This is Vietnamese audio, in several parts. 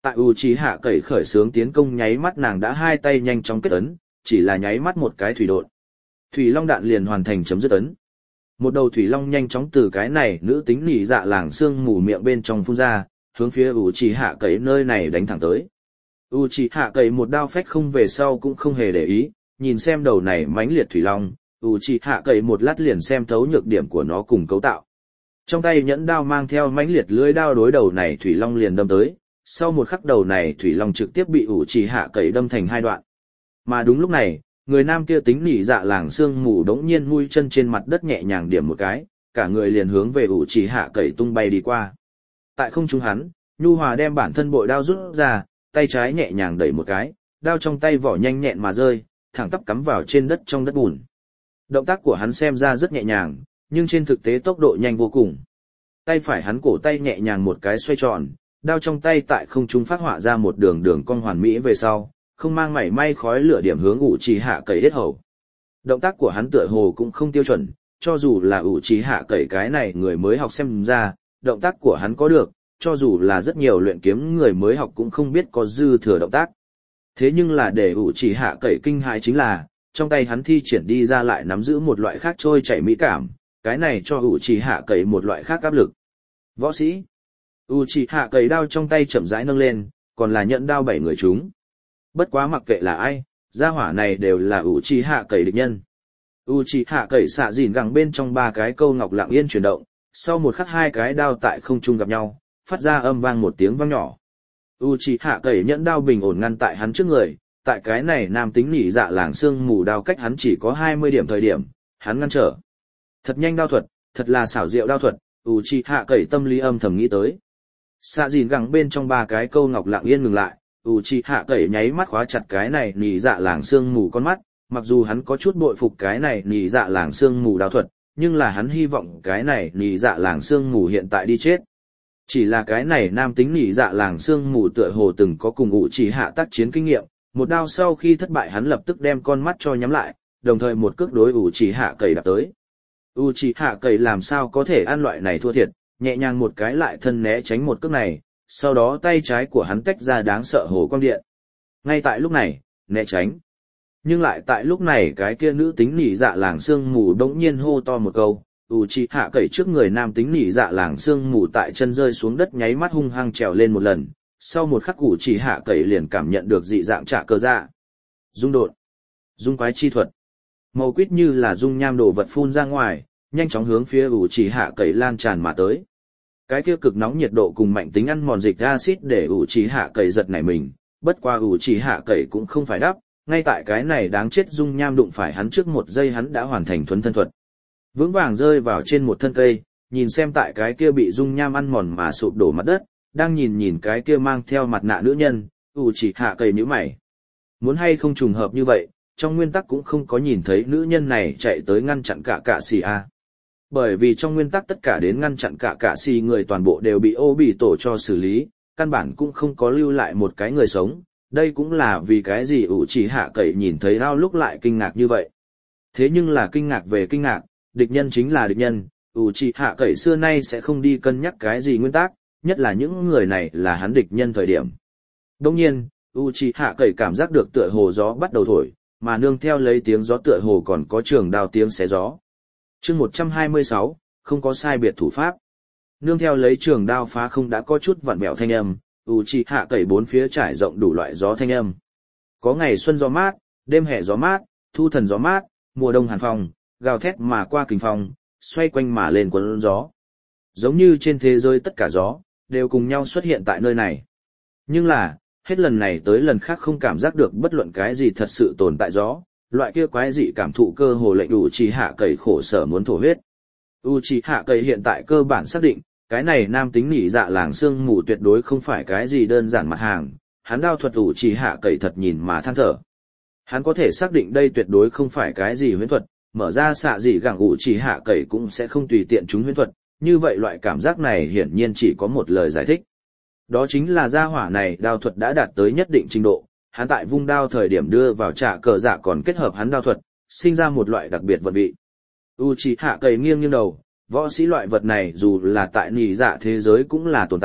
Tại Uchiha Cậy khởi xướng tiến công nháy mắt nàng đã hai tay nhanh chóng kết ấn, chỉ là nháy mắt một cái thủy độn. Thủy long đạn liền hoàn thành chấm dứt ấn. Một đầu thủy long nhanh chóng từ cái này nữ tính nỉ dạ làng xương mù miệng bên trong phun ra, hướng phía Uchiha Cậy nơi này đánh thẳng tới. Uchiha Cậy một đao phách không về sau cũng không hề để ý, nhìn xem đầu này mãnh liệt thủy long, Uchiha Cậy một lát liền xem thấu nhược điểm của nó cùng cấu tạo. Trong tay nhẫn đao mang theo mãnh liệt lưỡi đao đối đầu này thủy long liền đâm tới, sau một khắc đầu này thủy long trực tiếp bị Uchiha Cậy đâm thành hai đoạn. Mà đúng lúc này, người nam kia tính nỉ dạ làng xương mù đống nhiên mũi chân trên mặt đất nhẹ nhàng điểm một cái, cả người liền hướng về Uchiha Cậy tung bay đi qua. Tại không trung hắn, nhu hòa đem bản thân bội đao rút ra, tay trái nhẹ nhàng đẩy một cái, đao trong tay vỏ nhanh nhẹn mà rơi, thẳng tắp cắm vào trên đất trong đất bùn. Động tác của hắn xem ra rất nhẹ nhàng, nhưng trên thực tế tốc độ nhanh vô cùng. Tay phải hắn cổ tay nhẹ nhàng một cái xoay tròn, đao trong tay tại không trung phát họa ra một đường đường cong hoàn mỹ về sau, không mang mảy may khói lửa điểm hướng Uchiha Cậy yết hầu. Động tác của hắn tựa hồ cũng không tiêu chuẩn, cho dù là Uchiha Cậy cái này người mới học xem ra, động tác của hắn có được, cho dù là rất nhiều luyện kiếm người mới học cũng không biết có dư thừa động tác. Thế nhưng là để Uchiha Cậy kinh hãi chính là, trong tay hắn thi triển đi ra lại nắm giữ một loại khác trôi chảy mỹ cảm, cái này cho Uchiha Cậy một loại khác áp lực. Võ sĩ. Uchiha Cậy đao trong tay chậm rãi nâng lên, còn là nhận đao 7 người chúng. Bất quá mặc kệ là ai, gia hỏa này đều là Uchiha Cậy địch nhân. Uchiha Cậy xạ dìn gẳng bên trong 3 cái câu ngọc lặng yên chuyển động, sau một khắc 2 cái đao tại không trung gặp nhau, phát ra âm vang một tiếng vang nhỏ. Uchiha Cậy nhẫn đao bình ổn ngăn tại hắn trước người, tại cái này nam tính nỉ dạ làng xương mù đao cách hắn chỉ có 20 điểm thời điểm, hắn ngăn trở. Thật nhanh đao thuật, thật là xảo diệu đao thuật, Uchiha Cậy tâm lý âm thầm nghĩ tới. Xạ dìn gẳng bên trong 3 cái câu ngọc lặng yên ngừng lại, Uchiha Cậy nháy mắt khóa chặt cái này nỉ dạ làng xương mù con mắt, mặc dù hắn có chút bội phục cái này nỉ dạ làng xương mù đao thuật, nhưng là hắn hy vọng cái này nỉ dạ làng xương mù hiện tại đi chết. Chỉ là cái này nam tính nỉ dạ làng xương mù tựa hồ từng có cùng Uchiha tác chiến kinh nghiệm, một đao sau khi thất bại hắn lập tức đem con mắt cho nhắm lại, đồng thời một cước đối Uchiha Cậy đạp tới. Uchiha Cậy làm sao có thể ăn loại này thua thiệt, nhẹ nhàng một cái lại thân né tránh một cước này, sau đó tay trái của hắn tách ra đáng sợ hồ quang điện. Ngay tại lúc này, né tránh. Nhưng lại tại lúc này cái kia nữ tính nỉ dạ làng xương mù đống nhiên hô to một câu, Uchiha Cậy trước người nam tính nỉ dạ làng xương mù tại chân rơi xuống đất nháy mắt hung hăng trèo lên một lần, sau một khắc Uchiha Cậy liền cảm nhận được dị dạng trả cơ dạ. Dung độn, dung quái chi thuật. Màu quýt như là dung nham đồ vật phun ra ngoài, nhanh chóng hướng phía Uchiha Cậy lan tràn mà tới. Cái kia cực nóng nhiệt độ cùng mạnh tính ăn mòn dịch axit để Uchiha Cậy giật nảy mình, bất qua Uchiha Cậy cũng không phải đáp, ngay tại cái này đáng chết dung nham đụng phải hắn trước một giây hắn đã hoàn thành thuấn thân thuật. Vững vàng rơi vào trên một thân cây, nhìn xem tại cái kia bị dung nham ăn mòn mà sụp đổ mặt đất, đang nhìn cái kia mang theo mặt nạ nữ nhân, Uchiha Cậy nhíu mày. Muốn hay không trùng hợp như vậy, trong nguyên tắc cũng không có nhìn thấy nữ nhân này chạy tới ngăn chặn cả xì a. Bởi vì trong nguyên tắc tất cả đến ngăn chặn cả xì người toàn bộ đều bị Obito cho xử lý, căn bản cũng không có lưu lại một cái người sống, đây cũng là vì cái gì Uchiha Cậy nhìn thấy ao lúc lại kinh ngạc như vậy. Thế nhưng là kinh ngạc về kinh ngạc, địch nhân chính là địch nhân, Uchiha Cậy xưa nay sẽ không đi cân nhắc cái gì nguyên tắc, nhất là những người này là hắn địch nhân thời điểm. Đồng nhiên, Uchiha Cậy cảm giác được tựa hồ gió bắt đầu thổi, mà nương theo lấy tiếng gió tựa hồ còn có trường đao tiếng xé gió. Chương 126, không có sai biệt thủ pháp. Nương theo lấy trường đao phá không đã có chút vặn vẹo thanh âm, Uchiha Cậy bốn phía trải rộng đủ loại gió thanh âm. Có ngày xuân gió mát, đêm hè gió mát, thu thần gió mát, mùa đông hàn phong, gào thét mà qua kình phong, xoay quanh mà lên cuốn gió. Giống như trên thế giới tất cả gió, đều cùng nhau xuất hiện tại nơi này. Nhưng là, hết lần này tới lần khác không cảm giác được bất luận cái gì thật sự tồn tại gió, loại kia quái dị cảm thụ cơ hồ lệnh Uchiha Cậy khổ sở muốn thổ huyết. Uchiha Cậy hiện tại cơ bản xác định, cái này nam tính nỉ dạ làng xương mù tuyệt đối không phải cái gì đơn giản mặt hàng, hắn đao thuật Uchiha Cậy thật nhìn mà than thở. Hắn có thể xác định đây tuyệt đối không phải cái gì huyễn thuật, mở ra xạ dị gẳng Uchiha Cậy cũng sẽ không tùy tiện chúng huyễn thuật, như vậy loại cảm giác này hiển nhiên chỉ có một lời giải thích. Đó chính là gia hỏa này đao thuật đã đạt tới nhất định trình độ, hắn tại vung đao thời điểm đưa vào trả cờ dạ còn kết hợp hắn đao thuật, sinh ra một loại đặc biệt vận vị. Uchiha Cậy nghiêng đầu, võ sĩ loại vật này dù là tại nỉ dạ thế giới cũng là tồn tại,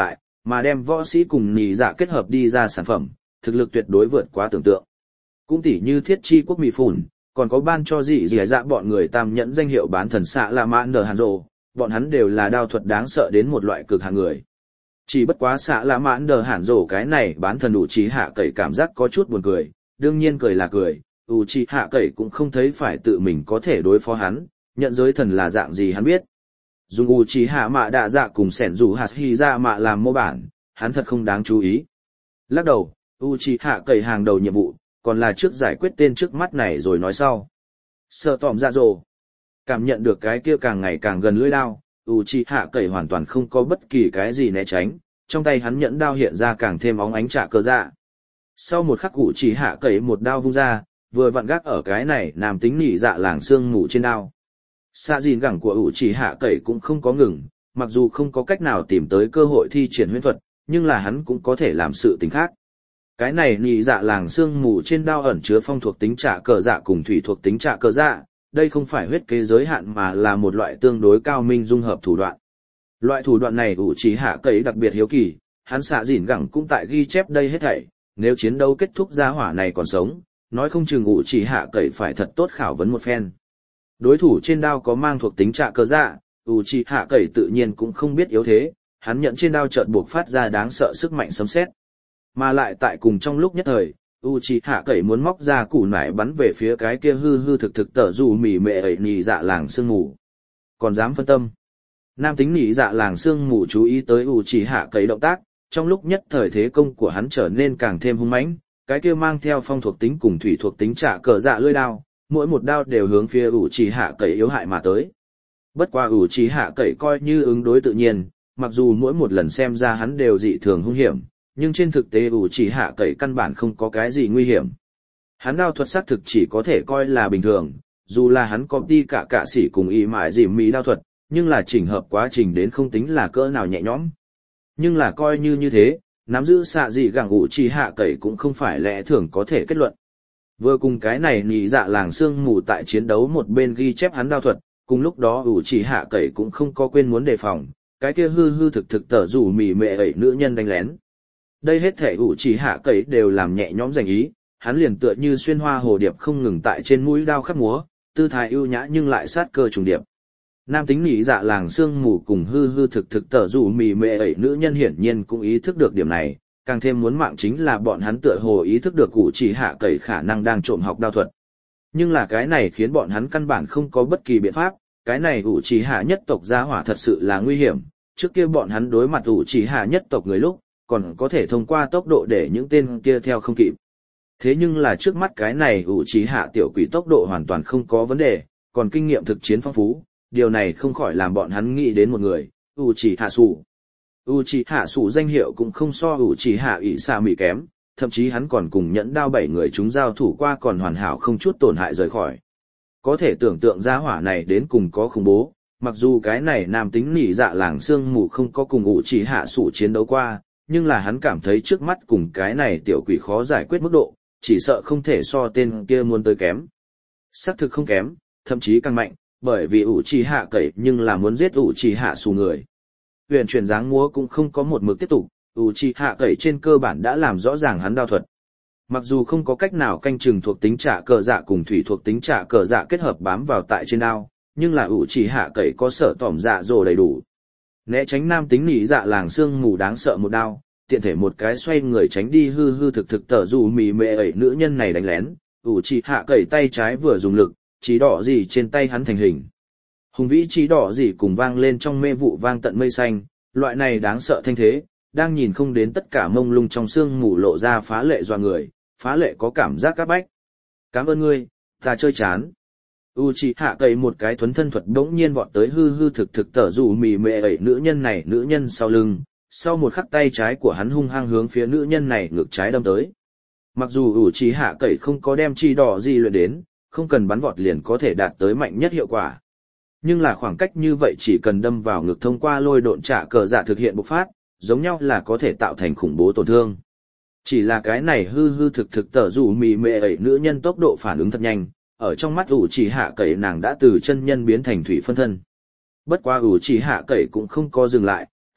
mà đem võ sĩ cùng nỉ dạ kết hợp đi ra sản phẩm, thực lực tuyệt đối vượt quá tưởng tượng. Cũng tỉ như thiết chi quốc mì phùn, còn có ban cho dị dị dạ bọn người tam nhẫn danh hiệu bán thần xạ là mãn đờ hàn rồ, bọn hắn đều là đao thuật đáng sợ đến một loại cực hạng người. Chỉ bất quá xạ là mãn đờ hàn rồ cái này bán thần ủ trí hạ cậy cảm giác có chút buồn cười, đương nhiên cười là cười, ủ trí hạ cậy cũng không thấy phải tự mình có thể đối phó hắn, nhận giới thần là dạng gì hắn biết. Dùng ủ trí hạ mạ đạ dạ cùng sẻn rủ hạt hy ra mạ làm mô bản, hắn thật không đáng chú ý. Lắc đầu, ủ trí hạ cậy hàng đầu nhiệm vụ, còn là trước giải quyết tên trước mắt này rồi nói sau. Sợ tỏm dạ dồ. Cảm nhận được cái kia càng ngày càng gần lưỡi đao, Uchiha Cậy hoàn toàn không có bất kỳ cái gì né tránh, trong tay hắn nhẫn đao hiện ra càng thêm óng ánh trả cơ dạ. Sau một khắc Uchiha Cậy một đao vung ra, vừa vặn gác ở cái này nam tính nỉ dạ làng xương mù trên đao. Xạ gìn gẳng của Uchiha Cậy cũng không có ngừng, mặc dù không có cách nào tìm tới cơ hội thi triển huyễn thuật, nhưng là hắn cũng có thể làm sự tình khác. Cái này nỉ dạ làng xương mù trên đao ẩn chứa phong thuộc tính trả cờ dạ cùng thủy thuộc tính trả cờ dạ, đây không phải huyết kế giới hạn mà là một loại tương đối cao minh dung hợp thủ đoạn. Loại thủ đoạn này Uchiha Cậy đặc biệt hiếu kỳ, hắn xạ gìn gẳng cũng tại ghi chép đây hết thảy, nếu chiến đấu kết thúc gia hỏa này còn sống, nói không chừng Uchiha Cậy phải thật tốt khảo vấn một phen. Đối thủ trên đao có mang thuộc tính trả cờ dạ, Uchiha Cậy tự nhiên cũng không biết yếu thế, hắn nhận trên đao chợt buộc phát ra đáng sợ sức mạnh sấm sét. Mà lại tại cùng trong lúc nhất thời, Uchiha Cậy muốn móc ra củ nải bắn về phía cái kia hư hư thực thực tở dù mỉ mệ ấy nỉ dạ làng sương mù. Còn dám phân tâm. Nam tính nỉ dạ làng sương mù chú ý tới Uchiha Cậy động tác, trong lúc nhất thời thế công của hắn trở nên càng thêm hung mãnh, cái kia mang theo phong thuộc tính cùng thủy thuộc tính trả cờ dạ lưỡi đao, mỗi một đao đều hướng phía Uchiha Cậy yếu hại mà tới. Bất quá Uchiha Cậy coi như ứng đối tự nhiên, mặc dù mỗi một lần xem ra hắn đều dị thường hung hiểm, nhưng trên thực tế Uchiha Cậy căn bản không có cái gì nguy hiểm. Hắn đao thuật xác thực chỉ có thể coi là bình thường, dù là hắn có đi cả sĩ cùng y mại dìm mỹ đao thuật, nhưng là chỉnh hợp quá trình đến không tính là cỡ nào nhẹ nhõm. Nhưng là coi như thế, nắm giữ xạ dị gẳng Uchiha Cậy cũng không phải lẽ thường có thể kết luận. Vừa cùng cái này nỉ dạ làng sương mù tại chiến đấu một bên ghi chép hắn đao thuật, cùng lúc đó Uchiha Cậy cũng không có quên muốn đề phòng, cái kia hư hư thực thực tở rủ mỉ mệ ấy nữ nhân đánh lén. Đây hết thể Uchiha Cậy đều làm nhẹ nhõm giành ý, hắn liền tựa như xuyên hoa hồ điệp không ngừng tại trên mũi đao khắp múa, tư thái ưu nhã nhưng lại sát cơ trùng điệp. Nam tính nỉ dạ làng sương mù cùng hư hư thực thực tở rủ mỉ mệ ấy nữ nhân hiển nhiên cũng ý thức được điểm này, càng thêm muốn mạng chính là bọn hắn tựa hồ ý thức được Uchiha Cậy khả năng đang trộm học đao thuật. Nhưng là cái này khiến bọn hắn căn bản không có bất kỳ biện pháp, cái này Uchiha nhất tộc gia hỏa thật sự là nguy hiểm, trước kia bọn hắn đối mặt Uchiha nhất tộc người lúc, còn có thể thông qua tốc độ để những tên kia theo không kịp. Thế nhưng là trước mắt cái này Uchiha tiểu quỷ tốc độ hoàn toàn không có vấn đề, còn kinh nghiệm thực chiến phong phú, điều này không khỏi làm bọn hắn nghĩ đến một người, Uchiha Sủ. Uchiha Sủ danh hiệu cũng không so Uchiha Isami kém, thậm chí hắn còn cùng nhẫn đao 7 người chúng giao thủ qua còn hoàn hảo không chút tổn hại rời khỏi. Có thể tưởng tượng ra hỏa này đến cùng có khủng bố, mặc dù cái này nam tính nỉ dạ làng sương mù không có cùng Uchiha Sủ chiến đấu qua, nhưng là hắn cảm thấy trước mắt cùng cái này tiểu quỷ khó giải quyết mức độ, chỉ sợ không thể so tên kia muốn tới kém. Xác thực không kém, thậm chí càng mạnh, bởi vì Uchiha Cậy nhưng là muốn giết Uchiha Sủ người. Huyền chuyển dáng múa cũng không có một mực tiếp tục, Uchiha Cậy trên cơ bản đã làm rõ ràng hắn đao thuật. Mặc dù không có cách nào canh chừng thuộc tính trả cờ dạ cùng thủy thuộc tính trả cờ dạ kết hợp bám vào tại trên đao, nhưng là Uchiha Cậy có sở tỏm dạ dồ đầy đủ. Né tránh nam tính nỉ dạ làng sương mù đáng sợ một đao, tiện thể một cái xoay người tránh đi hư hư thực thực tở dù mỉ mệ ấy nữ nhân này đánh lén, Uchiha Cậy tay trái vừa dùng lực, chỉ đỏ gì trên tay hắn thành hình. Hùng vĩ chỉ đỏ gì cùng vang lên trong mê vụ vang tận mây xanh, loại này đáng sợ thanh thế, đang nhìn không đến tất cả mông lung trong sương mù lộ ra phá lệ doa người, phá lệ có cảm giác các bách. Cảm ơn ngươi, ta chơi chán. Uchiha Cậy một cái thuấn thân thuật đống nhiên vọt tới hư hư thực thực tở dù mỉ mệ ấy nữ nhân sau lưng, sau một khắc tay trái của hắn hung hăng hướng phía nữ nhân này ngực trái đâm tới. Mặc dù Uchiha Cậy không có đem chi đỏ gì luyện đến, không cần bắn vọt liền có thể đạt tới mạnh nhất hiệu quả. Nhưng là khoảng cách như vậy chỉ cần đâm vào ngực thông qua lôi độn trả cờ dạ thực hiện bộc phát, giống nhau là có thể tạo thành khủng bố tổn thương. Chỉ là cái này hư hư thực thực tở dù mỉ mệ ấy nữ nhân tốc độ phản ứng thật nhanh, ở trong mắt Uchiha Cậy nàng đã từ chân nhân biến thành thủy phân thân. Bất quá Uchiha Cậy cũng không có dừng lại,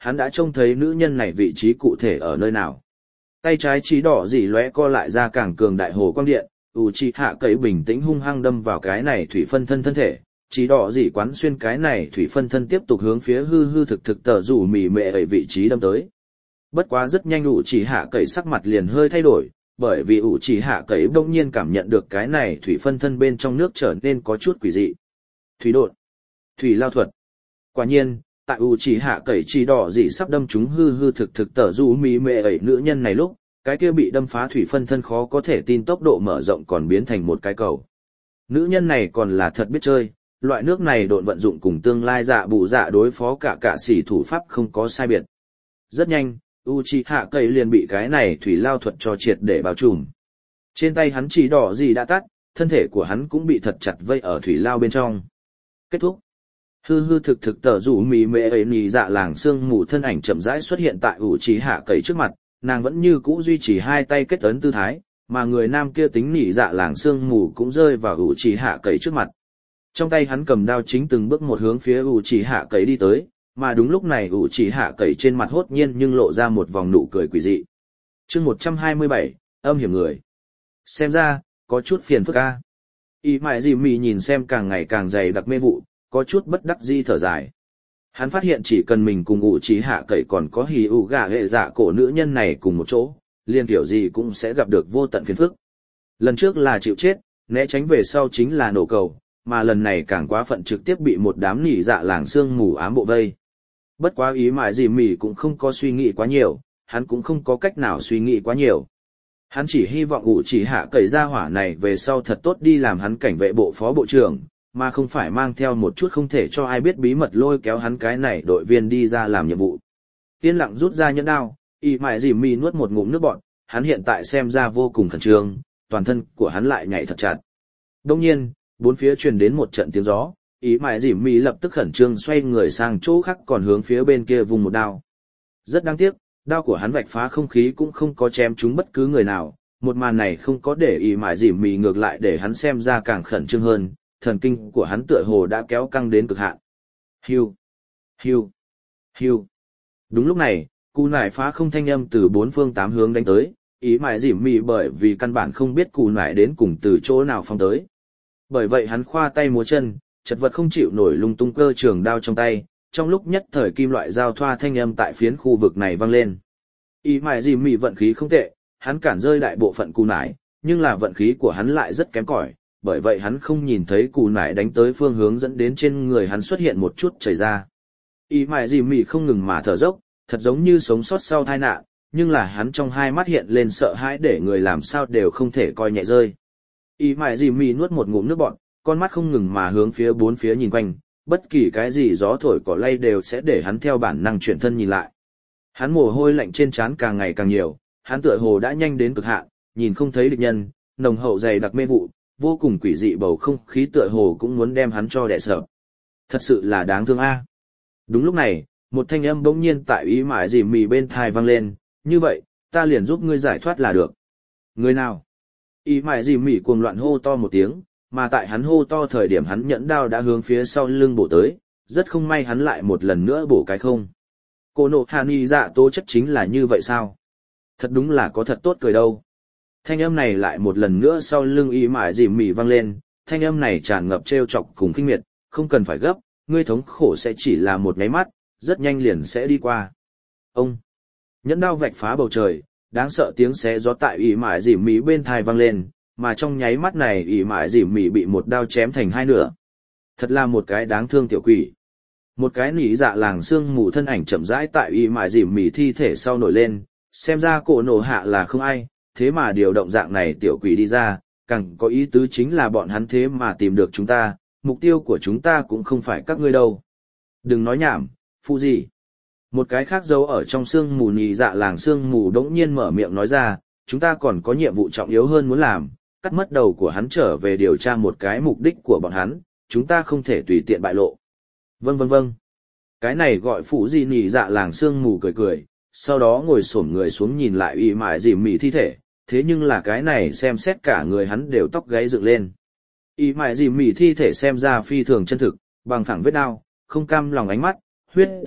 hắn đã trông thấy nữ nhân này vị trí cụ thể ở nơi nào. Tay trái chỉ đỏ dỉ lóe co lại ra càng cường đại hồ quang điện, Uchiha Cậy bình tĩnh hung hăng đâm vào cái này thủy phân thân thân thể, chỉ đỏ dỉ quán xuyên cái này thủy phân thân tiếp tục hướng phía hư hư thực thực tờ rủ mỉ mệ ở vị trí đâm tới. Bất quá rất nhanh Uchiha Cậy sắc mặt liền hơi thay đổi, bởi vì Uchiha Cậy bỗng nhiên cảm nhận được cái này thủy phân thân bên trong nước trở nên có chút quỷ dị. Thủy độn, thủy lao thuật. Quả nhiên, tại Uchiha Cậy chỉ đỏ dỉ sắp đâm trúng hư hư thực thực tờ rủ mỉ mệ ấy nữ nhân này lúc, cái kia bị đâm phá thủy phân thân khó có thể tin tốc độ mở rộng còn biến thành một cái cầu. Nữ nhân này còn là thật biết chơi, loại nước này độn vận dụng cùng tương lai dạ bù dạ đối phó cả sĩ thủ pháp không có sai biệt. Rất nhanh, Uchiha Cậy liền bị cái này thủy lao thuật cho triệt để bao trùm. Trên tay hắn chỉ đỏ gì đã tắt, thân thể của hắn cũng bị thật chặt vây ở thủy lao bên trong. Kết thúc. Hư hư thực thực tờ rủ mì mệ ấy nì dạ làng sương mù thân ảnh chậm rãi xuất hiện tại Uchiha Cậy trước mặt, nàng vẫn như cũ duy trì hai tay kết ấn tư thái, mà người nam kia tính nỉ dạ làng sương mù cũng rơi vào Uchiha Cậy trước mặt. Trong tay hắn cầm đao chính từng bước một hướng phía Uchiha Cậy đi tới, mà đúng lúc này Uchiha Cậy trên mặt hốt nhiên nhưng lộ ra một vòng nụ cười quỷ dị. Chương 127, âm hiểm người. Xem ra, có chút phiền phức a. Y mại gì mì nhìn xem càng ngày càng dày đặc mê vụ, có chút bất đắc dĩ thở dài. Hắn phát hiện chỉ cần mình cùng Uchiha Cậy còn có hì ủ gà hệ dạ cổ nữ nhân này cùng một chỗ, liên kiểu gì cũng sẽ gặp được vô tận phiền phức. Lần trước là chịu chết, né tránh về sau chính là nổ cầu, mà lần này càng quá phận trực tiếp bị một đám nỉ dạ làng sương mù ám bộ vây. Bất quá ý mại gì mỉ cũng không có suy nghĩ quá nhiều, hắn cũng không có cách nào suy nghĩ quá nhiều. Hắn chỉ hy vọng Uchiha Cậy ra hỏa này về sau thật tốt đi làm hắn cảnh vệ bộ phó bộ trưởng, mà không phải mang theo một chút không thể cho ai biết bí mật lôi kéo hắn cái này đội viên đi ra làm nhiệm vụ. Yên lặng rút ra nhẫn đao, y mại dìm mi nuốt một ngụm nước bọt, hắn hiện tại xem ra vô cùng khẩn trương, toàn thân của hắn lại nhảy thật chặt. Đông nhiên, bốn phía truyền đến một trận tiếng gió, y mại dìm mi lập tức khẩn trương xoay người sang chỗ khác còn hướng phía bên kia vùng một đao. Rất đáng tiếc, đao của hắn vạch phá không khí cũng không có chém trúng bất cứ người nào, một màn này không có để y mại dìm mi ngược lại để hắn xem ra càng khẩn trương hơn. Thần kinh của hắn tựa hồ đã kéo căng đến cực hạn. Hiu, hiu, hiu. Đúng lúc này, cú nải phá không thanh âm từ bốn phương tám hướng đánh tới, ý mại dìm mị bởi vì căn bản không biết cú nải đến cùng từ chỗ nào phong tới. Bởi vậy hắn khoa tay múa chân, chật vật không chịu nổi lung tung cơ trường đao trong tay, trong lúc nhất thời kim loại giao thoa thanh âm tại phiến khu vực này vang lên. Ý mại dìm mị vận khí không tệ, hắn cản rơi đại bộ phận cú nải, nhưng là vận khí của hắn lại rất kém cỏi. Bởi vậy hắn không nhìn thấy cù nải đánh tới phương hướng dẫn đến trên người hắn xuất hiện một chút chảy ra. Y mại dì mỉ không ngừng mà thở dốc, thật giống như sống sót sau tai nạn, nhưng là hắn trong hai mắt hiện lên sợ hãi để người làm sao đều không thể coi nhẹ rơi. Y mại dì mỉ nuốt một ngụm nước bọt, con mắt không ngừng mà hướng phía bốn phía nhìn quanh, bất kỳ cái gì gió thổi cỏ lay đều sẽ để hắn theo bản năng chuyển thân nhìn lại. Hắn mồ hôi lạnh trên trán càng ngày càng nhiều, hắn tựa hồ đã nhanh đến cực hạn, nhìn không thấy địch nhân, nồng hậu dày đặc mê vụ. Vô cùng quỷ dị bầu không khí tựa hồ cũng muốn đem hắn cho đè sợ. Thật sự là đáng thương a. Đúng lúc này, một thanh âm bỗng nhiên tại ý mại dìm mì bên thai vang lên, như vậy, ta liền giúp ngươi giải thoát là được. Người nào? Ý mại dìm mì cuồng loạn hô to một tiếng, mà tại hắn hô to thời điểm hắn nhẫn đao đã hướng phía sau lưng bổ tới, rất không may hắn lại một lần nữa bổ cái không. Cô nộ hạ ni dạ tố chất chính là như vậy sao? Thật đúng là có thật tốt cười đâu. Thanh âm này lại một lần nữa sau lưng y mại dìm mỉ vang lên, thanh âm này tràn ngập trêu chọc cùng khinh miệt, không cần phải gấp, ngươi thống khổ sẽ chỉ là một nháy mắt, rất nhanh liền sẽ đi qua. Ông! Nhẫn đao vạch phá bầu trời, đáng sợ tiếng xé gió tại y mại dìm mỉ bên thai vang lên, mà trong nháy mắt này y mại dìm mỉ bị một đao chém thành hai nửa. Thật là một cái đáng thương tiểu quỷ. Một cái nỉ dạ làng sương mù thân ảnh chậm rãi tại y mại dìm mỉ thi thể sau nổi lên, xem ra cổ nổ hạ là không ai. Thế mà điều động dạng này tiểu quỷ đi ra, càng có ý tứ chính là bọn hắn thế mà tìm được chúng ta, mục tiêu của chúng ta cũng không phải các ngươi đâu. Đừng nói nhảm, phụ gì. Một cái khác giấu ở trong sương mù nhì dạ làng sương mù đống nhiên mở miệng nói ra, chúng ta còn có nhiệm vụ trọng yếu hơn muốn làm, cắt mất đầu của hắn trở về điều tra một cái mục đích của bọn hắn, chúng ta không thể tùy tiện bại lộ. Vâng vâng vâng. Cái này gọi phụ gì nhì dạ làng sương mù cười cười, sau đó ngồi xổm người xuống nhìn lại y mại dìm mỉ thi thể, thế nhưng là cái này xem xét cả người hắn đều tóc gáy dựng lên. Y mại dìm mỉ thi thể xem ra phi thường chân thực, bằng phẳng vết đao, không cam lòng ánh mắt, huyết dịch,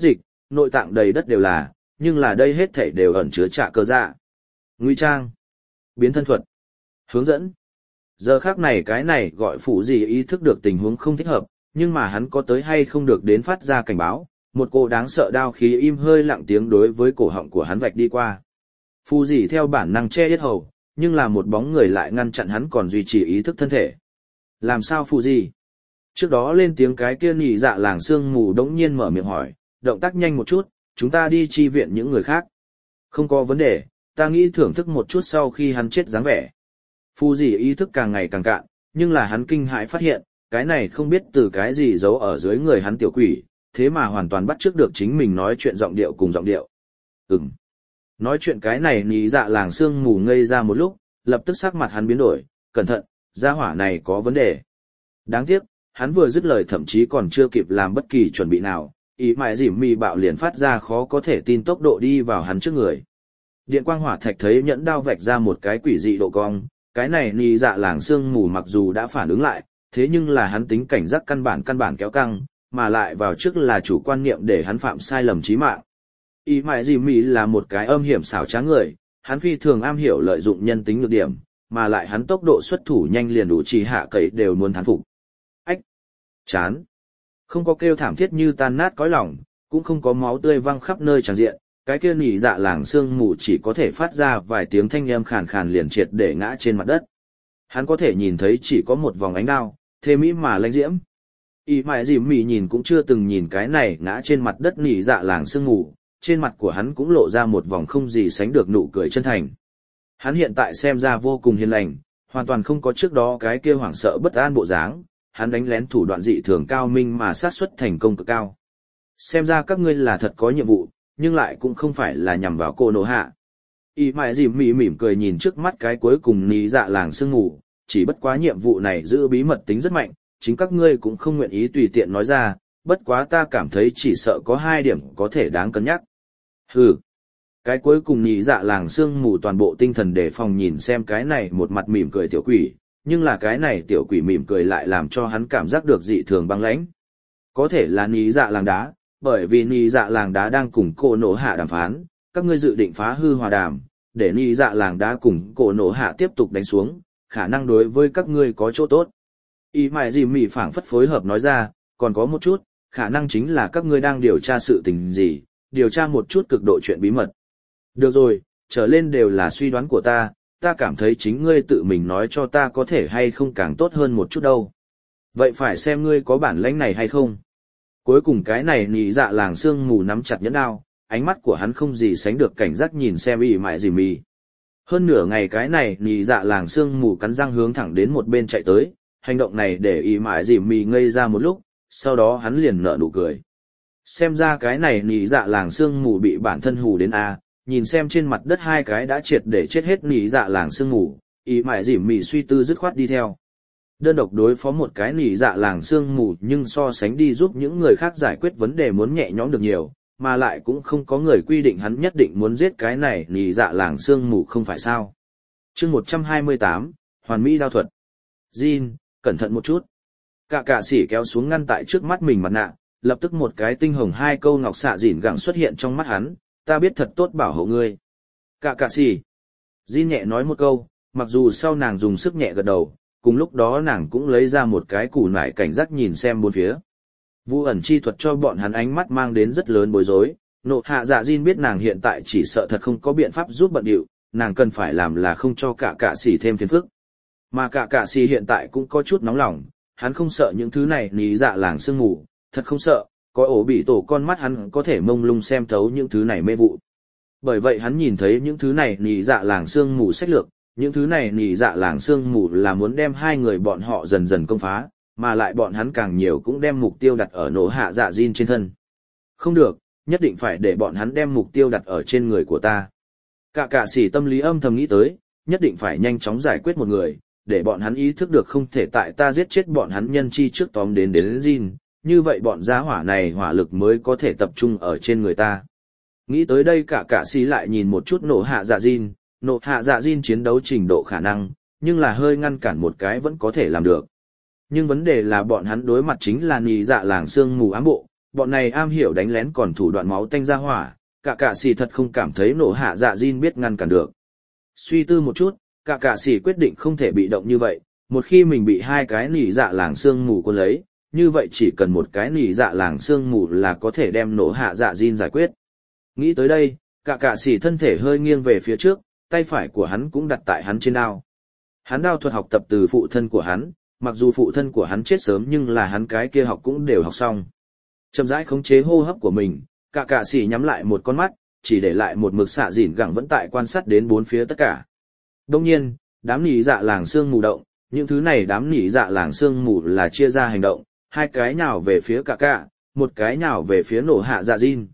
nội tạng đầy đất đều là, nhưng là đây hết thảy đều ẩn chứa trạ cơ dạ. Ngụy trang, biến thân thuật, hướng dẫn. Giờ khác này cái này gọi phụ gì ý thức được tình huống không thích hợp, nhưng mà hắn có tới hay không được đến phát ra cảnh báo, một cô đáng sợ đao khí im hơi lặng tiếng đối với cổ họng của hắn vạch đi qua. Phụ gì theo bản năng che yết hầu, nhưng là một bóng người lại ngăn chặn hắn còn duy trì ý thức thân thể. Làm sao phụ gì? Trước đó lên tiếng cái kia nhị dạ làng sương mù đống nhiên mở miệng hỏi, động tác nhanh một chút, chúng ta đi chi viện những người khác. Không có vấn đề, ta nghĩ thưởng thức một chút sau khi hắn chết dáng vẻ. Phù gì ý thức càng ngày càng cạn, nhưng là hắn kinh hãi phát hiện, cái này không biết từ cái gì giấu ở dưới người hắn tiểu quỷ, thế mà hoàn toàn bắt chước được chính mình nói chuyện giọng điệu cùng giọng điệu. Nói chuyện cái này nhị dạ làng sương mù ngây ra một lúc, lập tức sắc mặt hắn biến đổi, cẩn thận, gia hỏa này có vấn đề. Đáng tiếc, hắn vừa dứt lời thậm chí còn chưa kịp làm bất kỳ chuẩn bị nào, ý mại dìm mì bạo liền phát ra khó có thể tin tốc độ đi vào hắn trước người. Điện quang hỏa thạch thấy nhẫn đao vạch ra một cái quỷ dị độ cong, cái này nhị dạ làng sương mù mặc dù đã phản ứng lại, thế nhưng là hắn tính cảnh giác căn bản kéo căng, mà lại vào trước là chủ quan niệm để hắn phạm sai lầm chí mạng. Ý mại dìm mì là một cái âm hiểm xảo trá người, hắn phi thường am hiểu lợi dụng nhân tính nhược điểm, mà lại hắn tốc độ xuất thủ nhanh liền đủ chỉ hạ cậy đều muốn thán phục. Ách! Chán! Không có kêu thảm thiết như tan nát cõi lòng, cũng không có máu tươi văng khắp nơi tràn diện, cái kia nhị dạ làng sương mù chỉ có thể phát ra vài tiếng thanh âm khàn khàn liền triệt để ngã trên mặt đất. Hắn có thể nhìn thấy chỉ có một vòng ánh đao, thê mỹ mà lãnh diễm. Y mại dìm mì nhìn cũng chưa từng nhìn cái này ngã trên mặt đất nhị dạ làng sương mù, trên mặt của hắn cũng lộ ra một vòng không gì sánh được nụ cười chân thành. Hắn hiện tại xem ra vô cùng hiền lành, hoàn toàn không có trước đó cái kia hoảng sợ bất an bộ dáng, hắn đánh lén thủ đoạn dị thường cao minh mà xác suất thành công cực cao. Xem ra các ngươi là thật có nhiệm vụ, nhưng lại cũng không phải là nhằm vào cô nô hạ. Y mại dìm mỉm cười nhìn trước mắt cái cuối cùng ní dạ làng sương mù, chỉ bất quá nhiệm vụ này giữ bí mật tính rất mạnh, chính các ngươi cũng không nguyện ý tùy tiện nói ra, bất quá ta cảm thấy chỉ sợ có 2 điểm có thể đáng cân nhắc. Hừ. Cái cuối cùng nhị dạ làng sương mù toàn bộ tinh thần đề phòng nhìn xem cái này một mặt mỉm cười tiểu quỷ, nhưng là cái này tiểu quỷ mỉm cười lại làm cho hắn cảm giác được dị thường băng lãnh. Có thể là nhị dạ làng đá, bởi vì nhị dạ làng đá đang cùng cô nổ hạ đàm phán, các ngươi dự định phá hư hòa đàm, để nhị dạ làng đá cùng cô nổ hạ tiếp tục đánh xuống, khả năng đối với các ngươi có chỗ tốt. Y mại dìm mỉ phảng phất phối hợp nói ra, còn có một chút, khả năng chính là các ngươi đang điều tra sự tình gì, điều tra một chút cực độ chuyện bí mật. Được rồi, trở lên đều là suy đoán của ta cảm thấy chính ngươi tự mình nói cho ta có thể hay không càng tốt hơn một chút đâu. Vậy phải xem ngươi có bản lĩnh này hay không. Cuối cùng cái này nhị dạ làng sương mù nắm chặt nhẫn đao, ánh mắt của hắn không gì sánh được cảnh giác nhìn xem y mại dìm mỉ. Hơn nửa ngày cái này nhị dạ làng sương mù cắn răng hướng thẳng đến một bên chạy tới, hành động này để y mại dìm mỉ ngây ra một lúc, sau đó hắn liền nở nụ cười. Xem ra cái này nhị dạ làng sương mù bị bản thân hù đến a. Nhìn xem trên mặt đất 2 cái đã triệt để chết hết nhị dạ làng sương mù, y mại dìm mỉ suy tư dứt khoát đi theo. Đơn độc đối phó một cái nhị dạ làng sương mù nhưng so sánh đi giúp những người khác giải quyết vấn đề muốn nhẹ nhõm được nhiều, mà lại cũng không có người quy định hắn nhất định muốn giết cái này nhị dạ làng sương mù không phải sao. Chương 128, Hoàn Mỹ đao thuật. Jin, cẩn thận một chút. Cả sỉ kéo xuống ngăn tại trước mắt mình mặt nạ, lập tức một cái tinh hồng 2 câu ngọc xạ dỉn gẳng xuất hiện trong mắt hắn, ta biết thật tốt bảo hộ ngươi. Cả sỉ. Jin nhẹ nói một câu, mặc dù sau nàng dùng sức nhẹ gật đầu, cùng lúc đó nàng cũng lấy ra một cái củ nải cảnh giác nhìn xem bốn phía. Vu ẩn chi thuật cho bọn hắn ánh mắt mang đến rất lớn bối rối, nộ hạ dạ Jin biết nàng hiện tại chỉ sợ thật không có biện pháp giúp bận điệu, nàng cần phải làm là không cho cả sỉ thêm phiền phức. Mà cả sỉ hiện tại cũng có chút nóng lòng, hắn không sợ những thứ này ní dạ làng sương mù, thật không sợ, có ổ bị tổ con mắt hắn có thể mông lung xem thấu những thứ này mê vụ. Bởi vậy hắn nhìn thấy những thứ này ní dạ làng sương mù sách lược, những thứ này ní dạ làng sương mù là muốn đem 2 người bọn họ dần dần công phá, mà lại bọn hắn càng nhiều cũng đem mục tiêu đặt ở nổ hạ dạ Jin trên thân. Không được, nhất định phải để bọn hắn đem mục tiêu đặt ở trên người của ta. Cả sỉ tâm lý âm thầm nghĩ tới, nhất định phải nhanh chóng giải quyết một người, để bọn hắn ý thức được không thể tại ta giết chết bọn hắn nhân chi trước tóm đến Jin, như vậy bọn gia hỏa này hỏa lực mới có thể tập trung ở trên người ta. Nghĩ tới đây cả sỉ lại nhìn một chút nổ hạ dạ Jin chiến đấu trình độ khả năng, nhưng là hơi ngăn cản một cái vẫn có thể làm được. Nhưng vấn đề là bọn hắn đối mặt chính là nhị dạ làng sương mù ám bộ, bọn này am hiểu đánh lén còn thủ đoạn máu tanh ra hỏa, cả sĩ thật không cảm thấy nổ hạ dạ Jin biết ngăn cản được. Suy tư một chút, cả sĩ quyết định không thể bị động như vậy, một khi mình bị hai cái nỉ dạ làng sương mù cuốn lấy, như vậy chỉ cần một cái nỉ dạ làng sương mù là có thể đem nổ hạ dạ Jin giải quyết. Nghĩ tới đây, cả sĩ thân thể hơi nghiêng về phía trước, tay phải của hắn cũng đặt tại hắn trên đao. Hắn đao thuật học tập từ phụ thân của hắn, mặc dù phụ thân của hắn chết sớm nhưng là hắn cái kia học cũng đều học xong. Chậm rãi khống chế hô hấp của mình, cả sĩ nhắm lại một con mắt, chỉ để lại một mực xạ dỉn gẳng vẫn tại quan sát đến bốn phía tất cả. Đông nhiên, đám nỉ dạ làng sương mù động, những thứ này đám nỉ dạ làng sương mù là chia ra hành động, hai cái nhào về phía cả, một cái nhào về phía nổ hạ dạ Jin.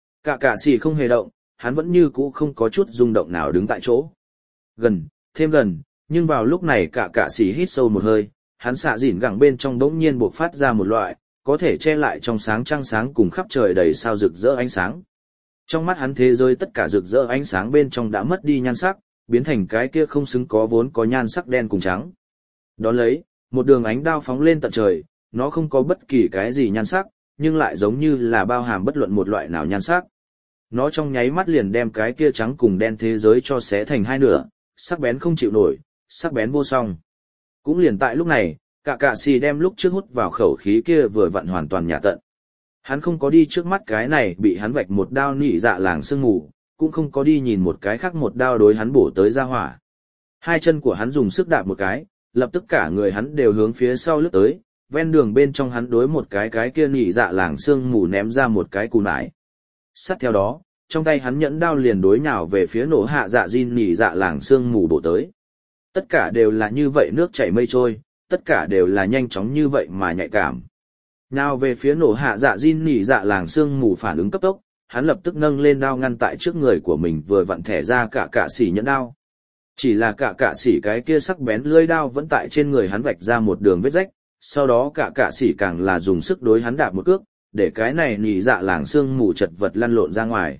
Cả sĩ không hề động, hắn vẫn như cũ không có chút rung động nào đứng tại chỗ. Gần, thêm gần, nhưng vào lúc này cả sĩ hít sâu một hơi, hắn xạ dỉn gẳng bên trong đống nhiên bộc phát ra một loại, có thể che lại trong sáng trăng sáng cùng khắp trời đầy sao rực rỡ ánh sáng. Trong mắt hắn thế giới tất cả rực rỡ ánh sáng bên trong đã mất đi nhan sắc, biến thành cái kia không xứng có vốn có nhan sắc đen cùng trắng. Đón lấy, một đường ánh đao phóng lên tận trời, nó không có bất kỳ cái gì nhan sắc, nhưng lại giống như là bao hàm bất luận một loại nào nhan sắc. Nó trong nháy mắt liền đem cái kia trắng cùng đen thế giới cho xé thành hai nửa, sắc bén không chịu nổi, sắc bén vô song. Cũng liền tại lúc này, cả sĩ đem lúc trước hút vào khẩu khí kia vừa vặn hoàn toàn nhả tận. Hắn không có đi trước mắt cái này bị hắn vạch một đao nỉ dạ làng sương mù, cũng không có đi nhìn một cái khác một đao đối hắn bổ tới ra hỏa. Hai chân của hắn dùng sức đạp một cái, lập tức cả người hắn đều hướng phía sau lướt tới, ven đường bên trong hắn đối một cái kia nỉ dạ làng sương mù ném ra một cái cù nải. Sát theo đó, trong tay hắn nhẫn đao liền đối nhào về phía nổ hạ dạ Jin nỉ dạ làng sương mù bổ tới. Tất cả đều là như vậy nước chảy mây trôi, tất cả đều là nhanh chóng như vậy mà nhạy cảm. Nào về phía nổ hạ dạ Jin nỉ dạ làng sương mù phản ứng cấp tốc, hắn lập tức nâng lên đao ngăn tại trước người của mình vừa vặn thẻ ra cả sĩ nhẫn đao. Chỉ là cả sĩ cái kia sắc bén lưỡi đao vẫn tại trên người hắn vạch ra một đường vết rách, sau đó cả sĩ càng là dùng sức đối hắn đạp một cước, để cái này nỉ dạ làng sương mù chật vật lăn lộn ra ngoài.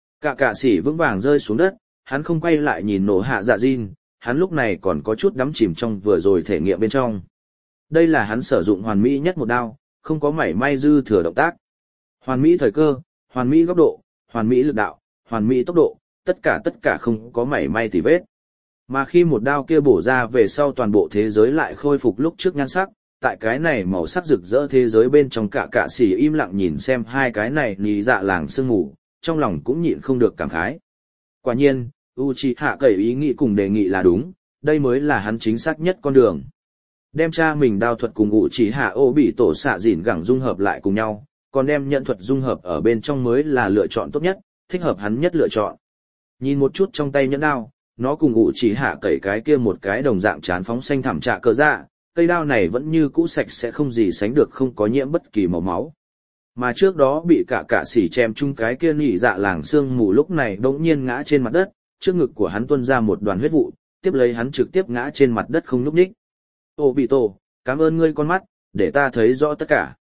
Cả sĩ vững vàng rơi xuống đất, hắn không quay lại nhìn nổ hạ dạ Jin, hắn lúc này còn có chút đắm chìm trong vừa rồi thể nghiệm bên trong. Đây là hắn sử dụng hoàn mỹ nhất một đao, không có mảy may dư thừa động tác. Hoàn mỹ thời cơ, hoàn mỹ góc độ, hoàn mỹ lực đạo, hoàn mỹ tốc độ, tất cả không có mảy may tì vết. Mà khi một đao kia bổ ra về sau toàn bộ thế giới lại khôi phục lúc trước nhan sắc, tại cái này màu sắc rực rỡ thế giới bên trong cả sĩ im lặng nhìn xem hai cái này nỉ dạ làng sương mù, trong lòng cũng nhịn không được cảm khái. Quả nhiên, Uchiha cậy ý nghĩ cùng đề nghị là đúng, đây mới là hắn chính xác nhất con đường. Đem cha mình đao thuật cùng Uchiha Obito xạ dỉn gẳng dung hợp lại cùng nhau, còn đem nhận thuật dung hợp ở bên trong mới là lựa chọn tốt nhất, thích hợp hắn nhất lựa chọn. Nhìn một chút trong tay nhẫn đao, nó cùng Uchiha cậy cái kia một cái đồng dạng chán phóng xanh thẳm trạ cờ dạ, cây đao này vẫn như cũ sạch sẽ không gì sánh được, không có nhiễm bất kỳ màu máu. Mà trước đó bị cả sĩ chém chung cái kia nỉ dạ làng sương mù lúc này bỗng nhiên ngã trên mặt đất, trước ngực của hắn tuôn ra một đoàn huyết vụ, tiếp lấy hắn trực tiếp ngã trên mặt đất không nhúc nhích. Obito, cảm ơn ngươi con mắt, để ta thấy rõ tất cả.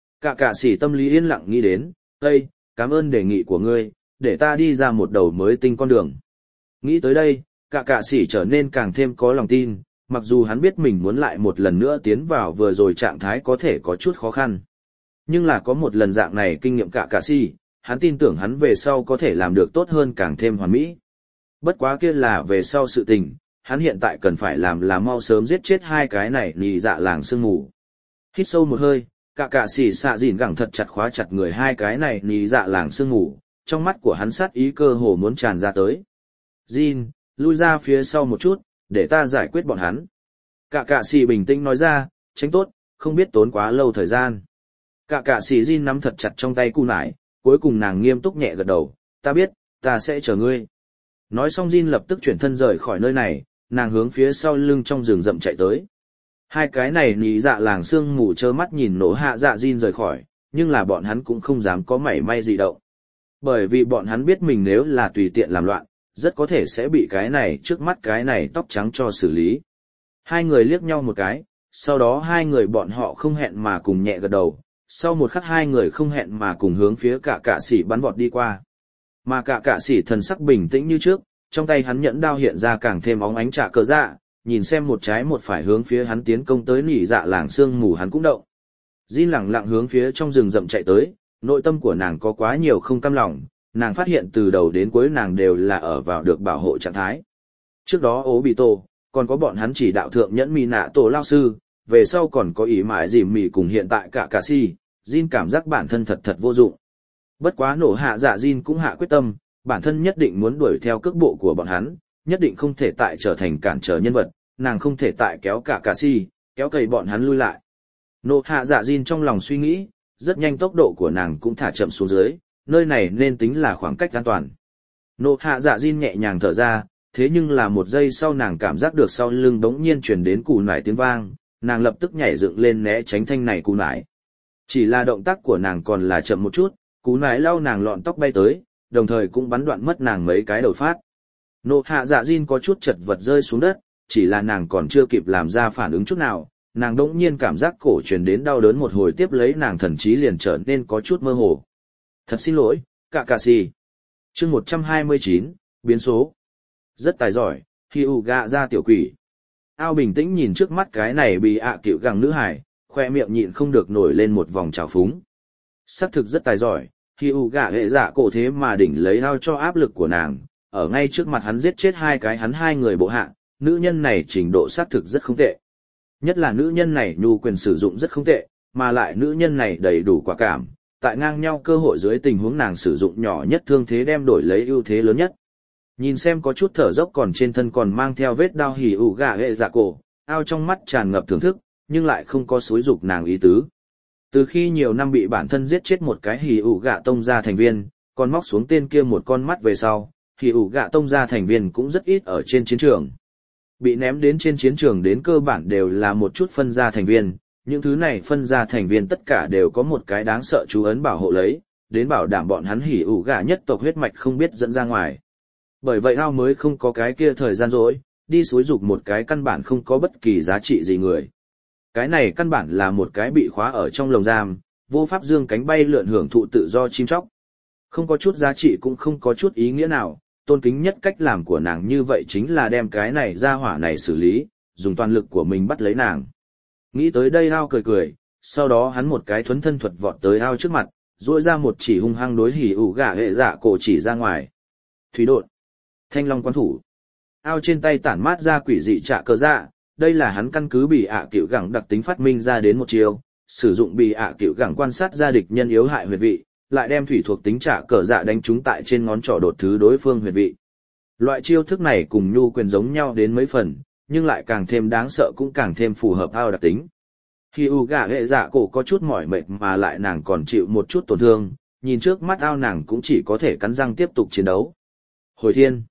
Cả sĩ tâm lý yên lặng nghĩ đến, Ê, cảm ơn đề nghị của ngươi, để ta đi ra một đầu mới tinh con đường. Nghĩ tới đây, cả sĩ trở nên càng thêm có lòng tin, mặc dù hắn biết mình muốn lại một lần nữa tiến vào vừa rồi trạng thái có thể có chút khó khăn. Nhưng là có một lần dạng này kinh nghiệm cả sĩ, hắn tin tưởng hắn về sau có thể làm được tốt hơn càng thêm hoàn mỹ. Bất quá kia là về sau sự tình, hắn hiện tại cần phải làm là mau sớm giết chết hai cái này nỉ dạ làng sương mù. Hít sâu một hơi, cả sĩ xạ dỉn gẳng thật chặt khóa chặt người hai cái này nỉ dạ làng sương mù, trong mắt của hắn sát ý cơ hồ muốn tràn ra tới. Jin, lui ra phía sau một chút, để ta giải quyết bọn hắn. Cả sĩ bình tĩnh nói ra, tránh tốt, không biết tốn quá lâu thời gian. Cả sĩ Jin nắm thật chặt trong tay cù nải, cuối cùng nàng nghiêm túc nhẹ gật đầu, ta biết, ta sẽ chờ ngươi. Nói xong Jin lập tức chuyển thân rời khỏi nơi này, nàng hướng phía sau lưng trong rừng rậm chạy tới. Hai cái này nỉ dạ làng sương mù trơ mắt nhìn nổ hạ dạ Jin rời khỏi, nhưng là bọn hắn cũng không dám có mảy may gì động. Bởi vì bọn hắn biết mình nếu là tùy tiện làm loạn, rất có thể sẽ bị cái này trước mắt cái này tóc trắng cho xử lý. Hai người liếc nhau một cái, sau đó hai người bọn họ không hẹn mà cùng nhẹ gật đầu, sau một khắc hai người không hẹn mà cùng hướng phía cả sĩ bắn vọt đi qua. Mà cả sĩ thần sắc bình tĩnh như trước, trong tay hắn nhẫn đao hiện ra càng thêm óng ánh trạ cờ dạ, nhìn xem một trái một phải hướng phía hắn tiến công tới nỉ dạ làng sương mù hắn cũng động. Jin lẳng lặng hướng phía trong rừng rậm chạy tới, Nội tâm của nàng có quá nhiều không cam lòng, nàng phát hiện từ đầu đến cuối nàng đều là ở vào được bảo hộ trạng thái. Trước đó ố bị tổ, còn có bọn hắn chỉ đạo thượng nhẫn mì nạ tổ lao sư, về sau còn có ý mãi dìm mì cùng hiện tại cả si, Jin cảm giác bản thân thật vô dụng. Bất quá nổ hạ dạ Jin cũng hạ quyết tâm, bản thân nhất định muốn đuổi theo cước bộ của bọn hắn, nhất định không thể tại trở thành cản trở nhân vật, nàng không thể tại kéo cả si, kéo cầy bọn hắn lui lại. Nổ hạ dạ Jin trong lòng suy nghĩ, rất nhanh tốc độ của nàng cũng thả chậm xuống dưới, nơi này nên tính là khoảng cách an toàn. Nổ hạ dạ Jin nhẹ nhàng thở ra, thế nhưng là một giây sau nàng cảm giác được sau lưng bỗng nhiên truyền đến cù nải tiếng vang, nàng lập tức nhảy dựng lên né tránh thanh này cù nải. Chỉ là động tác của nàng còn là chậm một chút, cú nải lau nàng lọn tóc bay tới, đồng thời cũng bắn đoạn mất nàng mấy cái đầu phát. Nộ hạ dạ Jin có chút chật vật rơi xuống đất, chỉ là nàng còn chưa kịp làm ra phản ứng chút nào, nàng đỗng nhiên cảm giác cổ truyền đến đau đớn một hồi tiếp lấy nàng thần trí liền trở nên có chút mơ hồ. Thật xin lỗi, cả si. Chương 129, biến số. Rất tài giỏi, Hyuga ra tiểu quỷ. Ao bình tĩnh nhìn trước mắt cái này bị cựu gẳng nữ hải, khoe miệng nhịn không được nổi lên một vòng trào phúng. Sắc thực rất tài giỏi, Hyuga hệ dạ cổ thế mà đỉnh lấy ao cho áp lực của nàng, ở ngay trước mặt hắn giết chết hai người bộ hạ, nữ nhân này trình độ xác thực rất không tệ. Nhất là nữ nhân này nhu quyền sử dụng rất không tệ, mà lại nữ nhân này đầy đủ quả cảm, tại ngang nhau cơ hội dưới tình huống nàng sử dụng nhỏ nhất thương thế đem đổi lấy ưu thế lớn nhất. Nhìn xem có chút thở dốc còn trên thân còn mang theo vết đao Hyuga hệ dạ cổ, ao trong mắt tràn ngập thưởng thức, nhưng lại không có xúi dục nàng ý tứ. Từ khi nhiều năm bị bản thân giết chết một cái Hyuga tông gia thành viên, còn móc xuống tên kia một con mắt về sau, Hyuga tông gia thành viên cũng rất ít ở trên chiến trường. Bị ném đến trên chiến trường đến cơ bản đều là một chút phân gia thành viên, những thứ này phân gia thành viên tất cả đều có một cái đáng sợ chú ấn bảo hộ lấy, đến bảo đảm bọn hắn Hyuga nhất tộc huyết mạch không biết dẫn ra ngoài. Bởi vậy ao mới không có cái kia thời gian rỗi, đi xúi dục một cái căn bản không có bất kỳ giá trị gì người. Cái này căn bản là một cái bị khóa ở trong lồng giam, vô pháp dương cánh bay lượn hưởng thụ tự do chim chóc. Không có chút giá trị cũng không có chút ý nghĩa nào, tôn kính nhất cách làm của nàng như vậy chính là đem cái này ra hỏa này xử lý, dùng toàn lực của mình bắt lấy nàng. Nghĩ tới đây ao cười cười, sau đó hắn một cái thuấn thân thuật vọt tới ao trước mặt, duỗi ra một chỉ hung hăng đối Hyuga hệ dạ cổ chỉ ra ngoài. Thủy độn, thanh long quan thủ. Ao trên tay tản mát ra quỷ dị trạ cờ dạ, đây là hắn căn cứ bị cựu gẳng đặc tính phát minh ra đến một chiều, sử dụng bị cựu gẳng quan sát ra địch nhân yếu hại huyệt vị, lại đem thủy thuộc tính trạ cờ dạ đánh trúng tại trên ngón trỏ đột thứ đối phương huyệt vị. Loại chiêu thức này cùng nhu quyền giống nhau đến mấy phần, nhưng lại càng thêm đáng sợ cũng càng thêm phù hợp ao đặc tính. Hyuga hệ dạ cổ có chút mỏi mệt mà lại nàng còn chịu một chút tổn thương, nhìn trước mắt ao nàng cũng chỉ có thể cắn răng tiếp tục chiến đấu. Hồi thiên.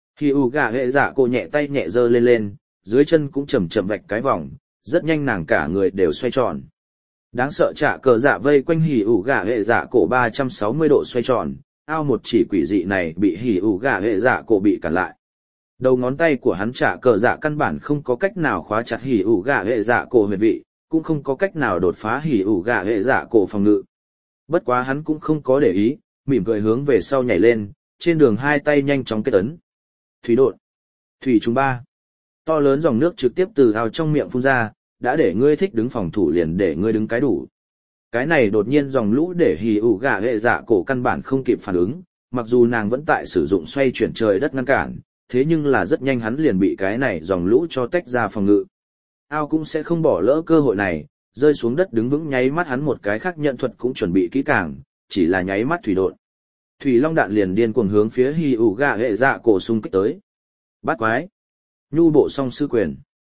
Hyuga hệ dạ cổ nhẹ tay nhẹ giơ lên, dưới chân cũng chậm chậm vạch cái vòng, rất nhanh nàng cả người đều xoay tròn. Đáng sợ trạ cờ dạ vây quanh Hyuga hệ dạ cổ 360 độ xoay tròn, ao một chỉ quỷ dị này bị Hyuga hệ dạ cổ bị cản lại. Đầu ngón tay của hắn trạ cờ dạ căn bản không có cách nào khóa chặt Hyuga hệ dạ cổ huyệt vị, cũng không có cách nào đột phá Hyuga hệ dạ cổ phòng ngự. Bất quá hắn cũng không có để ý, mỉm cười hướng về sau nhảy lên, trên đường hai tay nhanh chóng kết ấn. Thủy độn, thủy trùng ba. To lớn dòng nước trực tiếp từ ao trong miệng phun ra, đã để ngươi thích đứng phòng thủ liền để ngươi đứng cái đủ. Cái này đột nhiên dòng lũ để Hyuga hệ dạ cổ căn bản không kịp phản ứng, mặc dù nàng vẫn tại sử dụng xoay chuyển trời đất ngăn cản, thế nhưng là rất nhanh hắn liền bị cái này dòng lũ cho tách ra phòng ngự. Ao cũng sẽ không bỏ lỡ cơ hội này, rơi xuống đất đứng vững nháy mắt hắn một cái khác nhận thuật cũng chuẩn bị kỹ càng, chỉ là nháy mắt thủy độn. Thủy long đạn liền điên cuồng hướng phía Hyuga hệ dạ cổ xung kích tới. Bát quái. Nhu bộ song sư quyền.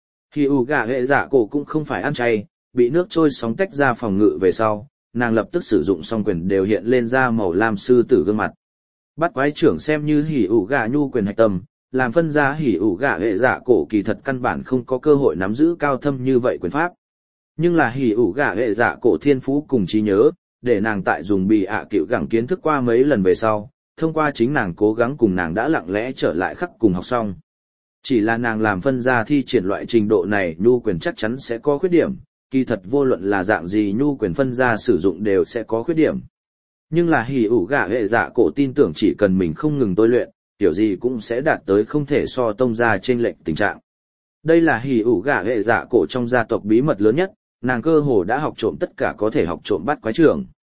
Hyuga hệ dạ cổ cũng không phải ăn chay, bị nước trôi sóng tách ra phòng ngự về sau, nàng lập tức sử dụng song quyền đều hiện lên ra màu lam sư tử gương mặt. Bát quái trưởng xem như Hyuga nhu quyền hạch tâm, làm phân ra Hyuga hệ dạ cổ kỳ thật căn bản không có cơ hội nắm giữ cao thâm như vậy quyền pháp. Nhưng là Hyuga hệ dạ cổ thiên phú cùng trí nhớ, để nàng tại dùng bị cựu gẳng kiến thức qua mấy lần về sau, thông qua chính nàng cố gắng cùng nàng đã lặng lẽ trở lại khắc cùng học xong. Chỉ là nàng làm phân ra thi triển loại trình độ này nhu quyền chắc chắn sẽ có khuyết điểm, kỳ thật vô luận là dạng gì nhu quyền phân ra sử dụng đều sẽ có khuyết điểm. Nhưng là Hyuga hệ dạ cổ tin tưởng chỉ cần mình không ngừng tôi luyện, kiểu gì cũng sẽ đạt tới không thể so tông gia chênh lệch tình trạng. Đây là Hyuga hệ dạ cổ trong gia tộc bí mật lớn nhất, nàng cơ hồ đã học trộm tất cả có thể học trộm bắt quái trưởng.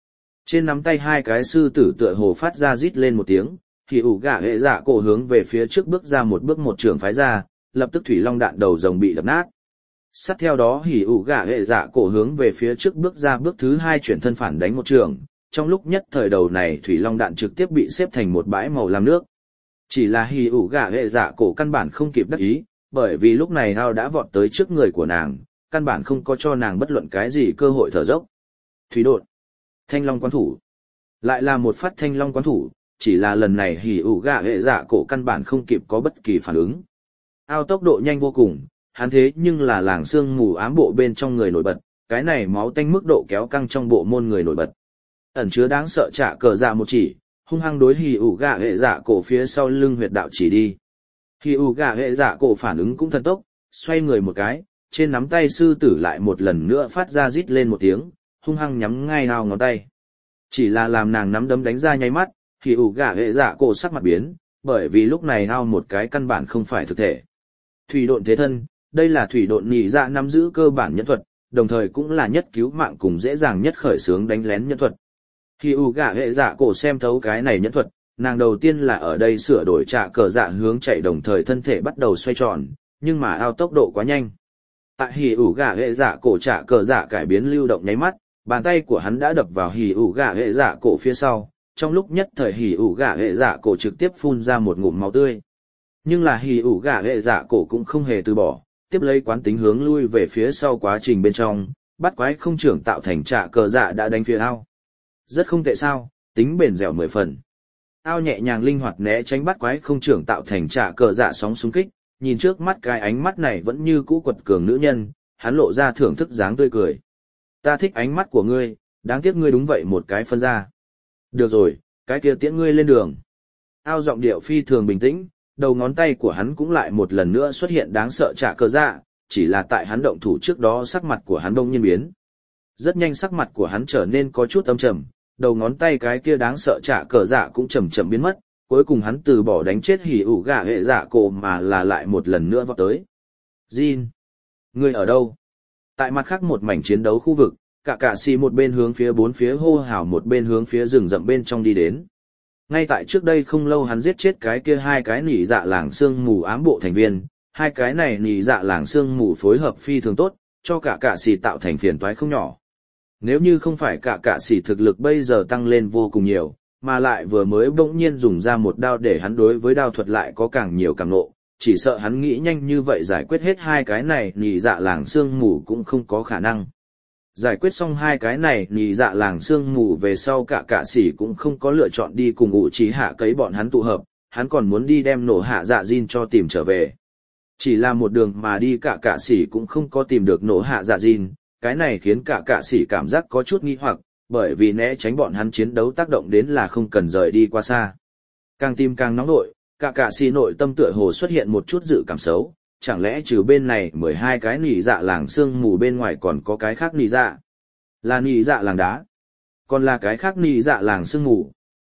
Trên nắm tay hai cái sư tử tựa hồ phát ra rít lên một tiếng, thì ủ gạ hệ dạ cổ hướng về phía trước bước ra một bước một trường phái ra, lập tức thủy long đạn đầu rồng bị đập nát. Sát theo đó hỉ ủ gạ hệ dạ cổ hướng về phía trước bước ra bước thứ hai chuyển thân phản đánh một trường, trong lúc nhất thời đầu này thủy long đạn trực tiếp bị xếp thành một bãi màu làm nước. Chỉ là hỉ ủ gạ hệ dạ cổ căn bản không kịp đắc ý, bởi vì lúc này Ao đã vọt tới trước người của nàng, căn bản không có cho nàng bất luận cái gì cơ hội thở dốc. Thủy đột, thanh long quán thủ, lại là một phát thanh long quán thủ, chỉ là lần này hỉ ủ gạ hệ dạ cổ căn bản không kịp có bất kỳ phản ứng. Ao tốc độ nhanh vô cùng, hắn thế nhưng là làng xương mù ám bộ bên trong người nổi bật, cái này máu tanh mức độ kéo căng trong bộ môn người nổi bật. Ẩn chứa đáng sợ trả cờ dạ một chỉ, hung hăng đối hỉ ủ gạ hệ dạ cổ phía sau lưng huyệt đạo chỉ đi. Hỉ ủ gạ hệ dạ cổ phản ứng cũng thần tốc, xoay người một cái, trên nắm tay sư tử lại một lần nữa phát ra rít lên một tiếng, hung hăng nhắm ngay Ao ngón tay. Chỉ là làm nàng nắm đấm đánh ra nháy mắt, hỉ ủ gạ hệ dạ cổ sắc mặt biến, bởi vì lúc này Ao một cái căn bản không phải thực thể. Thủy độn thế thân, đây là thủy độn nhị dạ nắm giữ cơ bản nhân thuật, đồng thời cũng là nhất cứu mạng cùng dễ dàng nhất khởi xướng đánh lén nhân thuật. Hỉ ủ gạ hệ dạ cổ xem thấu cái này nhân thuật, nàng đầu tiên là ở đây sửa đổi trả cờ dạ hướng chạy đồng thời thân thể bắt đầu xoay tròn, nhưng mà Ao tốc độ quá nhanh. Tại hỉ ủ gạ hệ dạ cổ trả cờ dạ cải biến lưu động nháy mắt, bàn tay của hắn đã đập vào hỉ ủ gạ hệ dạ cổ phía sau, trong lúc nhất thời hỉ ủ gạ hệ dạ cổ trực tiếp phun ra một ngụm máu tươi. Nhưng là hỉ ủ gạ hệ dạ cổ cũng không hề từ bỏ, tiếp lấy quán tính hướng lui về phía sau quá trình bên trong, bắt quái không trưởng tạo thành trả cờ dạ đã đánh phía Ao. Rất không tệ sao, tính bền dẻo 10 phần. Ao nhẹ nhàng linh hoạt né tránh bắt quái không trưởng tạo thành trả cờ dạ sóng xung kích, nhìn trước mắt cái ánh mắt này vẫn như cũ quật cường nữ nhân, hắn lộ ra thưởng thức dáng tươi cười. Ta thích ánh mắt của ngươi, đáng tiếc ngươi đúng vậy một cái phân ra. Được rồi, cái kia tiễn ngươi lên đường. Ao giọng điệu phi thường bình tĩnh, đầu ngón tay của hắn cũng lại một lần nữa xuất hiện đáng sợ trả cờ dạ, chỉ là tại hắn động thủ trước đó sắc mặt của hắn đông nhiên biến. Rất nhanh sắc mặt của hắn trở nên có chút âm trầm, đầu ngón tay cái kia đáng sợ trả cờ dạ cũng chậm chậm biến mất, cuối cùng hắn từ bỏ đánh chết hỉ ủ gạ hệ dạ cổ mà là lại một lần nữa vọt tới. Jin, ngươi ở đâu? Tại mặt khác một mảnh chiến đấu khu vực, cả xì một bên hướng phía bốn phía hô hào một bên hướng phía rừng rậm bên trong đi đến. Ngay tại trước đây không lâu hắn giết chết cái kia hai cái nỉ dạ làng xương mù ám bộ thành viên, hai cái này nỉ dạ làng xương mù phối hợp phi thường tốt, cho cả xì tạo thành phiền toái không nhỏ. Nếu như không phải cả xì thực lực bây giờ tăng lên vô cùng nhiều, mà lại vừa mới bỗng nhiên dùng ra một đao để hắn đối với đao thuật lại có càng nhiều càng nộ, chỉ sợ hắn nghĩ nhanh như vậy giải quyết hết hai cái này nỉ dạ làng xương mù cũng không có khả năng. Giải quyết xong hai cái này nỉ dạ làng xương mù về sau cả xỉ cũng không có lựa chọn đi cùng ủ trí hạ cấy bọn hắn tụ hợp, hắn còn muốn đi đem nổ hạ dạ Jin cho tìm trở về. Chỉ là một đường mà đi cả xỉ cũng không có tìm được nổ hạ dạ Jin, cái này khiến cả xỉ cảm giác có chút nghi hoặc, bởi vì né tránh bọn hắn chiến đấu tác động đến là không cần rời đi qua xa. Càng tìm càng nóng nội, cả xỉ nội tâm tựa hồ xuất hiện một chút dự cảm xấu, chẳng lẽ trừ bên này 12 cái nỉ dạ làng xương mù bên ngoài còn có cái khác nỉ dạ? Là nỉ dạ làng đá, còn là cái khác nỉ dạ làng xương mù.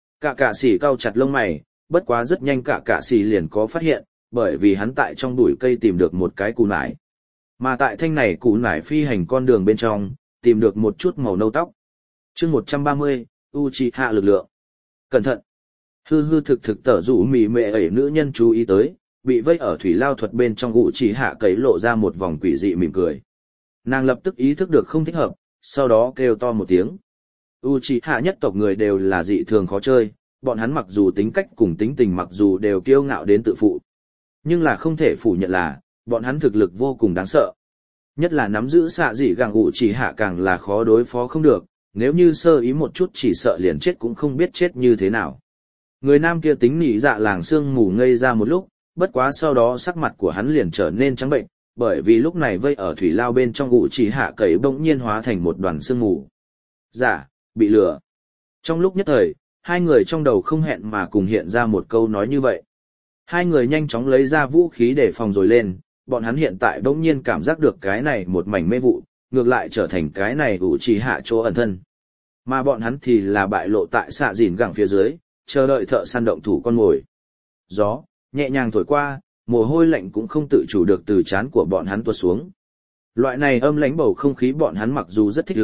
Cả xỉ cau chặt lông mày, bất quá rất nhanh cả xỉ liền có phát hiện, bởi vì hắn tại trong bụi cây tìm được một cái củ nải. Mà tại thanh này củ nải phi hành con đường bên trong, tìm được một chút màu nâu tóc. Chương 130, Uchiha lực lượng. Cẩn thận. Hư thực tở rủ mỉ mệ ẩy nữ nhân chú ý tới, bị vây ở thủy lao thuật bên trong Uchiha cấy lộ ra một vòng quỷ dị mỉm cười. Nàng lập tức ý thức được không thích hợp, sau đó kêu to một tiếng. Uchiha nhất tộc người đều là dị thường khó chơi, bọn hắn mặc dù tính cách cùng tính tình mặc dù đều kiêu ngạo đến tự phụ. Nhưng là không thể phủ nhận là, bọn hắn thực lực vô cùng đáng sợ. Nhất là nắm giữ xạ dị gàng Uchiha càng là khó đối phó không được, nếu như sơ ý một chút chỉ sợ liền chết cũng không biết chết như thế nào. Người nam kia tính nỉ dạ làng sương mù ngây ra một lúc, bất quá sau đó sắc mặt của hắn liền trở nên trắng bệnh, bởi vì lúc này vây ở thủy lao bên trong Uchiha cấy bỗng nhiên hóa thành một đoàn sương mù. Dạ, bị lừa. Trong lúc nhất thời, hai người trong đầu không hẹn mà cùng hiện ra một câu nói như vậy. Hai người nhanh chóng lấy ra vũ khí để phòng rồi lên, bọn hắn hiện tại bỗng nhiên cảm giác được cái này một mảnh mê vụ, ngược lại trở thành cái này Uchiha chỗ ẩn thân. Mà bọn hắn thì là bại lộ tại xạ dìn gẳng phía dưới, chờ đợi thợ săn động thủ con mồi. Gió nhẹ nhàng thổi qua, mồ hôi lạnh cũng không tự chủ được từ trán của bọn hắn tuột xuống. Loại này âm lãnh bầu không khí bọn hắn mặc dù rất thích ứng,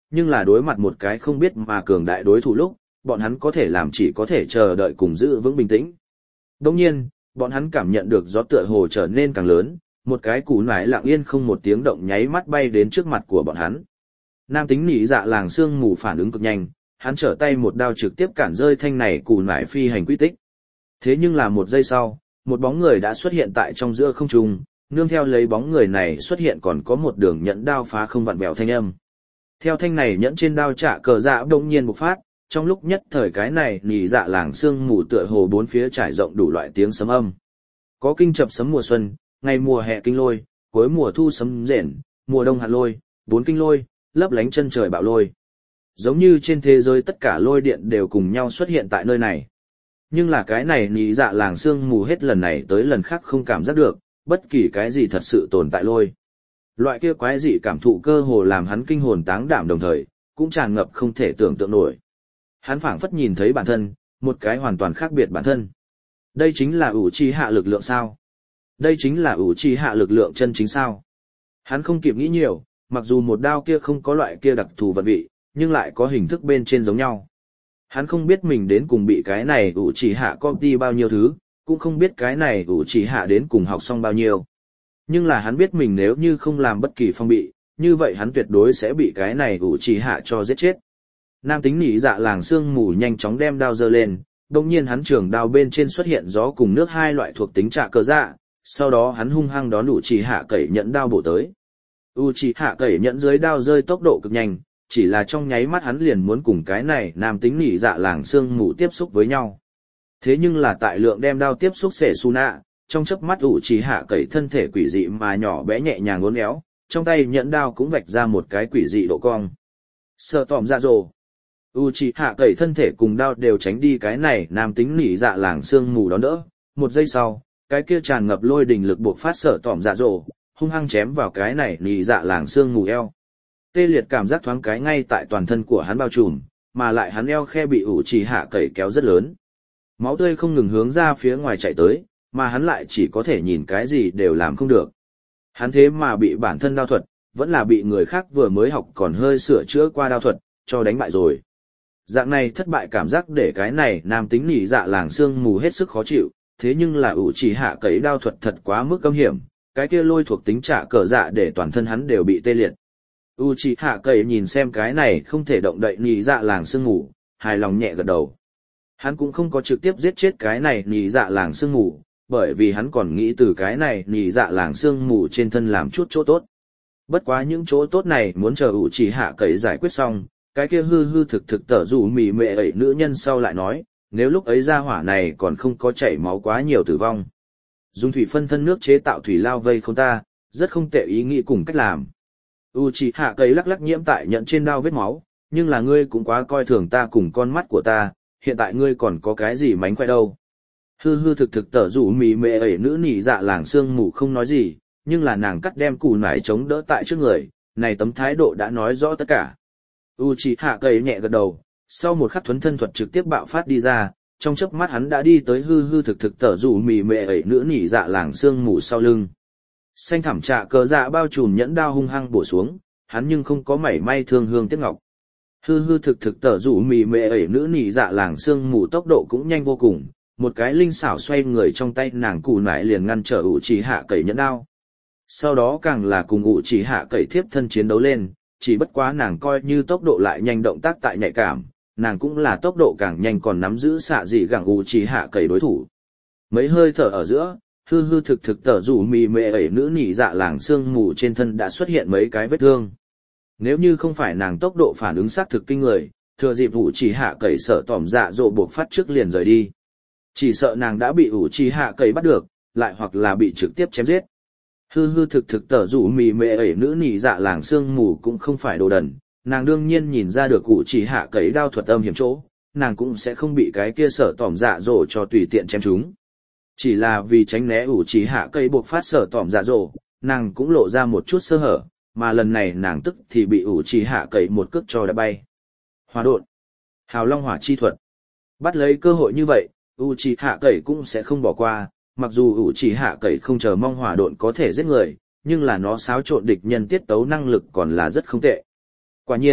nhưng là đối mặt một cái không biết mà cường đại đối thủ lúc, bọn hắn có thể làm chỉ có thể chờ đợi cùng giữ vững bình tĩnh. Đồng nhiên, bọn hắn cảm nhận được gió tựa hồ trở nên càng lớn, một cái củ nải lặng yên không một tiếng động nháy mắt bay đến trước mặt của bọn hắn. Nam tính nỉ dạ làng sương mù phản ứng cực nhanh, hắn trở tay một đao trực tiếp cản rơi thanh này củ nải phi hành quy tích. Thế nhưng là một giây sau, một bóng người đã xuất hiện tại trong giữa không trung, nương theo lấy bóng người này xuất hiện còn có một đường nhẫn đao phá không vặn vẹo thanh âm. Theo thanh này nhẫn trên đao trả cờ dạ bỗng nhiên bộc phát, trong lúc nhất thời cái này nỉ dạ làng sương mù tựa hồ bốn phía trải rộng đủ loại tiếng sấm âm. Có kinh chập sấm mùa xuân, ngày mùa hè kinh lôi, cuối mùa thu sấm rền, mùa đông hạt lôi, bốn kinh lôi, lấp lánh chân trời bạo lôi. Giống như trên thế giới tất cả lôi điện đều cùng nhau xuất hiện tại nơi này. Nhưng là cái này nỉ dạ làng sương mù hết lần này tới lần khác không cảm giác được, bất kỳ cái gì thật sự tồn tại lôi. Loại kia quái dị cảm thụ cơ hồ làm hắn kinh hồn táng đảm đồng thời, cũng tràn ngập không thể tưởng tượng nổi. Hắn phảng phất nhìn thấy bản thân, một cái hoàn toàn khác biệt bản thân. Đây chính là Uchiha lực lượng sao? Đây chính là Uchiha lực lượng chân chính sao? Hắn không kịp nghĩ nhiều, mặc dù một đao kia không có loại kia đặc thù vận vị, nhưng lại có hình thức bên trên giống nhau. Hắn không biết mình đến cùng bị cái này Uchiha copy bao nhiêu thứ, cũng không biết cái này Uchiha đến cùng học xong bao nhiêu. Nhưng là hắn biết mình nếu như không làm bất kỳ phong bị, như vậy hắn tuyệt đối sẽ bị cái này Uchiha cho giết chết. Nam tính nỉ dạ làng sương mù nhanh chóng đem đao giơ lên, đồng nhiên hắn trường đao bên trên xuất hiện gió cùng nước hai loại thuộc tính trả cờ dạ, sau đó hắn hung hăng đón Uchiha cẩy nhẫn đao bổ tới. Uchiha cẩy nhẫn dưới đao rơi tốc độ cực nhanh, chỉ là trong nháy mắt hắn liền muốn cùng cái này nam tính nỉ dạ làng sương mù tiếp xúc với nhau. Thế nhưng là tại lượng đem đao tiếp xúc sể su nạ, trong chớp mắt Uchiha cẩy thân thể quỷ dị mà nhỏ bé nhẹ nhàng uốn éo, trong tay nhẫn đao cũng vạch ra một cái quỷ dị độ cong. Sợ tỏm dạ rồ. Uchiha cẩy thân thể cùng đao đều tránh đi cái này nam tính nỉ dạ làng sương mù đón đỡ. Một giây sau, cái kia tràn ngập lôi đình lực buộc phát sợ tỏm dạ rồ, hung hăng chém vào cái này nỉ dạ làng sương mù eo. Tê liệt cảm giác thoáng cái ngay tại toàn thân của hắn bao trùm, mà lại hắn eo khe bị Uchiha cẩy kéo rất lớn. Máu tươi không ngừng hướng ra phía ngoài chạy tới, mà hắn lại chỉ có thể nhìn cái gì đều làm không được. Hắn thế mà bị bản thân đao thuật, vẫn là bị người khác vừa mới học còn hơi sửa chữa qua đao thuật, cho đánh bại rồi. Dạng này thất bại cảm giác để cái này nam tính nỉ dạ làng sương mù hết sức khó chịu, thế nhưng là Uchiha cẩy đao thuật thật quá mức cấm hiểm, cái kia lôi thuộc tính trả cờ dạ để toàn thân hắn đều bị tê liệt. Uchiha cẩy nhìn xem cái này không thể động đậy nỉ dạ làng sương mù, hài lòng nhẹ gật đầu. Hắn cũng không có trực tiếp giết chết cái này nỉ dạ làng sương mù, bởi vì hắn còn nghĩ từ cái này nỉ dạ làng sương mù trên thân làm chút chỗ tốt. Bất quá những chỗ tốt này muốn chờ Uchiha cẩy giải quyết xong, cái kia hư hư thực thực tở rủ mì mệ ẩy nữ nhân sau lại nói, nếu lúc ấy ra hỏa này còn không có chảy máu quá nhiều tử vong. Dùng thủy phân thân nước chế tạo thủy lao vây không ta, rất không tệ ý nghĩ cùng cách làm. Uchiha cẩy lắc lắc nhiễm tại nhận trên đao vết máu, nhưng là ngươi cũng quá coi thường ta cùng con mắt của ta, hiện tại ngươi còn có cái gì mánh khoe đâu. Hư hư thực thực tở rủ mì mệ ẩy nữ nỉ dạ làng sương mù không nói gì, nhưng là nàng cắt đem củ nải chống đỡ tại trước người, này tấm thái độ đã nói rõ tất cả. Uchiha cẩy nhẹ gật đầu, sau một khắc thuấn thân thuật trực tiếp bạo phát đi ra, trong chớp mắt hắn đã đi tới hư hư thực thực tở rủ mì mệ ẩy nữ nỉ dạ làng sương mù sau lưng. Xanh thẳm trạ cờ dạ bao trùm nhẫn đao hung hăng bổ xuống, hắn nhưng không có mảy may thương hương tiếc ngọc. Hư hư thực thực tở rủ mì mệ ẩy nữ nỉ dạ làng sương mù tốc độ cũng nhanh vô cùng, một cái linh xảo xoay người trong tay nàng cù nải liền ngăn trở Uchiha cẩy nhẫn đao. Sau đó càng là cùng Uchiha cẩy thiếp thân chiến đấu lên, chỉ bất quá nàng coi như tốc độ lại nhanh động tác tại nhạy cảm, nàng cũng là tốc độ càng nhanh còn nắm giữ xạ dị gẳng Uchiha cẩy đối thủ. Mấy hơi thở ở giữa, hư hư thực thực tở rủ mì mệ ẩy nữ nỉ dạ làng sương mù trên thân đã xuất hiện mấy cái vết thương. Nếu như không phải nàng tốc độ phản ứng xác thực kinh người, thừa dịp Uchiha cẩy sợ tỏm dạ dỗ buộc phát trước liền rời đi. Chỉ sợ nàng đã bị Uchiha cẩy bắt được, lại hoặc là bị trực tiếp chém giết. Hư hư thực thực tở rủ mì mệ ẩy nữ nỉ dạ làng sương mù cũng không phải đồ đần, nàng đương nhiên nhìn ra được Uchiha cẩy đao thuật âm hiểm chỗ, nàng cũng sẽ không bị cái kia sợ tỏm dạ dỗ cho tùy tiện chém chúng. Chỉ là vì tránh né Uchiha cẩy buộc phát sợ tỏm dạ dỗ, nàng cũng lộ ra một chút sơ hở, mà lần này nàng tức thì bị Uchiha cẩy một cước cho đã bay. Hỏa độn, Hào Long hỏa chi thuật. Bắt lấy cơ hội như vậy, Uchiha cẩy cũng sẽ không bỏ qua, mặc dù Uchiha cẩy không chờ mong hỏa độn có thể giết người, nhưng là nó xáo trộn địch nhân tiết tấu năng lực còn là rất không tệ. Quả nhiên,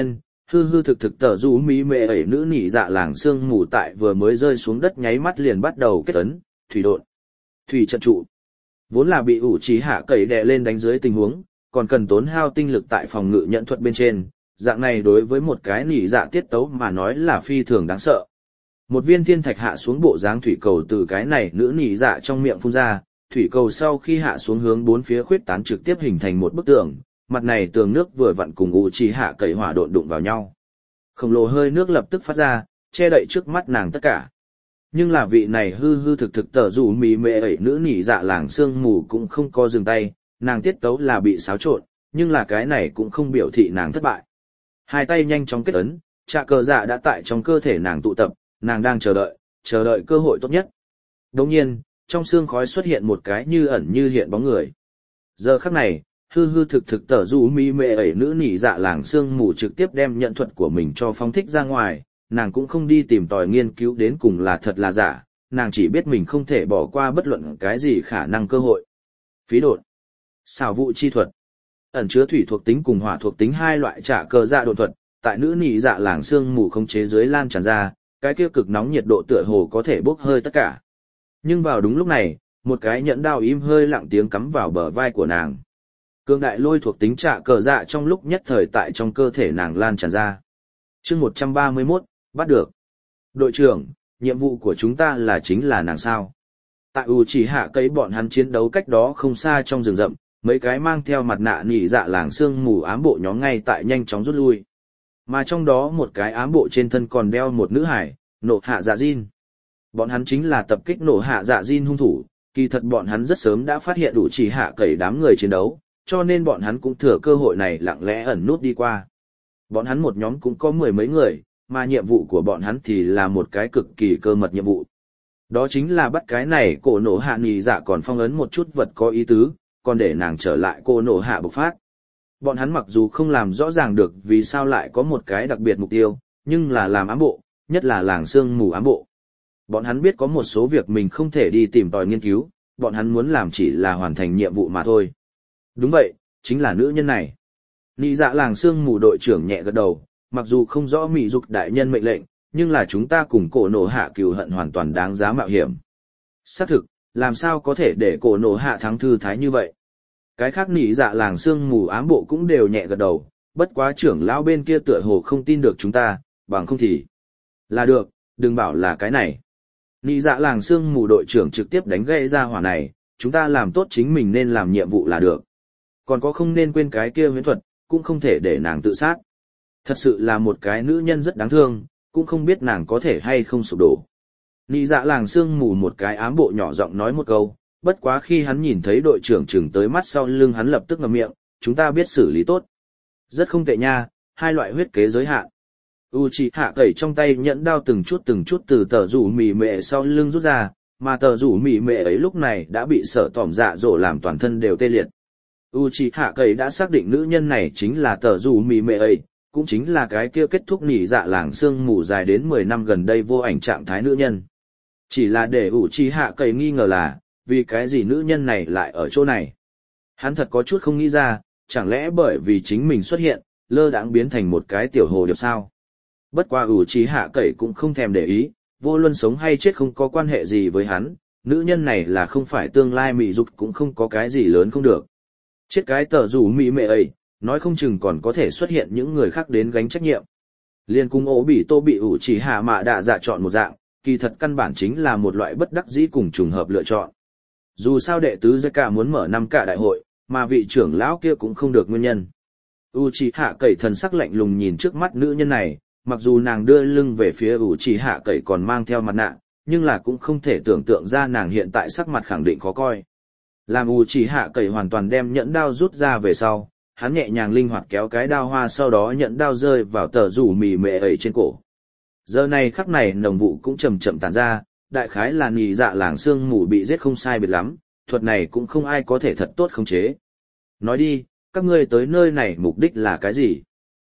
hư hư thực thực tờ rủ mỹ mệ ấy nữ nỉ dạ làng sương mù tại vừa mới rơi xuống đất nháy mắt liền bắt đầu kết ấn, thủy độn, thủy trận trụ. Vốn là bị ủ trí hạ cậy đè lên đánh dưới tình huống, còn cần tốn hao tinh lực tại phòng ngự nhận thuật bên trên, dạng này đối với một cái nỉ dạ tiết tấu mà nói là phi thường đáng sợ. Một viên thiên thạch hạ xuống bộ dáng thủy cầu từ cái này nữ nỉ dạ trong miệng phun ra, thủy cầu sau khi hạ xuống hướng bốn phía khuyết tán trực tiếp hình thành một bức tường, mặt này tường nước vừa vặn cùng ủ trí hạ cậy hỏa độn đụng vào nhau. Khổng lồ hơi nước lập tức phát ra, che đậy trước mắt nàng tất cả. Nhưng là vị này hư hư thực thực tờ rủ mì mệ ấy nữ nỉ dạ làng sương mù cũng không có dừng tay, nàng tiết tấu là bị xáo trộn, nhưng là cái này cũng không biểu thị nàng thất bại. Hai tay nhanh chóng kết ấn, trạ cờ dạ đã tại trong cơ thể nàng tụ tập, nàng đang chờ đợi cơ hội tốt nhất. Đồng nhiên, trong xương khói xuất hiện một cái như ẩn như hiện bóng người. Giờ khắc này, hư hư thực thực tờ rủ mì mệ ấy nữ nỉ dạ làng sương mù trực tiếp đem nhận thuật của mình cho phóng thích ra ngoài. Nàng cũng không đi tìm tòi nghiên cứu đến cùng là thật là giả, nàng chỉ biết mình không thể bỏ qua bất luận cái gì khả năng cơ hội. Phí độn, xảo vụ chi thuật, ẩn chứa thủy thuộc tính cùng hỏa thuộc tính hai loại trả cờ dạ độn thuật, tại nữ nỉ dạ làng sương mù không chế dưới lan tràn ra, cái kia cực nóng nhiệt độ tựa hồ có thể bốc hơi tất cả. Nhưng vào đúng lúc này, một cái nhẫn đao im hơi lặng tiếng cắm vào bờ vai của nàng. Cương đại lôi thuộc tính trả cờ dạ trong lúc nhất thời tại trong cơ thể nàng lan tràn ra. Chương 131, bắt được. Đội trưởng, nhiệm vụ của chúng ta là chính là nàng sao. Tại Uchiha Cậy bọn hắn chiến đấu cách đó không xa trong rừng rậm, mấy cái mang theo mặt nạ nỉ dạ làng sương mù ám bộ nhóm ngay tại nhanh chóng rút lui. Mà trong đó một cái ám bộ trên thân còn đeo một nữ hải, nộ hạ dạ Jin. Bọn hắn chính là tập kích nộ hạ dạ Jin hung thủ, kỳ thật bọn hắn rất sớm đã phát hiện Uchiha Cậy đám người chiến đấu, cho nên bọn hắn cũng thừa cơ hội này lặng lẽ ẩn nút đi qua. Bọn hắn một nhóm cũng có 10 mấy người, mà nhiệm vụ của bọn hắn thì là một cái cực kỳ cơ mật nhiệm vụ. Đó chính là bắt cái này cổ nổ hạ nỉ dạ còn phong ấn một chút vật có ý tứ, còn để nàng trở lại cổ nổ hạ bộc phát. Bọn hắn mặc dù không làm rõ ràng được vì sao lại có một cái đặc biệt mục tiêu, nhưng là làm ám bộ, nhất là làng sương mù ám bộ. Bọn hắn biết có một số việc mình không thể đi tìm tòi nghiên cứu, bọn hắn muốn làm chỉ là hoàn thành nhiệm vụ mà thôi. Đúng vậy, chính là nữ nhân này. Nị dạ làng sương mù đội trưởng nhẹ gật đầu, mặc dù không rõ mị dục đại nhân mệnh lệnh, nhưng là chúng ta cùng cổ nổ hạ cừu hận hoàn toàn đáng giá mạo hiểm. Xác thực, làm sao có thể để cổ nổ hạ thắng thư thái như vậy? Cái khác nị dạ làng sương mù ám bộ cũng đều nhẹ gật đầu, bất quá trưởng lão bên kia tựa hồ không tin được chúng ta, bằng không thì. Là được, đừng bảo là cái này. Nị dạ làng sương mù đội trưởng trực tiếp đánh gãy ra hỏa này, chúng ta làm tốt chính mình nên làm nhiệm vụ là được. Còn có không nên quên cái kia huyễn thuật, cũng không thể để nàng tự sát. Thật sự là một cái nữ nhân rất đáng thương, cũng không biết nàng có thể hay không sụp đổ. Nị dạ làng sương mù một cái ám bộ nhỏ giọng nói một câu, bất quá khi hắn nhìn thấy đội trưởng chừng tới mắt sau lưng hắn lập tức ngậm miệng, chúng ta biết xử lý tốt. Rất không tệ nha, hai loại huyết kế giới hạn. Uchiha Cậy trong tay nhẫn đao từng chút từ tờ rủ mì mệ sau lưng rút ra, mà tờ rủ mì mệ ấy lúc này đã bị sợ tỏm dạ dỗ làm toàn thân đều tê liệt. Uchiha Cậy đã xác định nữ nhân này chính là tờ rủ mì mệ ấy, cũng chính là cái kia kết thúc nỉ dạ làng sương mù dài đến 10 năm gần đây vô ảnh trạng thái nữ nhân. Chỉ là để Uchiha Cậy nghi ngờ là, vì cái gì nữ nhân này lại ở chỗ này. Hắn thật có chút không nghĩ ra, chẳng lẽ bởi vì chính mình xuất hiện, lơ đãng biến thành một cái tiểu hồ điệp sao. Bất qua Uchiha Cậy cũng không thèm để ý, vô luận sống hay chết không có quan hệ gì với hắn, nữ nhân này là không phải tương lai mị dục cũng không có cái gì lớn không được. Chết cái tờ rủ mị mệ ấy, nói không chừng còn có thể xuất hiện những người khác đến gánh trách nhiệm. Liên cung ổ bị tô bị Uchiha mạ đạ dạ chọn một dạng, kỳ thật căn bản chính là một loại bất đắc dĩ cùng trùng hợp lựa chọn. Dù sao đệ tứ giai cả muốn mở 5 cả đại hội, mà vị trưởng lão kia cũng không được nguyên nhân. Uchiha Cậy thần sắc lạnh lùng nhìn trước mắt nữ nhân này, mặc dù nàng đưa lưng về phía Uchiha Cậy còn mang theo mặt nạ, nhưng là cũng không thể tưởng tượng ra nàng hiện tại sắc mặt khẳng định khó coi. Làm Uchiha Cậy hoàn toàn đem nhẫn đao rút ra về sau, hắn nhẹ nhàng linh hoạt kéo cái đao hoa sau đó nhẫn đao rơi vào tờ rủ mì mệ ấy trên cổ. Giờ này khắc này nồng vụ cũng chậm chậm tàn ra, đại khái là nỉ dạ làng sương mù bị giết không sai biệt lắm, thuật này cũng không ai có thể thật tốt khống chế. Nói đi, các ngươi tới nơi này mục đích là cái gì?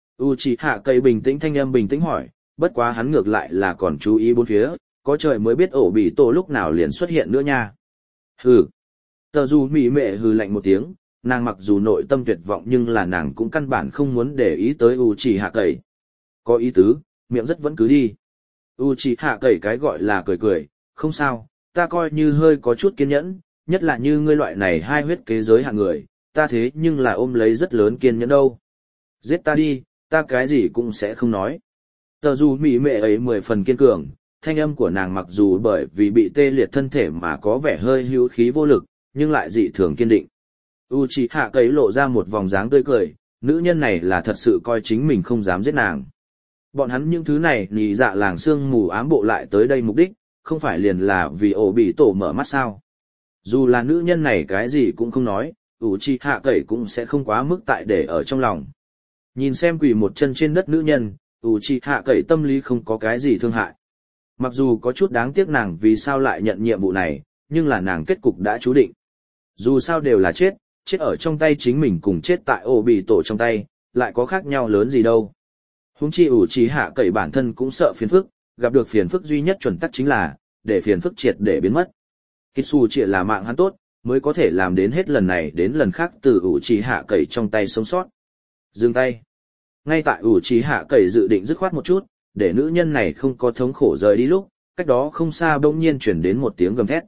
Uchiha Cậy bình tĩnh thanh âm bình tĩnh hỏi, bất quá hắn ngược lại là còn chú ý bốn phía, có trời mới biết ổ bị tổ lúc nào liền xuất hiện nữa nha. Hừ. Tờ dù mỉ mệ hừ lạnh một tiếng, nàng mặc dù nội tâm tuyệt vọng nhưng là nàng cũng căn bản không muốn để ý tới Uchiha Cậy. có ý tứ, miệng rất vẫn cứ đi. Uchiha cậy cái gọi là cười cười, không sao, ta coi như hơi có chút kiên nhẫn, nhất là như ngươi loại này hai huyết kế giới hạng người, ta thế nhưng là ôm lấy rất lớn kiên nhẫn đâu. Giết ta đi, ta cái gì cũng sẽ không nói. Tờ dù mỹ mệ ấy 10 phần kiên cường, thanh âm của nàng mặc dù bởi vì bị tê liệt thân thể mà có vẻ hơi hữu khí vô lực, nhưng lại dị thường kiên định. Uchiha cậy lộ ra một vòng dáng tươi cười, nữ nhân này là thật sự coi chính mình không dám giết nàng. Bọn hắn những thứ này nhị dạ làng sương mù ám bộ lại tới đây mục đích, không phải liền là vì ổ bị tổ mở mắt sao. Dù là nữ nhân này cái gì cũng không nói, Uchiha cậy cũng sẽ không quá mức tại để ở trong lòng. Nhìn xem quỳ một chân trên đất nữ nhân, Uchiha cậy tâm lý không có cái gì thương hại. Mặc dù có chút đáng tiếc nàng vì sao lại nhận nhiệm vụ này, nhưng là nàng kết cục đã chú định. Dù sao đều là chết, chết ở trong tay chính mình cùng chết tại ổ bị tổ trong tay, lại có khác nhau lớn gì đâu. Huống chi Uchiha cậy bản thân cũng sợ phiền phức, gặp được phiền phức duy nhất chuẩn tắc chính là, để phiền phức triệt để biến mất. Kitsu chỉ là mạng hắn tốt, mới có thể làm đến hết lần này đến lần khác từ Uchiha cậy trong tay sống sót. Dừng tay. Ngay tại Uchiha cậy dự định dứt khoát một chút, để nữ nhân này không có thống khổ rời đi lúc, cách đó không xa bỗng nhiên chuyển đến một tiếng gầm thét.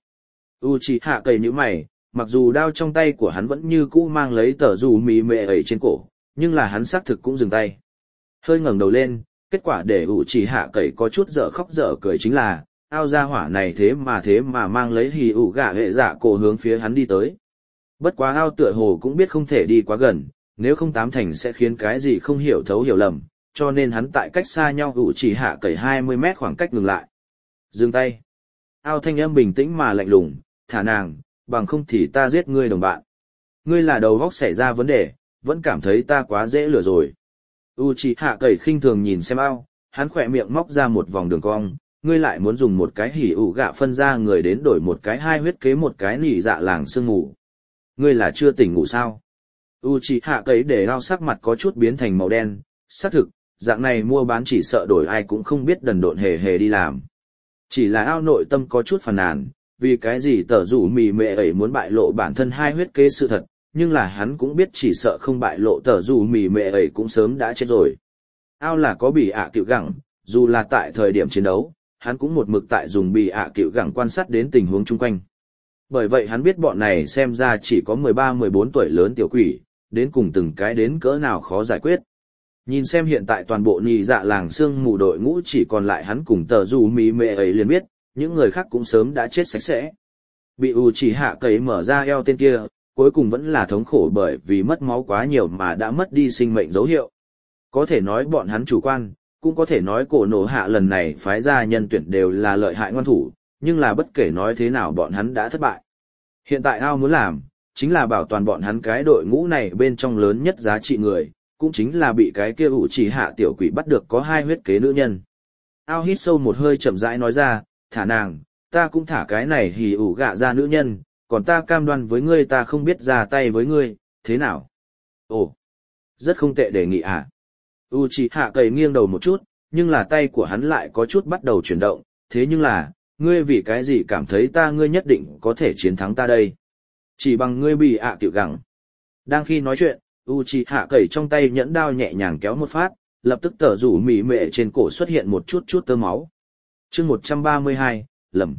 Uchiha cậy nhíu mày, mặc dù đao trong tay của hắn vẫn như cũ mang lấy tờ dù mì mệ ấy trên cổ, nhưng là hắn xác thực cũng dừng tay. Hơi ngẩng đầu lên, kết quả để Uchiha cậy có chút dở khóc dở cười chính là, ao ra hỏa này thế mà mang lấy hì ủ gạ hệ dạ cổ hướng phía hắn đi tới. Bất quá ao tựa hồ cũng biết không thể đi quá gần, nếu không tám thành sẽ khiến cái gì không hiểu thấu hiểu lầm, cho nên hắn tại cách xa nhau Uchiha cậy 20 mét khoảng cách ngừng lại. Dừng tay. Ao thanh âm bình tĩnh mà lạnh lùng, thả nàng, bằng không thì ta giết ngươi đồng bạn. Ngươi là đầu óc xảy ra vấn đề, vẫn cảm thấy ta quá dễ lừa rồi. Uchiha cậy khinh thường nhìn xem ao, hắn khỏe miệng móc ra một vòng đường cong, ngươi lại muốn dùng một cái hỉ ủ gạ phân ra người đến đổi một cái hai huyết kế một cái nỉ dạ làng sương ngủ. Ngươi là chưa tỉnh ngủ sao? Uchiha cậy để ao sắc mặt có chút biến thành màu đen, xác thực, dạng này mua bán chỉ sợ đổi ai cũng không biết đần độn hề hề đi làm. Chỉ là ao nội tâm có chút phàn nàn, vì cái gì tờ rủ mì mệ ấy muốn bại lộ bản thân hai huyết kế sự thật, nhưng là hắn cũng biết chỉ sợ không bại lộ tờ rủ mì mệ ấy cũng sớm đã chết rồi. Ao là có bị ạ cựu gẳng, dù là tại thời điểm chiến đấu, hắn cũng một mực tại dùng bị ạ cựu gẳng quan sát đến tình huống chung quanh. Bởi vậy hắn biết bọn này xem ra chỉ có 13-14 tuổi lớn tiểu quỷ, đến cùng từng cái đến cỡ nào khó giải quyết. Nhìn xem hiện tại toàn bộ nhị dạ làng sương mù đội ngũ chỉ còn lại hắn cùng tờ rủ mì mệ ấy liền biết, những người khác cũng sớm đã chết sạch sẽ. Bị Uchiha cậy mở ra eo tên kia, cuối cùng vẫn là thống khổ bởi vì mất máu quá nhiều mà đã mất đi sinh mệnh dấu hiệu. Có thể nói bọn hắn chủ quan, cũng có thể nói cổ nổ hạ lần này phái ra nhân tuyển đều là lợi hại ngoan thủ, nhưng là bất kể nói thế nào bọn hắn đã thất bại. Hiện tại ao muốn làm, chính là bảo toàn bọn hắn cái đội ngũ này bên trong lớn nhất giá trị người, cũng chính là bị cái kia Uchiha tiểu quỷ bắt được có hai huyết kế nữ nhân. Ao hít sâu một hơi chậm rãi nói ra, thả nàng, ta cũng thả cái này hì ủ gạ ra nữ nhân, còn ta cam đoan với ngươi ta không biết ra tay với ngươi, thế nào? Ồ, rất không tệ đề nghị à? Uchiha cậy nghiêng đầu một chút, nhưng là tay của hắn lại có chút bắt đầu chuyển động, thế nhưng là, ngươi vì cái gì cảm thấy ngươi nhất định có thể chiến thắng ta đây? Chỉ bằng ngươi bị ạ tiểu gẳng. Đang khi nói chuyện, Uchiha cậy trong tay nhẫn đao nhẹ nhàng kéo một phát, lập tức tờ rủ mỉ mệ trên cổ xuất hiện một chút tơ máu. Chương 132, lầm.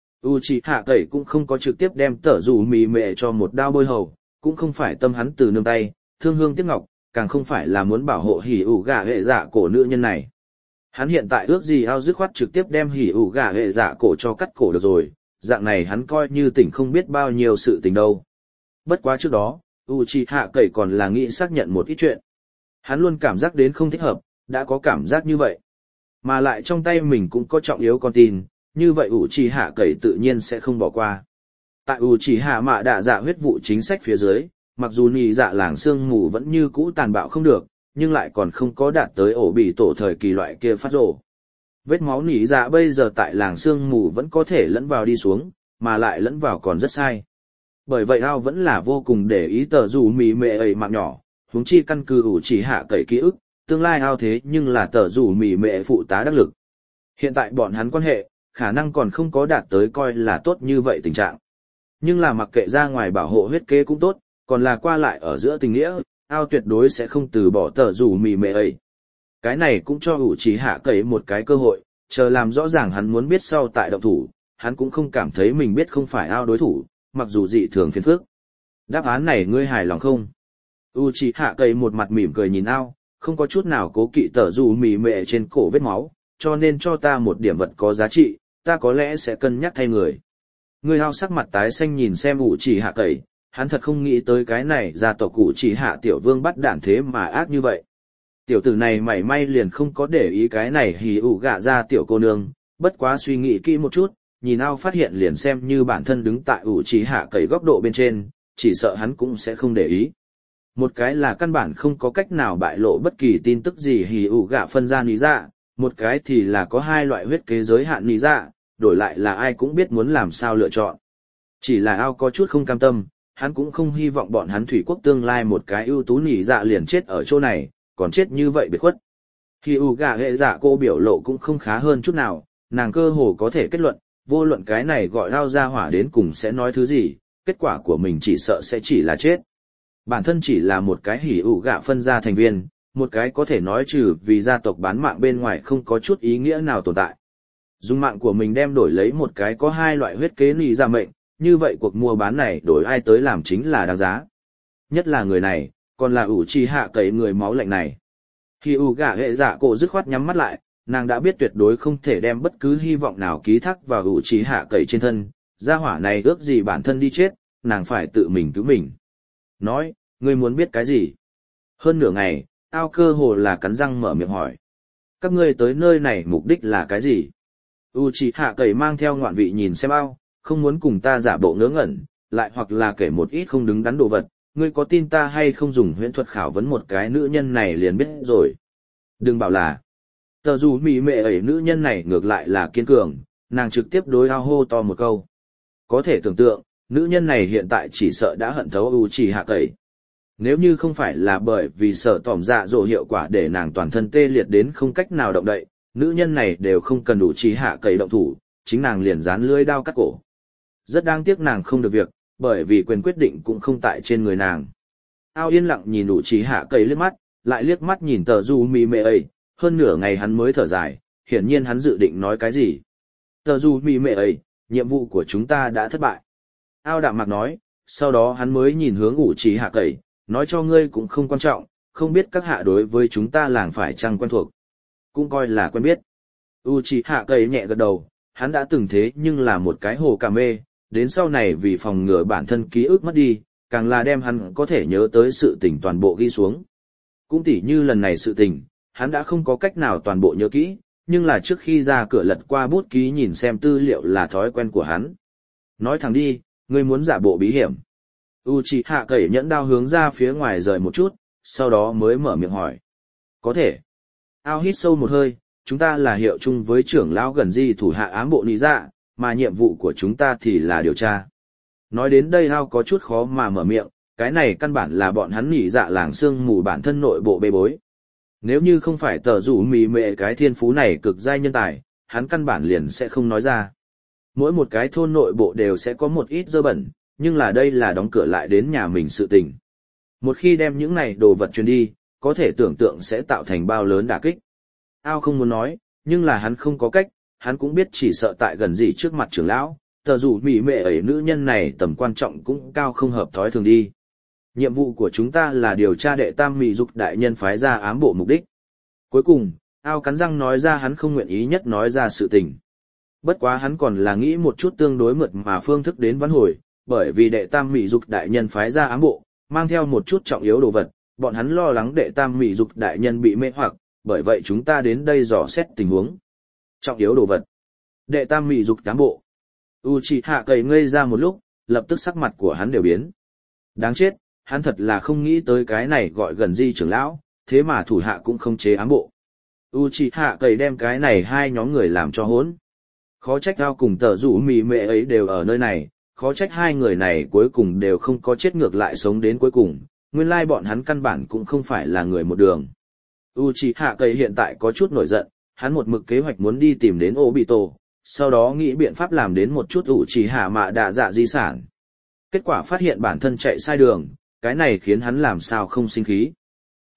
Uchiha cậy cũng không có trực tiếp đem tờ rủ mỉ mệ cho một đao bôi hầu, cũng không phải tâm hắn từ nương tay, thương hương tiếc ngọc, càng không phải là muốn bảo hộ hỉ ủ gà hệ dạ cổ nữ nhân này. Hắn hiện tại ước gì ao dứt khoát trực tiếp đem hỉ ủ gà hệ dạ cổ cho cắt cổ được rồi, dạng này hắn coi như tỉnh không biết bao nhiêu sự tình đâu. Bất quá trước đó, Uchiha cậy còn là nghĩ xác nhận một ít chuyện. Hắn luôn cảm giác đến không thích hợp, đã có cảm giác như vậy. Mà lại trong tay mình cũng có trọng yếu con tin, như vậy Uchiha cậy tự nhiên sẽ không bỏ qua. Tại Uchiha mạ đạ dạ huyết vụ chính sách phía dưới, mặc dù nhị dạ làng sương mù vẫn như cũ tàn bạo không được, nhưng lại còn không có đạt tới ổ bị tổ thời kỳ loại kia phát rồ. Vết máu nhị dạ bây giờ tại làng sương mù vẫn có thể lẫn vào đi xuống, mà lại lẫn vào còn rất sai. Bởi vậy ao vẫn là vô cùng để ý tờ dù mì mệ ấy mạng nhỏ, huống chi căn cứ Uchiha cậy ký ức, tương lai ao thế nhưng là tờ dù mì mệ phụ tá đắc lực. Hiện tại bọn hắn quan hệ, khả năng còn không có đạt tới coi là tốt như vậy tình trạng. Nhưng là mặc kệ ra ngoài bảo hộ huyết kế cũng tốt, còn là qua lại ở giữa tình nghĩa, ao tuyệt đối sẽ không từ bỏ tờ dù mì mệ ấy. Cái này cũng cho ủ trí hạ cậy một cái cơ hội, chờ làm rõ ràng hắn muốn biết sau tại động thủ, hắn cũng không cảm thấy mình biết không phải ao đối thủ, mặc dù dị thường phiền phức. Đáp án này ngươi hài lòng không? Uchiha Cây một mặt mỉm cười nhìn ao, không có chút nào cố kỵ tở dù mì mệ trên cổ vết máu, cho nên cho ta một điểm vật có giá trị, ta có lẽ sẽ cân nhắc thay người. Người ao sắc mặt tái xanh nhìn xem Uchiha Cây, hắn thật không nghĩ tới cái này gia tộc Uchiha tiểu vương bắt đản thế mà ác như vậy. Tiểu tử này mảy may liền không có để ý cái này hì ủ gạ ra tiểu cô nương, bất quá suy nghĩ kỹ một chút, nhìn ao phát hiện liền xem như bản thân đứng tại Uchiha Cây góc độ bên trên, chỉ sợ hắn cũng sẽ không để ý. Một cái là căn bản không có cách nào bại lộ bất kỳ tin tức gì hì ủ gạ phân ra lý dạ, một cái thì là có hai loại huyết kế giới hạn lý dạ, đổi lại là ai cũng biết muốn làm sao lựa chọn. Chỉ là ao có chút không cam tâm, hắn cũng không hy vọng bọn hắn thủy quốc tương lai một cái ưu tú lý dạ liền chết ở chỗ này, còn chết như vậy biệt khuất. Hì ủ gạ hệ dạ cô biểu lộ cũng không khá hơn chút nào, nàng cơ hồ có thể kết luận, vô luận cái này gọi ao ra hỏa đến cùng sẽ nói thứ gì, kết quả của mình chỉ sợ sẽ chỉ là chết. Bản thân chỉ là một cái hỉ ủ gạ phân gia thành viên, một cái có thể nói trừ vì gia tộc bán mạng bên ngoài không có chút ý nghĩa nào tồn tại. Dùng mạng của mình đem đổi lấy một cái có hai loại huyết kế nì ra mệnh, như vậy cuộc mua bán này đổi ai tới làm chính là đáng giá. Nhất là người này, còn là Uchiha Cây người máu lạnh này. Khi ủ gạ hệ dạ cổ dứt khoát nhắm mắt lại, nàng đã biết tuyệt đối không thể đem bất cứ hy vọng nào ký thác vào Uchiha Cây trên thân, gia hỏa này ước gì bản thân đi chết, nàng phải tự mình cứu mình. Nói, ngươi muốn biết cái gì? Hơn nửa ngày, ao cơ hồ là cắn răng mở miệng hỏi. Các ngươi tới nơi này mục đích là cái gì? Uchiha Cây mang theo ngoạn vị nhìn xem ao, không muốn cùng ta giả bộ ngớ ngẩn, lại hoặc là kể một ít không đứng đắn đồ vật, ngươi có tin ta hay không dùng huyễn thuật khảo vấn một cái nữ nhân này liền biết rồi. Đừng bảo là, tờ dù mỉ mệ ấy nữ nhân này ngược lại là kiên cường, nàng trực tiếp đối ao hô to một câu. Có thể tưởng tượng, nữ nhân này hiện tại chỉ sợ đã hận thấu Uchiha Cây. Nếu như không phải là bởi vì sợ tỏm dạ dỗ hiệu quả để nàng toàn thân tê liệt đến không cách nào động đậy, nữ nhân này đều không cần Uchiha Cây động thủ, chính nàng liền dán lưỡi đao cắt cổ. Rất đáng tiếc nàng không được việc, bởi vì quyền quyết định cũng không tại trên người nàng. Ao yên lặng nhìn Uchiha Cây liếc mắt, lại liếc mắt nhìn tờ du mi mê ấy, hơn nửa ngày hắn mới thở dài, hiển nhiên hắn dự định nói cái gì. Tờ du mi mê ấy, nhiệm vụ của chúng ta đã thất bại. Ao đạm mạc nói, sau đó hắn mới nhìn hướng Uchiha Cây, nói cho ngươi cũng không quan trọng, không biết các hạ đối với chúng ta làng phải chăng quen thuộc. Cũng coi là quen biết. Uchiha Cây nhẹ gật đầu, hắn đã từng thế nhưng là một cái hồ cà mê, đến sau này vì phòng ngừa bản thân ký ức mất đi, càng là đem hắn có thể nhớ tới sự tình toàn bộ ghi xuống. Cũng tỉ như lần này sự tình, hắn đã không có cách nào toàn bộ nhớ kỹ, nhưng là trước khi ra cửa lật qua bút ký nhìn xem tư liệu là thói quen của hắn. Nói thẳng đi, ngươi muốn giả bộ bí hiểm. Uchiha Cây nhẫn đao hướng ra phía ngoài rời một chút, sau đó mới mở miệng hỏi. Có thể. Ao hít sâu một hơi, chúng ta là hiệu chung với trưởng lão gần di thủ hạ ám bộ nị dạ, mà nhiệm vụ của chúng ta thì là điều tra. Nói đến đây Ao có chút khó mà mở miệng, cái này căn bản là bọn hắn nị dạ làng xương mù bản thân nội bộ bê bối. Nếu như không phải tờ rủ mì mệ cái thiên phú này cực giai nhân tài, hắn căn bản liền sẽ không nói ra. Mỗi một cái thôn nội bộ đều sẽ có một ít dơ bẩn, nhưng là đây là đóng cửa lại đến nhà mình sự tình. Một khi đem những này đồ vật truyền đi, có thể tưởng tượng sẽ tạo thành bao lớn đả kích. Ao không muốn nói, nhưng là hắn không có cách, hắn cũng biết chỉ sợ tại gần gì trước mặt trưởng lão, tờ dù mỉ mệ ấy nữ nhân này tầm quan trọng cũng cao không hợp thói thường đi. Nhiệm vụ của chúng ta là điều tra đệ tam mị dục đại nhân phái ra ám bộ mục đích. Cuối cùng, Ao cắn răng nói ra hắn không nguyện ý nhất nói ra sự tình. Bất quá hắn còn là nghĩ một chút tương đối mượt mà phương thức đến vãn hồi, bởi vì đệ tam mị dục đại nhân phái ra ám bộ, mang theo một chút trọng yếu đồ vật, bọn hắn lo lắng đệ tam mị dục đại nhân bị mê hoặc, bởi vậy chúng ta đến đây dò xét tình huống. Trọng yếu đồ vật. Đệ tam mị dục tám bộ. Uchiha Cây ngây ra một lúc, lập tức sắc mặt của hắn đều biến. Đáng chết, hắn thật là không nghĩ tới cái này gọi gần di trưởng lão, thế mà thủ hạ cũng không chế ám bộ. Uchiha Cây đem cái này hai nhóm người làm cho hỗn. Khó trách Ao cùng tờ rủ mì mệ ấy đều ở nơi này, khó trách hai người này cuối cùng đều không có chết ngược lại sống đến cuối cùng, nguyên lai bọn hắn căn bản cũng không phải là người một đường. Uchiha Cây hiện tại có chút nổi giận, hắn một mực kế hoạch muốn đi tìm đến Obito, sau đó nghĩ biện pháp làm đến một chút Uchiha mạ đạ dạ di sản. Kết quả phát hiện bản thân chạy sai đường, cái này khiến hắn làm sao không sinh khí.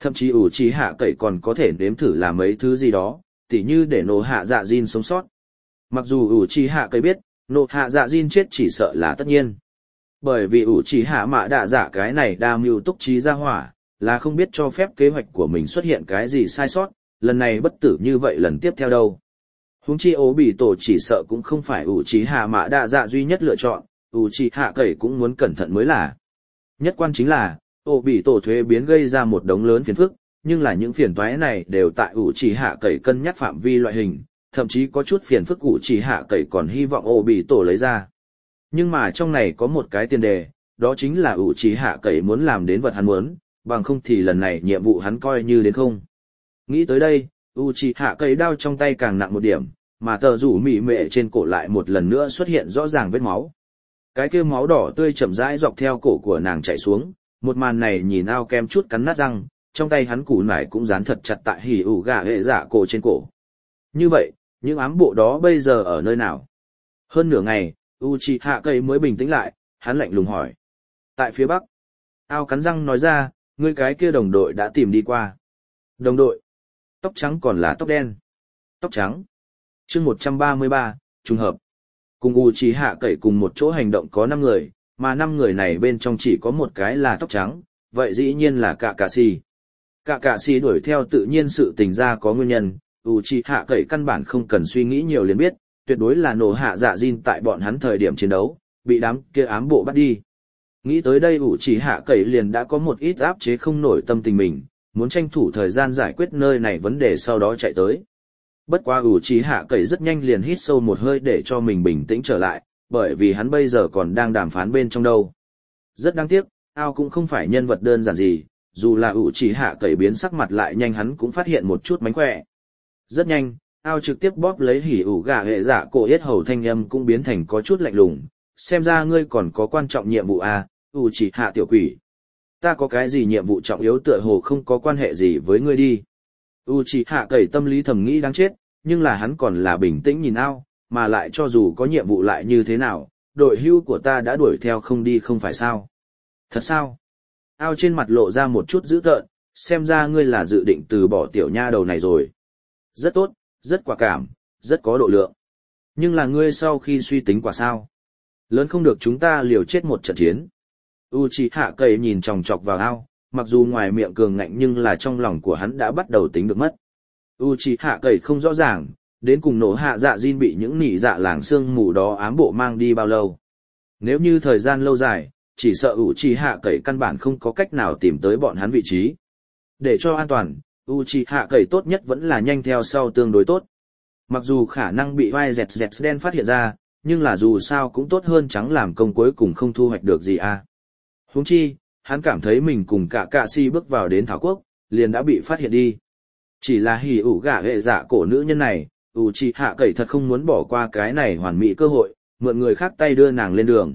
Thậm chí ủ trì hạ cậy còn có thể nếm thử làm mấy thứ gì đó, tỉ như để nổ hạ dạ Jin sống sót. Mặc dù ủ trì hạ cậy biết, nổ hạ dạ Jin chết chỉ sợ là tất nhiên. Bởi vì ủ trì hạ mạ đạ dạ cái này đa mưu túc trí ra hỏa, là không biết cho phép kế hoạch của mình xuất hiện cái gì sai sót, lần này bất tử như vậy lần tiếp theo đâu. Huống chi ố bị tổ chỉ sợ cũng không phải ủ trì hạ mạ đạ dạ duy nhất lựa chọn, ủ trì hạ cậy cũng muốn cẩn thận mới là. Nhất quan chính là, ổ bị tổ thuế biến gây ra một đống lớn phiền phức, nhưng là những phiền toái này đều tại ủ trì hạ cậy cân nhắc phạm vi loại hình, thậm chí có chút phiền phức ủ trì hạ cậy còn hy vọng ổ bị tổ lấy ra. Nhưng mà trong này có một cái tiền đề, đó chính là ủ trì hạ cậy muốn làm đến vật hắn muốn, bằng không thì lần này nhiệm vụ hắn coi như đến không. Nghĩ tới đây, ủ trì hạ cậy đao trong tay càng nặng một điểm, mà tờ rủ mị mệ trên cổ lại một lần nữa xuất hiện rõ ràng vết máu. Cái kia máu đỏ tươi chậm rãi dọc theo cổ của nàng chảy xuống, một màn này nhìn ao kem chút cắn nát răng, trong tay hắn củ nải cũng dán thật chặt tại hỉ ủ gà hệ dạ cổ trên cổ. Như vậy, những ám bộ đó bây giờ ở nơi nào? Hơn nửa ngày, Uchiha Cây mới bình tĩnh lại, hắn lạnh lùng hỏi. Tại phía bắc, ao cắn răng nói ra, ngươi cái kia đồng đội đã tìm đi qua. Đồng đội? Tóc trắng còn là tóc đen? Tóc trắng. Chương 133, trùng hợp. Cùng Uchiha Cây cùng một chỗ hành động có 5 người, mà 5 người này bên trong chỉ có một cái là tóc trắng, vậy dĩ nhiên là Kakashi. Kakashi đuổi theo tự nhiên sự tình ra có nguyên nhân, Uchiha Cây căn bản không cần suy nghĩ nhiều liền biết, tuyệt đối là nổ hạ dạ Jin tại bọn hắn thời điểm chiến đấu, bị đám kia ám bộ bắt đi. Nghĩ tới đây Uchiha Cây liền đã có một ít áp chế không nổi tâm tình mình, muốn tranh thủ thời gian giải quyết nơi này vấn đề sau đó chạy tới. Bất quá Uchiha Cây rất nhanh liền hít sâu một hơi để cho mình bình tĩnh trở lại, bởi vì hắn bây giờ còn đang đàm phán bên trong đâu. Rất đáng tiếc, ao cũng không phải nhân vật đơn giản gì, dù là Uchiha Cây biến sắc mặt lại nhanh hắn cũng phát hiện một chút mánh khỏe. Rất nhanh, ao trực tiếp bóp lấy hỉ ủ gà hệ dạ cổ yết hầu thanh âm cũng biến thành có chút lạnh lùng, xem ra ngươi còn có quan trọng nhiệm vụ à, Uchiha tiểu quỷ. Ta có cái gì nhiệm vụ trọng yếu tựa hồ không có quan hệ gì với ngươi đi. Uchiha Cây tâm lý thầm nghĩ đáng chết, nhưng là hắn còn là bình tĩnh nhìn ao, mà lại cho dù có nhiệm vụ lại như thế nào, đội hưu của ta đã đuổi theo không đi không phải sao. Thật sao? Ao trên mặt lộ ra một chút dữ tợn, xem ra ngươi là dự định từ bỏ tiểu nha đầu này rồi. Rất tốt, rất quả cảm, rất có độ lượng. Nhưng là ngươi sau khi suy tính quả sao? Lớn không được chúng ta liều chết một trận chiến. Uchiha Cây nhìn chòng chọc vào ao, mặc dù ngoài miệng cường ngạnh nhưng là trong lòng của hắn đã bắt đầu tính được mất. Uchiha Cây không rõ ràng, đến cùng nổ hạ dạ Jin bị những nỉ dạ làng sương mù đó ám bộ mang đi bao lâu. Nếu như thời gian lâu dài, chỉ sợ Uchiha Cây căn bản không có cách nào tìm tới bọn hắn vị trí. Để cho an toàn, Uchiha Cây tốt nhất vẫn là nhanh theo sau tương đối tốt. Mặc dù khả năng bị YZZ đen phát hiện ra, nhưng là dù sao cũng tốt hơn trắng làm công cuối cùng không thu hoạch được gì à. Huống chi, hắn cảm thấy mình cùng cả Kakashi bước vào đến Thảo Quốc, liền đã bị phát hiện đi. Chỉ là hỉ ủ gả hệ dạ cổ nữ nhân này, Uchiha Cây thật không muốn bỏ qua cái này hoàn mỹ cơ hội, mượn người khác tay đưa nàng lên đường.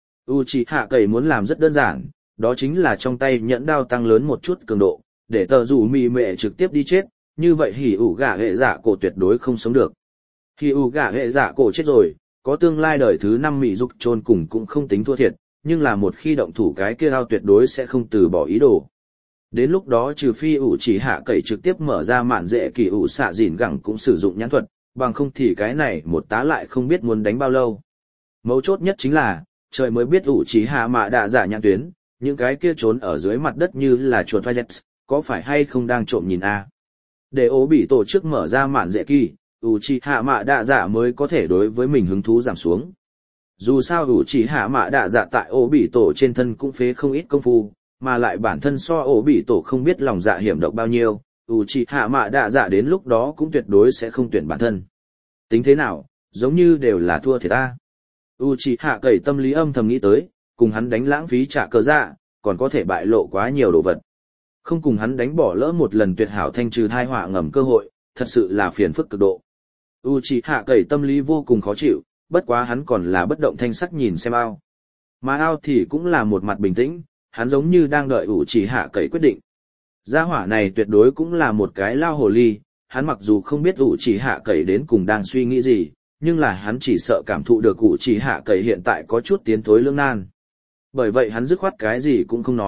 Uchiha Cây muốn làm rất đơn giản, đó chính là trong tay nhẫn đao tăng lớn một chút cường độ, để tờ rủ mì mệ trực tiếp đi chết, như vậy hỉ ủ gả hệ dạ cổ tuyệt đối không sống được. Hỉ ủ gả hệ dạ cổ chết rồi, có tương lai đời thứ 5 mị dục chôn cùng cũng không tính thua thiệt, nhưng là một khi động thủ cái kia ao tuyệt đối sẽ không từ bỏ ý đồ. Đến lúc đó trừ phi Uchiha Cây trực tiếp mở ra mạn dễ kỳ ủ xạ dỉn gẳng cũng sử dụng nhãn thuật, bằng không thì cái này một tá lại không biết muốn đánh bao lâu. Mấu chốt nhất chính là, trời mới biết Uchiha mạ đạ giả nhãn tuyến, những cái kia trốn ở dưới mặt đất như là chuột vai có phải hay không đang trộm nhìn a? Để ố bị tổ chức mở ra mạn dễ kỳ, Uchiha mạ đạ giả mới có thể đối với mình hứng thú giảm xuống. Dù sao Uchiha mạ đạ giả tại ố bị tổ trên thân cũng phế không ít công phu, mà lại bản thân so ố bị tổ không biết lòng dạ hiểm độc bao nhiêu, Uchiha mạ đạ giả đến lúc đó cũng tuyệt đối sẽ không tuyển bản thân. Tính thế nào, giống như đều là thua thiệt ta. Uchiha Cây tâm lý âm thầm nghĩ tới, cùng hắn đánh lãng phí trả cờ dạ, còn có thể bại lộ quá nhiều đồ vật. Không cùng hắn đánh bỏ lỡ một lần tuyệt hảo thanh trừ thai họa ngầm cơ hội, thật sự là phiền phức cực độ. Uchiha Cây tâm lý vô cùng khó chịu, bất quá hắn còn là bất động thanh sắc nhìn xem ao. Mà ao thì cũng là một mặt bình tĩnh, hắn giống như đang đợi Uchiha Cây quyết định. Gia hỏa này tuyệt đối cũng là một cái lao hồ ly, hắn mặc dù không biết Uchiha Cây đến cùng đang suy nghĩ gì, nhưng là hắn chỉ sợ cảm thụ được Uchiha Cây hiện tại có chút tiến thối lưỡng nan. Bởi vậy hắn dứt khoát cái gì cũng không nói,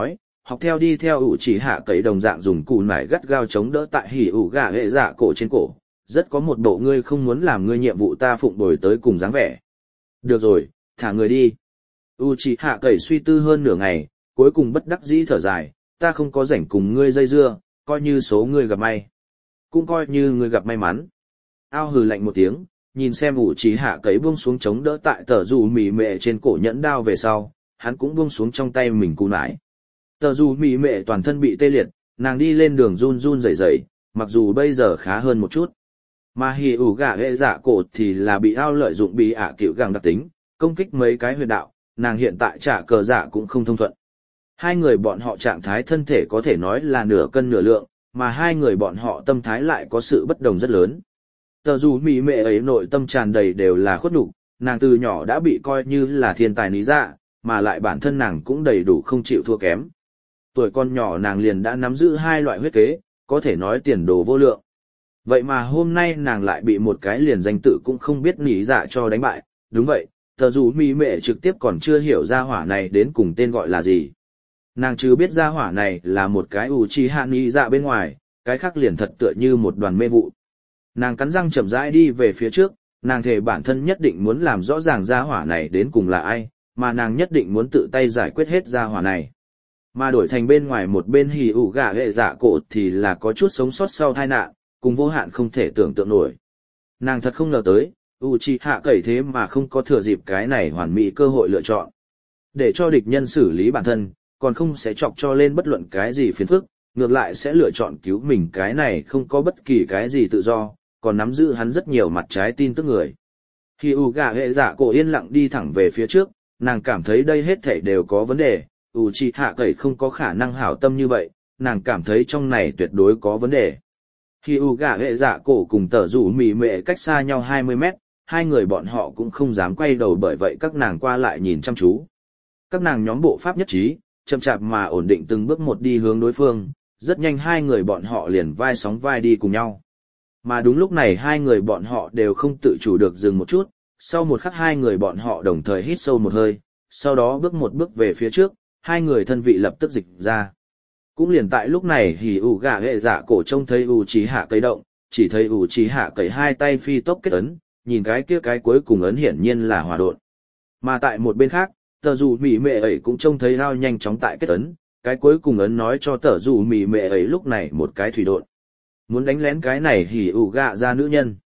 học theo đi theo ủ chỉ hạ cậy đồng dạng dùng cù nải gắt gao chống đỡ tại hỉ ủ gạ hệ dạ cổ trên cổ, rất có một bộ ngươi không muốn làm ngươi nhiệm vụ ta phụng bồi tới cùng dáng vẻ. Được rồi, thả người đi. U chỉ hạ cậy suy tư hơn nửa ngày, cuối cùng bất đắc dĩ thở dài, ta không có rảnh cùng ngươi dây dưa, coi như số ngươi gặp may. Cũng coi như ngươi gặp may mắn. Ao hừ lạnh một tiếng, nhìn xem ủ chỉ hạ cậy buông xuống chống đỡ tại tờ dù mỉ mệ trên cổ nhẫn đao về sau, hắn cũng buông xuống trong tay mình cú nải. Tờ dù mỉ mệ toàn thân bị tê liệt, nàng đi lên đường run run rẩy rẩy, mặc dù bây giờ khá hơn một chút. Mà hì ủ gạ hệ dạ cổ thì là bị ao lợi dụng bị cựu gàng đặc tính, công kích mấy cái huyệt đạo, nàng hiện tại trả cờ dạ cũng không thông thuận. Hai người bọn họ trạng thái thân thể có thể nói là nửa cân nửa lượng, mà hai người bọn họ tâm thái lại có sự bất đồng rất lớn. Tờ dù mỉ mệ ấy nội tâm tràn đầy đều là khuất nhục, nàng từ nhỏ đã bị coi như là thiên tài lý dạ, mà lại bản thân nàng cũng đầy đủ không chịu thua kém. Tuổi con nhỏ nàng liền đã nắm giữ hai loại huyết kế, có thể nói tiền đồ vô lượng. Vậy mà hôm nay nàng lại bị một cái liền danh tự cũng không biết lý dạ cho đánh bại, đúng vậy, tờ dù mỉ mệ trực tiếp còn chưa hiểu ra hỏa này đến cùng tên gọi là gì. Nàng chứ biết ra hỏa này là một cái Uchiha lý dạ bên ngoài, cái khác liền thật tựa như một đoàn mê vụ. Nàng cắn răng chậm rãi đi về phía trước, nàng thề bản thân nhất định muốn làm rõ ràng gia hỏa này đến cùng là ai, mà nàng nhất định muốn tự tay giải quyết hết gia hỏa này. Mà đổi thành bên ngoài một bên hì ủ gạ hệ dạ cổ thì là có chút sống sót sau tai nạn, cùng vô hạn không thể tưởng tượng nổi. Nàng thật không ngờ tới, Uchiha cẩy thế mà không có thừa dịp cái này hoàn mỹ cơ hội lựa chọn. Để cho địch nhân xử lý bản thân, còn không sẽ chọc cho lên bất luận cái gì phiền phức, ngược lại sẽ lựa chọn cứu mình cái này không có bất kỳ cái gì tự do, còn nắm giữ hắn rất nhiều mặt trái tin tức người. Khi gạ hệ dạ cổ yên lặng đi thẳng về phía trước, nàng cảm thấy đây hết thảy đều có vấn đề, Uchiha cẩy không có khả năng hảo tâm như vậy, nàng cảm thấy trong này tuyệt đối có vấn đề. Khi gạ hệ dạ cổ cùng tờ rủ mỉ mệ cách xa nhau 20 mét, hai người bọn họ cũng không dám quay đầu bởi vậy các nàng qua lại nhìn chăm chú. Các nàng nhóm bộ pháp nhất trí, chậm chạp mà ổn định từng bước một đi hướng đối phương, rất nhanh hai người bọn họ liền vai sóng vai đi cùng nhau. Mà đúng lúc này hai người bọn họ đều không tự chủ được dừng một chút, sau một khắc hai người bọn họ đồng thời hít sâu một hơi, sau đó bước một bước về phía trước, hai người thân vị lập tức dịch ra. Cũng liền tại lúc này hỉ ủ gạ hệ dạ cổ trông thấy Uchiha cấy động, chỉ thấy Uchiha cấy hai tay phi tốc kết ấn, nhìn cái kia cái cuối cùng ấn hiển nhiên là hỏa độn. Mà tại một bên khác, tờ dù mỉ mệ ấy cũng trông thấy ao nhanh chóng tại kết ấn, cái cuối cùng ấn nói cho tờ dù mỉ mệ ấy lúc này một cái thủy độn. Muốn đánh lén cái này hỉ ủ gạ ra nữ nhân.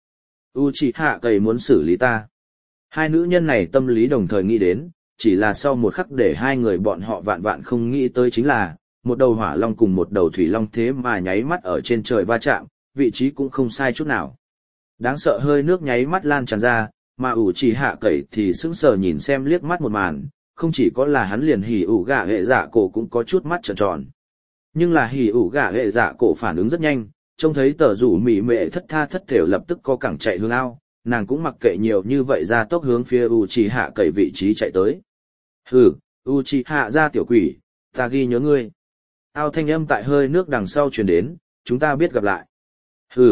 Uchiha cấy muốn xử lý ta. Hai nữ nhân này tâm lý đồng thời nghĩ đến, chỉ là sau một khắc để hai người bọn họ vạn vạn không nghĩ tới chính là, một đầu hỏa long cùng một đầu thủy long thế mà nháy mắt ở trên trời va chạm, vị trí cũng không sai chút nào. Đáng sợ hơi nước nháy mắt lan tràn ra, mà Uchiha cấy thì sững sờ nhìn xem liếc mắt một màn, không chỉ có là hắn liền hỉ ủ gạ hệ dạ cổ cũng có chút mắt trợn tròn. Nhưng là hỉ ủ gạ hệ dạ cổ phản ứng rất nhanh, trông thấy tờ rủ mỉ mệ thất tha thất thểu lập tức có cẳng chạy hướng ao, nàng cũng mặc kệ nhiều như vậy ra tốc hướng phía Uchiha cậy vị trí chạy tới. Hừ, Uchiha ra tiểu quỷ, ta ghi nhớ ngươi. Ao thanh âm tại hơi nước đằng sau truyền đến, chúng ta biết gặp lại. Hừ.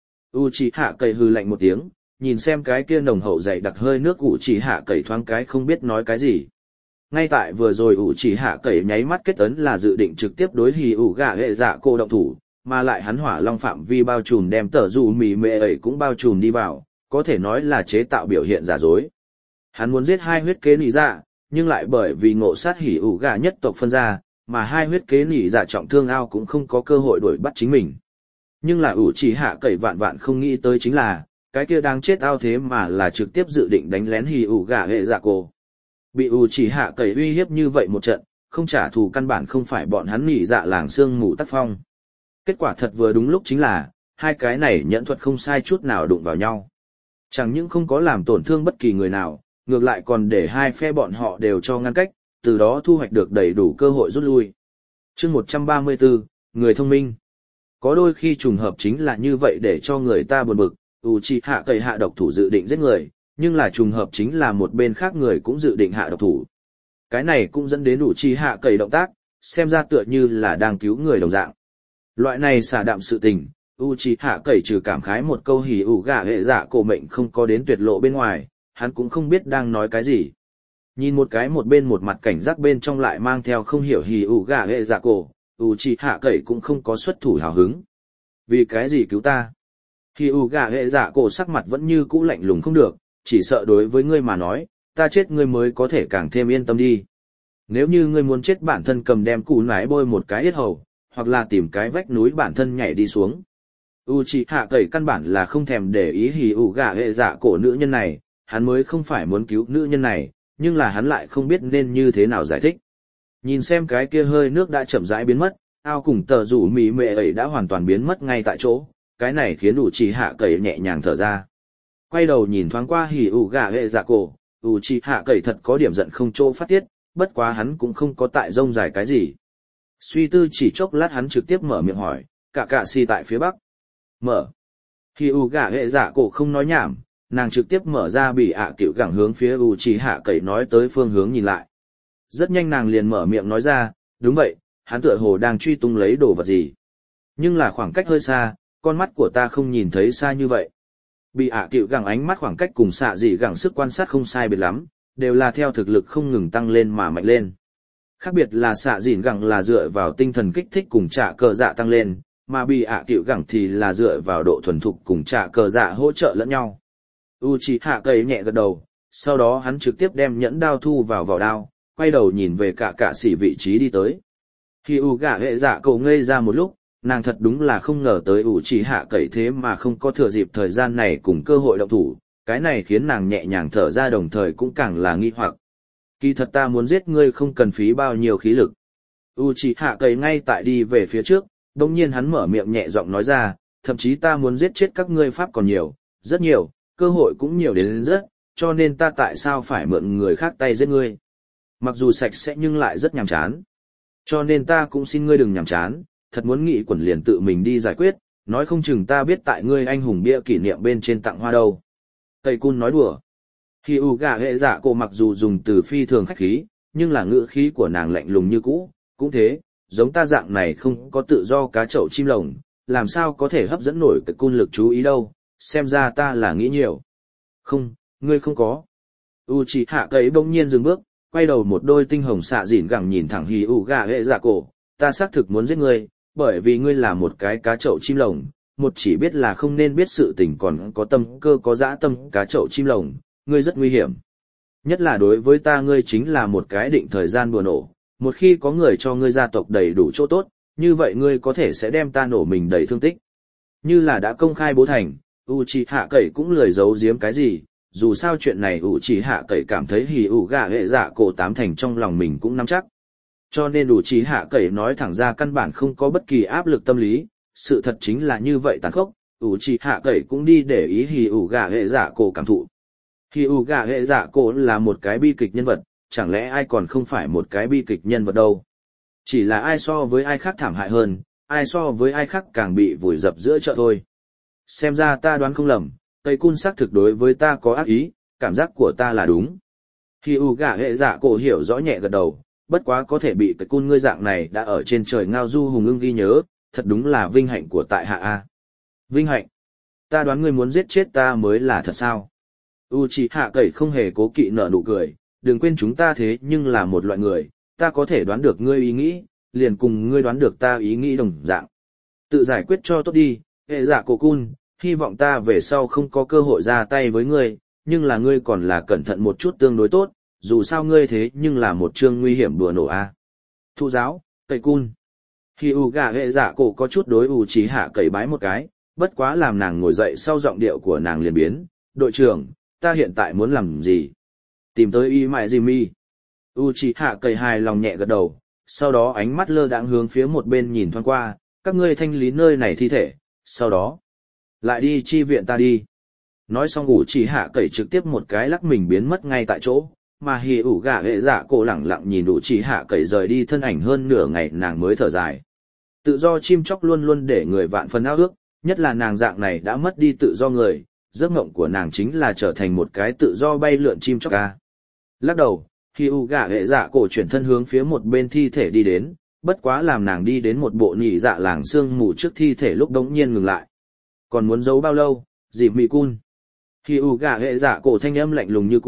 Uchiha cậy hừ lạnh một tiếng, nhìn xem cái kia nồng hậu dày đặc hơi nước Uchiha cậy thoáng cái không biết nói cái gì. Ngay tại vừa rồi Uchiha cậy nháy mắt kết ấn là dự định trực tiếp đối hỉ ủ gạ hệ dạ cô động thủ, mà lại hắn hỏa long phạm vi bao trùm đem tờ dù mỉ mệ ấy cũng bao trùm đi vào, có thể nói là chế tạo biểu hiện giả dối. Hắn muốn giết hai huyết kế nỉ dạ, nhưng lại bởi vì ngộ sát hỉ ủ gạ nhất tộc phân ra, mà hai huyết kế nỉ dạ trọng thương ao cũng không có cơ hội đuổi bắt chính mình. Nhưng là Uchiha cậy vạn vạn không nghĩ tới chính là, cái kia đang chết ao thế mà là trực tiếp dự định đánh lén hỉ ủ gạ hệ dạ cô. Bị Uchiha cậy uy hiếp như vậy một trận, không trả thù căn bản không phải bọn hắn nỉ dạ làng xương mù tác phong. Kết quả thật vừa đúng lúc chính là, hai cái này nhẫn thuật không sai chút nào đụng vào nhau. Chẳng những không có làm tổn thương bất kỳ người nào, ngược lại còn để hai phe bọn họ đều cho ngăn cách, từ đó thu hoạch được đầy đủ cơ hội rút lui. Chương 134, người thông minh. Có đôi khi trùng hợp chính là như vậy để cho người ta buồn bực, Uchiha cậy hạ độc thủ dự định giết người, nhưng là trùng hợp chính là một bên khác người cũng dự định hạ độc thủ. Cái này cũng dẫn đến Uchiha cậy động tác, xem ra tựa như là đang cứu người đồng dạng. Loại này xả đạm sự tình, Uchiha cậy trừ cảm khái một câu hỉ ủ gạ hệ dạ cổ mệnh không có đến tuyệt lộ bên ngoài, hắn cũng không biết đang nói cái gì. Nhìn một cái một bên một mặt cảnh giác bên trong lại mang theo không hiểu hì ủ gạ hệ dạ cổ, Uchiha Cậy cũng không có xuất thủ hào hứng. Vì cái gì cứu ta? Hì ủ gạ hệ dạ cổ sắc mặt vẫn như cũ lạnh lùng không được, chỉ sợ đối với ngươi mà nói, ta chết ngươi mới có thể càng thêm yên tâm đi. Nếu như ngươi muốn chết bản thân cầm đem củ nái bôi một cái yết hầu, hoặc là tìm cái vách núi bản thân nhảy đi xuống. Uchiha Cậy căn bản là không thèm để ý hì ủ gạ hệ dạ cổ nữ nhân này, hắn mới không phải muốn cứu nữ nhân này, nhưng là hắn lại không biết nên như thế nào giải thích. Nhìn xem cái kia hơi nước đã chậm rãi biến mất, ao cùng tờ rủ mì mệ ấy đã hoàn toàn biến mất ngay tại chỗ, cái này khiến Uchiha Cậy nhẹ nhàng thở ra. Quay đầu nhìn thoáng qua hỉ ủ gạ hệ dạ cổ, Uchiha Cậy thật có điểm giận không chỗ phát tiết, bất quá hắn cũng không có tại rông dài cái gì. Suy tư chỉ chốc lát hắn trực tiếp mở miệng hỏi, cả si tại phía bắc. Mở. Hỉ ủ gạ hệ dạ cổ không nói nhảm, nàng trực tiếp mở ra bị cựu gẳng hướng phía Uchiha Cậy nói tới phương hướng nhìn lại. Rất nhanh nàng liền mở miệng nói ra, đúng vậy, hắn tựa hồ đang truy tung lấy đồ vật gì. Nhưng là khoảng cách hơi xa, con mắt của ta không nhìn thấy xa như vậy. Bị cựu gẳng ánh mắt khoảng cách cùng xạ dị gẳng sức quan sát không sai biệt lắm, đều là theo thực lực không ngừng tăng lên mà mạnh lên. Khác biệt là xạ dị gẳng là dựa vào tinh thần kích thích cùng trả cờ dạ tăng lên, mà bị cựu gẳng thì là dựa vào độ thuần thục cùng trả cờ dạ hỗ trợ lẫn nhau. Uchiha Cậy nhẹ gật đầu, sau đó hắn trực tiếp đem nhẫn đao thu vào vỏ đao, quay đầu nhìn về cả sĩ vị trí đi tới. Khi gạ hệ dạ cổ ngây ra một lúc, nàng thật đúng là không ngờ tới Uchiha Cậy thế mà không có thừa dịp thời gian này cùng cơ hội động thủ, cái này khiến nàng nhẹ nhàng thở ra đồng thời cũng càng là nghi hoặc. Kỳ thật ta muốn giết ngươi không cần phí bao nhiêu khí lực. Uchiha Cậy ngay tại đi về phía trước, đồng nhiên hắn mở miệng nhẹ giọng nói ra, thậm chí ta muốn giết chết các ngươi pháp còn nhiều, rất nhiều, cơ hội cũng nhiều đến rất, cho nên ta tại sao phải mượn người khác tay giết ngươi. Mặc dù sạch sẽ nhưng lại rất nhàm chán. Cho nên ta cũng xin ngươi đừng nhàm chán, thật muốn nghị quẩn liền tự mình đi giải quyết, nói không chừng ta biết tại ngươi anh hùng bia kỷ niệm bên trên tặng hoa đâu. Tây Cun nói đùa. Khi gạ hệ dạ cổ mặc dù dùng từ phi thường khách khí, nhưng là ngữ khí của nàng lạnh lùng như cũ, cũng thế, giống ta dạng này không có tự do cá chậu chim lồng, làm sao có thể hấp dẫn nổi cái cun lực chú ý đâu, xem ra ta là nghĩ nhiều. Không, ngươi không có. Uchiha Cậy bỗng nhiên dừng bước, quay đầu một đôi tinh hồng xạ dịn gẳng nhìn thẳng hì ủ gạ hệ dạ cổ, ta xác thực muốn giết ngươi, bởi vì ngươi là một cái cá chậu chim lồng, một chỉ biết là không nên biết sự tình còn có tâm cơ có dã tâm cá chậu chim lồng, ngươi rất nguy hiểm. Nhất là đối với ta ngươi chính là một cái định thời gian bùa nổ, một khi có người cho ngươi gia tộc đầy đủ chỗ tốt, như vậy ngươi có thể sẽ đem ta nổ mình đầy thương tích. Như là đã công khai bố thành, Uchiha Cậy cũng lười giấu giếm cái gì, dù sao chuyện này Uchiha Cậy cảm thấy hỉ ủ gạ hệ dạ cổ tám thành trong lòng mình cũng nắm chắc. Cho nên Uchiha Cậy nói thẳng ra căn bản không có bất kỳ áp lực tâm lý, sự thật chính là như vậy tàn khốc, Uchiha Cậy cũng đi để ý hỉ ủ gạ hệ dạ cổ cảm thụ. Hỉ ủ gạ hệ dạ cổ là một cái bi kịch nhân vật, chẳng lẽ ai còn không phải một cái bi kịch nhân vật đâu. Chỉ là ai so với ai khác thảm hại hơn, ai so với ai khác càng bị vùi dập giữa chợ thôi. Xem ra ta đoán không lầm, Tây Cun xác thực đối với ta có ác ý, cảm giác của ta là đúng. Khi gạ hệ dạ cổ hiểu rõ nhẹ gật đầu, bất quá có thể bị Tây Cun ngươi dạng này đã ở trên trời ngao du hùng ưng ghi nhớ, thật đúng là vinh hạnh của tại hạ a. Vinh hạnh? Ta đoán ngươi muốn giết chết ta mới là thật sao? Uchiha Cậy không hề cố kỵ nở nụ cười, đừng quên chúng ta thế nhưng là một loại người, ta có thể đoán được ngươi ý nghĩ, liền cùng ngươi đoán được ta ý nghĩ đồng dạng. Tự giải quyết cho tốt đi, hệ dạ cổ cun, hy vọng ta về sau không có cơ hội ra tay với ngươi, nhưng là ngươi còn là cẩn thận một chút tương đối tốt, dù sao ngươi thế nhưng là một chương nguy hiểm đùa nổ a. Thụ giáo, Tây Cun. Khi gạ hệ dạ cổ có chút đối Uchiha Cậy bái một cái, bất quá làm nàng ngồi dậy sau giọng điệu của nàng liền biến, đội trưởng, ta hiện tại muốn làm gì? Tìm tới y mại Jimmy. Uchiha Cậy hài lòng nhẹ gật đầu, sau đó ánh mắt lơ đãng hướng phía một bên nhìn thoáng qua, các ngươi thanh lý nơi này thi thể, sau đó lại đi chi viện ta đi. Nói xong Uchiha Cậy trực tiếp một cái lắc mình biến mất ngay tại chỗ, mà hỉ ủ gạ hệ dạ cổ lẳng lặng nhìn Uchiha Cậy rời đi thân ảnh hơn nửa ngày nàng mới thở dài. Tự do chim chóc luôn luôn để người vạn phần ao ước, nhất là nàng dạng này đã mất đi tự do người, giấc mộng của nàng chính là trở thành một cái tự do bay lượn chim chóc ca. Lắc đầu, khi gạ hệ dạ cổ chuyển thân hướng phía một bên thi thể đi đến, bất quá làm nàng đi đến một bộ nhị dạ làng sương mù trước thi thể lúc đống nhiên ngừng lại. Còn muốn giấu bao lâu, dịp mị cun. Khi gạ hệ dạ cổ thanh âm lạnh lùng như cũ,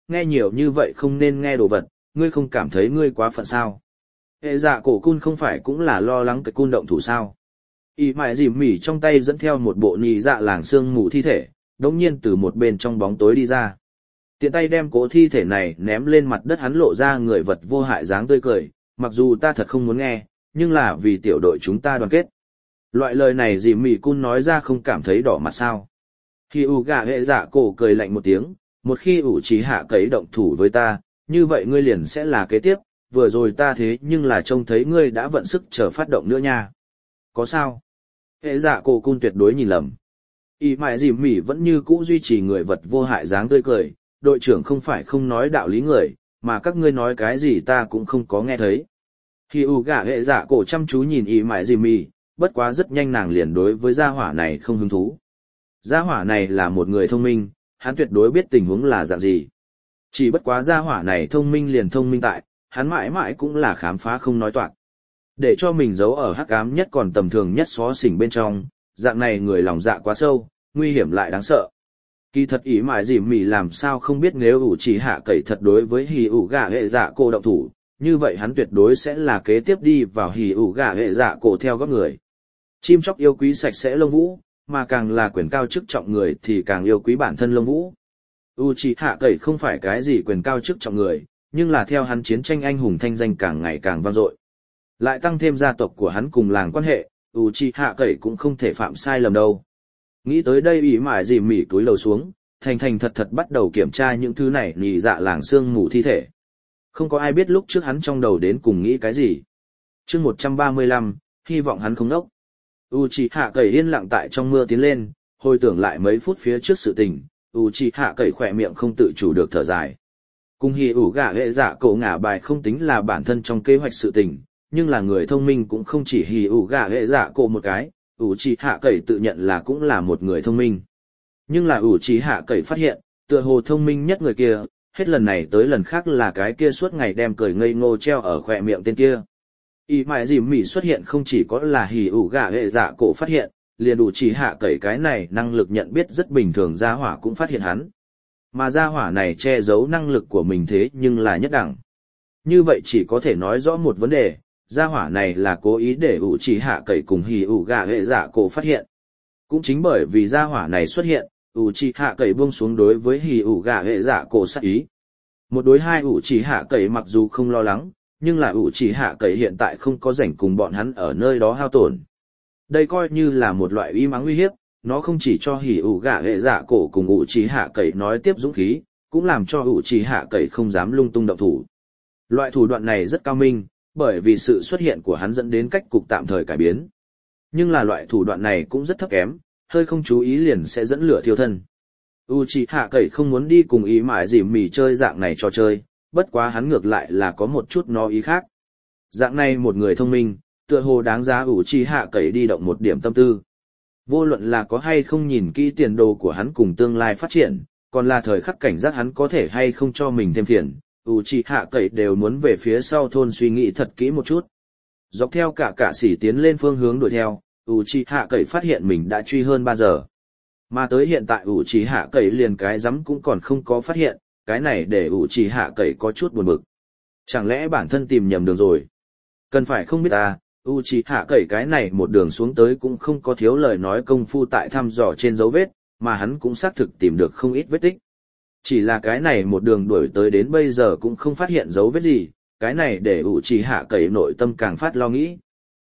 nghe nhiều như vậy không nên nghe đồ vật, ngươi không cảm thấy ngươi quá phận sao? Hệ dạ cổ cun không phải cũng là lo lắng cái cun động thủ sao? Y mại dìm mỉ trong tay dẫn theo một bộ nhị dạ làng xương mù thi thể, đống nhiên từ một bên trong bóng tối đi ra. Tiện tay đem cố thi thể này ném lên mặt đất, hắn lộ ra người vật vô hại dáng tươi cười, mặc dù ta thật không muốn nghe, nhưng là vì tiểu đội chúng ta đoàn kết. Loại lời này dìm mỉ cun nói ra không cảm thấy đỏ mặt sao? Khi ủ gạ hệ dạ cổ cười lạnh một tiếng, một khi ủ trí hạ cấy động thủ với ta, như vậy ngươi liền sẽ là kế tiếp, vừa rồi ta thế nhưng là trông thấy ngươi đã vận sức chờ phát động nữa nha. Có sao? Hệ dạ cổ cun tuyệt đối nhìn lầm. Y mại dìm mỉ vẫn như cũ duy trì người vật vô hại dáng tươi cười, đội trưởng không phải không nói đạo lý người, mà các ngươi nói cái gì ta cũng không có nghe thấy. Khi ủ gạ hệ dạ cổ chăm chú nhìn y mại dìm mỉ, bất quá rất nhanh nàng liền đối với gia hỏa này không hứng thú. Gia hỏa này là một người thông minh, hắn tuyệt đối biết tình huống là dạng gì. Chỉ bất quá gia hỏa này thông minh liền thông minh tại, hắn mãi mãi cũng là khám phá không nói toạc. Để cho mình giấu ở hắc ám nhất còn tầm thường nhất xó xỉnh bên trong, dạng này người lòng dạ quá sâu, nguy hiểm lại đáng sợ. Kỳ thật ý mãi dìm mỉ làm sao không biết nếu ủ chỉ hạ cậy thật đối với hì ủ gà hệ dạ cô động thủ, như vậy hắn tuyệt đối sẽ là kế tiếp đi vào hì ủ gà hệ dạ cổ theo góp người. Chim chóc yêu quý sạch sẽ lông vũ, mà càng là quyền cao chức trọng người thì càng yêu quý bản thân lông vũ. Uchiha Cậy không phải cái gì quyền cao chức trọng người, nhưng là theo hắn chiến tranh anh hùng thanh danh càng ngày càng vang dội. Lại tăng thêm gia tộc của hắn cùng làng quan hệ, Uchiha Cậy cũng không thể phạm sai lầm đâu. Nghĩ tới đây ý mải dìm mỉ túi lầu xuống, thành thành thật thật bắt đầu kiểm tra những thứ này nhị dạ làng xương mù thi thể. Không có ai biết lúc trước hắn trong đầu đến cùng nghĩ cái gì. Chương 135, hy vọng hắn không nốc. Uchiha Cậy yên lặng tại trong mưa tiến lên, hồi tưởng lại mấy phút phía trước sự tình, Uchiha Cậy khỏe miệng không tự chủ được thở dài. Cùng hì ủ gạ hệ dạ cổ ngả bài không tính là bản thân trong kế hoạch sự tình, nhưng là người thông minh cũng không chỉ hì ủ gạ hệ dạ cổ một cái, Uchiha Cậy tự nhận là cũng là một người thông minh. Nhưng là Uchiha Cậy phát hiện, tựa hồ thông minh nhất người kia, hết lần này tới lần khác là cái kia suốt ngày đem cười ngây ngô treo ở khỏe miệng tên kia. Y mãi dìm mỉ xuất hiện không chỉ có là hì ủ gạ hệ dạ cổ phát hiện, liền Uchiha Cậy cái này năng lực nhận biết rất bình thường gia hỏa cũng phát hiện hắn. Mà gia hỏa này che giấu năng lực của mình thế nhưng là nhất đẳng. Như vậy chỉ có thể nói rõ một vấn đề, gia hỏa này là cố ý để Uchiha Cậy cùng hì ủ gạ hệ dạ cổ phát hiện. Cũng chính bởi vì gia hỏa này xuất hiện, Uchiha Cậy buông xuống đối với hì ủ gạ hệ dạ cổ sát ý. Một đối hai Uchiha Cậy mặc dù không lo lắng, nhưng là Uchiha Cậy hiện tại không có rảnh cùng bọn hắn ở nơi đó hao tổn. Đây coi như là một loại uy mắng uy hiếp, nó không chỉ cho hỉ ủ gạ hệ dạ cổ cùng Uchiha Cậy nói tiếp dũng khí, cũng làm cho Uchiha Cậy không dám lung tung động thủ. Loại thủ đoạn này rất cao minh, bởi vì sự xuất hiện của hắn dẫn đến cách cục tạm thời cải biến. Nhưng là loại thủ đoạn này cũng rất thấp kém, hơi không chú ý liền sẽ dẫn lửa thiêu thân. Uchiha Cậy không muốn đi cùng ý mãi dìm mỉ chơi dạng này trò chơi, bất quá hắn ngược lại là có một chút nó ý khác. Dạng này một người thông minh, tựa hồ đáng giá Uchiha Cậy đi động một điểm tâm tư. Vô luận là có hay không nhìn kỹ tiền đồ của hắn cùng tương lai phát triển, còn là thời khắc cảnh giác hắn có thể hay không cho mình thêm phiền, Uchiha Cậy đều muốn về phía sau thôn suy nghĩ thật kỹ một chút. Dọc theo cả sỉ tiến lên phương hướng đuổi theo, Uchiha Cậy phát hiện mình đã truy hơn 3 giờ. Mà tới hiện tại Uchiha Cậy liền cái rắm cũng còn không có phát hiện, cái này để Uchiha Cậy có chút buồn bực. Chẳng lẽ bản thân tìm nhầm đường rồi? Cần phải không biết ta, Uchiha Cậy cái này một đường xuống tới cũng không có thiếu lời nói công phu tại thăm dò trên dấu vết, mà hắn cũng xác thực tìm được không ít vết tích. Chỉ là cái này một đường đuổi tới đến bây giờ cũng không phát hiện dấu vết gì, cái này để Uchiha Cậy nội tâm càng phát lo nghĩ.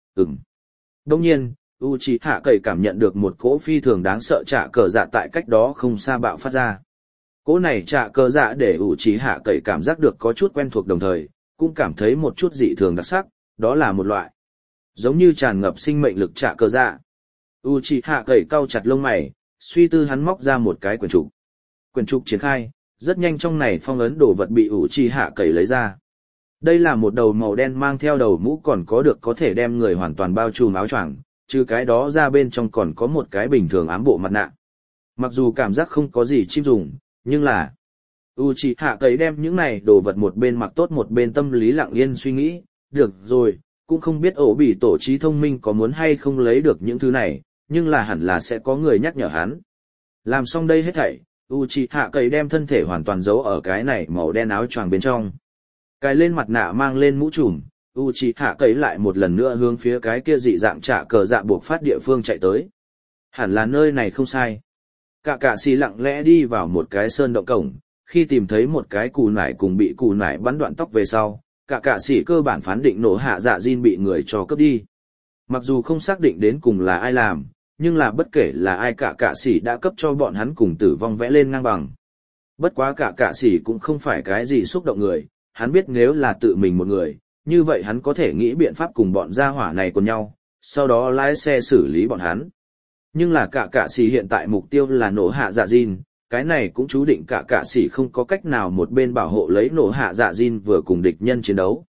Đông nhiên, Uchiha Cậy cảm nhận được một cỗ phi thường đáng sợ trạ cờ dạ tại cách đó không xa bạo phát ra. Cỗ này trạ cờ dạ để Uchiha Cậy cảm giác được có chút quen thuộc đồng thời, cũng cảm thấy một chút dị thường đặc sắc, đó là một loại giống như tràn ngập sinh mệnh lực trạ cờ dạ. Uchiha Cậy cau chặt lông mày, suy tư hắn móc ra một cái quyển trục. Quyển trục triển khai, rất nhanh trong này phong ấn đồ vật bị Uchiha Cậy lấy ra. Đây là một đầu màu đen mang theo đầu mũ còn có thể đem người hoàn toàn bao trùm áo choàng, trừ cái đó ra bên trong còn có một cái bình thường ám bộ mặt nạ. Mặc dù cảm giác không có gì chim dùng, nhưng là Uchiha Cậy đem những này đồ vật một bên mặc tốt một bên tâm lý lặng yên suy nghĩ, được rồi, cũng không biết ổ bị tổ trí thông minh có muốn hay không lấy được những thứ này, nhưng là hẳn là sẽ có người nhắc nhở hắn. Làm xong đây hết thảy, Uchiha Cậy đem thân thể hoàn toàn giấu ở cái này màu đen áo choàng bên trong. Cài lên mặt nạ mang lên mũ trùm, Uchiha Cậy lại một lần nữa hướng phía cái kia dị dạng trả cờ dạ buộc phát địa phương chạy tới. Hẳn là nơi này không sai. Cả xì lặng lẽ đi vào một cái sơn động cổng, khi tìm thấy một cái cù nải cùng bị cù nải bắn đoạn tóc về sau, cả xì cơ bản phán định nổ hạ dạ Jin bị người cho cướp đi. Mặc dù không xác định đến cùng là ai làm, nhưng là bất kể là ai cả xì đã cấp cho bọn hắn cùng tử vong vẽ lên ngang bằng. Bất quá cả xì cũng không phải cái gì xúc động người, hắn biết nếu là tự mình một người, như vậy hắn có thể nghĩ biện pháp cùng bọn gia hỏa này cùng nhau, sau đó lái xe xử lý bọn hắn. Nhưng là cả xì hiện tại mục tiêu là nổ hạ dạ Jin, cái này cũng chú định cả xì không có cách nào một bên bảo hộ lấy nổ hạ dạ Jin vừa cùng địch nhân chiến đấu.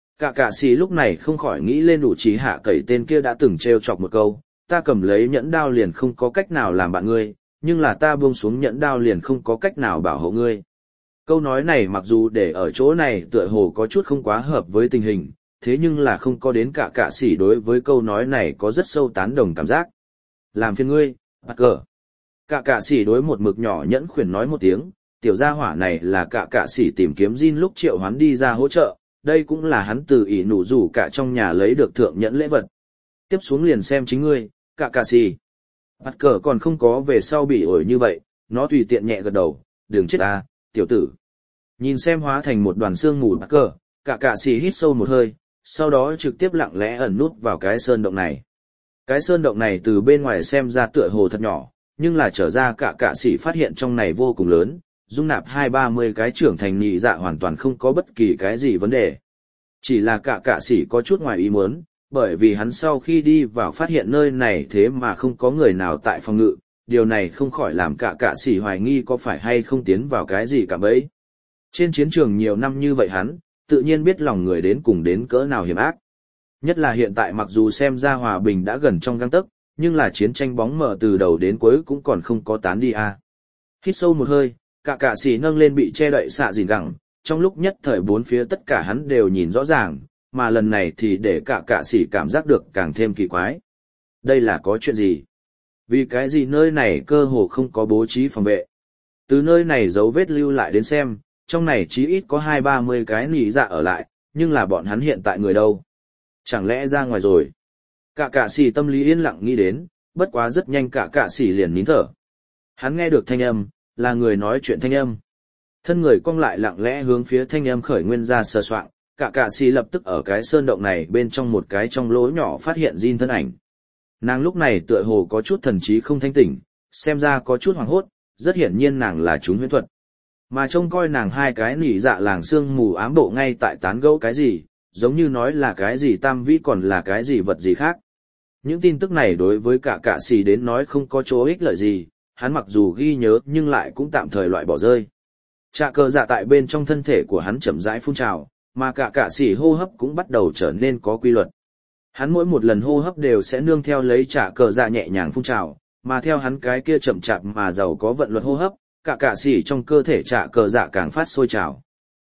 Cả xì lúc này không khỏi nghĩ lên đủ trí hạ cậy tên kia đã từng trêu chọc một câu, ta cầm lấy nhẫn đao liền không có cách nào làm bạn ngươi, nhưng là ta buông xuống nhẫn đao liền không có cách nào bảo hộ ngươi. Câu nói này mặc dù để ở chỗ này tựa hồ có chút không quá hợp với tình hình, thế nhưng là không có đến cả xì đối với câu nói này có rất sâu tán đồng cảm giác. Làm phiền ngươi, bắt cờ. Cả xì đối một mực nhỏ nhẫn khuyển nói một tiếng, tiểu gia hỏa này là cả xì tìm kiếm Jin lúc triệu hoán đi ra hỗ trợ, đây cũng là hắn từ ỷ nụ rủ cả trong nhà lấy được thượng nhẫn lễ vật. Tiếp xuống liền xem chính ngươi, cả xì. Bắt cờ còn không có về sau bị ổi như vậy, nó tùy tiện nhẹ gật đầu, đừng chết ta, tiểu tử. Nhìn xem hóa thành một đoàn xương mù bắt cờ, cả xì hít sâu một hơi, sau đó trực tiếp lặng lẽ ẩn nút vào cái sơn động này. Cái sơn động này từ bên ngoài xem ra tựa hồ thật nhỏ, nhưng là trở ra cả sĩ phát hiện trong này vô cùng lớn, dung nạp 20-30 cái trưởng thành nhị dạ hoàn toàn không có bất kỳ cái gì vấn đề. Chỉ là cả sĩ có chút ngoài ý muốn, bởi vì hắn sau khi đi vào phát hiện nơi này thế mà không có người nào tại phòng ngự, điều này không khỏi làm cả sĩ hoài nghi có phải hay không tiến vào cái gì cả bấy. Trên chiến trường nhiều năm như vậy hắn, tự nhiên biết lòng người đến cùng đến cỡ nào hiểm ác. Nhất là hiện tại mặc dù xem ra hòa bình đã gần trong gang tấc, nhưng là chiến tranh bóng mờ từ đầu đến cuối cũng còn không có tán đi à. Hít sâu một hơi, cả xì nâng lên bị che đậy xạ dìn gẳng, trong lúc nhất thời bốn phía tất cả hắn đều nhìn rõ ràng, mà lần này thì để cả xì cảm giác được càng thêm kỳ quái. Đây là có chuyện gì? Vì cái gì nơi này cơ hồ không có bố trí phòng vệ? Từ nơi này dấu vết lưu lại đến xem, trong này chí ít có 20-30 cái nỉ dạ ở lại, nhưng là bọn hắn hiện tại người đâu? Chẳng lẽ ra ngoài rồi? Cả xì tâm lý yên lặng nghĩ đến, bất quá rất nhanh cả xì liền nín thở. Hắn nghe được thanh âm, là người nói chuyện thanh âm. Thân người cong lại lặng lẽ hướng phía thanh âm khởi nguyên ra sờ soạng, cả xì lập tức ở cái sơn động này bên trong một cái trong lỗ nhỏ phát hiện Jin thân ảnh. Nàng lúc này tựa hồ có chút thần trí không thanh tỉnh, xem ra có chút hoảng hốt, rất hiển nhiên nàng là trúng huyễn thuật. Mà trông coi nàng hai cái nỉ dạ làng xương mù ám bộ ngay tại tán gẫu cái gì, giống như nói là cái gì tam vĩ còn là cái gì vật gì khác. Những tin tức này đối với cả xì đến nói không có chỗ ích lợi gì, hắn mặc dù ghi nhớ nhưng lại cũng tạm thời loại bỏ rơi. Trạ cờ dạ tại bên trong thân thể của hắn chậm rãi phun trào, mà cả xì hô hấp cũng bắt đầu trở nên có quy luật. Hắn mỗi một lần hô hấp đều sẽ nương theo lấy trạ cờ dạ nhẹ nhàng phun trào, mà theo hắn cái kia chậm chạp mà giàu có vận luật hô hấp, cả xì trong cơ thể trạ cờ dạ càng phát sôi trào.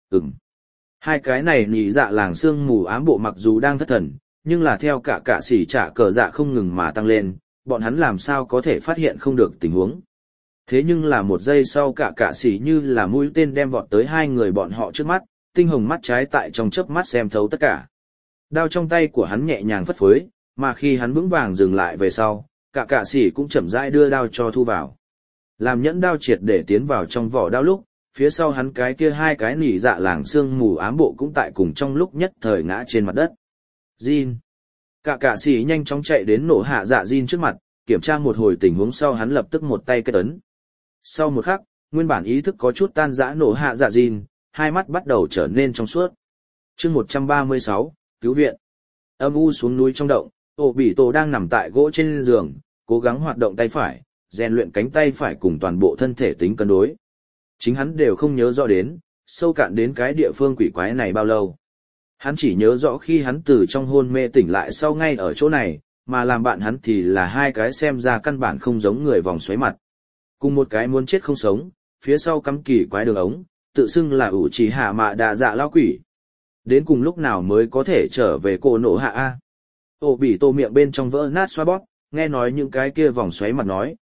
Hai cái này nhị dạ làng xương mù ám bộ mặc dù đang thất thần, nhưng là theo cả xỉ trả cờ dạ không ngừng mà tăng lên, bọn hắn làm sao có thể phát hiện không được tình huống. Thế nhưng là một giây sau cả xỉ như là mũi tên đem vọt tới hai người bọn họ trước mắt, tinh hồng mắt trái tại trong chớp mắt xem thấu tất cả. Đao trong tay của hắn nhẹ nhàng phất phới, mà khi hắn vững vàng dừng lại về sau, cả xỉ cũng chậm rãi đưa đao cho thu vào. Làm nhẫn đao triệt để tiến vào trong vỏ đao lúc, phía sau hắn cái kia hai cái nỉ dạ làng xương mù ám bộ cũng tại cùng trong lúc nhất thời ngã trên mặt đất. Jin. Cả xì nhanh chóng chạy đến nổ hạ dạ Jin trước mặt, kiểm tra một hồi tình huống sau hắn lập tức một tay kết ấn. Sau một khắc, nguyên bản ý thức có chút tan rã nổ hạ dạ Jin, hai mắt bắt đầu trở nên trong suốt. Chương 136, cứu viện. Âm u xuống núi trong động, Ổ Bỉ Tổ đang nằm tại gỗ trên giường, cố gắng hoạt động tay phải, rèn luyện cánh tay phải cùng toàn bộ thân thể tính cân đối. Chính hắn đều không nhớ rõ đến, sâu cạn đến cái địa phương quỷ quái này bao lâu. Hắn chỉ nhớ rõ khi hắn từ trong hôn mê tỉnh lại sau ngay ở chỗ này, mà làm bạn hắn thì là hai cái xem ra căn bản không giống người vòng xoáy mặt. Cùng một cái muốn chết không sống, phía sau cắm kỳ quái đường ống, tự xưng là ủ trì hạ mạ đà dạ lao quỷ. Đến cùng lúc nào mới có thể trở về cổ nổ hạ A. Ổ Bỉ Tổ miệng bên trong vỡ nát xoa bóp, nghe nói những cái kia vòng xoáy mặt nói,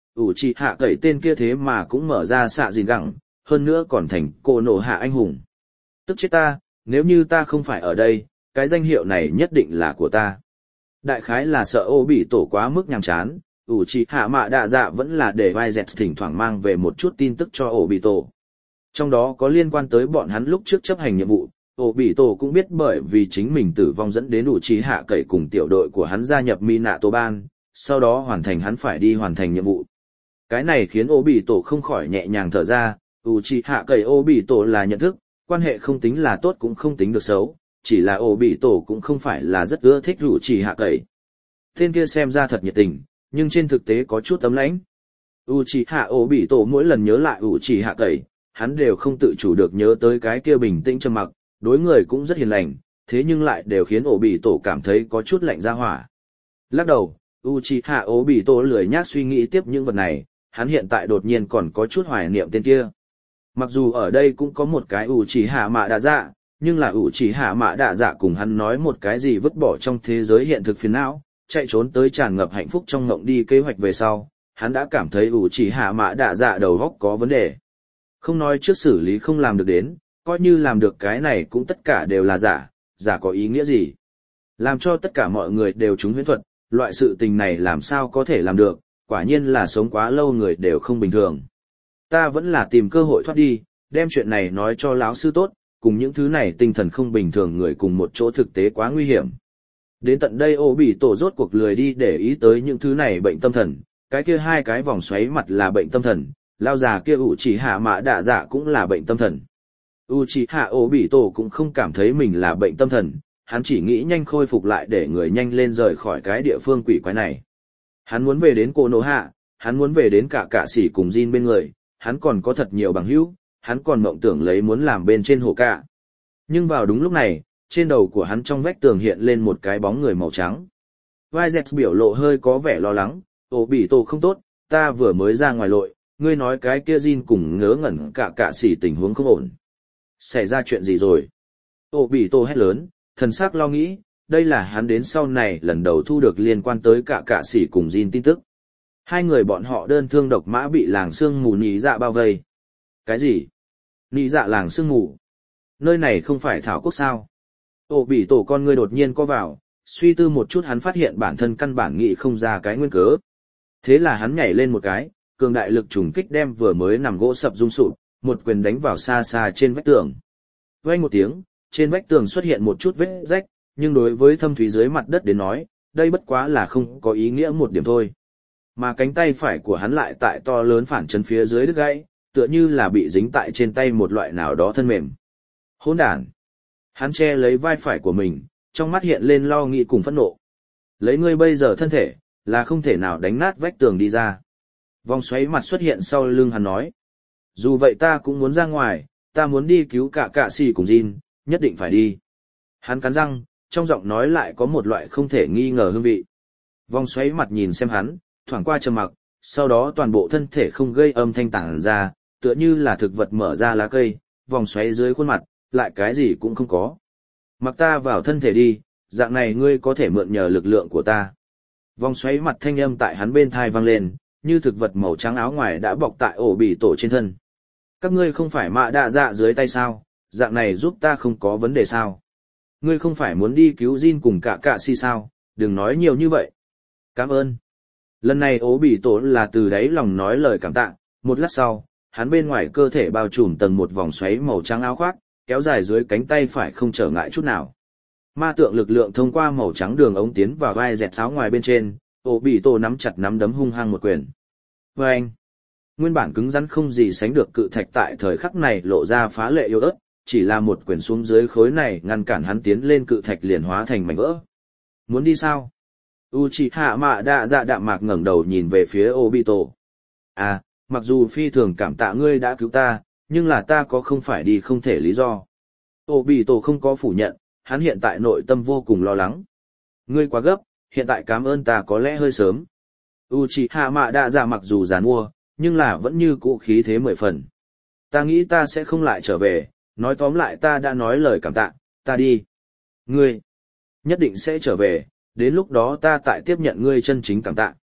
ủ trì hạ cậy tên kia thế mà cũng mở ra xạ gìn gẳng, hơn nữa còn thành cô nổ hạ anh hùng. Tức chết ta, nếu như ta không phải ở đây, cái danh hiệu này nhất định là của ta. Đại khái là sợ ô bị tổ quá mức nhàm chán, ủ trì hạ mạ đạ dạ vẫn là để vai dẹt thỉnh thoảng mang về một chút tin tức cho ổ bị tổ. Trong đó có liên quan tới bọn hắn lúc trước chấp hành nhiệm vụ, ổ bị tổ cũng biết bởi vì chính mình tử vong dẫn đến ủ trì hạ cậy cùng tiểu đội của hắn gia nhập Minato ban, sau đó hoàn thành hắn phải đi hoàn thành nhiệm vụ. Cái này khiến ổ bị tổ không khỏi nhẹ nhàng thở ra, ủ trì hạ cậy ổ bị tổ là nhận thức, quan hệ không tính là tốt cũng không tính được xấu, chỉ là ổ bị tổ cũng không phải là rất ưa thích ủ trì hạ cậy. Tên kia xem ra thật nhiệt tình, nhưng trên thực tế có chút tấm lãnh. Uchiha Obito mỗi lần nhớ lại Uchiha cậy, hắn đều không tự chủ được nhớ tới cái kia bình tĩnh trầm mặc, đối người cũng rất hiền lành, thế nhưng lại đều khiến Obito cảm thấy có chút lạnh ra hỏa. Lắc đầu, Uchiha Obito lười nhác suy nghĩ tiếp những vật này, hắn hiện tại đột nhiên còn có chút hoài niệm tên kia. Mặc dù ở đây cũng có một cái Uchiha Mạ Đạ Dạ, nhưng là Uchiha Mạ Đạ Dạ cùng hắn nói một cái gì vứt bỏ trong thế giới hiện thực phiền não, chạy trốn tới tràn ngập hạnh phúc trong mộng đi kế hoạch về sau, hắn đã cảm thấy Uchiha Mạ Đạ Dạ đầu óc có vấn đề. Không nói trước xử lý không làm được đến, coi như làm được cái này cũng tất cả đều là giả, giả có ý nghĩa gì? Làm cho tất cả mọi người đều trúng huyễn thuật, loại sự tình này làm sao có thể làm được, quả nhiên là sống quá lâu người đều không bình thường. Ta vẫn là tìm cơ hội thoát đi, đem chuyện này nói cho lão sư tốt, cùng những thứ này tinh thần không bình thường người cùng một chỗ thực tế quá nguy hiểm. Đến tận đây ô bị tổ rốt cuộc lười đi để ý tới những thứ này bệnh tâm thần, cái kia hai cái vòng xoáy mặt là bệnh tâm thần, lao già kia Uchiha Mạ Đạ Dạ cũng là bệnh tâm thần. Uchiha Obito cũng không cảm thấy mình là bệnh tâm thần, hắn chỉ nghĩ nhanh khôi phục lại để người nhanh lên rời khỏi cái địa phương quỷ quái này. Hắn muốn về đến Konoha, hắn muốn về đến cả sĩ cùng Jin bên người, hắn còn có thật nhiều bằng hữu, hắn còn mộng tưởng lấy muốn làm bên trên hồ cả. Nhưng vào đúng lúc này, trên đầu của hắn trong vách tường hiện lên một cái bóng người màu trắng. Vai Dẹt biểu lộ hơi có vẻ lo lắng, Obito không tốt, ta vừa mới ra ngoài lội, ngươi nói cái kia Jin cùng ngớ ngẩn cả sĩ tình huống không ổn. Xảy ra chuyện gì rồi? Obito hét lớn, thần sắc lo nghĩ, đây là hắn đến sau này lần đầu thu được liên quan tới cả sĩ cùng Jin tin tức. Hai người bọn họ đơn thương độc mã bị làng sương mù nhị dạ bao vây. Cái gì? Nhị dạ làng sương mù? Nơi này không phải Thảo Quốc sao? Obito con ngươi đột nhiên co vào, suy tư một chút hắn phát hiện bản thân căn bản nghĩ không ra cái nguyên cớ. Thế là hắn nhảy lên một cái, cường đại lực trùng kích đem vừa mới nằm gỗ sập rung sụp, một quyền đánh vào xa xa trên vách tường. Vang một tiếng, trên vách tường xuất hiện một chút vết rách, nhưng đối với thâm thúy dưới mặt đất đến nói, đây bất quá là không có ý nghĩa một điểm thôi. Mà cánh tay phải của hắn lại tại to lớn phản chấn phía dưới đứt gãy, tựa như là bị dính tại trên tay một loại nào đó thân mềm. Hỗn đản! Hắn che lấy vai phải của mình, trong mắt hiện lên lo nghĩ cùng phẫn nộ. Lấy ngươi bây giờ thân thể, là không thể nào đánh nát vách tường đi ra. Vòng xoáy mặt xuất hiện sau lưng hắn nói. Dù vậy ta cũng muốn ra ngoài, ta muốn đi cứu cả sĩ cùng Jin, nhất định phải đi. Hắn cắn răng, trong giọng nói lại có một loại không thể nghi ngờ hương vị. Vòng xoáy mặt nhìn xem hắn, thoảng qua trầm mặc, sau đó toàn bộ thân thể không gây âm thanh tản ra, tựa như là thực vật mở ra lá cây, vòng xoáy dưới khuôn mặt, lại cái gì cũng không có. Mặc ta vào thân thể đi, dạng này ngươi có thể mượn nhờ lực lượng của ta. Vòng xoáy mặt thanh âm tại hắn bên thai vang lên, như thực vật màu trắng áo ngoài đã bọc tại ổ bị tổ trên thân. Các ngươi không phải Mạ Đạ Dạ dưới tay sao, dạng này giúp ta không có vấn đề sao. Ngươi không phải muốn đi cứu Jin cùng cả sĩ sao, đừng nói nhiều như vậy. Cảm ơn. Lần này ổ bị tổ là từ đáy lòng nói lời cảm tạ, một lát sau, hắn bên ngoài cơ thể bao trùm tầng một vòng xoáy màu trắng áo khoác, kéo dài dưới cánh tay phải không trở ngại chút nào. Ma tượng lực lượng thông qua màu trắng đường ống tiến vào vai dẹt sáo ngoài bên trên, ổ bị tổ nắm chặt nắm đấm hung hăng một quyền. Và anh, nguyên bản cứng rắn không gì sánh được cự thạch tại thời khắc này lộ ra phá lệ yếu ớt, chỉ là một quyền xuống dưới khối này ngăn cản hắn tiến lên cự thạch liền hóa thành mảnh vỡ. Muốn đi sao? Uchiha Mạ Đạ Dạ đạm mạc ngẩng đầu nhìn về phía Obito. À, mặc dù phi thường cảm tạ ngươi đã cứu ta, nhưng là ta có không phải đi không thể lý do. Obito không có phủ nhận, hắn hiện tại nội tâm vô cùng lo lắng. Ngươi quá gấp, hiện tại cảm ơn ta có lẽ hơi sớm. Uchiha Mạ Đạ Dạ mặc dù giàn mua, nhưng là vẫn như cũ khí thế 10 phần. Ta nghĩ ta sẽ không lại trở về, nói tóm lại ta đã nói lời cảm tạ, ta đi. Ngươi nhất định sẽ trở về, đến lúc đó ta tại tiếp nhận ngươi chân chính cảm tạ.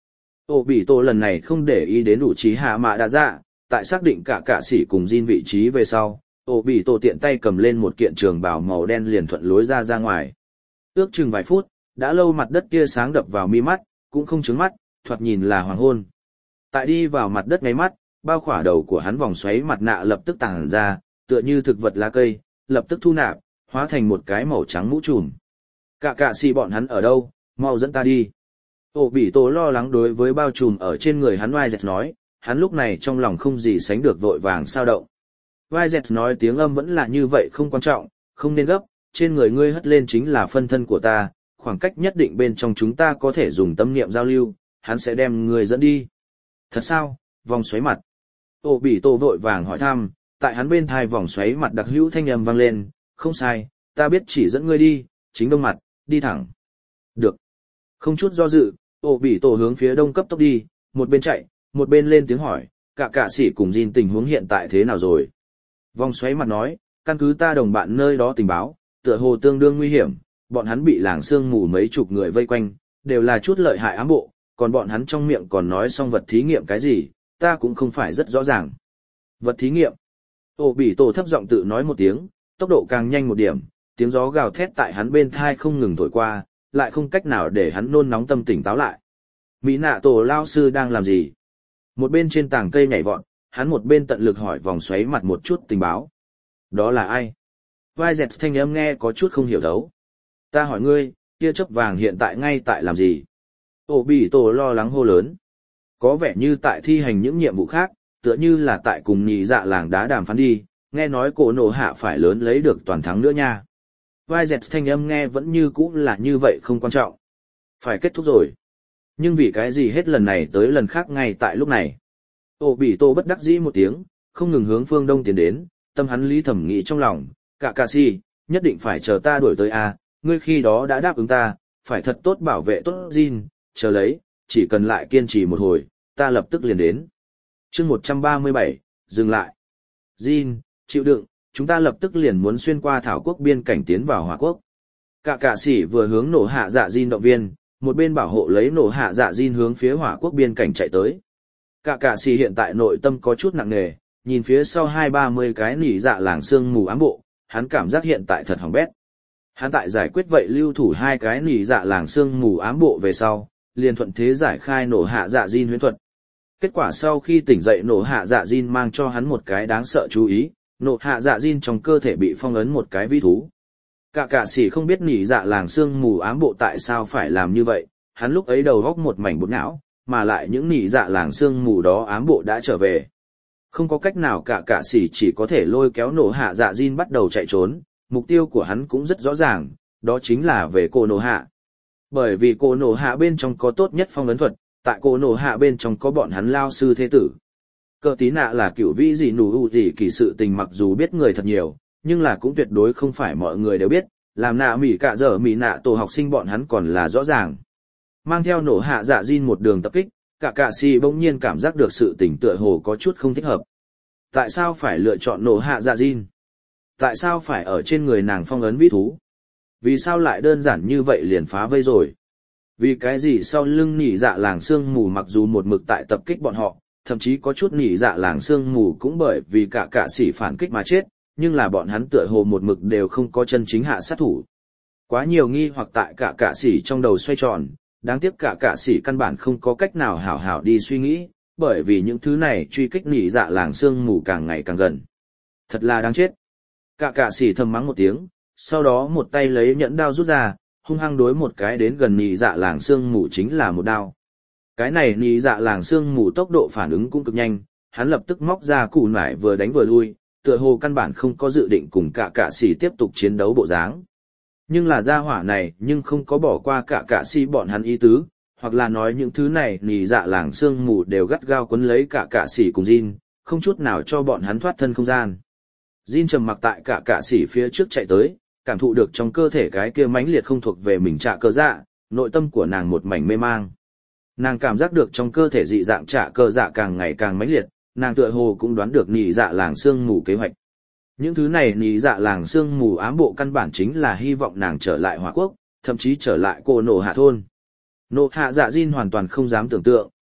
Ổ bị tổ lần này không để ý đến ủ trí hạ mạ đa dạ, tại xác định cả cạ sĩ cùng Jin vị trí về sau, ổ bị tổ tiện tay cầm lên một kiện trường bào màu đen liền thuận lối ra ngoài. Ước chừng vài phút, đã lâu mặt đất kia sáng đập vào mi mắt, cũng không trướng mắt, thoạt nhìn là hoàng hôn. Tại đi vào mặt đất ngay mắt, bao khỏa đầu của hắn vòng xoáy mặt nạ lập tức tàng ra, tựa như thực vật lá cây, lập tức thu nạp, hóa thành một cái màu trắng mũ trùm. Cả cạ sĩ bọn hắn ở đâu, mau dẫn ta đi. Ổ bị tổ lo lắng đối với bao trùm ở trên người hắn Vai Dẹt nói, hắn lúc này trong lòng không gì sánh được vội vàng sao động. Vai Dẹt nói tiếng âm vẫn là như vậy không quan trọng, không nên gấp, trên người ngươi hất lên chính là phân thân của ta, khoảng cách nhất định bên trong chúng ta có thể dùng tâm niệm giao lưu, hắn sẽ đem ngươi dẫn đi. Thật sao, vòng xoáy mặt. Ổ bị tổ vội vàng hỏi thăm, tại hắn bên thai vòng xoáy mặt đặc hữu thanh âm vang lên, không sai, ta biết chỉ dẫn ngươi đi, chính đông mặt, đi thẳng. Được. Không chút do dự, ổ bị tổ hướng phía đông cấp tốc đi, một bên chạy, một bên lên tiếng hỏi, cả cạ sĩ cùng Jin tình huống hiện tại thế nào rồi. Vòng xoáy mặt nói, căn cứ ta đồng bạn nơi đó tình báo, tựa hồ tương đương nguy hiểm, bọn hắn bị làng sương mù mấy chục người vây quanh, đều là chút lợi hại ám bộ, còn bọn hắn trong miệng còn nói xong vật thí nghiệm cái gì, ta cũng không phải rất rõ ràng. Vật thí nghiệm. Ổ bị tổ thấp giọng tự nói một tiếng, tốc độ càng nhanh một điểm, tiếng gió gào thét tại hắn bên thai không ngừng thổi qua, lại không cách nào để hắn nôn nóng tâm tỉnh táo lại. Mỹ nạ tổ lao sư đang làm gì? Một bên trên tảng cây nhảy vọt, hắn một bên tận lực hỏi vòng xoáy mặt một chút tình báo. Đó là ai? Vai dẹt thanh âm nghe có chút không hiểu thấu. Ta hỏi ngươi, kia chớp vàng hiện tại ngay tại làm gì? Ổ bị tổ lo lắng hô lớn. Có vẻ như tại thi hành những nhiệm vụ khác, tựa như là tại cùng nhị dạ làng đá đàm phán đi, nghe nói cổ nổ hạ phải lớn lấy được toàn thắng nữa nha. Vai dẹt thanh âm nghe vẫn như cũ là như vậy không quan trọng. Phải kết thúc rồi. Nhưng vì cái gì hết lần này tới lần khác ngay tại lúc này. Ổ bị tổ bất đắc dĩ một tiếng, không ngừng hướng phương đông tiến đến, tâm hắn lý thẩm nghĩ trong lòng, cả cà si, nhất định phải chờ ta đuổi tới a, ngươi khi đó đã đáp ứng ta, phải thật tốt bảo vệ tốt Jin, chờ lấy, chỉ cần lại kiên trì một hồi, ta lập tức liền đến. Chương 137, dừng lại. Jin, chịu đựng, chúng ta lập tức liền muốn xuyên qua thảo quốc biên cảnh tiến vào hỏa quốc. Cả cạ sĩ vừa hướng nổ hạ dạ Jin động viên, một bên bảo hộ lấy nổ hạ dạ Jin hướng phía hỏa quốc biên cảnh chạy tới. Cả cạ sĩ hiện tại nội tâm có chút nặng nề, nhìn phía sau 20-30 cái nỉ dạ làng sương mù ám bộ, hắn cảm giác hiện tại thật hỏng bét. Hắn tại giải quyết vậy lưu thủ hai cái nỉ dạ làng sương mù ám bộ về sau, liền thuận thế giải khai nổ hạ dạ Jin huyễn thuật. Kết quả sau khi tỉnh dậy nổ hạ dạ Jin mang cho hắn một cái đáng sợ chú ý, nổ hạ dạ Jin trong cơ thể bị phong ấn một cái vi thú. Cả cạ sĩ không biết nỉ dạ làng sương mù ám bộ tại sao phải làm như vậy, hắn lúc ấy đầu góc một mảnh bột não, mà lại những nỉ dạ làng sương mù đó ám bộ đã trở về. Không có cách nào cả cạ sĩ chỉ có thể lôi kéo nổ hạ dạ Jin bắt đầu chạy trốn, mục tiêu của hắn cũng rất rõ ràng, đó chính là về cô nổ hạ. Bởi vì cô nổ hạ bên trong có tốt nhất phong ấn thuật, tại cô nổ hạ bên trong có bọn hắn lao sư thế tử. Cờ tí nạ là cựu vĩ gì nù u gì kỳ sự tình mặc dù biết người thật nhiều, nhưng là cũng tuyệt đối không phải mọi người đều biết, làm nạ mỉ cả giờ mỉ nạ tổ học sinh bọn hắn còn là rõ ràng. Mang theo nổ hạ dạ Jin một đường tập kích, cả cạ si bỗng nhiên cảm giác được sự tình tựa hồ có chút không thích hợp. Tại sao phải lựa chọn nổ hạ dạ Jin? Tại sao phải ở trên người nàng phong ấn vĩ thú? Vì sao lại đơn giản như vậy liền phá vây rồi? Vì cái gì sau lưng nỉ dạ làng sương mù mặc dù một mực tại tập kích bọn họ, thậm chí có chút nỉ dạ làng sương mù cũng bởi vì cả cạ sĩ phản kích mà chết, nhưng là bọn hắn tựa hồ một mực đều không có chân chính hạ sát thủ. Quá nhiều nghi hoặc tại cả cạ sĩ trong đầu xoay tròn, đáng tiếc cả cạ sĩ căn bản không có cách nào hảo hảo đi suy nghĩ, bởi vì những thứ này truy kích nỉ dạ làng sương mù càng ngày càng gần. Thật là đáng chết. Cả cạ sĩ thầm mắng một tiếng, sau đó một tay lấy nhẫn đao rút ra, hung hăng đối một cái đến gần nỉ dạ làng sương mù chính là một đao. Cái này nỉ dạ làng sương mù tốc độ phản ứng cũng cực nhanh, hắn lập tức móc ra củ nải vừa đánh vừa lui, tựa hồ căn bản không có dự định cùng cả cạ sĩ tiếp tục chiến đấu bộ dáng. Nhưng là gia hỏa này nhưng không có bỏ qua cả cạ sĩ bọn hắn ý tứ, hoặc là nói những thứ này nỉ dạ làng sương mù đều gắt gao quấn lấy cả cạ sĩ cùng Jin, không chút nào cho bọn hắn thoát thân không gian. Jin trầm mặc tại cả cạ sĩ phía trước chạy tới, cảm thụ được trong cơ thể cái kia mãnh liệt không thuộc về mình trạ cơ dạ, nội tâm của nàng một mảnh mê mang. Nàng cảm giác được trong cơ thể dị dạng trạ cơ dạ càng ngày càng mãnh liệt, nàng tựa hồ cũng đoán được nỉ dạ làng sương mù kế hoạch. Những thứ này nỉ dạ làng sương mù ám bộ căn bản chính là hy vọng nàng trở lại Hỏa Quốc, thậm chí trở lại cô nổ hạ thôn. Nổ hạ dạ Jin hoàn toàn không dám tưởng tượng,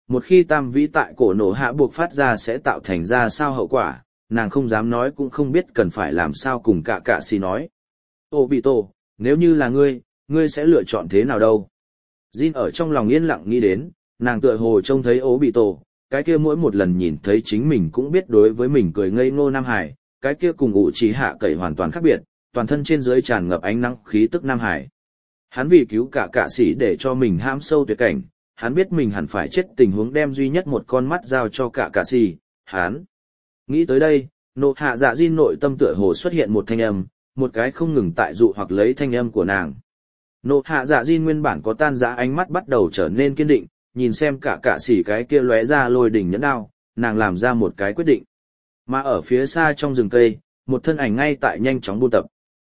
Một khi tam vĩ tại cổ nổ hạ buộc phát ra sẽ tạo thành ra sao hậu quả, nàng không dám nói cũng không biết cần phải làm sao cùng cả cạ xì nói. Obito, nếu như là ngươi sẽ lựa chọn thế nào đâu? Jin ở trong lòng yên lặng nghĩ đến, nàng tựa hồ trông thấy Obito, cái kia mỗi một lần nhìn thấy chính mình cũng biết đối với mình cười ngây ngô Nam Hải, cái kia cùng Uchiha Cậy hoàn toàn khác biệt, toàn thân trên dưới tràn ngập ánh nắng khí tức Nam Hải. Hắn vì cứu cả cạ sĩ để cho mình hãm sâu tuyệt cảnh, hắn biết mình hẳn phải chết tình huống đem duy nhất một con mắt giao cho cả cạ sĩ, hắn. Nghĩ tới đây, nộ hạ dạ Jin nội tâm tựa hồ xuất hiện một thanh âm, một cái không ngừng tại dụ hoặc lấy thanh âm của nàng. Nộ hạ dạ Jin nguyên bản có tan rã ánh mắt bắt đầu trở nên kiên định, nhìn xem cả cạ sĩ cái kia lóe ra lôi đỉnh nhẫn đao, nàng làm ra một cái quyết định. Mà ở phía xa trong rừng cây, một thân ảnh ngay tại nhanh chóng buôn tập.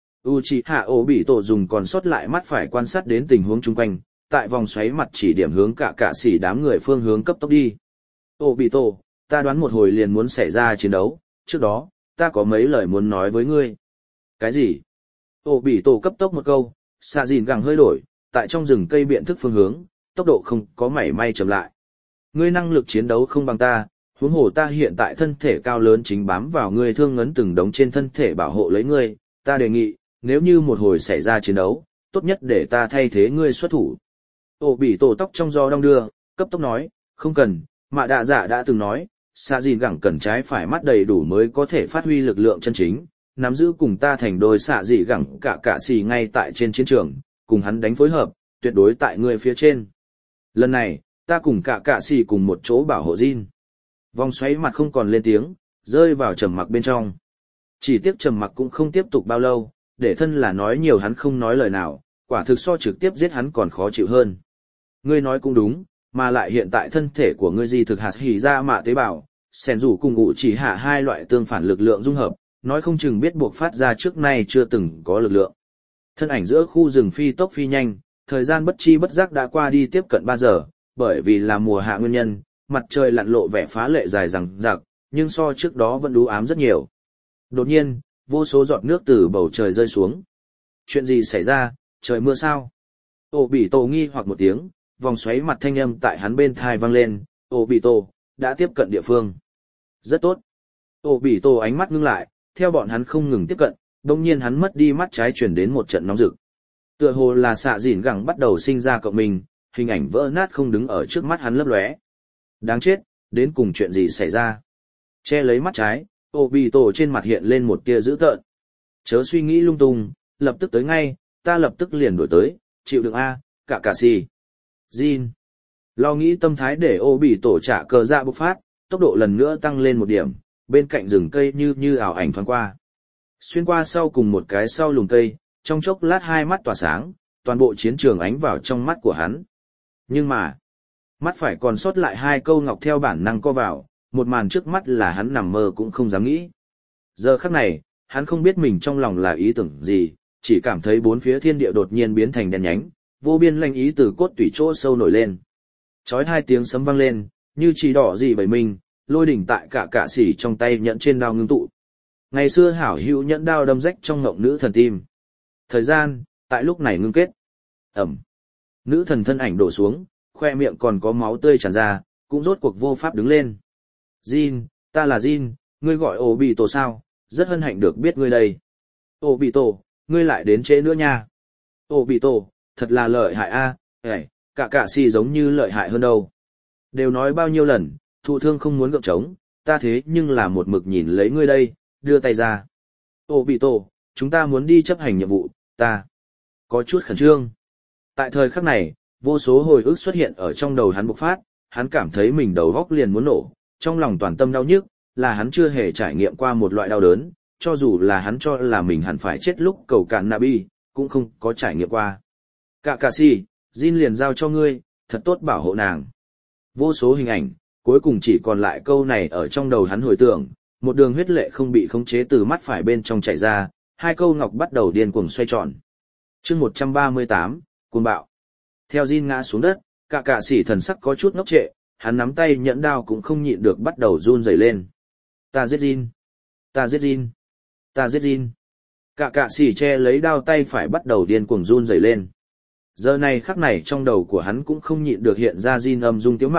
Uchiha Obito dùng còn sót lại mắt phải quan sát đến tình huống chung quanh, tại vòng xoáy mặt chỉ điểm hướng cả cạ sĩ đám người phương hướng cấp tốc đi. Obito, ta đoán một hồi liền muốn xảy ra chiến đấu, trước đó, ta có mấy lời muốn nói với ngươi. Cái gì? Obito cấp tốc một câu, xạ dìn gẳng hơi đổi, tại trong rừng cây biện thức phương hướng, tốc độ không có mảy may chậm lại. Ngươi năng lực chiến đấu không bằng ta, huống hồ ta hiện tại thân thể cao lớn chính bám vào ngươi thương ngấn từng đống trên thân thể bảo hộ lấy ngươi, ta đề nghị, nếu như một hồi xảy ra chiến đấu, tốt nhất để ta thay thế ngươi xuất thủ. Obito tóc trong gió đong đưa, cấp tốc nói, không cần, mạ đạ dạ đã từng nói, xạ dìn gẳng cần trái phải mắt đầy đủ mới có thể phát huy lực lượng chân chính, nắm giữ cùng ta thành đôi xạ dị gẳng cả cạ xì ngay tại trên chiến trường, cùng hắn đánh phối hợp, tuyệt đối tại ngươi phía trên. Lần này, ta cùng cả cạ xì cùng một chỗ bảo hộ Jin. Vòng xoáy mặt không còn lên tiếng, rơi vào trầm mặc bên trong. Chỉ tiếc trầm mặc cũng không tiếp tục bao lâu, để thân là nói nhiều hắn không nói lời nào, quả thực so trực tiếp giết hắn còn khó chịu hơn. Ngươi nói cũng đúng, mà lại hiện tại thân thể của ngươi di thực hạt hỉ ra mạ tế bào, sẻn rủ cùng ngụ chỉ hạ hai loại tương phản lực lượng dung hợp, nói không chừng biết buộc phát ra trước nay chưa từng có lực lượng. Thân ảnh giữa khu rừng phi tốc phi nhanh, thời gian bất chi bất giác đã qua đi tiếp cận 3 giờ, bởi vì là mùa hạ nguyên nhân, mặt trời lặn lộ vẻ phá lệ dài rằng rạc, nhưng so trước đó vẫn u ám rất nhiều. Đột nhiên, vô số giọt nước từ bầu trời rơi xuống. Chuyện gì xảy ra, trời mưa sao? Obito nghi hoặc một tiếng, vòng xoáy mặt thanh âm tại hắn bên thai vang lên, Obito, đã tiếp cận địa phương. Rất tốt. Obito ánh mắt ngưng lại, theo bọn hắn không ngừng tiếp cận, đồng nhiên hắn mất đi mắt trái chuyển đến một trận nóng rực. Tựa hồ là xạ dìn gẳng bắt đầu sinh ra cộng mình, hình ảnh vỡ nát không đứng ở trước mắt hắn lấp lóe. Đáng chết, đến cùng chuyện gì xảy ra? Che lấy mắt trái, Obito trên mặt hiện lên một tia dữ tợn. Chớ suy nghĩ lung tung, lập tức tới ngay, ta lập tức liền đổi tới, chịu đựng a, cả cà xì. Jin. Lo nghĩ tâm thái để Obito trả cờ dạ bộc phát, tốc độ lần nữa tăng lên một điểm, bên cạnh rừng cây như ảo ảnh thoáng qua. Xuyên qua sau cùng một cái sau lùm cây, trong chốc lát hai mắt tỏa sáng, toàn bộ chiến trường ánh vào trong mắt của hắn. Nhưng mà, mắt phải còn sót lại hai câu ngọc theo bản năng co vào, một màn trước mắt là hắn nằm mơ cũng không dám nghĩ. Giờ khắc này, hắn không biết mình trong lòng là ý tưởng gì, chỉ cảm thấy bốn phía thiên địa đột nhiên biến thành đen nhánh, vô biên lanh ý từ cốt tủy chỗ sâu nổi lên. Chói hai tiếng sấm vang lên, như chỉ đỏ gì bởi mình, lôi đỉnh tại cả cạ xỉ trong tay nhẫn trên đao ngưng tụ. Ngày xưa hảo hữu nhẫn đao đâm rách trong ngộng nữ thần tim. Thời gian, tại lúc này ngưng kết. Ẩm. Nữ thần thân ảnh đổ xuống, khoe miệng còn có máu tươi tràn ra, cũng rốt cuộc vô pháp đứng lên. Jin, ta là Jin, ngươi gọi Obito sao, rất hân hạnh được biết ngươi đây. Obito, ngươi lại đến trễ nữa nha. Obito, thật là lợi hại a, cả cạ xỉ giống như lợi hại hơn đâu. Đều nói bao nhiêu lần, thụ thương không muốn gượng trống, ta thế nhưng là một mực nhìn lấy ngươi đây, đưa tay ra. Obito, chúng ta muốn đi chấp hành nhiệm vụ, ta có chút khẩn trương. Tại thời khắc này, vô số hồi ức xuất hiện ở trong đầu hắn bộc phát, hắn cảm thấy mình đầu góc liền muốn nổ, trong lòng toàn tâm đau nhức, là hắn chưa hề trải nghiệm qua một loại đau đớn, cho dù là hắn cho là mình hẳn phải chết lúc cầu cạn Nabi, cũng không có trải nghiệm qua. Kakashi, Jin liền giao cho ngươi, thật tốt bảo hộ nàng. Vô số hình ảnh, cuối cùng chỉ còn lại câu này ở trong đầu hắn hồi tưởng, một đường huyết lệ không bị khống chế từ mắt phải bên trong chảy ra, hai câu ngọc bắt đầu điên cuồng xoay tròn. Chương 138, cuồng bạo. Theo Jin ngã xuống đất, cả cạ sĩ thần sắc có chút ngốc trệ, hắn nắm tay nhẫn đao cũng không nhịn được bắt đầu run rẩy lên. Ta giết Jin, ta giết Jin, ta giết Jin. Cả cạ sĩ che lấy đao tay phải bắt đầu điên cuồng run rẩy lên. Giờ này khắc này trong đầu của hắn cũng không nhịn được hiện ra Jin âm dung tiếu mạo,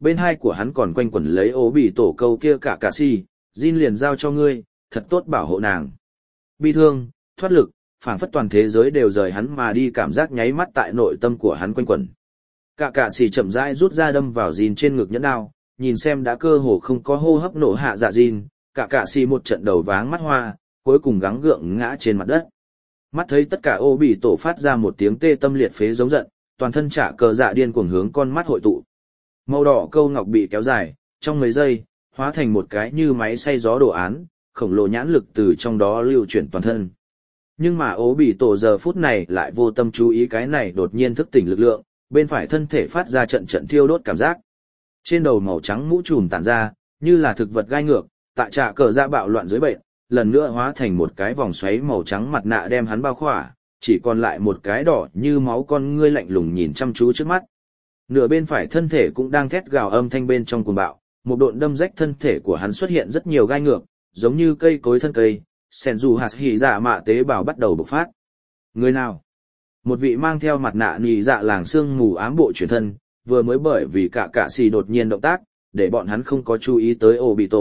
bên hai của hắn còn quanh quẩn lấy ố bị tổ câu kia cả si, Jin liền giao cho ngươi, thật tốt bảo hộ nàng. Bi thương, thoát lực, phảng phất toàn thế giới đều rời hắn mà đi, cảm giác nháy mắt tại nội tâm của hắn quanh quẩn. Cả si chậm rãi rút ra đâm vào Jin trên ngực nhẫn đao, nhìn xem đã cơ hồ không có hô hấp nổ hạ dạ Jin, cả si một trận đầu váng mắt hoa, cuối cùng gắng gượng ngã trên mặt đất. Mắt thấy tất cả ô bị tổ phát ra một tiếng tê tâm liệt phế giống giận, toàn thân trả cờ dạ điên cuồng hướng con mắt hội tụ. Màu đỏ câu ngọc bị kéo dài, trong mấy giây, hóa thành một cái như máy xay gió đồ án, khổng lồ nhãn lực từ trong đó lưu chuyển toàn thân. Nhưng mà ố bị tổ giờ phút này lại vô tâm chú ý cái này đột nhiên thức tỉnh lực lượng, bên phải thân thể phát ra trận trận thiêu đốt cảm giác. Trên đầu màu trắng mũ trùm tản ra, như là thực vật gai ngược, tại trả cờ dạ bạo loạn dưới bệnh, lần nữa hóa thành một cái vòng xoáy màu trắng mặt nạ đem hắn bao khỏa, chỉ còn lại một cái đỏ như máu con ngươi lạnh lùng nhìn chăm chú trước mắt. Nửa bên phải thân thể cũng đang thét gào âm thanh bên trong cuồng bạo, một độn đâm rách thân thể của hắn xuất hiện rất nhiều gai ngược, giống như cây cối thân cây, sen dù hạt hỉ dạ mạ tế bào bắt đầu bộc phát. Người nào? Một vị mang theo mặt nạ nì dạ làng sương mù ám bộ chuyển thân, vừa mới bởi vì cả xì đột nhiên động tác, để bọn hắn không có chú ý tới Obito.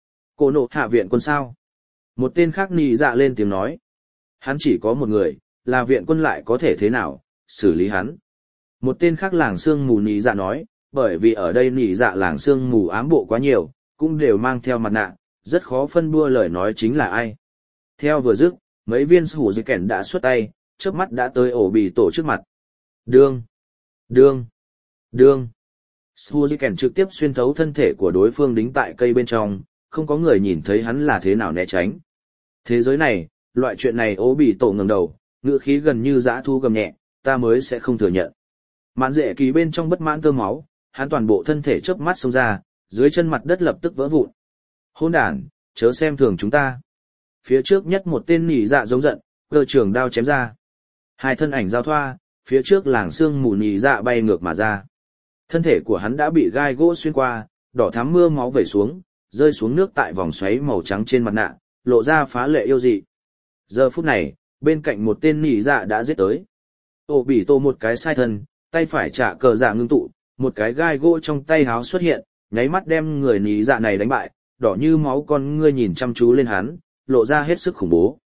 Cô nộ hạ viện quân sao? Một tên khác nì dạ lên tiếng nói. Hắn chỉ có một người, là viện quân lại có thể thế nào, xử lý hắn. Một tên khác làng sương mù nì dạ nói, bởi vì ở đây nì dạ làng sương mù ám bộ quá nhiều, cũng đều mang theo mặt nạ, rất khó phân bua lời nói chính là ai. Theo vừa dứt, mấy viên hủ dây kẻn đã xuất tay, trước mắt đã tới Obito trước mặt. Đương, đương, đương. Suzuken trực tiếp xuyên thấu thân thể của đối phương đính tại cây bên trong, không có người nhìn thấy hắn là thế nào né tránh. Thế giới này, loại chuyện này Obito ngẩng đầu, ngữ khí gần như dã thu gầm nhẹ, ta mới sẽ không thừa nhận. Mạn Dệ Kỳ bên trong bất mãn tơ máu, hắn toàn bộ thân thể chớp mắt xông ra, dưới chân mặt đất lập tức vỡ vụn. Hỗn đản, chớ xem thường chúng ta. Phía trước nhất một tên nỉ dạ giống giận, cơ trường đao chém ra. Hai thân ảnh giao thoa, phía trước làng sương mù nỉ dạ bay ngược mà ra. Thân thể của hắn đã bị gai gỗ xuyên qua, đỏ thắm mưa máu vẩy xuống, rơi xuống nước tại vòng xoáy màu trắng trên mặt nạ, lộ ra phá lệ yêu dị. Giờ phút này, bên cạnh một tên nỉ dạ đã giết tới. Obito một cái sai thân, tay phải trả cờ dạ ngưng tụ, một cái gai gỗ trong tay háo xuất hiện, nháy mắt đem người nỉ dạ này đánh bại, đỏ như máu con ngươi nhìn chăm chú lên hắn, lộ ra hết sức khủng bố.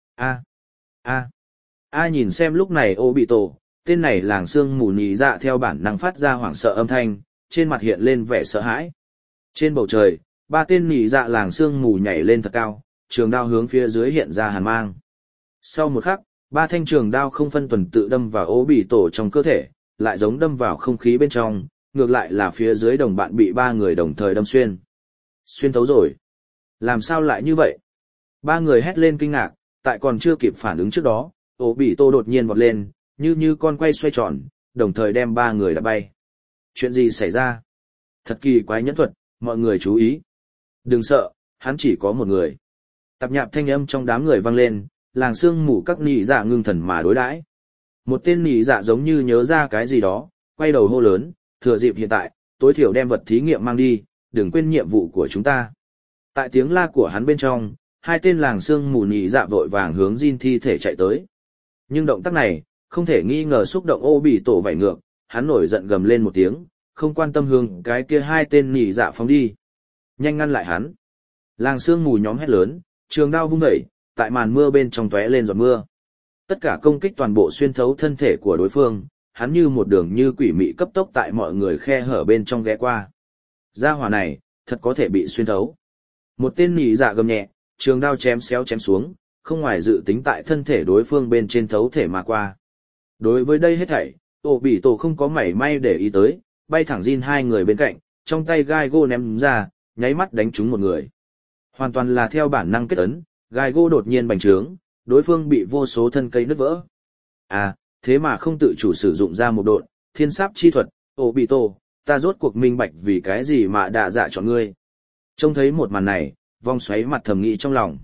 A nhìn xem lúc này Obito, tên này làng sương mù nỉ dạ theo bản năng phát ra hoảng sợ âm thanh, trên mặt hiện lên vẻ sợ hãi. Trên bầu trời, ba tên nỉ dạ làng sương mù nhảy lên thật cao, trường đao hướng phía dưới hiện ra hàn mang. Sau một khắc, ba thanh trường đao không phân tuần tự đâm vào Obito trong cơ thể, lại giống đâm vào không khí bên trong, ngược lại là phía dưới đồng bạn bị ba người đồng thời đâm xuyên. Xuyên thấu rồi. Làm sao lại như vậy? Ba người hét lên kinh ngạc, tại còn chưa kịp phản ứng trước đó, Obito đột nhiên vọt lên, như con quay xoay tròn, đồng thời đem ba người đã bay. Chuyện gì xảy ra? Thật kỳ quái nhẫn thuật, mọi người chú ý. Đừng sợ, hắn chỉ có một người. Tạp nhạp thanh âm trong đám người vang lên, làng sương mù các nị dạ ngưng thần mà đối đãi. Một tên nị dạ giống như nhớ ra cái gì đó, quay đầu hô lớn, thừa dịp hiện tại, tối thiểu đem vật thí nghiệm mang đi, đừng quên nhiệm vụ của chúng ta. Tại tiếng la của hắn bên trong, hai tên làng sương mù nị dạ vội vàng hướng Jin thi thể chạy tới. Nhưng động tác này, không thể nghi ngờ xúc động Obito vảy ngược, hắn nổi giận gầm lên một tiếng, không quan tâm hướng cái kia hai tên nỉ dạ phóng đi. Nhanh ngăn lại hắn. Làng sương mù nhóm hét lớn, trường đao vung dậy, tại màn mưa bên trong tóe lên giọt mưa. Tất cả công kích toàn bộ xuyên thấu thân thể của đối phương, hắn như một đường như quỷ mị cấp tốc tại mọi người khe hở bên trong ghé qua. Gia hỏa này, thật có thể bị xuyên thấu. Một tên nỉ dạ gầm nhẹ, trường đao chém xéo chém xuống, không ngoài dự tính tại thân thể đối phương bên trên thấu thể mà qua. Đối với đây hết thảy, Obito không có mảy may để ý tới, bay thẳng Jin hai người bên cạnh, trong tay gai gỗ ném ra, nháy mắt đánh trúng một người. Hoàn toàn là theo bản năng kết ấn, gai gỗ đột nhiên bành trướng, đối phương bị vô số thân cây nứt vỡ. Thế mà không tự chủ sử dụng ra một độn, thiên sáp chi thuật, Obito, ta rốt cuộc minh bạch vì cái gì mà đạ dạ chọn ngươi. Trông thấy một màn này, vong xoáy mặt thầm nghĩ trong lòng.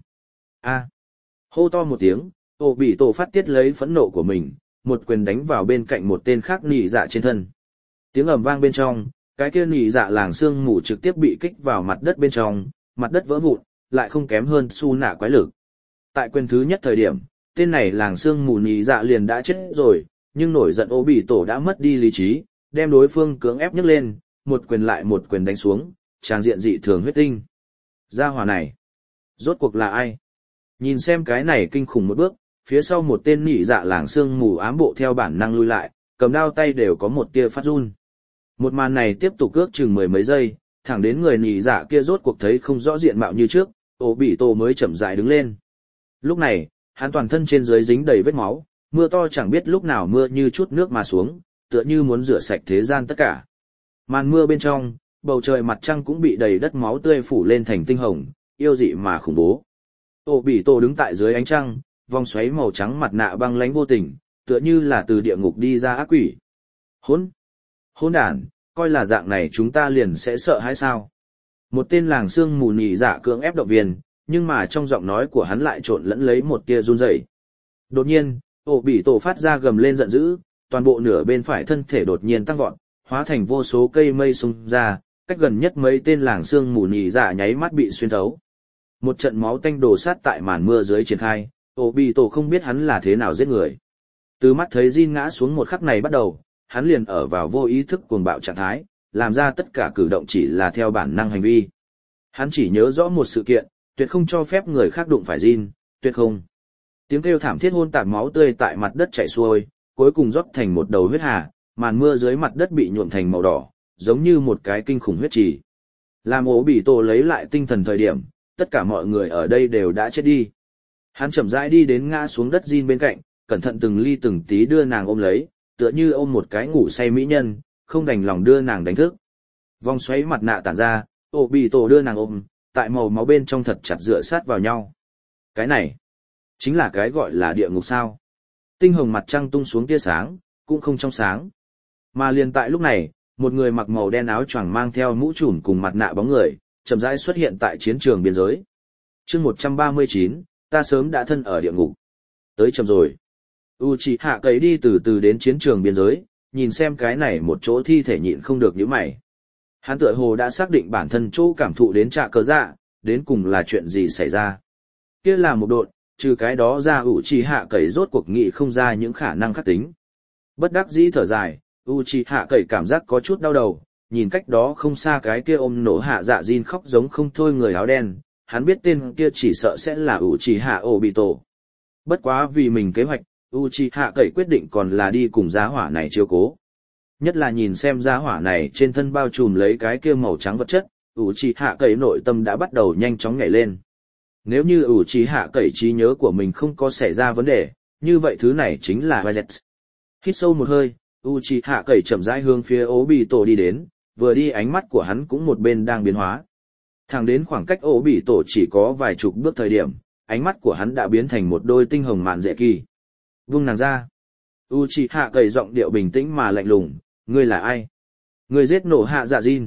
Hô to một tiếng, Obito phát tiết lấy phẫn nộ của mình, một quyền đánh vào bên cạnh một tên khác nỉ dạ trên thân. Tiếng ầm vang bên trong, cái kia nỉ dạ làng sương mù trực tiếp bị kích vào mặt đất bên trong, mặt đất vỡ vụn, lại không kém hơn su nạ quái lực. Tại quyền thứ nhất thời điểm, tên này làng sương mù nỉ dạ liền đã chết rồi, nhưng nổi giận Obito đã mất đi lý trí, đem đối phương cưỡng ép nhấc lên, một quyền lại một quyền đánh xuống, tràng diện dị thường huyết tinh. Gia hỏa này, rốt cuộc là ai? Nhìn xem cái này kinh khủng một bước, phía sau một tên nhị dạ làng xương mù ám bộ theo bản năng lui lại, cầm đao tay đều có một tia phát run. Một màn này tiếp tục ước chừng mười mấy giây, thẳng đến người nhị dạ kia rốt cuộc thấy không rõ diện mạo như trước, ổ bị tổ mới chậm rãi đứng lên. Lúc này, hắn toàn thân trên dưới dính đầy vết máu, mưa to chẳng biết lúc nào mưa như chút nước mà xuống, tựa như muốn rửa sạch thế gian tất cả. Màn mưa bên trong, bầu trời mặt trăng cũng bị đầy đất máu tươi phủ lên thành tinh hồng, yêu dị mà khủng bố. Ổ bị tổ đứng tại dưới ánh trăng, vòng xoáy màu trắng mặt nạ băng lánh vô tình, tựa như là từ địa ngục đi ra ác quỷ. Hỗn đản, coi là dạng này chúng ta liền sẽ sợ hay sao? Một tên làng xương mù nhị dạ cưỡng ép động viên, nhưng mà trong giọng nói của hắn lại trộn lẫn lấy một tia run rẩy. Đột nhiên, ổ bị tổ phát ra gầm lên giận dữ, toàn bộ nửa bên phải thân thể đột nhiên tăng vọt, hóa thành vô số cây mây xung ra, cách gần nhất mấy tên làng xương mù nhị dạ nháy mắt bị xuyên thấu. Một trận máu tanh đổ sát tại màn mưa dưới triển khai, ổ bị tổ không biết hắn là thế nào giết người. Từ mắt thấy Jin ngã xuống một khắc này bắt đầu, hắn liền ở vào vô ý thức cuồng bạo trạng thái, làm ra tất cả cử động chỉ là theo bản năng hành vi. Hắn chỉ nhớ rõ một sự kiện, tuyệt không cho phép người khác đụng phải Jin, tuyệt không. Tiếng kêu thảm thiết hôn tạp máu tươi tại mặt đất chảy xuôi, cuối cùng rót thành một đầu huyết hà, màn mưa dưới mặt đất bị nhuộm thành màu đỏ, giống như một cái kinh khủng huyết trì. Làm ổ bị tổ lấy lại tinh thần thời điểm, tất cả mọi người ở đây đều đã chết đi. Hắn chậm rãi đi đến ngã xuống đất Jin bên cạnh, cẩn thận từng ly từng tí đưa nàng ôm lấy, tựa như ôm một cái ngủ say mỹ nhân, không đành lòng đưa nàng đánh thức. Vòng xoáy mặt nạ tản ra, ổ bị tổ đưa nàng ôm, tại màu máu bên trong thật chặt dựa sát vào nhau. Cái này, chính là cái gọi là địa ngục sao. Tinh hồng mặt trăng tung xuống tia sáng, cũng không trong sáng. Mà liền tại lúc này, một người mặc màu đen áo choàng mang theo mũ trùm cùng mặt nạ bóng người, chậm rãi xuất hiện tại chiến trường biên giới. Chương 139, ta sớm đã thân ở địa ngục. Tới chậm rồi. Uchiha Cậy đi từ từ đến chiến trường biên giới, nhìn xem cái này một chỗ thi thể nhịn không được nhíu mày. Hắn tựa hồ đã xác định bản thân chỗ cảm thụ đến trạ cờ dạ, đến cùng là chuyện gì xảy ra. Kia là một độn, trừ cái đó ra Uchiha Cậy rốt cuộc nghị không ra những khả năng khác tính. Bất đắc dĩ thở dài, Uchiha Cậy cảm giác có chút đau đầu, nhìn cách đó không xa cái kia ôm nổ hạ dạ Jin khóc giống không thôi người áo đen, hắn biết tên kia chỉ sợ sẽ là Uchiha Obito. Bất quá vì mình kế hoạch, Uchiha Cậy quyết định còn là đi cùng giá hỏa này chiếu cố. Nhất là nhìn xem giá hỏa này trên thân bao trùm lấy cái kia màu trắng vật chất, Uchiha Cậy nội tâm đã bắt đầu nhanh chóng nhảy lên. Nếu như Uchiha Cậy trí nhớ của mình không có xảy ra vấn đề, như vậy thứ này chính là Vizet. Hít sâu một hơi, Uchiha Cậy chậm rãi hướng phía Obito đi đến, vừa đi ánh mắt của hắn cũng một bên đang biến hóa. Thẳng đến khoảng cách Obito chỉ có vài chục bước thời điểm, ánh mắt của hắn đã biến thành một đôi tinh hồng mạn dễ kỳ. Vung nàng ra. Uchiha Cậy giọng điệu bình tĩnh mà lạnh lùng, ngươi là ai? Ngươi giết nổ hạ dạ Jin.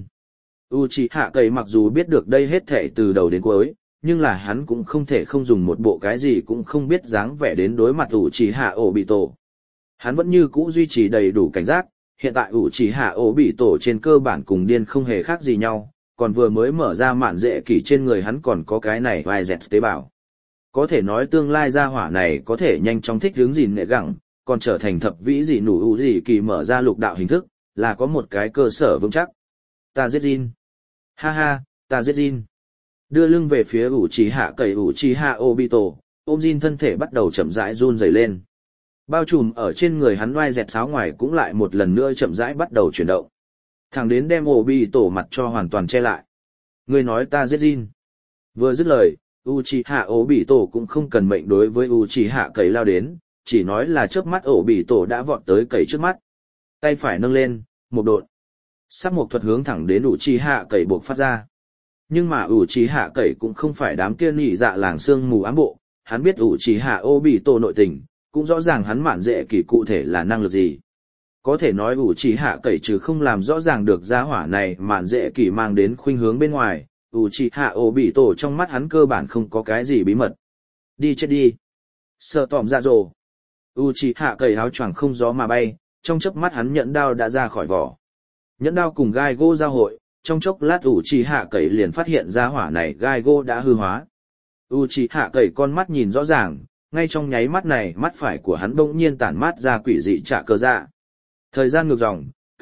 Uchiha Cậy mặc dù biết được đây hết thảy từ đầu đến cuối, nhưng là hắn cũng không thể không dùng một bộ cái gì cũng không biết dáng vẻ đến đối mặt Uchiha Obito. Hắn vẫn như cũ duy trì đầy đủ cảnh giác, hiện tại Uchiha Obito trên cơ bản cùng điên không hề khác gì nhau, còn vừa mới mở ra mạn dễ kỳ trên người hắn còn có cái này Vizet tế bào. Có thể nói tương lai gia hỏa này có thể nhanh chóng thích hướng gìn nệ gẳng, còn trở thành thập vĩ gì nủ ủ gì kỳ mở ra lục đạo hình thức, là có một cái cơ sở vững chắc. Ta giết Jin. Ha ha, ta giết Jin. Đưa lưng về phía Uchiha Cậy Uchiha Obito, ôm Jin thân thể bắt đầu chậm rãi run rẩy lên. Bao trùm ở trên người hắn oai dẹt sáo ngoài cũng lại một lần nữa chậm rãi bắt đầu chuyển động. Thẳng đến đem Obito mặt cho hoàn toàn che lại. Ngươi nói ta giết Jin. Vừa dứt lời, Uchiha Obito cũng không cần mệnh đối với Uchiha Cậy lao đến, chỉ nói là chớp mắt Obito đã vọt tới Cậy trước mắt. Tay phải nâng lên, một độn. Sắp một thuật hướng thẳng đến Uchiha Cậy buộc phát ra. Nhưng mà Uchiha Cậy cũng không phải đám kia nhị dạ làng xương mù ám bộ, hắn biết Uchiha Obito nội tình, cũng rõ ràng hắn mạn dễ kỳ cụ thể là năng lực gì. Có thể nói Uchiha Cậy trừ không làm rõ ràng được gia hỏa này mạn dễ kỳ mang đến khuynh hướng bên ngoài, Uchiha Obito trong mắt hắn cơ bản không có cái gì bí mật. Đi chết đi. Sợ tỏm dạ dồ. Uchiha Cậy áo choàng không gió mà bay, trong chớp mắt hắn nhẫn đao đã ra khỏi vỏ. Nhẫn đao cùng gai gỗ giao hội, trong chốc lát Uchiha Cậy liền phát hiện ra hỏa này gai gỗ đã hư hóa. Uchiha Cậy con mắt nhìn rõ ràng, ngay trong nháy mắt này mắt phải của hắn bỗng nhiên tản mát ra quỷ dị trạ cơ dạ. Thời gian ngược dòng,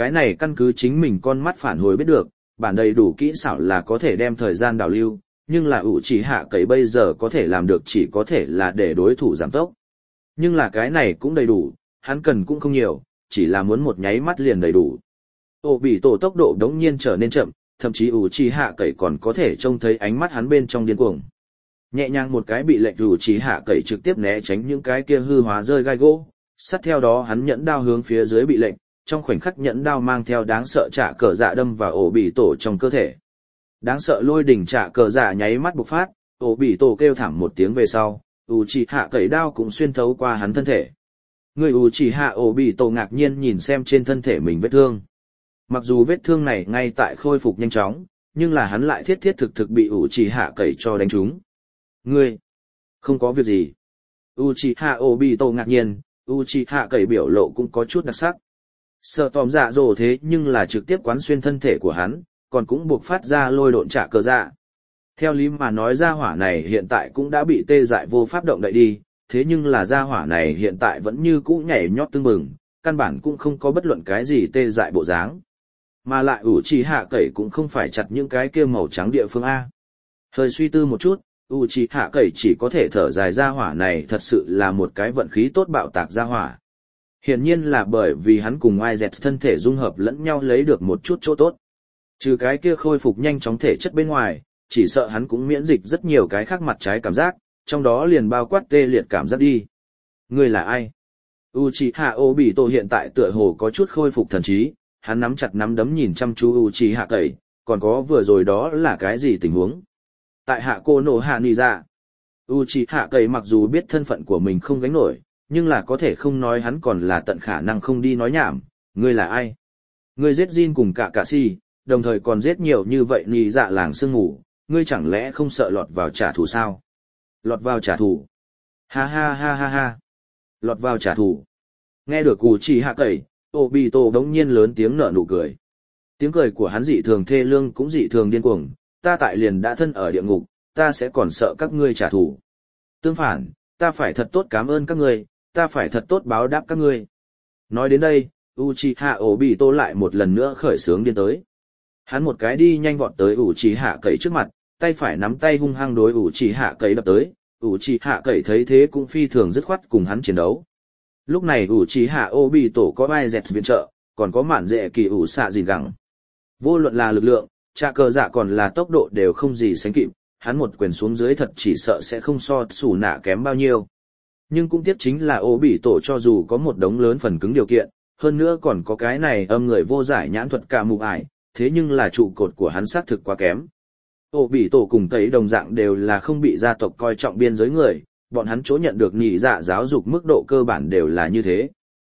Cái này căn cứ chính mình con mắt phản hồi biết được, bản đầy đủ kỹ xảo là có thể đem thời gian đảo lưu, nhưng là ủ chỉ hạ cậy bây giờ có thể làm được chỉ có thể là để đối thủ giảm tốc. Nhưng là cái này cũng đầy đủ, hắn cần cũng không nhiều, chỉ là muốn một nháy mắt liền đầy đủ. Ổ bị tổ tốc độ đống nhiên trở nên chậm, thậm chí ủ chỉ hạ cậy còn có thể trông thấy ánh mắt hắn bên trong điên cuồng. Nhẹ nhàng một cái bị lệnh ủ chỉ hạ cậy trực tiếp né tránh những cái kia hư hóa rơi gai gỗ, sát theo đó hắn nhẫn đao hướng phía dưới bị lệnh, trong khoảnh khắc nhẫn đao mang theo đáng sợ trả cờ dạ đâm vào ổ bị tổ trong cơ thể. Đáng sợ lôi đỉnh trả cờ dạ nháy mắt bộc phát, ổ bị tổ kêu thảm một tiếng về sau, ủ chỉ hạ cậy đao cũng xuyên thấu qua hắn thân thể. Người ủ chỉ hạ ổ bị tổ ngạc nhiên nhìn xem trên thân thể mình vết thương. Mặc dù vết thương này ngay tại khôi phục nhanh chóng, nhưng là hắn lại thiết thiết thực thực bị ủ chỉ hạ cậy cho đánh trúng. Ngươi, không có việc gì. Uchiha Obito ngạc nhiên, Uchiha cậy biểu lộ cũng có chút đặc sắc. Sợ tòm dạ dồ thế nhưng là trực tiếp quán xuyên thân thể của hắn, còn cũng buộc phát ra lôi độn trả cờ dạ. Theo lý mà nói ra hỏa này hiện tại cũng đã bị tê dại vô pháp động đậy đi, thế nhưng là ra hỏa này hiện tại vẫn như cũ nhảy nhót tưng bừng, căn bản cũng không có bất luận cái gì tê dại bộ dáng. Mà lại Uchiha cậy cũng không phải chặt những cái kia màu trắng địa phương A. Hơi suy tư một chút, Uchiha cậy chỉ có thể thở dài ra hỏa này thật sự là một cái vận khí tốt bạo tạc ra hỏa. Hiển nhiên là bởi vì hắn cùng IZ thân thể dung hợp lẫn nhau lấy được một chút chỗ tốt. Trừ cái kia khôi phục nhanh chóng thể chất bên ngoài, chỉ sợ hắn cũng miễn dịch rất nhiều cái khác mặt trái cảm giác, trong đó liền bao quát tê liệt cảm giác đi. Ngươi là ai? Uchiha Obito hiện tại tựa hồ có chút khôi phục thần trí, hắn nắm chặt nắm đấm nhìn chăm chú Uchiha cậy, còn có vừa rồi đó là cái gì tình huống? Tại hạ cô nổ hạ nì dạ, Uchiha cậy mặc dù biết thân phận của mình không gánh nổi, nhưng là có thể không nói hắn còn là tận khả năng không đi nói nhảm. Ngươi là ai? Ngươi giết Jin cùng cả si, đồng thời còn giết nhiều như vậy nì dạ làng sương ngủ, ngươi chẳng lẽ không sợ lọt vào trả thù sao? Lọt vào trả thù? Ha ha ha ha ha. Lọt vào trả thù. Nghe được Uchiha cậy, Obito đống nhiên lớn tiếng nở nụ cười. Tiếng cười của hắn dị thường thê lương cũng dị thường điên cuồng, ta tại liền đã thân ở địa ngục, ta sẽ còn sợ các ngươi trả thù. Tương phản, ta phải thật tốt cảm ơn các ngươi, ta phải thật tốt báo đáp các ngươi. Nói đến đây, Uchiha Obito lại một lần nữa khởi xướng điên tới. Hắn một cái đi nhanh vọt tới Uchiha cậy trước mặt, tay phải nắm tay hung hăng đối Uchiha cậy đập tới. Uchiha cậy thấy thế cũng phi thường dứt khoát cùng hắn chiến đấu. Lúc này Uchiha Obito có IZ viện trợ, còn có mạn dệ kỳ ủ xạ gìn gẳng. Vô luận là lực lượng, trả cờ dạ còn là tốc độ đều không gì sánh kịp, hắn một quyền xuống dưới thật chỉ sợ sẽ không so sủ nạ kém bao nhiêu. Nhưng cũng tiếc chính là Obito cho dù có một đống lớn phần cứng điều kiện, hơn nữa còn có cái này âm người vô giải nhãn thuật cả mù ải, thế nhưng là trụ cột của hắn xác thực quá kém. Obito cùng tấy đồng dạng đều là không bị gia tộc coi trọng biên giới người, bọn hắn chỗ nhận được nhị dạ giáo dục mức độ cơ bản đều là như thế.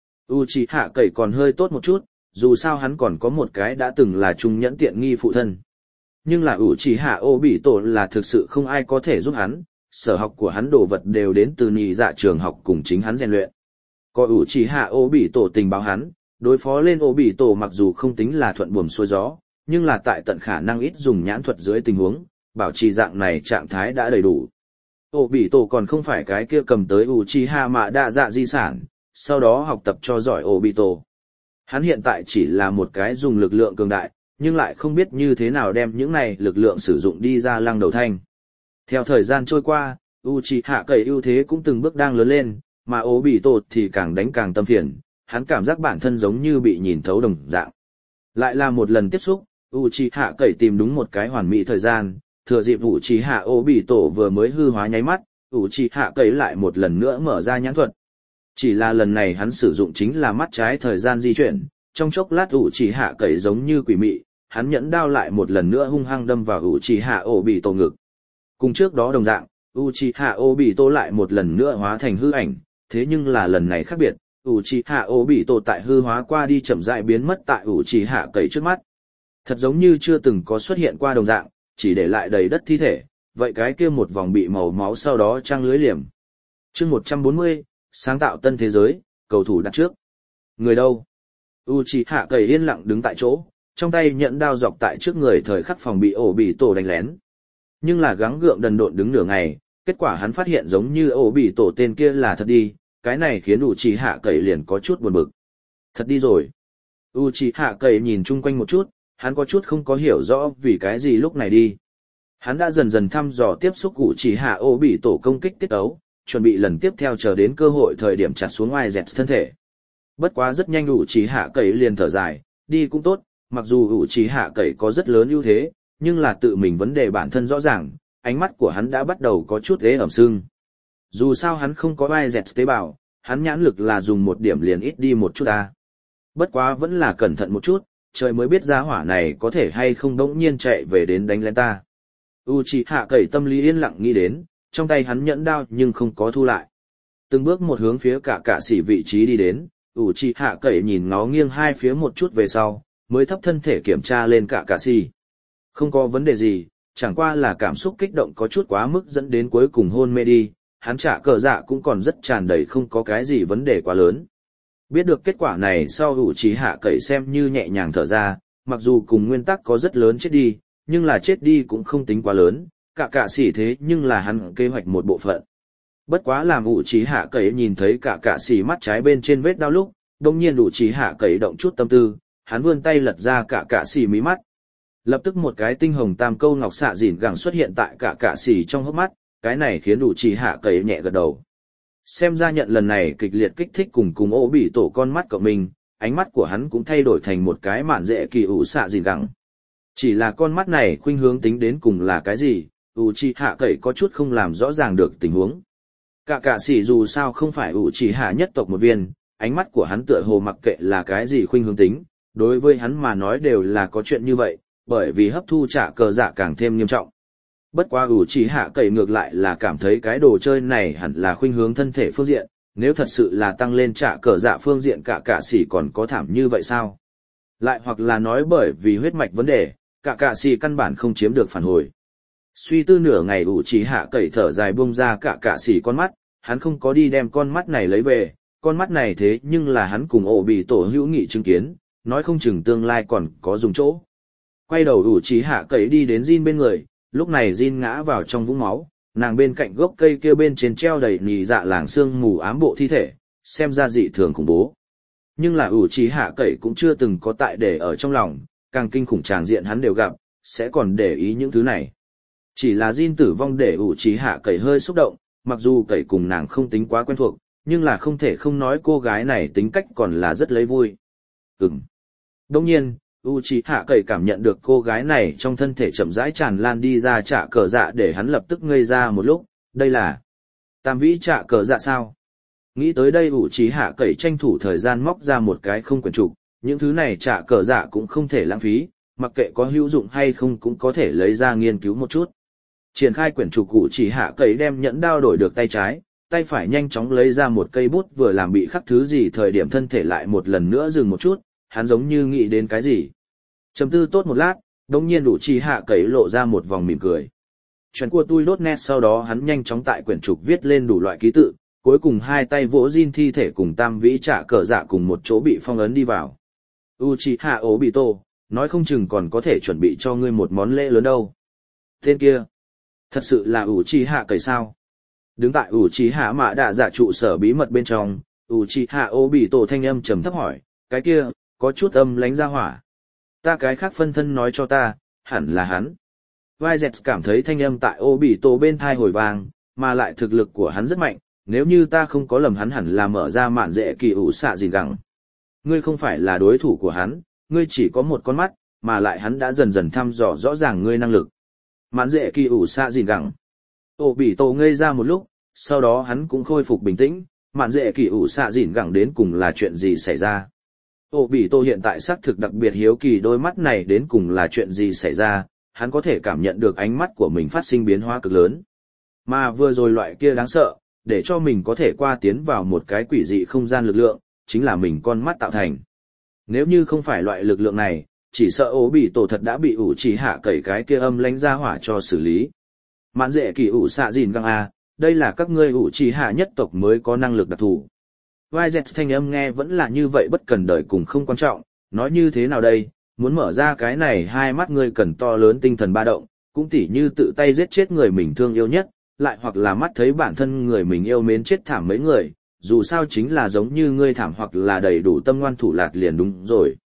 Uchiha cậy còn hơi tốt một chút, dù sao hắn còn có một cái đã từng là trung nhẫn tiện nghi phụ thân. Nhưng là Uchiha Obito là thực sự không ai có thể giúp hắn, sở học của hắn đồ vật đều đến từ nhị dạ trường học cùng chính hắn rèn luyện. Có Uchiha Obito tình báo hắn, đối phó lên Obito mặc dù không tính là thuận buồm xuôi gió, nhưng là tại tận khả năng ít dùng nhãn thuật dưới tình huống, bảo trì dạng này trạng thái đã đầy đủ. Obito còn không phải cái kia cầm tới Uchiha mà đa dạ di sản, sau đó học tập cho giỏi Obito. Hắn hiện tại chỉ là một cái dùng lực lượng cường đại, nhưng lại không biết như thế nào đem những này lực lượng sử dụng đi ra lăng đầu thanh. Theo thời gian trôi qua, Uchiha cậy ưu thế cũng từng bước đang lớn lên, mà Obito thì càng đánh càng tâm phiền, hắn cảm giác bản thân giống như bị nhìn thấu đồng dạng. Lại là một lần tiếp xúc, Uchiha cậy tìm đúng một cái hoàn mỹ thời gian, thừa dịp Uchiha Obito vừa mới hư hóa nháy mắt, Uchiha cậy lại một lần nữa mở ra nhãn thuật. Chỉ là lần này hắn sử dụng chính là mắt trái thời gian di chuyển, trong chốc lát Uchiha cậy giống như quỷ mị, hắn nhẫn đao lại một lần nữa hung hăng đâm vào Uchiha Obito ngực. Cùng trước đó đồng dạng, Uchiha Obito lại một lần nữa hóa thành hư ảnh, thế nhưng là lần này khác biệt, Uchiha Obito tại hư hóa qua đi chậm rãi biến mất tại Uchiha cậy trước mắt. Thật giống như chưa từng có xuất hiện qua đồng dạng, chỉ để lại đầy đất thi thể, vậy cái kia một vòng bị màu máu sau đó trăng lưới liềm. Chương 140, sáng tạo tân thế giới, cầu thủ đặt trước. Người đâu? Uchiha cậy yên lặng đứng tại chỗ, trong tay nhẫn đao dọc tại trước người thời khắc phòng bị Obito đánh lén. Nhưng là gắng gượng đần độn đứng nửa ngày, kết quả hắn phát hiện giống như Obito tên kia là thật đi, cái này khiến Uchiha cậy liền có chút buồn bực. Thật đi rồi. Uchiha Cậy nhìn chung quanh một chút, hắn có chút không có hiểu rõ vì cái gì lúc này đi. Hắn đã dần dần thăm dò tiếp xúc Uchiha Obito công kích tiết ấu, chuẩn bị lần tiếp theo chờ đến cơ hội thời điểm chặt xuống Aizen thân thể. Bất quá rất nhanh Uchiha Cậy liền thở dài, đi cũng tốt, mặc dù Uchiha Cậy có rất lớn ưu thế, nhưng là tự mình vấn đề bản thân rõ ràng, ánh mắt của hắn đã bắt đầu có chút ghế ẩm sưng. Dù sao hắn không có Aizen tế bào, hắn nhãn lực là dùng một điểm liền ít đi một chút ta. Bất quá vẫn là cẩn thận một chút, trời mới biết ra hỏa này có thể hay không đống nhiên chạy về đến đánh lên ta. Uchiha Cậy tâm lý yên lặng nghĩ đến, trong tay hắn nhẫn đao nhưng không có thu lại. Từng bước một hướng phía cả sĩ vị trí đi đến, Uchiha Cậy nhìn ngó nghiêng hai phía một chút về sau, mới thấp thân thể kiểm tra lên cả sĩ. Không có vấn đề gì, chẳng qua là cảm xúc kích động có chút quá mức dẫn đến cuối cùng hôn mê đi, hắn trả cờ dạ cũng còn rất tràn đầy không có cái gì vấn đề quá lớn. Biết được kết quả này sau Uchiha Cậy xem như nhẹ nhàng thở ra, mặc dù cùng nguyên tắc có rất lớn chết đi, nhưng là chết đi cũng không tính quá lớn, cả sĩ thế nhưng là hắn kế hoạch một bộ phận. Bất quá làm Uchiha Cậy nhìn thấy cả sĩ mắt trái bên trên vết đau lúc, đồng nhiên Uchiha Cậy động chút tâm tư, hắn vươn tay lật ra cả sĩ mí mắt. Lập tức một cái tinh hồng tam câu ngọc xạ dỉn gẳng xuất hiện tại cả sĩ trong hốc mắt, cái này khiến Uchiha Cậy nhẹ gật đầu. Xem ra nhận lần này kịch liệt kích thích cùng ổ bị tổ con mắt của mình, ánh mắt của hắn cũng thay đổi thành một cái mạn dễ kỳ ủ xạ dỉn gẳng. Chỉ là con mắt này khuynh hướng tính đến cùng là cái gì, Uchiha Cậy có chút không làm rõ ràng được tình huống. Cả sĩ dù sao không phải Uchiha nhất tộc một viên, ánh mắt của hắn tựa hồ mặc kệ là cái gì khuynh hướng tính, đối với hắn mà nói đều là có chuyện như vậy, bởi vì hấp thu trả cờ dạ càng thêm nghiêm trọng. Bất quá Uchiha Cậy ngược lại là cảm thấy cái đồ chơi này hẳn là khuynh hướng thân thể phương diện, nếu thật sự là tăng lên trả cờ dạ phương diện cả sĩ còn có thảm như vậy sao? Lại hoặc là nói bởi vì huyết mạch vấn đề, cả sĩ căn bản không chiếm được phản hồi. Suy tư nửa ngày Uchiha Cậy thở dài buông ra cả sĩ con mắt, hắn không có đi đem con mắt này lấy về, con mắt này thế nhưng là hắn cùng ổ bị tổ hữu nghị chứng kiến, nói không chừng tương lai còn có dùng chỗ. Quay đầu Uchiha Cậy đi đến Jin bên người, lúc này Jin ngã vào trong vũng máu, nàng bên cạnh gốc cây kia bên trên treo đầy nì dạ làng xương mù ám bộ thi thể, xem ra dị thường khủng bố. Nhưng là Uchiha Cậy cũng chưa từng có tại để ở trong lòng, càng kinh khủng tràng diện hắn đều gặp, sẽ còn để ý những thứ này. Chỉ là Jin tử vong để Uchiha Cậy hơi xúc động, mặc dù Cậy cùng nàng không tính quá quen thuộc, nhưng là không thể không nói cô gái này tính cách còn là rất lấy vui. Đồng nhiên, Uchiha Cậy cảm nhận được cô gái này trong thân thể chậm rãi tràn lan đi ra trả cờ dạ để hắn lập tức ngây ra một lúc, đây là tam vĩ trả cờ dạ sao? Nghĩ tới đây Uchiha Cậy tranh thủ thời gian móc ra một cái không quyển trục, những thứ này trả cờ dạ cũng không thể lãng phí, mặc kệ có hữu dụng hay không cũng có thể lấy ra nghiên cứu một chút. Triển khai quyển trục Uchiha Cậy đem nhẫn đao đổi được tay trái, tay phải nhanh chóng lấy ra một cây bút vừa làm bị khắc thứ gì thời điểm thân thể lại một lần nữa dừng một chút, hắn giống như nghĩ đến cái gì. Trầm tư tốt một lát, đống nhiên Uchiha Cậy lộ ra một vòng mỉm cười. Chuyện của tôi đốt nét sau đó hắn nhanh chóng tại quyển trục viết lên đủ loại ký tự, cuối cùng hai tay vỗ Jin thi thể cùng tam vĩ trả cờ dạ cùng một chỗ bị phong ấn đi vào. Uchiha Obito, nói không chừng còn có thể chuẩn bị cho ngươi một món lễ lớn đâu. Tên kia, thật sự là Uchiha Cậy sao? Đứng tại Uchiha Mạ Đạ Dạ trụ sở bí mật bên trong, Uchiha Obito thanh âm trầm thấp hỏi, cái kia, có chút âm lánh ra hỏa. Ta cái khác phân thân nói cho ta, hẳn là hắn. Vizet cảm thấy thanh âm tại Obito bên thai hồi vang, mà lại thực lực của hắn rất mạnh, nếu như ta không có lầm hắn hẳn là mở ra mạn dễ kỳ ủ xạ gìn gẳng. Ngươi không phải là đối thủ của hắn, ngươi chỉ có một con mắt, mà lại hắn đã dần dần thăm dò rõ ràng ngươi năng lực. Mạn dễ kỳ ủ xạ gìn gẳng. Obito ngây ra một lúc, sau đó hắn cũng khôi phục bình tĩnh, mạn dễ kỳ ủ xạ gìn gẳng đến cùng là chuyện gì xảy ra. Obito hiện tại xác thực đặc biệt hiếu kỳ đôi mắt này đến cùng là chuyện gì xảy ra, hắn có thể cảm nhận được ánh mắt của mình phát sinh biến hóa cực lớn. Mà vừa rồi loại kia đáng sợ, để cho mình có thể qua tiến vào một cái quỷ dị không gian lực lượng, chính là mình con mắt tạo thành. Nếu như không phải loại lực lượng này, chỉ sợ Obito thật đã bị Uchiha Cậy cái kia âm lãnh ra hỏa cho xử lý. Mạn dễ kỳ ủ xạ gìn gẳng a, đây là các ngươi Uchiha nhất tộc mới có năng lực đặc thù. Vizet thanh âm nghe vẫn là như vậy bất cần đời cùng không quan trọng, nói như thế nào đây, muốn mở ra cái này hai mắt ngươi cần to lớn tinh thần ba động, cũng tỉ như tự tay giết chết người mình thương yêu nhất, lại hoặc là mắt thấy bản thân người mình yêu mến chết thảm mấy người, dù sao chính là giống như ngươi thảm hoặc là đầy đủ tâm ngoan thủ lạt liền đúng rồi.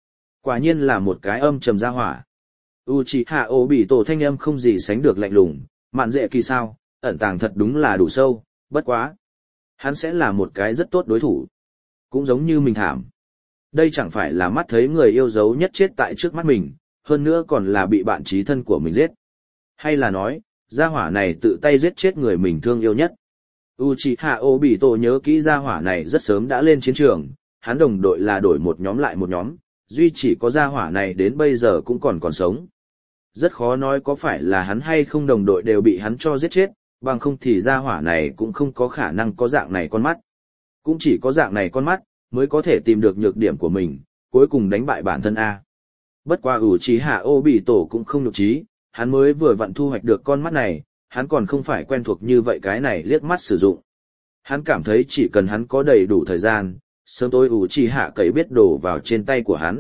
Quả nhiên là một cái âm trầm ra hỏa. Uchiha Obito thanh âm không gì sánh được lạnh lùng, mạn dễ kỳ sao, ẩn tàng thật đúng là đủ sâu, bất quá. Hắn sẽ là một cái rất tốt đối thủ. Cũng giống như mình thảm. Đây chẳng phải là mắt thấy người yêu dấu nhất chết tại trước mắt mình, hơn nữa còn là bị bạn chí thân của mình giết. Hay là nói, gia hỏa này tự tay giết chết người mình thương yêu nhất. Uchiha Obito nhớ kỹ gia hỏa này rất sớm đã lên chiến trường, hắn đồng đội là đổi một nhóm lại một nhóm, duy chỉ có gia hỏa này đến bây giờ cũng còn sống. Rất khó nói có phải là hắn hay không đồng đội đều bị hắn cho giết chết, bằng không thì gia hỏa này cũng không có khả năng có dạng này con mắt. Cũng chỉ có dạng này con mắt, mới có thể tìm được nhược điểm của mình, cuối cùng đánh bại bản thân A. Bất qua Uchiha Obito cũng không nhục trí, hắn mới vừa vặn thu hoạch được con mắt này, hắn còn không phải quen thuộc như vậy cái này liếc mắt sử dụng. Hắn cảm thấy chỉ cần hắn có đầy đủ thời gian, sớm tối Uchiha cậy biết đổ vào trên tay của hắn.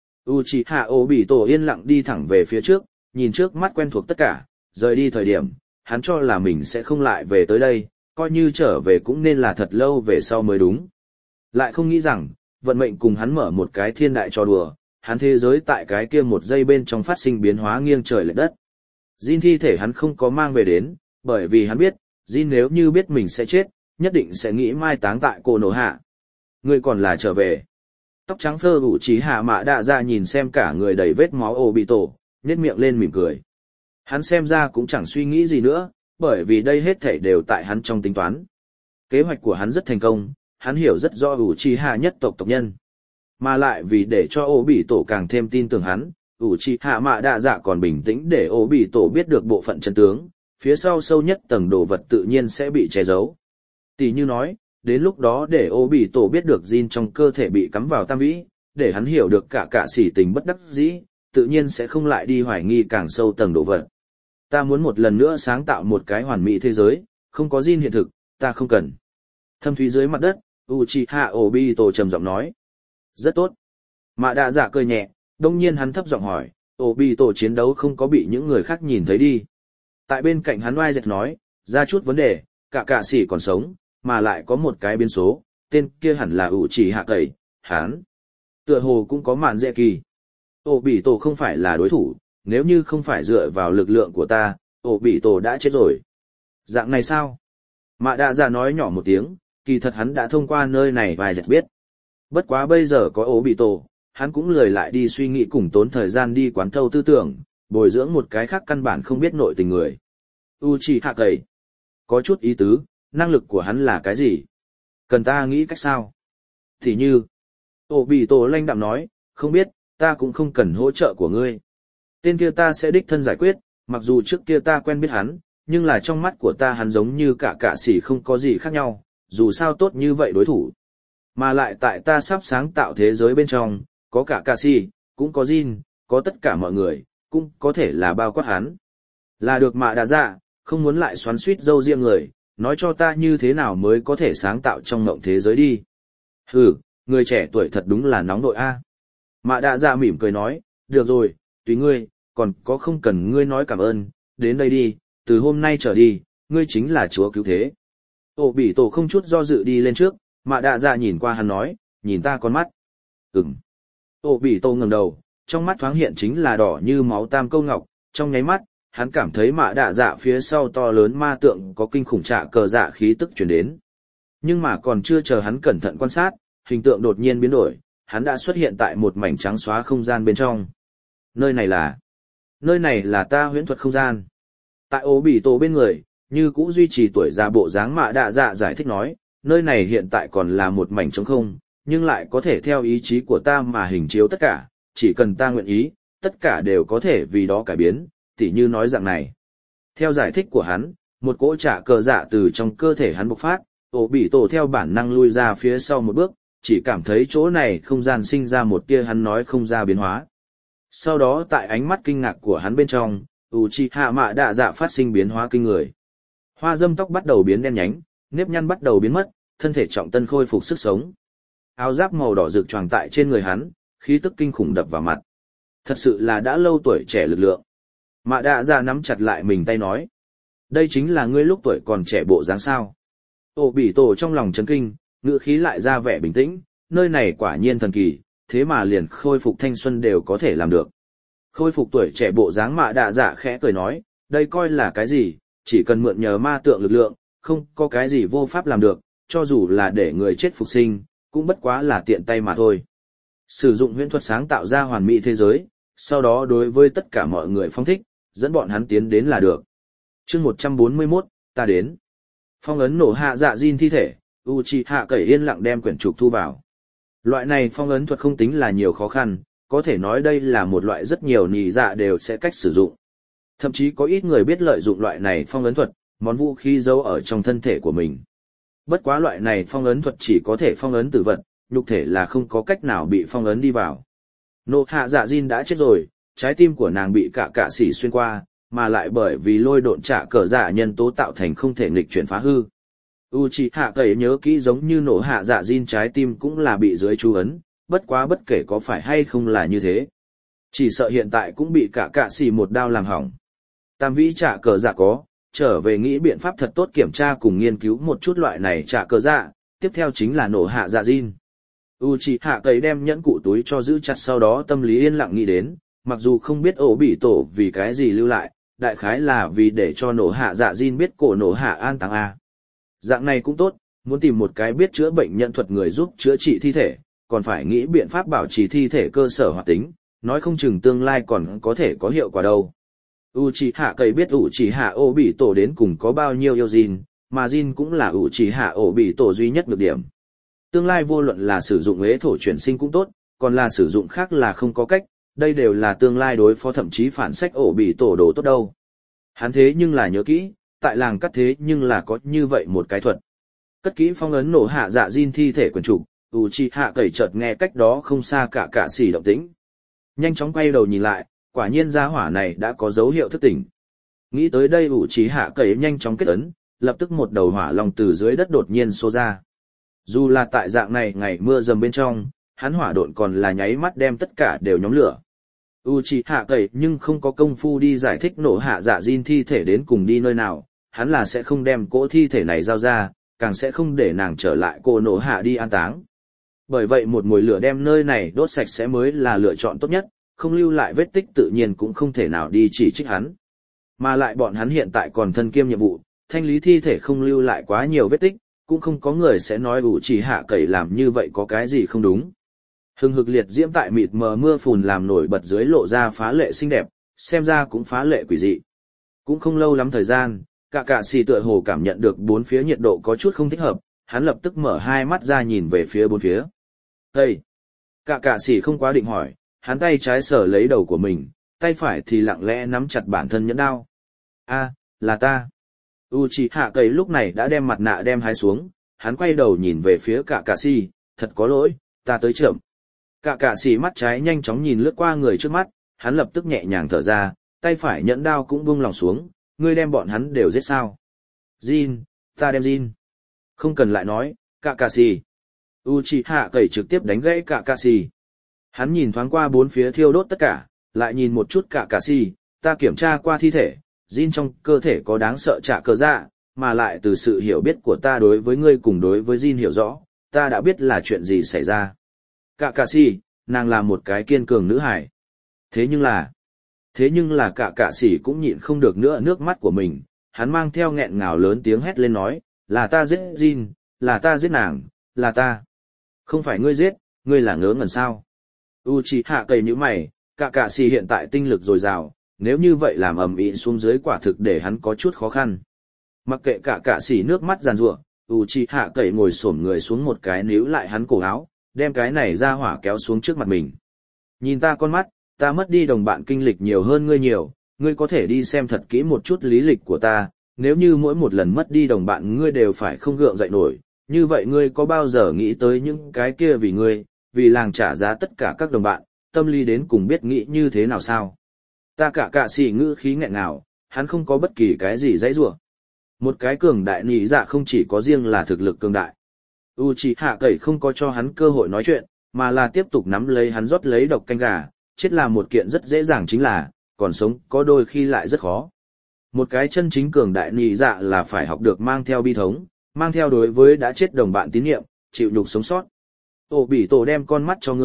Uchiha Obito yên lặng đi thẳng về phía trước, nhìn trước mắt quen thuộc tất cả, rời đi thời điểm, hắn cho là mình sẽ không lại về tới đây, coi như trở về cũng nên là thật lâu về sau mới đúng. Lại không nghĩ rằng, vận mệnh cùng hắn mở một cái thiên đại trò đùa, hắn thế giới tại cái kia một giây bên trong phát sinh biến hóa nghiêng trời lệch đất. Jin thi thể hắn không có mang về đến, bởi vì hắn biết, Jin nếu như biết mình sẽ chết, nhất định sẽ nghĩ mai táng tại cổ nổ hạ. Người còn là trở về. Tóc trắng phơ Uchiha Mạ Đạ Dạ nhìn xem cả người đầy vết máu Obito, nhếch miệng lên mỉm cười. Hắn xem ra cũng chẳng suy nghĩ gì nữa, bởi vì đây hết thảy đều tại hắn trong tính toán. Kế hoạch của hắn rất thành công, hắn hiểu rất rõ Uchiha nhất tộc tộc nhân. Mà lại vì để cho Obito càng thêm tin tưởng hắn, Uchiha Mạ Đạ Dạ còn bình tĩnh để Obito biết được bộ phận chân tướng, phía sau sâu nhất tầng đồ vật tự nhiên sẽ bị che giấu. Tỷ như nói, đến lúc đó để Obito biết được Jin trong cơ thể bị cắm vào tam vĩ, để hắn hiểu được cả sỉ tình bất đắc dĩ, tự nhiên sẽ không lại đi hoài nghi càng sâu tầng đồ vật. Ta muốn một lần nữa sáng tạo một cái hoàn mỹ thế giới, không có Jin hiện thực, ta không cần. Thâm thúy dưới mặt đất, Uchiha Obito trầm giọng nói. Rất tốt. Mạ Đạ Dạ cười nhẹ, đông nhiên hắn thấp giọng hỏi, Obito chiến đấu không có bị những người khác nhìn thấy đi. Tại bên cạnh hắn oai dẹt nói, ra chút vấn đề, cả sỉ còn sống, mà lại có một cái biến số, tên kia hẳn là Uchiha Cậy, hắn. Tựa hồ cũng có mạn dễ kỳ. Obito không phải là đối thủ, nếu như không phải dựa vào lực lượng của ta, Obito đã chết rồi. Dạng này sao? Mạ Đạ Dạ nói nhỏ một tiếng, kỳ thật hắn đã thông qua nơi này vài dẹt biết. Bất quá bây giờ có Obito, hắn cũng lười lại đi suy nghĩ cùng tốn thời gian đi quán thâu tư tưởng, bồi dưỡng một cái khác căn bản không biết nội tình người. Uchiha Cậy. Có chút ý tứ, năng lực của hắn là cái gì? Cần ta nghĩ cách sao? Thì như, Obito lanh đạm nói, không biết, ta cũng không cần hỗ trợ của ngươi. Tên kia ta sẽ đích thân giải quyết, mặc dù trước kia ta quen biết hắn, nhưng là trong mắt của ta hắn giống như cả sỉ không có gì khác nhau, dù sao tốt như vậy đối thủ. Mà lại tại ta sắp sáng tạo thế giới bên trong, có cả sỉ, cũng có Jin, có tất cả mọi người, cũng có thể là bao quát hắn. Là được Mạ Đạ Dạ, không muốn lại xoắn suýt dâu riêng người, nói cho ta như thế nào mới có thể sáng tạo trong mộng thế giới đi. Hừ, người trẻ tuổi thật đúng là nóng nội a. Mạ Đạ Dạ mỉm cười nói, được rồi, tùy ngươi, còn có không cần ngươi nói cảm ơn, đến đây đi, từ hôm nay trở đi, ngươi chính là chúa cứu thế. Obito không chút do dự đi lên trước, Mạ Đạ Dạ nhìn qua hắn nói, nhìn ta con mắt. Obito ngẩng đầu, trong mắt thoáng hiện chính là đỏ như máu tam câu ngọc, trong nháy mắt, hắn cảm thấy Mạ Đạ Dạ phía sau to lớn ma tượng có kinh khủng trạ cờ dạ khí tức truyền đến. Nhưng mà còn chưa chờ hắn cẩn thận quan sát, hình tượng đột nhiên biến đổi, hắn đã xuất hiện tại một mảnh trắng xóa không gian bên trong. Nơi này là ta huyễn thuật không gian. Tại Obito bên người, như cũ duy trì tuổi già bộ dáng Mạ Đạ Dạ giải thích nói, nơi này hiện tại còn là một mảnh trống không, nhưng lại có thể theo ý chí của ta mà hình chiếu tất cả, chỉ cần ta nguyện ý, tất cả đều có thể vì đó cải biến, tỉ như nói dạng này. Theo giải thích của hắn, một cỗ trạ cờ dạ từ trong cơ thể hắn bộc phát, Obito theo bản năng lui ra phía sau một bước, chỉ cảm thấy chỗ này không gian sinh ra một tia hắn nói không ra biến hóa. Sau đó tại ánh mắt kinh ngạc của hắn bên trong, Uchiha Mạ Đạ Dạ phát sinh biến hóa kinh người. Hoa dâm tóc bắt đầu biến đen nhánh, nếp nhăn bắt đầu biến mất, thân thể trọng tân khôi phục sức sống. Áo giáp màu đỏ rực choàng tại trên người hắn, khí tức kinh khủng đập vào mặt. Thật sự là đã lâu tuổi trẻ lực lượng. Mạ Đạ Dạ nắm chặt lại mình tay nói. Đây chính là ngươi lúc tuổi còn trẻ bộ dáng sao. Obito trong lòng chấn kinh, ngữ khí lại ra vẻ bình tĩnh, nơi này quả nhiên thần kỳ, thế mà liền khôi phục thanh xuân đều có thể làm được. Khôi phục tuổi trẻ bộ dáng Mạ Đạ Dạ khẽ cười nói, đây coi là cái gì, chỉ cần mượn nhờ ma tượng lực lượng, không có cái gì vô pháp làm được, cho dù là để người chết phục sinh, cũng bất quá là tiện tay mà thôi. Sử dụng huyễn thuật sáng tạo ra hoàn mỹ thế giới, sau đó đối với tất cả mọi người phong thích, dẫn bọn hắn tiến đến là được. Chương 141, ta đến. Phong ấn nổ hạ dạ Jin thi thể, Uchiha Cẩy yên lặng đem quyển trục thu vào. Loại này phong ấn thuật không tính là nhiều khó khăn, có thể nói đây là một loại rất nhiều nì dạ đều sẽ cách sử dụng. Thậm chí có ít người biết lợi dụng loại này phong ấn thuật, món vũ khí giấu ở trong thân thể của mình. Bất quá loại này phong ấn thuật chỉ có thể phong ấn tử vật, nhục thể là không có cách nào bị phong ấn đi vào. Nộ hạ dạ Jin đã chết rồi, trái tim của nàng bị cả xỉ xuyên qua, mà lại bởi vì lôi độn trả cờ dạ nhân tố tạo thành không thể nghịch chuyển phá hư. Uchiha Cẩy nhớ kỹ giống như nổ hạ dạ Jin trái tim cũng là bị dưới chú ấn, bất quá bất kể có phải hay không là như thế. Chỉ sợ hiện tại cũng bị cả xỉ một đao làm hỏng. Tam vĩ trả cờ dạ có, trở về nghĩ biện pháp thật tốt kiểm tra cùng nghiên cứu một chút loại này trả cờ dạ, tiếp theo chính là nổ hạ dạ Jin. Uchiha Cẩy đem nhẫn cụ túi cho giữ chặt sau đó tâm lý yên lặng nghĩ đến, mặc dù không biết ổ bị tổ vì cái gì lưu lại, đại khái là vì để cho nổ hạ dạ Jin biết cổ nổ hạ an táng A. Dạng này cũng tốt, muốn tìm một cái biết chữa bệnh nhận thuật người giúp chữa trị thi thể, còn phải nghĩ biện pháp bảo trì thi thể cơ sở hoạt tính, nói không chừng tương lai còn có thể có hiệu quả đâu. Uchiha Cẩy biết Uchiha Obito đến cùng có bao nhiêu yêu Jin, mà Jin cũng là Uchiha Obito duy nhất nhược điểm. Tương lai vô luận là sử dụng ế thổ chuyển sinh cũng tốt, còn là sử dụng khác là không có cách, đây đều là tương lai đối phó thậm chí phản sách Obito đồ tốt đâu. Hắn thế nhưng là nhớ kỹ, tại làng cắt thế nhưng là có như vậy một cái thuật. Cất kỹ phong ấn nổ hạ dạ Jin thi thể quần trục, Uchiha Cẩy chợt nghe cách đó không xa cả xỉ động tĩnh. Nhanh chóng quay đầu nhìn lại, quả nhiên gia hỏa này đã có dấu hiệu thức tỉnh. Nghĩ tới đây Uchiha Cẩy nhanh chóng kết ấn, lập tức một đầu hỏa long từ dưới đất đột nhiên xô ra. Dù là tại dạng này ngày mưa dầm bên trong, hắn hỏa độn còn là nháy mắt đem tất cả đều nhóm lửa. Uchiha Cẩy nhưng không có công phu đi giải thích nổ hạ dạ Jin thi thể đến cùng đi nơi nào, hắn là sẽ không đem cỗ thi thể này giao ra, càng sẽ không để nàng trở lại cô nổ hạ đi an táng. Bởi vậy một mùi lửa đem nơi này đốt sạch sẽ mới là lựa chọn tốt nhất, không lưu lại vết tích tự nhiên cũng không thể nào đi chỉ trích hắn. Mà lại bọn hắn hiện tại còn thân kiêm nhiệm vụ, thanh lý thi thể không lưu lại quá nhiều vết tích, cũng không có người sẽ nói Uchiha Cẩy làm như vậy có cái gì không đúng. Hừng hực liệt diễm tại mịt mờ mưa phùn làm nổi bật dưới lộ ra phá lệ xinh đẹp, xem ra cũng phá lệ quỷ dị. Cũng không lâu lắm thời gian, cả xì tựa hồ cảm nhận được bốn phía nhiệt độ có chút không thích hợp, hắn lập tức mở hai mắt ra nhìn về phía bốn phía. Hey! Cả xì không quá định hỏi, hắn tay trái sờ lấy đầu của mình, tay phải thì lặng lẽ nắm chặt bản thân nhẫn đao. Là ta. Uchiha Cẩy lúc này đã đem mặt nạ đem hái xuống, hắn quay đầu nhìn về phía cả xì, thật có lỗi, ta tới chậm. Cả xì mắt trái nhanh chóng nhìn lướt qua người trước mắt, hắn lập tức nhẹ nhàng thở ra, tay phải nhẫn đao cũng buông lòng xuống, ngươi đem bọn hắn đều giết sao? Jin, ta đem Jin. Không cần lại nói, cả xì. Uchiha Cẩy trực tiếp đánh gãy cả xì. Hắn nhìn thoáng qua bốn phía thiêu đốt tất cả, lại nhìn một chút cả xì, ta kiểm tra qua thi thể, Jin trong cơ thể có đáng sợ trả cờ dạ, mà lại từ sự hiểu biết của ta đối với ngươi cùng đối với Jin hiểu rõ, ta đã biết là chuyện gì xảy ra. Cả xì, nàng là một cái kiên cường nữ hải. Thế nhưng là cả xì cũng nhịn không được nữa nước mắt của mình, hắn mang theo nghẹn ngào lớn tiếng hét lên nói, là ta giết Jin, là ta giết nàng, là ta. Không phải ngươi giết, ngươi là ngớ ngẩn sao. Uchiha Cẩy nhíu mày, cả xì hiện tại tinh lực dồi dào, nếu như vậy làm ầm ĩ xuống dưới quả thực để hắn có chút khó khăn. Mặc kệ cả xì nước mắt giàn giụa, Uchiha Cẩy ngồi xổm người xuống một cái níu lại hắn cổ áo, đem cái này ra hỏa kéo xuống trước mặt mình. Nhìn ta con mắt, ta mất đi đồng bạn kinh lịch nhiều hơn ngươi nhiều, ngươi có thể đi xem thật kỹ một chút lý lịch của ta, nếu như mỗi một lần mất đi đồng bạn ngươi đều phải không gượng dậy nổi, như vậy ngươi có bao giờ nghĩ tới những cái kia vì ngươi, vì làng trả giá tất cả các đồng bạn, tâm lý đến cùng biết nghĩ như thế nào sao? Ta cả xì ngữ khí nghẹn ngào, hắn không có bất kỳ cái gì dãy rủa. Một cái cường đại nỉ dạ không chỉ có riêng là thực lực cường đại. Uchiha Cẩy không có cho hắn cơ hội nói chuyện, mà là tiếp tục nắm lấy hắn rót lấy độc canh gà, chết là một kiện rất dễ dàng chính là, còn sống có đôi khi lại rất khó. Một cái chân chính cường đại nỉ dạ là phải học được mang theo bi thống, mang theo đối với đã chết đồng bạn tín nhiệm, chịu nhục sống sót. Obito đem con mắt cho ngươi,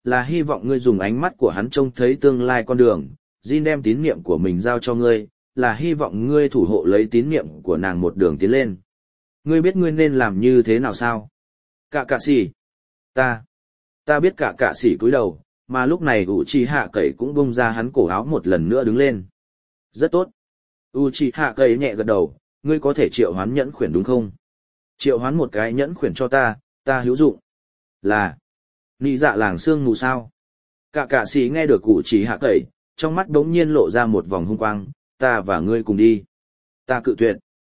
là hy vọng ngươi dùng ánh mắt của hắn trông thấy tương lai con đường, Jin đem tín niệm của mình giao cho ngươi, là hy vọng ngươi thủ hộ lấy tín niệm của nàng một đường tiến lên. Ngươi biết ngươi nên làm như thế nào sao? Cả cạ sĩ. Ta biết cả cạ sĩ cúi đầu, mà lúc này Uchiha Cậy cũng bung ra hắn cổ áo một lần nữa đứng lên. Rất tốt. Uchiha Cậy nhẹ gật đầu, ngươi có thể triệu hoán nhẫn khuyển đúng không? Triệu hoán một cái nhẫn khuyển cho ta hữu dụng. Là. Nị dạ làng sương mù sao? Cả cạ sĩ nghe được Uchiha Cậy, trong mắt đống nhiên lộ ra một vòng hung quang, ta và ngươi cùng đi. Ta cự tuyệt.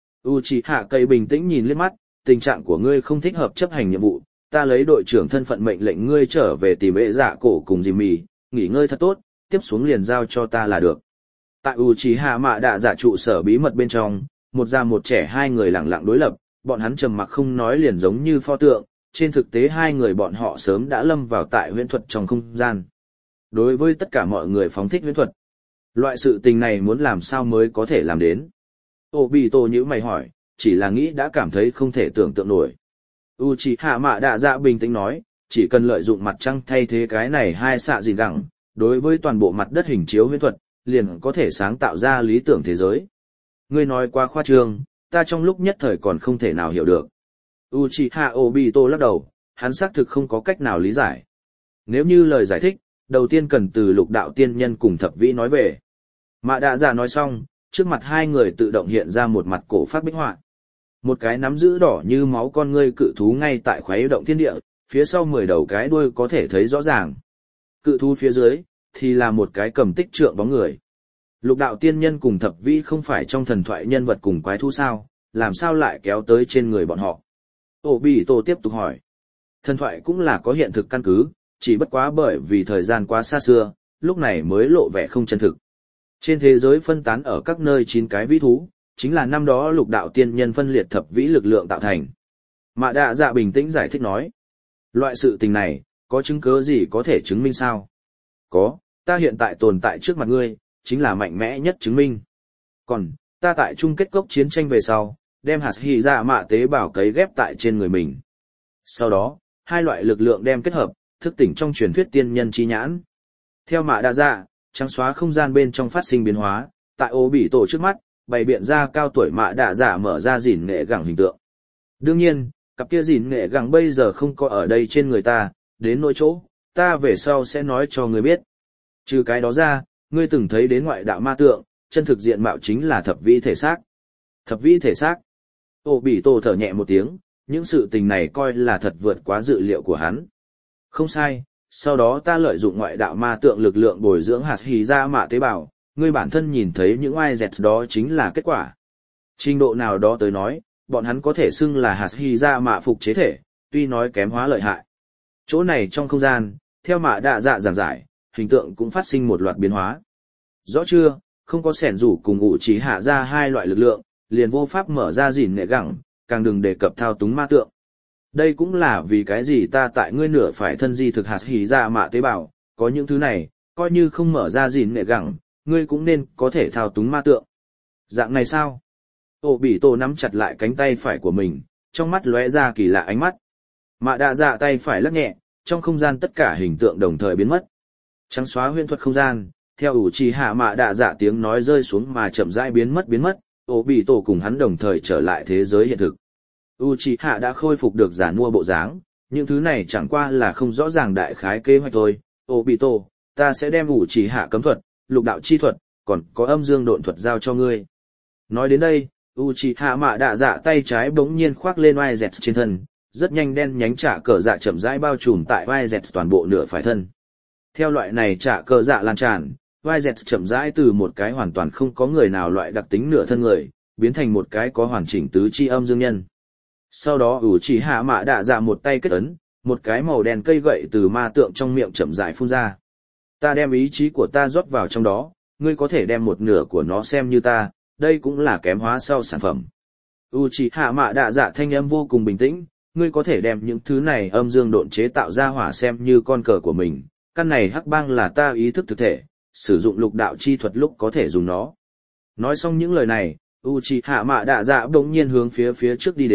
Uchiha Cậy bình tĩnh nhìn liếc mắt, tình trạng của ngươi không thích hợp chấp hành nhiệm vụ, ta lấy đội trưởng thân phận mệnh lệnh ngươi trở về tìm ệ dạ cổ cùng dì mì, nghỉ ngơi thật tốt, tiếp xuống liền giao cho ta là được. Tại Uchiha Mạ Đạ Dạ trụ sở bí mật bên trong, một già một trẻ hai người lặng lặng đối lập, bọn hắn trầm mặc không nói liền giống như pho tượng, trên thực tế hai người bọn họ sớm đã lâm vào tại huyễn thuật trong không gian. Đối với tất cả mọi người phóng thích huyễn thuật, loại sự tình này muốn làm sao mới có thể làm đến. Obito nhíu mày hỏi, chỉ là nghĩ đã cảm thấy không thể tưởng tượng nổi. Uchiha Mạ Đạ Dạ bình tĩnh nói, chỉ cần lợi dụng mặt trăng thay thế cái này hai xạ gìn gẳng, đối với toàn bộ mặt đất hình chiếu huyễn thuật, liền có thể sáng tạo ra lý tưởng thế giới. Ngươi nói quá khoa trương, ta trong lúc nhất thời còn không thể nào hiểu được. Uchiha Obito lắc đầu, hắn xác thực không có cách nào lý giải. Nếu như lời giải thích, đầu tiên cần từ Lục Đạo Tiên Nhân cùng Thập Vĩ nói về. Mạ Đạ Dạ nói xong, trước mặt hai người tự động hiện ra một mặt cổ phác bích họa. Một cái nắm giữ đỏ như máu con ngươi cự thú ngay tại khuấy động thiên địa, phía sau 10 đầu cái đuôi có thể thấy rõ ràng. Cự thú phía dưới, thì là một cái cầm tích trượng bóng người. Lục Đạo Tiên Nhân cùng Thập Vĩ không phải trong thần thoại nhân vật cùng quái thú sao, làm sao lại kéo tới trên người bọn họ? Obito tiếp tục hỏi. Thần thoại cũng là có hiện thực căn cứ, chỉ bất quá bởi vì thời gian quá xa xưa, lúc này mới lộ vẻ không chân thực. Trên thế giới phân tán ở các nơi 9 cái vĩ thú, chính là năm đó Lục Đạo Tiên Nhân phân liệt thập vĩ lực lượng tạo thành. Mạ Đạ Dạ bình tĩnh giải thích nói. Loại sự tình này, có chứng cứ gì có thể chứng minh sao? Có, ta hiện tại tồn tại trước mặt ngươi, chính là mạnh mẽ nhất chứng minh. Còn, ta tại chung kết cốc chiến tranh về sau, đem hạt hy dạ mạ tế bào cấy ghép tại trên người mình. Sau đó, hai loại lực lượng đem kết hợp, thức tỉnh trong truyền thuyết tiên nhân chi nhãn. Theo Mạ Đạ Dạ, trắng xóa không gian bên trong phát sinh biến hóa, tại Obito trước mắt, bày biện ra cao tuổi Mạ Đạ Dạ mở ra gìn nghệ gẳng hình tượng. Đương nhiên, cặp kia gìn nghệ gẳng bây giờ không có ở đây trên người ta, đến nỗi chỗ, ta về sau sẽ nói cho ngươi biết. Trừ cái đó ra, ngươi từng thấy đến ngoại đạo ma tượng, chân thực diện mạo chính là thập vĩ thể xác. Thập vĩ thể xác. Obito thở nhẹ một tiếng, những sự tình này coi là thật vượt quá dự liệu của hắn. Không sai, sau đó ta lợi dụng ngoại đạo ma tượng lực lượng bồi dưỡng hạt hì ra mạ tế bào, ngươi bản thân nhìn thấy những ai dẹt đó chính là kết quả. Trình độ nào đó tới nói, bọn hắn có thể xưng là hạt hì ra mạ phục chế thể, tuy nói kém hóa lợi hại. Chỗ này trong không gian, theo Mạ Đạ Dạ giảng giải, hình tượng cũng phát sinh một loạt biến hóa. Rõ chưa, không có sẻn rủ cùng ngụ chỉ hạ ra hai loại lực lượng, liền vô pháp mở ra gìn nghệ gẳng, càng đừng đề cập thao túng ma tượng. Đây cũng là vì cái gì ta tại ngươi nửa phải thân di thực hạt hỉ ra mạ tế bào, có những thứ này, coi như không mở ra gìn nghệ gẳng, ngươi cũng nên có thể thao túng ma tượng. Dạng này sao? Obito nắm chặt lại cánh tay phải của mình, trong mắt lóe ra kỳ lạ ánh mắt. Mạ Đạ Dạ tay phải lắc nhẹ, trong không gian tất cả hình tượng đồng thời biến mất. Trắng xóa huyễn thuật không gian, theo Uchiha Mạ Đạ Dạ tiếng nói rơi xuống mà chậm rãi biến mất. Obito cùng hắn đồng thời trở lại thế giới hiện thực. Uchiha đã khôi phục được giả nua bộ dáng, những thứ này chẳng qua là không rõ ràng đại khái kế hoạch thôi. Obito, ta sẽ đem Uchiha cấm thuật, lục đạo chi thuật, còn có âm dương độn thuật giao cho ngươi. Nói đến đây, Uchiha Mạ Đạ Dạ tay trái bỗng nhiên khoác lên vai dẹt trên thân, rất nhanh đen nhánh trả cờ dạ chậm rãi bao trùm tại vai dẹt toàn bộ nửa phải thân. Theo loại này trả cờ dạ lan tràn, vai dẹt chậm rãi từ một cái hoàn toàn không có người nào loại đặc tính nửa thân người, biến thành một cái có hoàn chỉnh tứ chi âm dương nhân. Sau đó Uchiha Mạ Đạ Dạ một tay kết ấn, một cái màu đen cây gậy từ ma tượng trong miệng chậm rãi phun ra. Ta đem ý chí của ta rót vào trong đó, ngươi có thể đem một nửa của nó xem như ta, đây cũng là kém hóa sau sản phẩm. Uchiha Mạ Đạ Dạ thanh âm vô cùng bình tĩnh, ngươi có thể đem những thứ này âm dương độn chế tạo ra hỏa xem như con cờ của mình, căn này hắc bang là ta ý thức thực thể, sử dụng lục đạo chi thuật lúc có thể dùng nó. Nói xong những lời này, Uchiha Mạ Đạ Dạ bỗng nhiên hướng phía trước đi đến,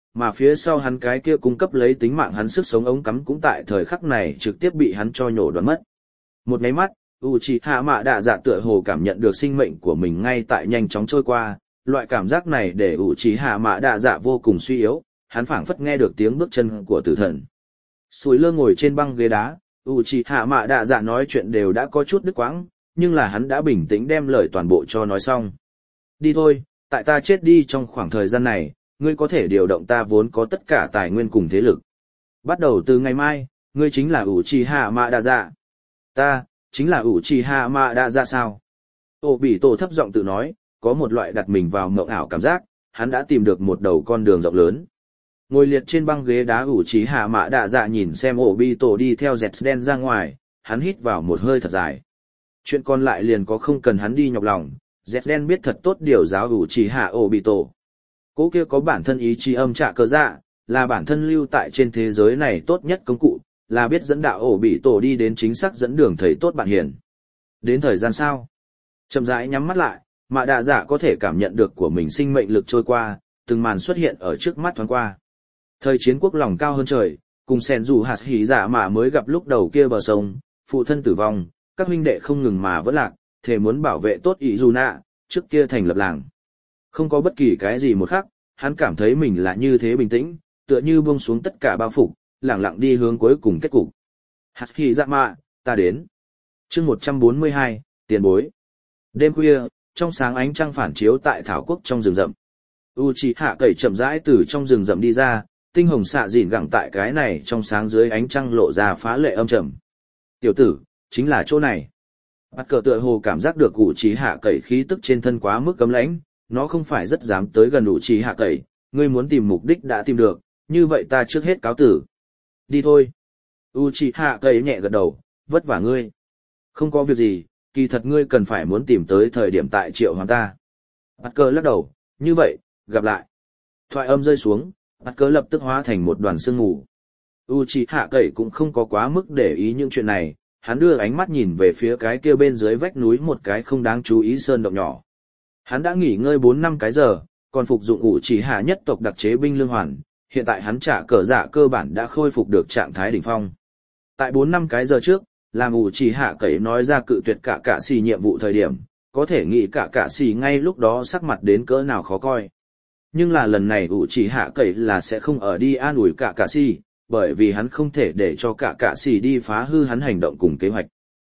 mà phía sau hắn cái kia cung cấp lấy tính mạng hắn sức sống ống cắm cũng tại thời khắc này trực tiếp bị hắn cho nhổ đoạn mất. Một cái mắt, Uchiha Mạ Đạ Dạ tựa hồ cảm nhận được sinh mệnh của mình ngay tại nhanh chóng trôi qua, loại cảm giác này để Uchiha Mạ Đạ Dạ vô cùng suy yếu, hắn phảng phất nghe được tiếng bước chân của tử thần. Sùi lơ ngồi trên băng ghế đá, Uchiha Mạ Đạ Dạ nói chuyện đều đã có chút đứt quãng, nhưng là hắn đã bình tĩnh đem lời toàn bộ cho nói xong. Đi thôi, tại ta chết đi trong khoảng thời gian này, ngươi có thể điều động ta vốn có tất cả tài nguyên cùng thế lực. Bắt đầu từ ngày mai, ngươi chính là Uchiha Mạ Đạ Dạ. Ta, chính là Uchiha Mạ Đạ Dạ sao? Obito thấp giọng tự nói, có một loại đặt mình vào mộng ảo cảm giác, hắn đã tìm được một đầu con đường rộng lớn. Ngồi liệt trên băng ghế đá Uchiha Mạ Đạ Dạ nhìn xem Obito đi theo Zden ra ngoài, hắn hít vào một hơi thật dài. Chuyện còn lại liền có không cần hắn đi nhọc lòng, Zden biết thật tốt điều giáo Uchiha Obito. Cố kia có bản thân ý chí âm trạ cơ dạ, là bản thân lưu tại trên thế giới này tốt nhất công cụ, là biết dẫn đạo Obito đi đến chính xác dẫn đường thầy tốt bạn hiền. Đến thời gian sao? Chậm rãi nhắm mắt lại, Mạ Đạ Dạ có thể cảm nhận được của mình sinh mệnh lực trôi qua, từng màn xuất hiện ở trước mắt thoáng qua. Thời chiến quốc lòng cao hơn trời, cùng sen dù hạt hỉ dạ mà mới gặp lúc đầu kia bờ sông, phụ thân tử vong, các huynh đệ không ngừng mà vẫn lạc, thề muốn bảo vệ tốt Izuna, trước kia thành lập làng. Không có bất kỳ cái gì một khắc, hắn cảm thấy mình là như thế bình tĩnh, tựa như buông xuống tất cả bao phục, lẳng lặng đi hướng cuối cùng kết cục. Hạt hỉ dạ mạ, ta đến. Chương 142, tiền bối. Đêm khuya, trong sáng ánh trăng phản chiếu tại thảo quốc trong rừng rậm. Uchiha cậy chậm rãi từ trong rừng rậm đi ra, tinh hồng xạ dịn gẳng tại cái này trong sáng dưới ánh trăng lộ ra phá lệ âm trầm. Tiểu tử, chính là chỗ này. Bắt cờ tựa hồ cảm giác được Uchiha cậy khí tức trên thân quá mức cấm lãnh, nó không phải rất dám tới gần Uchiha cậy, ngươi muốn tìm mục đích đã tìm được, như vậy ta trước hết cáo tử. Đi thôi. Uchiha cậy nhẹ gật đầu, vất vả ngươi. Không có việc gì, kỳ thật ngươi cần phải muốn tìm tới thời điểm tại triệu hoàng ta. Bắt cờ lắc đầu, như vậy, gặp lại. Thoại âm rơi xuống, bắt cờ lập tức hóa thành một đoàn sương mù. Uchiha cậy cũng không có quá mức để ý những chuyện này, hắn đưa ánh mắt nhìn về phía cái kia bên dưới vách núi một cái không đáng chú ý sơn động nhỏ. Hắn đã nghỉ ngơi 4-5 cái giờ, còn phục dụng Uchiha nhất tộc đặc chế binh lương hoàn, hiện tại hắn trả cờ dạ cơ bản đã khôi phục được trạng thái đỉnh phong. Tại 4-5 cái giờ trước, làm Uchiha cậy nói ra cự tuyệt cả xì nhiệm vụ thời điểm, có thể nghĩ cả xì ngay lúc đó sắc mặt đến cỡ nào khó coi. Nhưng là lần này Uchiha cậy là sẽ không ở đi an ủi cả xì, bởi vì hắn không thể để cho cả xì đi phá hư hắn hành động cùng kế hoạch.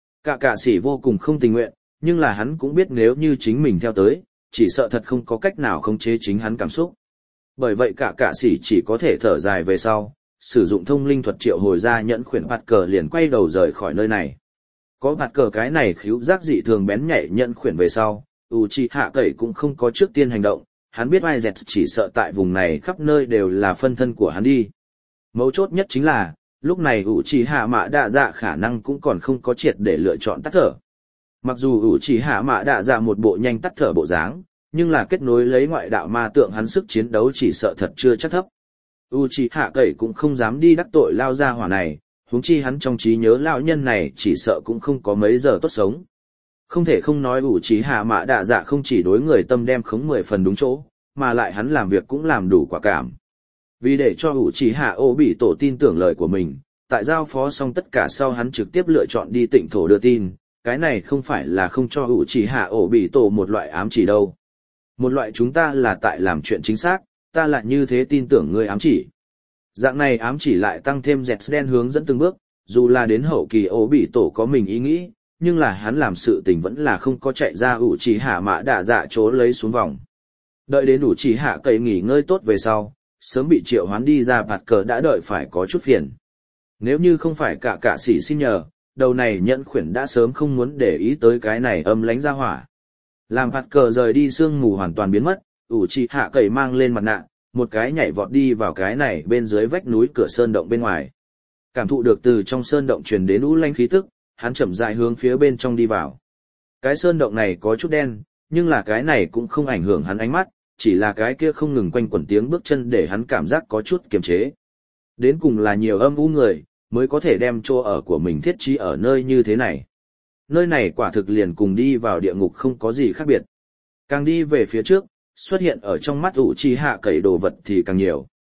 Cả xì vô cùng không tình nguyện, nhưng là hắn cũng biết nếu như chính mình theo tới, chỉ sợ thật không có cách nào khống chế chính hắn cảm xúc. Bởi vậy cả xì chỉ có thể thở dài về sau, sử dụng thông linh thuật triệu hồi ra nhẫn khuyển bạt cờ liền quay đầu rời khỏi nơi này. Có bạt cờ cái này khíu giác dị thường bén nhạy nhẫn khuyển về sau, Uchiha cậy cũng không có trước tiên hành động, hắn biết ai dẹt chỉ sợ tại vùng này khắp nơi đều là phân thân của hắn đi. Mấu chốt nhất chính là, lúc này Uchiha Mạ Đạ Dạ khả năng cũng còn không có triệt để lựa chọn tắt thở. Mặc dù Uchiha Mạ Đạ Dạ một bộ nhanh tắt thở bộ dáng, nhưng là kết nối lấy ngoại đạo ma tượng hắn sức chiến đấu chỉ sợ thật chưa chắc thấp. Uchiha cậy cũng không dám đi đắc tội lao ra hỏa này, huống chi hắn trong trí nhớ lão nhân này chỉ sợ cũng không có mấy giờ tốt sống. Không thể không nói Uchiha Mạ Đạ Dạ không chỉ đối người tâm đem khống 10 phần đúng chỗ, mà lại hắn làm việc cũng làm đủ quả cảm. Vì để cho Uchiha Obito tin tưởng lời của mình, tại giao phó xong tất cả sau hắn trực tiếp lựa chọn đi Tịnh thổ đưa tin, cái này không phải là không cho Uchiha Obito một loại ám chỉ đâu. Một loại chúng ta là tại làm chuyện chính xác, ta lại như thế tin tưởng ngươi ám chỉ. Dạng này ám chỉ lại tăng thêm Zden hướng dẫn từng bước, dù là đến hậu kỳ Obito có mình ý nghĩ, nhưng là hắn làm sự tình vẫn là không có chạy ra Uchiha Mạ Đạ Dạ chỗ lấy xuống vòng. Đợi đến Uchiha cậy nghỉ ngơi tốt về sau, sớm bị triệu hoán đi ra bạt cờ đã đợi phải có chút phiền. Nếu như không phải cả sĩ xin nhờ, đầu này nhẫn khuyển đã sớm không muốn để ý tới cái này âm lánh ra hỏa. Làm bạt cờ rời đi sương mù hoàn toàn biến mất, Uchiha cậy mang lên mặt nạ, một cái nhảy vọt đi vào cái này bên dưới vách núi cửa sơn động bên ngoài. Cảm thụ được từ trong sơn động truyền đến u lanh khí tức, hắn chậm rãi hướng phía bên trong đi vào. Cái sơn động này có chút đen, nhưng là cái này cũng không ảnh hưởng hắn ánh mắt, chỉ là cái kia không ngừng quanh quẩn tiếng bước chân để hắn cảm giác có chút kiềm chế. Đến cùng là nhiều âm u người, mới có thể đem chỗ ở của mình thiết trí ở nơi như thế này. Nơi này quả thực liền cùng đi vào địa ngục không có gì khác biệt. Càng đi về phía trước, xuất hiện ở trong mắt Uchiha cậy đồ vật thì càng nhiều.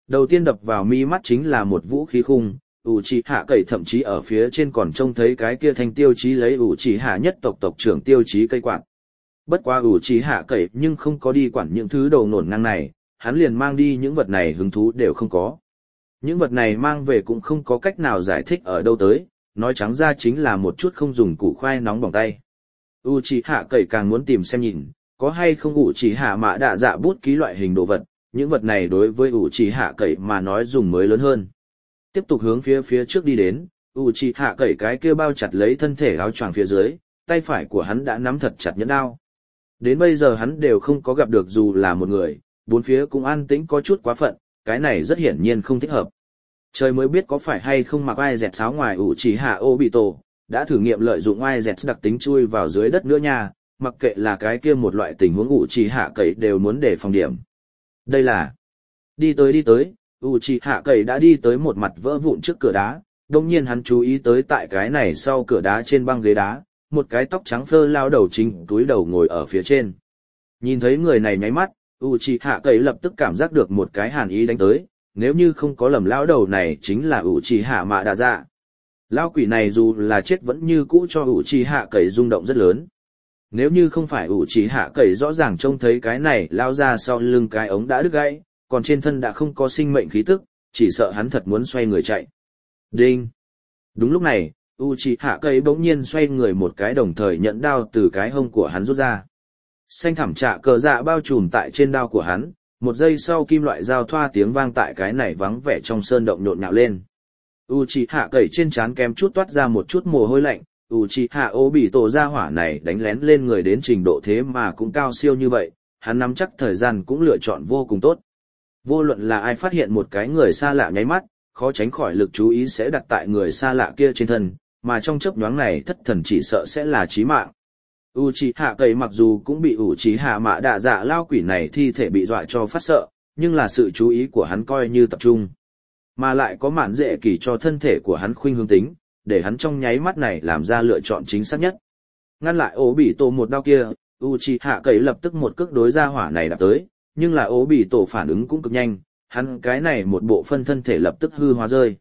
Đầu tiên đập vào mi mắt chính là một vũ khí khung, Uchiha Cậy thậm chí ở phía trên còn trông thấy cái kia thanh tiêu chí lấy Uchiha nhất tộc tộc trưởng tiêu chí cây quạt. Bất quá Uchiha Cậy nhưng không có đi quản những thứ đồ nổn ngang này, hắn liền mang đi những vật này hứng thú đều không có. Những vật này mang về cũng không có cách nào giải thích ở đâu tới, nói trắng ra chính là một chút không dùng củ khoai nóng bỏng tay. Uchiha Cậy càng muốn tìm xem nhìn, có hay không Uchiha Mạ Đạ Dạ bút ký loại hình đồ vật, những vật này đối với Uchiha Cậy mà nói dùng mới lớn hơn. Tiếp tục hướng phía trước đi đến, Uchiha Cậy cái kia bao chặt lấy thân thể áo choàng phía dưới, tay phải của hắn đã nắm thật chặt nhẫn đao. Đến bây giờ hắn đều không có gặp được dù là một người, bốn phía cũng an tĩnh có chút quá phận, cái này rất hiển nhiên không thích hợp. Trời mới biết có phải hay không mặc ai dẹt sáo ngoài Uchiha Obito, đã thử nghiệm lợi dụng ai dẹt đặc tính chui vào dưới đất nữa nha, mặc kệ là cái kia một loại tình huống Uchiha Cậy đều muốn để phòng điểm. Đây là... Đi tới, Uchiha Cậy đã đi tới một mặt vỡ vụn trước cửa đá, đồng nhiên hắn chú ý tới tại cái này sau cửa đá trên băng ghế đá, một cái tóc trắng phơ lao đầu chính túi đầu ngồi ở phía trên. Nhìn thấy người này nháy mắt, Uchiha Cậy lập tức cảm giác được một cái hàn ý đánh tới, nếu như không có lầm lão đầu này chính là Uchiha Mạ Đạ Dạ. Lão quỷ này dù là chết vẫn như cũ cho Uchiha Cậy rung động rất lớn. Nếu như không phải Uchiha Cậy rõ ràng trông thấy cái này lao ra sau lưng cái ống đã đứt gãy, còn trên thân đã không có sinh mệnh khí tức, chỉ sợ hắn thật muốn xoay người chạy. Đinh! Đúng lúc này, Uchiha Cậy bỗng nhiên xoay người một cái đồng thời nhận đao từ cái hông của hắn rút ra. Xanh thảm trạ cờ dạ bao trùm tại trên đao của hắn, một giây sau kim loại giao thoa tiếng vang tại cái này vắng vẻ trong sơn động nhộn nhạo lên. Uchiha Cậy trên trán kém chút toát ra một chút mồ hôi lạnh, Uchiha Obito ra hỏa này đánh lén lên người đến trình độ thế mà cũng cao siêu như vậy, hắn nắm chắc thời gian cũng lựa chọn vô cùng tốt. Vô luận là ai phát hiện một cái người xa lạ nháy mắt, khó tránh khỏi lực chú ý sẽ đặt tại người xa lạ kia trên thân, mà trong chớp nhoáng này thất thần chỉ sợ sẽ là chí mạng. Uchiha Cậy mặc dù cũng bị Uchiha Mạ Đạ Dạ lao quỷ này thi thể bị dọa cho phát sợ, nhưng là sự chú ý của hắn coi như tập trung. Mà lại có mạn dễ kỳ cho thân thể của hắn khuynh hướng tính, để hắn trong nháy mắt này làm ra lựa chọn chính xác nhất. Ngăn lại Obito một đao kia, Uchiha Cậy lập tức một cước đối ra hỏa này đạp tới, nhưng là Obito phản ứng cũng cực nhanh, hắn cái này một bộ phân thân thể lập tức hư hóa rơi.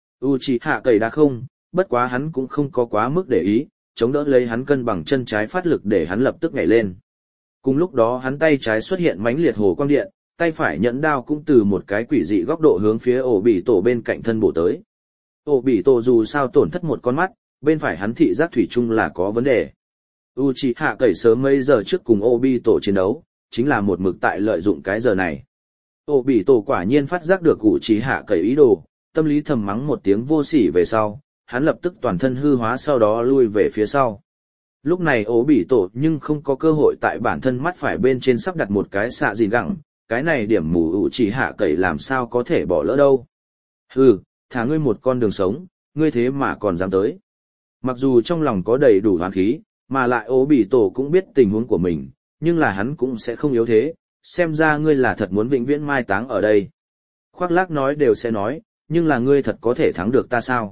Uchiha Cậy đã không, bất quá hắn cũng không có quá mức để ý, chống đỡ lấy hắn cân bằng chân trái phát lực để hắn lập tức nhảy lên. Cùng lúc đó hắn tay trái xuất hiện mãnh liệt hồ quang điện, tay phải nhẫn đao cũng từ một cái quỷ dị góc độ hướng phía Obito bên cạnh thân bổ tới. Obito dù sao tổn thất một con mắt, bên phải hắn thị giác thủy chung là có vấn đề. Uchiha Cậy sớm mấy giờ trước cùng Obito chiến đấu, chính là một mực tại lợi dụng cái giờ này. Obito quả nhiên phát giác được Uchiha Cậy ý đồ, tâm lý thầm mắng một tiếng vô sỉ về sau, hắn lập tức toàn thân hư hóa sau đó lui về phía sau. Lúc này Obito nhưng không có cơ hội tại bản thân mắt phải bên trên sắp đặt một cái xạ gìn gẳng, cái này điểm mù Uchiha Cậy làm sao có thể bỏ lỡ đâu. Hừ, thả ngươi một con đường sống, ngươi thế mà còn dám tới. Mặc dù trong lòng có đầy đủ hoán khí, mà lại Obito cũng biết tình huống của mình, nhưng là hắn cũng sẽ không yếu thế, xem ra ngươi là thật muốn vĩnh viễn mai táng ở đây. Khoác lác nói đều sẽ nói, nhưng là ngươi thật có thể thắng được ta sao?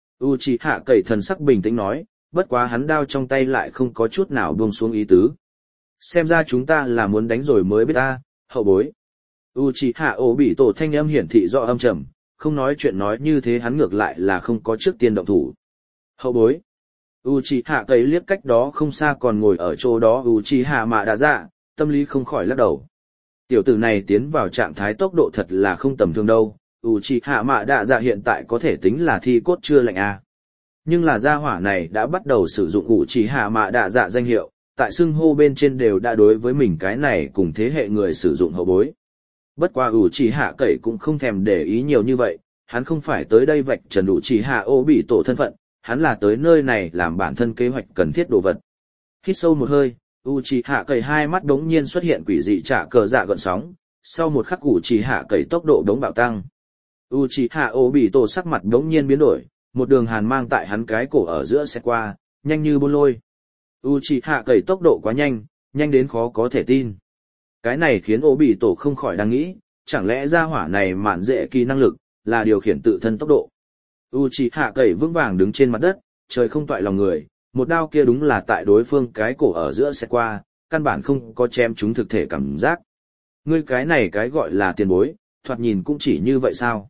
Uchiha Cậy thần sắc bình tĩnh nói, bất quá hắn đao trong tay lại không có chút nào buông xuống ý tứ. Xem ra chúng ta là muốn đánh rồi mới biết ta, hậu bối. Uchiha Obito thanh âm hiển thị rõ âm trầm, không nói chuyện nói như thế hắn ngược lại là không có trước tiên động thủ. Hậu bối. Uchiha Cậy liếc cách đó không xa còn ngồi ở chỗ đó Uchiha Mạ Đạ Dạ, tâm lý không khỏi lắc đầu. Tiểu tử này tiến vào trạng thái tốc độ thật là không tầm thường đâu, Uchiha Mạ Đạ Dạ hiện tại có thể tính là thi cốt chưa lạnh à. Nhưng là gia hỏa này đã bắt đầu sử dụng Uchiha Mạ Đạ Dạ danh hiệu, tại xưng hô bên trên đều đã đối với mình cái này cùng thế hệ người sử dụng hậu bối. Bất qua Uchiha Cậy cũng không thèm để ý nhiều như vậy, hắn không phải tới đây vạch trần Uchiha Obito thân phận, hắn là tới nơi này làm bản thân kế hoạch cần thiết đồ vật. Hít sâu một hơi, Uchiha Cậy hai mắt đống nhiên xuất hiện quỷ dị trả cờ dạ gợn sóng, sau một khắc Uchiha Cậy tốc độ đống bạo tăng. Uchiha Obito sắc mặt đống nhiên biến đổi, một đường hàn mang tại hắn cái cổ ở giữa sẽ qua, nhanh như bôn lôi. Uchiha Cậy tốc độ quá nhanh, nhanh đến khó có thể tin. Cái này khiến Obito không khỏi đang nghĩ, chẳng lẽ gia hỏa này mạn dễ kỳ năng lực, là điều khiển tự thân tốc độ. Uchiha Cậy vững vàng đứng trên mặt đất, trời không toại lòng người, một đao kia đúng là tại đối phương cái cổ ở giữa sẽ qua, căn bản không có chém chúng thực thể cảm giác. Ngươi cái này cái gọi là tiền bối, thoạt nhìn cũng chỉ như vậy sao?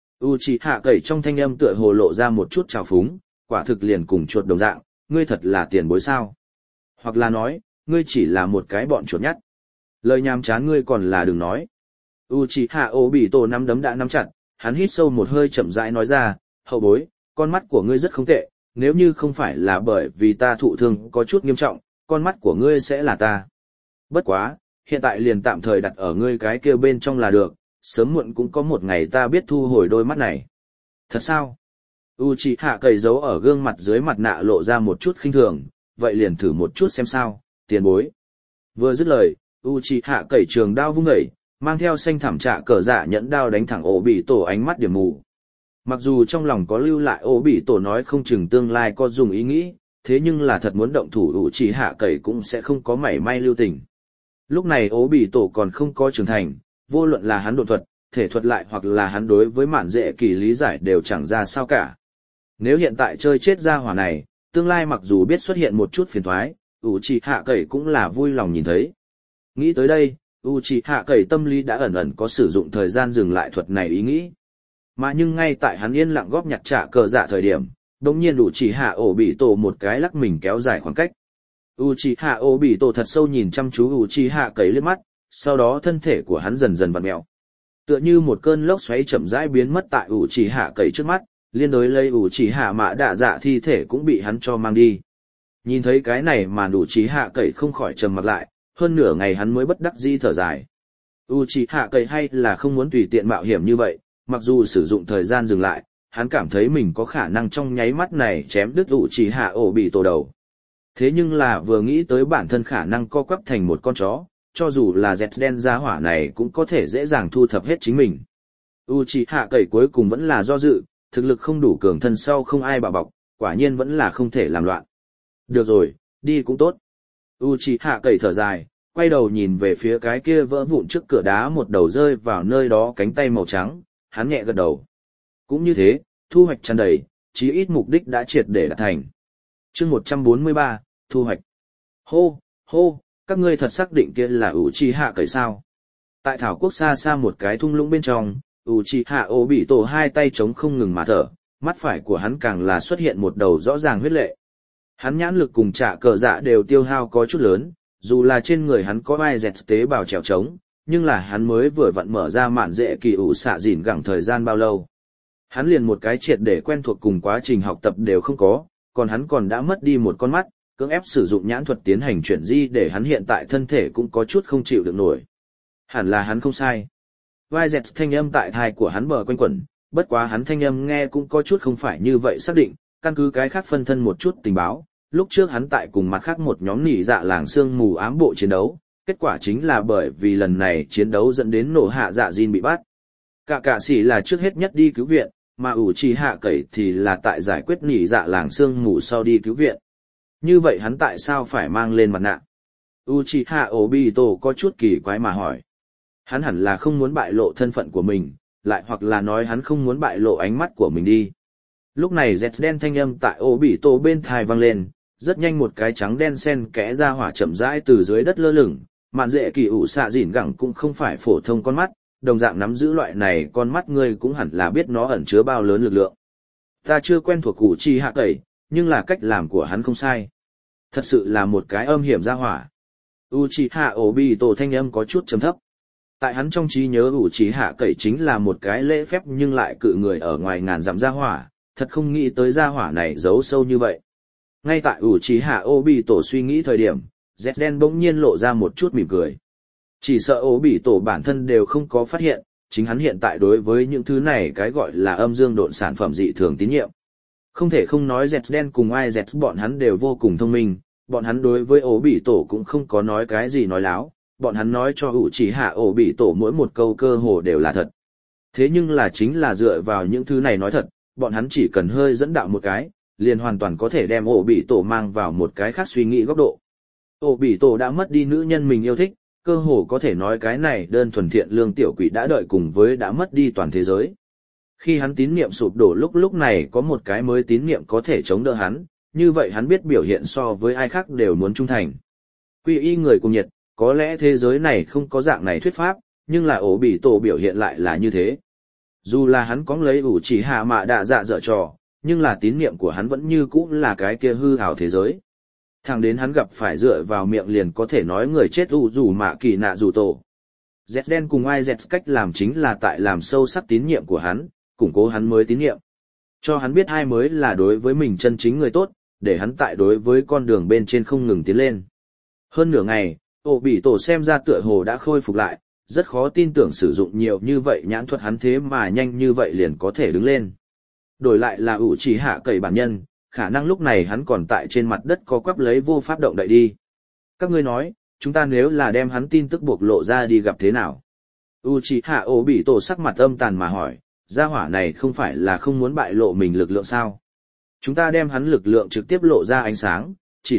Uchiha Cậy trong thanh âm tựa hồ lộ ra một chút trào phúng, quả thực liền cùng chuột đồng dạng, ngươi thật là tiền bối sao? Hoặc là nói, ngươi chỉ là một cái bọn chuột nhắt. Lời nhàm chán ngươi còn là đừng nói. Uchiha Obito nắm đấm đã nắm chặt, hắn hít sâu một hơi chậm rãi nói ra, hậu bối, con mắt của ngươi rất không tệ, nếu như không phải là bởi vì ta thụ thương có chút nghiêm trọng, con mắt của ngươi sẽ là ta. Bất quá, hiện tại liền tạm thời đặt ở ngươi cái kia bên trong là được, sớm muộn cũng có một ngày ta biết thu hồi đôi mắt này. Thật sao? Uchiha cầy giấu ở gương mặt dưới mặt nạ lộ ra một chút khinh thường, vậy liền thử một chút xem sao, tiền bối. Vừa dứt lời, Uchiha cầy trường đao vung dậy, mang theo xanh thảm trạ cờ dạ nhẫn đao đánh thẳng Obito ánh mắt điểm mù. Mặc dù trong lòng có lưu lại Obito nói không chừng tương lai có dùng ý nghĩ, thế nhưng là thật muốn động thủ Uchiha cầy cũng sẽ không có mảy may lưu tình. Lúc này Obito còn không có trưởng thành, vô luận là hắn độ thuật, thể thuật lại hoặc là hắn đối với mạn dễ kỳ lý giải đều chẳng ra sao cả. Nếu hiện tại chơi chết ra hỏa này, tương lai mặc dù biết xuất hiện một chút phiền thoái, Uchiha cầy cũng là vui lòng nhìn thấy. Nghĩ tới đây, Uchiha cầy tâm lý đã ẩn ẩn có sử dụng thời gian dừng lại thuật này ý nghĩ. Mà nhưng ngay tại hắn yên lặng góp nhặt trả cờ dạ thời điểm, đột nhiên Uchiha Obito một cái lắc mình kéo dài khoảng cách. Uchiha Obito thật sâu nhìn chăm chú Uchiha cầy liếc mắt, sau đó thân thể của hắn dần dần vặn mèo. Tựa như một cơn lốc xoáy chậm rãi biến mất tại Uchiha cầy trước mắt, liên đối lấy Uchiha Mạ Đạ Dạ thi thể cũng bị hắn cho mang đi. Nhìn thấy cái này mà Uchiha cầy không khỏi trầm mặt lại, hơn nửa ngày hắn mới bất đắc dĩ thở dài. Uchiha cầy hay là không muốn tùy tiện mạo hiểm như vậy, mặc dù sử dụng thời gian dừng lại, hắn cảm thấy mình có khả năng trong nháy mắt này chém đứt Uchiha Obito đầu. Thế nhưng là vừa nghĩ tới bản thân khả năng co quắp thành một con chó, cho dù là dẹt đen giá hỏa này cũng có thể dễ dàng thu thập hết chính mình. Uchiha cầy cuối cùng vẫn là do dự, thực lực không đủ cường thân sau không ai bảo bọc, quả nhiên vẫn là không thể làm loạn. Được rồi, đi cũng tốt. Uchiha cầy thở dài, quay đầu nhìn về phía cái kia vỡ vụn trước cửa đá một đầu rơi vào nơi đó cánh tay màu trắng, hắn nhẹ gật đầu. Cũng như thế, thu hoạch tràn đầy, chí ít mục đích đã triệt để đạt thành. Chương 143, thu hoạch. Hô, hô, các ngươi thật xác định kia là Uchiha cầy sao? Tại thảo quốc xa xa một cái thung lũng bên trong, Uchiha Obito hai tay trống không ngừng mà thở, mắt phải của hắn càng là xuất hiện một đầu rõ ràng huyết lệ. Hắn nhãn lực cùng trả cờ dạ đều tiêu hao có chút lớn, dù là trên người hắn có ai dẹt tế bào trèo trống, nhưng là hắn mới vừa vặn mở ra mạn dễ kỳ ủ xạ dỉn gẳng thời gian bao lâu. Hắn liền một cái triệt để quen thuộc cùng quá trình học tập đều không có, còn hắn còn đã mất đi một con mắt, cưỡng ép sử dụng nhãn thuật tiến hành chuyển di để hắn hiện tại thân thể cũng có chút không chịu được nổi. Hẳn là hắn không sai. Vai dẹt thanh âm tại thai của hắn bờ quanh quẩn, bất quá hắn thanh âm nghe cũng có chút không phải như vậy xác định, căn cứ cái khác phân thân một chút tình báo. Lúc trước hắn tại cùng mặt khác một nhóm nỉ dạ làng sương mù ám bộ chiến đấu, kết quả chính là bởi vì lần này chiến đấu dẫn đến nổ hạ dạ Jin bị bắt. Cả sĩ là trước hết nhất đi cứu viện, mà Uchiha cầy thì là tại giải quyết nỉ dạ làng sương mù sau đi cứu viện. Như vậy hắn tại sao phải mang lên mặt nạ? Uchiha Obito có chút kỳ quái mà hỏi. Hắn hẳn là không muốn bại lộ thân phận của mình, lại hoặc là nói hắn không muốn bại lộ ánh mắt của mình đi. Lúc này dẹt đen thanh âm tại Obito bên tai vang lên, rất nhanh một cái trắng đen xen kẽ ra hỏa chậm rãi từ dưới đất lơ lửng, mạn dễ kỳ ủ xạ dỉn gẳng cũng không phải phổ thông con mắt, đồng dạng nắm giữ loại này con mắt ngươi cũng hẳn là biết nó ẩn chứa bao lớn lực lượng. Ta chưa quen thuộc Uchiha cầy, nhưng là cách làm của hắn không sai. Thật sự là một cái âm hiểm ra hỏa. Uchiha Obito thanh âm có chút trầm thấp. Tại hắn trong trí nhớ Uchiha cầy chính là một cái lễ phép nhưng lại cự người ở ngoài ngàn dặm ra hỏa, thật không nghĩ tới ra hỏa này giấu sâu như vậy. Ngay tại Uchiha Obito suy nghĩ thời điểm, dẹt đen bỗng nhiên lộ ra một chút mỉm cười. Chỉ sợ Obito bản thân đều không có phát hiện, chính hắn hiện tại đối với những thứ này cái gọi là âm dương độn sản phẩm dị thường tín nhiệm. Không thể không nói dẹt đen cùng ai dẹt bọn hắn đều vô cùng thông minh, bọn hắn đối với Obito cũng không có nói cái gì nói láo, bọn hắn nói cho Uchiha Obito mỗi một câu cơ hồ đều là thật. Thế nhưng là chính là dựa vào những thứ này nói thật, bọn hắn chỉ cần hơi dẫn đạo một cái, liền hoàn toàn có thể đem Obito mang vào một cái khác suy nghĩ góc độ. Obito đã mất đi nữ nhân mình yêu thích, cơ hồ có thể nói cái này đơn thuần thiện lương tiểu quỷ đã đợi cùng với đã mất đi toàn thế giới. Khi hắn tín niệm sụp đổ lúc này có một cái mới tín niệm có thể chống đỡ hắn, như vậy hắn biết biểu hiện so với ai khác đều muốn trung thành. Quy y người cùng nhiệt, có lẽ thế giới này không có dạng này thuyết pháp, nhưng là ổ bị tổ biểu hiện lại là như thế. Dù là hắn có lấy ủ chỉ hạ mạ đạ dạ dở trò, nhưng là tín niệm của hắn vẫn như cũ là cái kia hư ảo thế giới. Thẳng đến hắn gặp phải dựa vào miệng liền có thể nói người chết ủ rủ mạ kỳ nạ rủ tổ. Z đen cùng ai Z cách làm chính là tại làm sâu sắc tín niệm của hắn, củng cố hắn mới tín niệm. Cho hắn biết ai mới là đối với mình chân chính người tốt, để hắn tại đối với con đường bên trên không ngừng tiến lên. Hơn nửa ngày, ổ bị tổ xem ra tựa hồ đã khôi phục lại, rất khó tin tưởng sử dụng nhiều như vậy nhãn thuật hắn thế mà nhanh như vậy liền có thể đứng lên. Đổi lại là ủ chỉ hạ cậy bản nhân, khả năng lúc này hắn còn tại trên mặt đất có quắp lấy vô pháp động đậy đi. Các ngươi nói, chúng ta nếu là đem hắn tin tức bộc lộ ra đi gặp thế nào? Uchiha Obito sắc mặt âm tàn mà hỏi, gia hỏa này không phải là không muốn bại lộ mình lực lượng sao? Chúng ta đem hắn lực lượng trực tiếp lộ ra ánh sáng, chỉ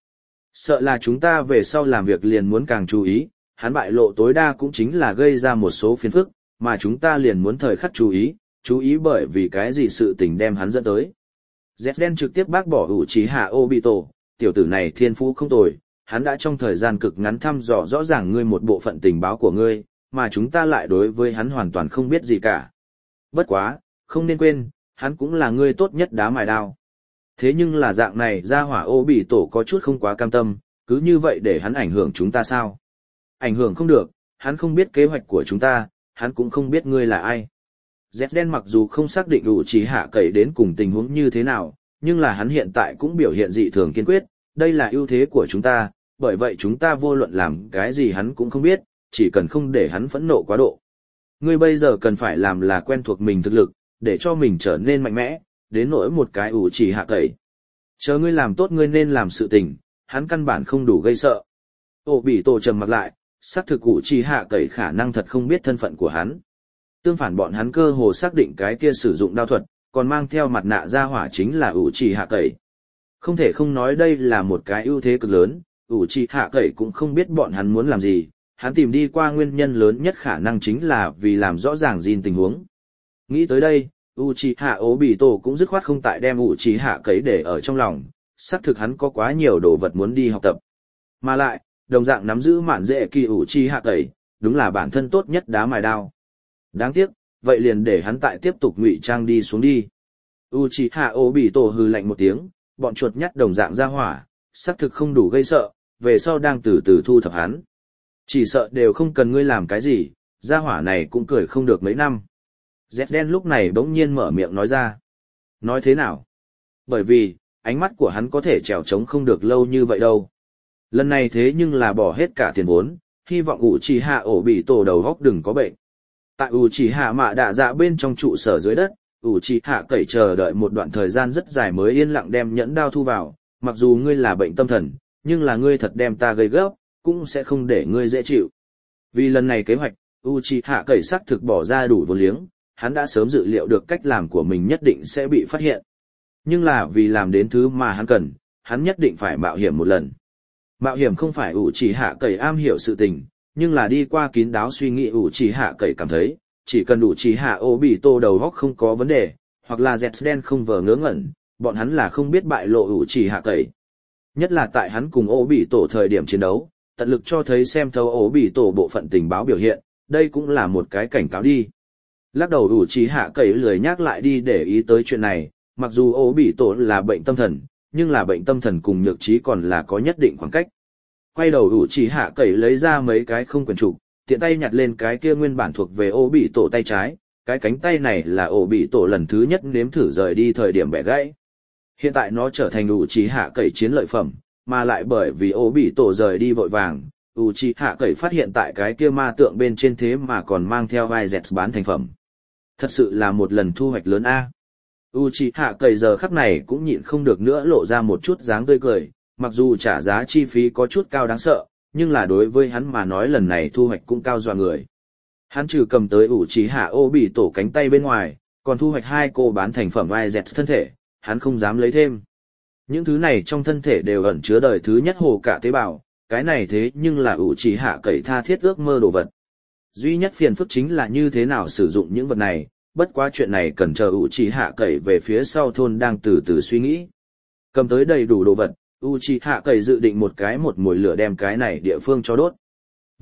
sợ là chúng ta về sau làm việc liền muốn càng chú ý, hắn bại lộ tối đa cũng chính là gây ra một số phiền phức, mà chúng ta liền muốn thời khắc chú ý bởi vì cái gì sự tình đem hắn dẫn tới. Z đen trực tiếp bác bỏ Uchiha Obito, tiểu tử này thiên phú không tồi, hắn đã trong thời gian cực ngắn thăm dò rõ ràng ngươi một bộ phận tình báo của ngươi, mà chúng ta lại đối với hắn hoàn toàn không biết gì cả. Bất quá, không nên quên, hắn cũng là ngươi tốt nhất đá mài đao. Thế nhưng là dạng này ra hỏa Obito có chút không quá cam tâm, cứ như vậy để hắn ảnh hưởng chúng ta sao? Ảnh hưởng không được, hắn không biết kế hoạch của chúng ta, hắn cũng không biết ngươi là ai. Z đen mặc dù không xác định Uchiha cậy đến cùng tình huống như thế nào, nhưng là hắn hiện tại cũng biểu hiện dị thường kiên quyết, đây là ưu thế của chúng ta, bởi vậy chúng ta vô luận làm cái gì hắn cũng không biết, chỉ cần không để hắn phẫn nộ quá độ. Ngươi bây giờ cần phải làm là quen thuộc mình thực lực, để cho mình trở nên mạnh mẽ, đến nỗi một cái Uchiha cậy. Chờ ngươi làm tốt ngươi nên làm sự tình, hắn căn bản không đủ gây sợ. Obito trầm mặc lại, xác thực Uchiha cậy khả năng thật không biết thân phận của hắn. Tương phản bọn hắn cơ hồ xác định cái kia sử dụng đao thuật, còn mang theo mặt nạ ra hỏa chính là Uchiha cậy. Không thể không nói đây là một cái ưu thế cực lớn, Uchiha cậy cũng không biết bọn hắn muốn làm gì, hắn tìm đi qua nguyên nhân lớn nhất khả năng chính là vì làm rõ ràng Jin tình huống. Nghĩ tới đây, Uchiha Obito cũng dứt khoát không tại đem Uchiha cậy để ở trong lòng, xác thực hắn có quá nhiều đồ vật muốn đi học tập. Mà lại, đồng dạng nắm giữ mạn dễ kỳ Uchiha cậy, đúng là bản thân tốt nhất đá mài đao. Đáng tiếc, vậy liền để hắn tại tiếp tục ngụy trang đi xuống đi. Uchiha Obito hừ lạnh một tiếng, bọn chuột nhắt đồng dạng ra hỏa, xác thực không đủ gây sợ, về sau đang từ từ thu thập hắn. Chỉ sợ đều không cần ngươi làm cái gì, ra hỏa này cũng cười không được mấy năm. Z đen lúc này bỗng nhiên mở miệng nói ra. Nói thế nào? Bởi vì, ánh mắt của hắn có thể trèo trống không được lâu như vậy đâu. Lần này thế nhưng là bỏ hết cả tiền vốn, hy vọng Uchiha Obito đầu góc đừng có bệnh. Tại Uchiha mạ đạ dạ bên trong trụ sở dưới đất, Uchiha cậy chờ đợi một đoạn thời gian rất dài mới yên lặng đem nhẫn đao thu vào, mặc dù ngươi là bệnh tâm thần, nhưng là ngươi thật đem ta gây gớm, cũng sẽ không để ngươi dễ chịu. Vì lần này kế hoạch, Uchiha cậy xác thực bỏ ra đủ vốn liếng, hắn đã sớm dự liệu được cách làm của mình nhất định sẽ bị phát hiện. Nhưng là vì làm đến thứ mà hắn cần, hắn nhất định phải mạo hiểm một lần. Mạo hiểm không phải Uchiha cậy am hiểu sự tình, nhưng là đi qua kín đáo suy nghĩ Uchiha cậy cảm thấy, chỉ cần Uchiha Obito đầu óc không có vấn đề, hoặc là Z đen không vờ ngớ ngẩn, bọn hắn là không biết bại lộ Uchiha cậy. Nhất là tại hắn cùng Obito thời điểm chiến đấu, tận lực cho thấy xem thấu Obito bộ phận tình báo biểu hiện, đây cũng là một cái cảnh cáo đi. Lắc đầu Uchiha cậy lười nhắc lại đi để ý tới chuyện này, mặc dù Obito là bệnh tâm thần, nhưng là bệnh tâm thần cùng nhược trí còn là có nhất định khoảng cách. Quay đầu Uchiha cậy lấy ra mấy cái không quyền trục, tiện tay nhặt lên cái kia nguyên bản thuộc về Obito tay trái, cái cánh tay này là Obito lần thứ nhất nếm thử rời đi thời điểm bẻ gãy. Hiện tại nó trở thành Uchiha cậy chiến lợi phẩm, mà lại bởi vì Obito rời đi vội vàng, Uchiha cậy phát hiện tại cái kia ma tượng bên trên thế mà còn mang theo vai dẹt bán thành phẩm. Thật sự là một lần thu hoạch lớn a. Uchiha cậy giờ khắc này cũng nhịn không được nữa lộ ra một chút dáng tươi cười, mặc dù trả giá chi phí có chút cao đáng sợ, nhưng là đối với hắn mà nói lần này thu hoạch cũng cao dọa người. Hắn trừ cầm tới Uchiha Obito cánh tay bên ngoài, còn thu hoạch 2 cô bán thành phẩm vai dẹt thân thể, hắn không dám lấy thêm. Những thứ này trong thân thể đều ẩn chứa đời thứ nhất hồ cả tế bào, cái này thế nhưng là Uchiha cậy tha thiết ước mơ đồ vật. Duy nhất phiền phức chính là như thế nào sử dụng những vật này, bất quá chuyện này cần chờ Uchiha cậy về phía sau thôn đang từ từ suy nghĩ. Cầm tới đầy đủ đồ vật, Uchiha cậy dự định một mồi lửa đem cái này địa phương cho đốt.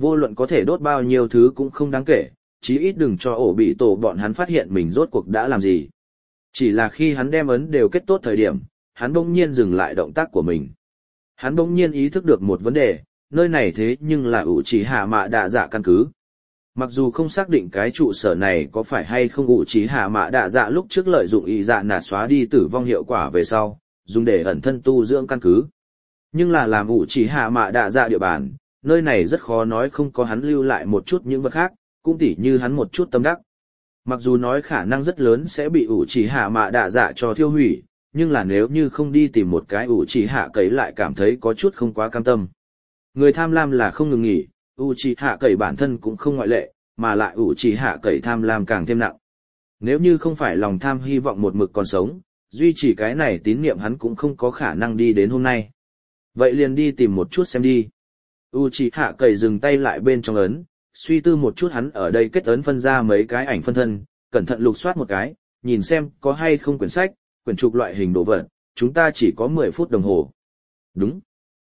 Vô luận có thể đốt bao nhiêu thứ cũng không đáng kể, chí ít đừng cho ổ bị tổ bọn hắn phát hiện mình rốt cuộc đã làm gì. Chỉ là khi hắn đem ấn đều kết tốt thời điểm, hắn bỗng nhiên dừng lại động tác của mình. Hắn bỗng nhiên ý thức được một vấn đề, nơi này thế nhưng là ủ trì hạ mạ đạ dạ căn cứ. Mặc dù không xác định cái trụ sở này có phải hay không ủ trì hạ mạ đạ dạ lúc trước lợi dụng ý dạ nạt xóa đi tử vong hiệu quả về sau, dùng để ẩn thân tu dưỡng căn cứ. Nhưng là làm ủ trì hạ mạ đạ dạ địa bàn, nơi này rất khó nói không có hắn lưu lại một chút những vật khác, cũng tỉ như hắn một chút tâm đắc. Mặc dù nói khả năng rất lớn sẽ bị ủ trì hạ mạ đạ dạ cho thiêu hủy, nhưng là nếu như không đi tìm một cái ủ trì hạ cấy lại cảm thấy có chút không quá cam tâm. Người tham lam là không ngừng nghỉ, ủ trì hạ cấy bản thân cũng không ngoại lệ, mà lại ủ trì hạ cấy tham lam càng thêm nặng. Nếu như không phải lòng tham hy vọng một mực còn sống, duy trì cái này tín niệm hắn cũng không có khả năng đi đến hôm nay. Vậy liền đi tìm một chút xem đi. Uchiha cầy dừng tay lại bên trong ấn, suy tư một chút hắn ở đây kết ấn phân ra mấy cái ảnh phân thân, cẩn thận lục soát một cái, nhìn xem có hay không quyển sách, quyển trục loại hình đồ vật, chúng ta chỉ có 10 phút đồng hồ. Đúng.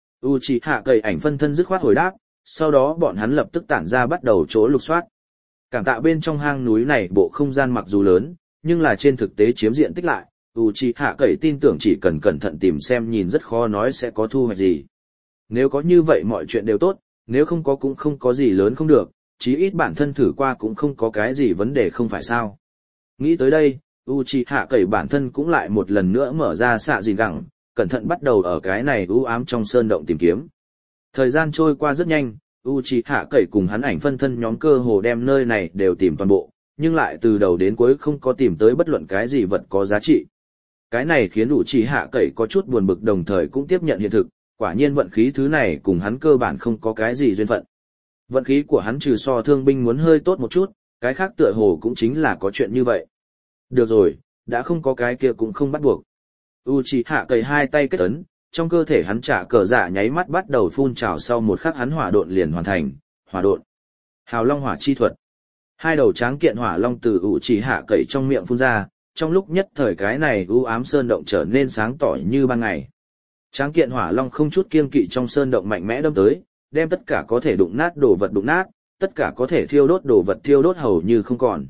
Uchiha cầy ảnh phân thân dứt khoát hồi đáp, sau đó bọn hắn lập tức tản ra bắt đầu chỗ lục soát. Cảm tạ bên trong hang núi này bộ không gian mặc dù lớn, nhưng là trên thực tế chiếm diện tích lại, Uchiha cầy tin tưởng chỉ cần cẩn thận tìm xem nhìn rất khó nói sẽ có thu hoạch gì. Nếu có như vậy mọi chuyện đều tốt, nếu không có cũng không có gì lớn không được, chí ít bản thân thử qua cũng không có cái gì vấn đề không phải sao. Nghĩ tới đây, Uchiha cầy bản thân cũng lại một lần nữa mở ra xạ gìn gẳng, cẩn thận bắt đầu ở cái này u ám trong sơn động tìm kiếm. Thời gian trôi qua rất nhanh, Uchiha cầy cùng hắn ảnh phân thân nhóm cơ hồ đem nơi này đều tìm toàn bộ, nhưng lại từ đầu đến cuối không có tìm tới bất luận cái gì vật có giá trị. Cái này khiến Uchiha cầy có chút buồn bực đồng thời cũng tiếp nhận hiện thực. Quả nhiên vận khí thứ này cùng hắn cơ bản không có cái gì duyên phận. Vận khí của hắn trừ so thương binh muốn hơi tốt một chút, cái khác tựa hồ cũng chính là có chuyện như vậy. Được rồi, đã không có cái kia cũng không bắt buộc. Uchiha cầy hai tay kết ấn, trong cơ thể hắn trả cờ dạ nháy mắt bắt đầu phun trào sau một khắc hắn hỏa độn liền hoàn thành, hỏa độn. Hào Long hỏa chi thuật. Hai đầu tráng kiện hỏa long từ Uchiha cầy trong miệng phun ra, trong lúc nhất thời cái này u ám sơn động trở nên sáng tỏ như ban ngày. Tráng kiện hỏa long không chút kiêng kỵ trong sơn động mạnh mẽ đâm tới, đem tất cả có thể đụng nát đồ vật đụng nát, tất cả có thể thiêu đốt đồ vật thiêu đốt hầu như không còn.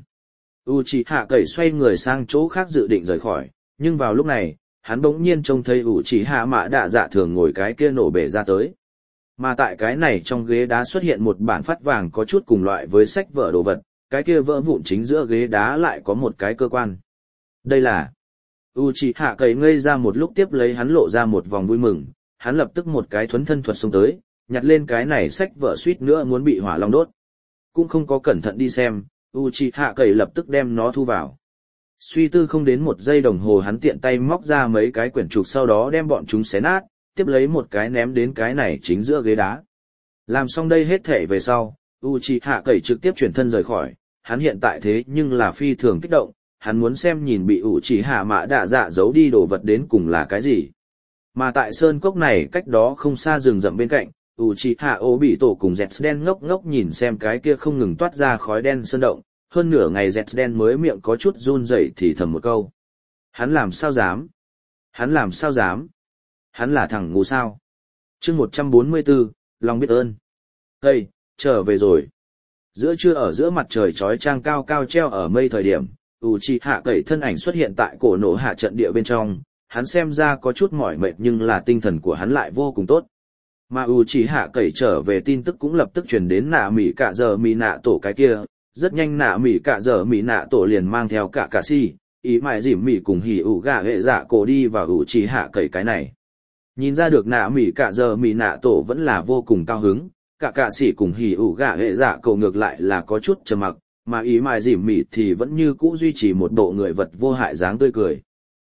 Uchiha cầy xoay người sang chỗ khác dự định rời khỏi, nhưng vào lúc này, hắn bỗng nhiên trông thấy Uchiha mạ đạ dạ thường ngồi cái kia nổ bể ra tới. Mà tại cái này trong ghế đá xuất hiện một bản phát vàng có chút cùng loại với sách vở đồ vật, cái kia vỡ vụn chính giữa ghế đá lại có một cái cơ quan. Đây là Uchiha cầy ngây ra một lúc tiếp lấy hắn lộ ra một vòng vui mừng, hắn lập tức một cái thuấn thân thuật xông tới, nhặt lên cái này sách vở suýt nữa muốn bị hỏa long đốt. Cũng không có cẩn thận đi xem, Uchiha cầy lập tức đem nó thu vào. Suy tư không đến một giây đồng hồ hắn tiện tay móc ra mấy cái quyển trục sau đó đem bọn chúng xé nát, tiếp lấy một cái ném đến cái này chính giữa ghế đá. Làm xong đây hết thể về sau, Uchiha cầy trực tiếp chuyển thân rời khỏi, hắn hiện tại thế nhưng là phi thường kích động. Hắn muốn xem nhìn bị Uchiha mạ đạ dạ giấu đi đồ vật đến cùng là cái gì. Mà tại sơn cốc này cách đó không xa rừng rậm bên cạnh, Uchiha Obito cùng Zden ngốc ngốc nhìn xem cái kia không ngừng toát ra khói đen sơn động, hơn nửa ngày Zden mới miệng có chút run rẩy thì thầm một câu. Hắn làm sao dám? Hắn làm sao dám? Hắn là thằng ngu sao? Chương 144, lòng biết ơn. Hey, trở về rồi. Giữa trưa ở giữa mặt trời chói chang cao cao treo ở mây thời điểm, Uchiha cầy thân ảnh xuất hiện tại cổ nổ hạ trận địa bên trong, hắn xem ra có chút mỏi mệt nhưng là tinh thần của hắn lại vô cùng tốt. Mà Uchiha cầy trở về tin tức cũng lập tức truyền đến nạ mỉ cả giờ mỉ nạ tổ cái kia, rất nhanh nạ mỉ cả giờ mỉ nạ tổ liền mang theo cả cà si, ý mại dìm mỉ cùng hỉ ủ gà hệ dạ cổ đi vào Uchiha cầy cái này. Nhìn ra được nạ mỉ cả giờ mỉ nạ tổ vẫn là vô cùng cao hứng, cả cà si cùng hỉ ủ gà hệ dạ cổ ngược lại là có chút trầm mặc. Mà ý mài dìm mỉ thì vẫn như cũ duy trì một bộ người vật vô hại dáng tươi cười.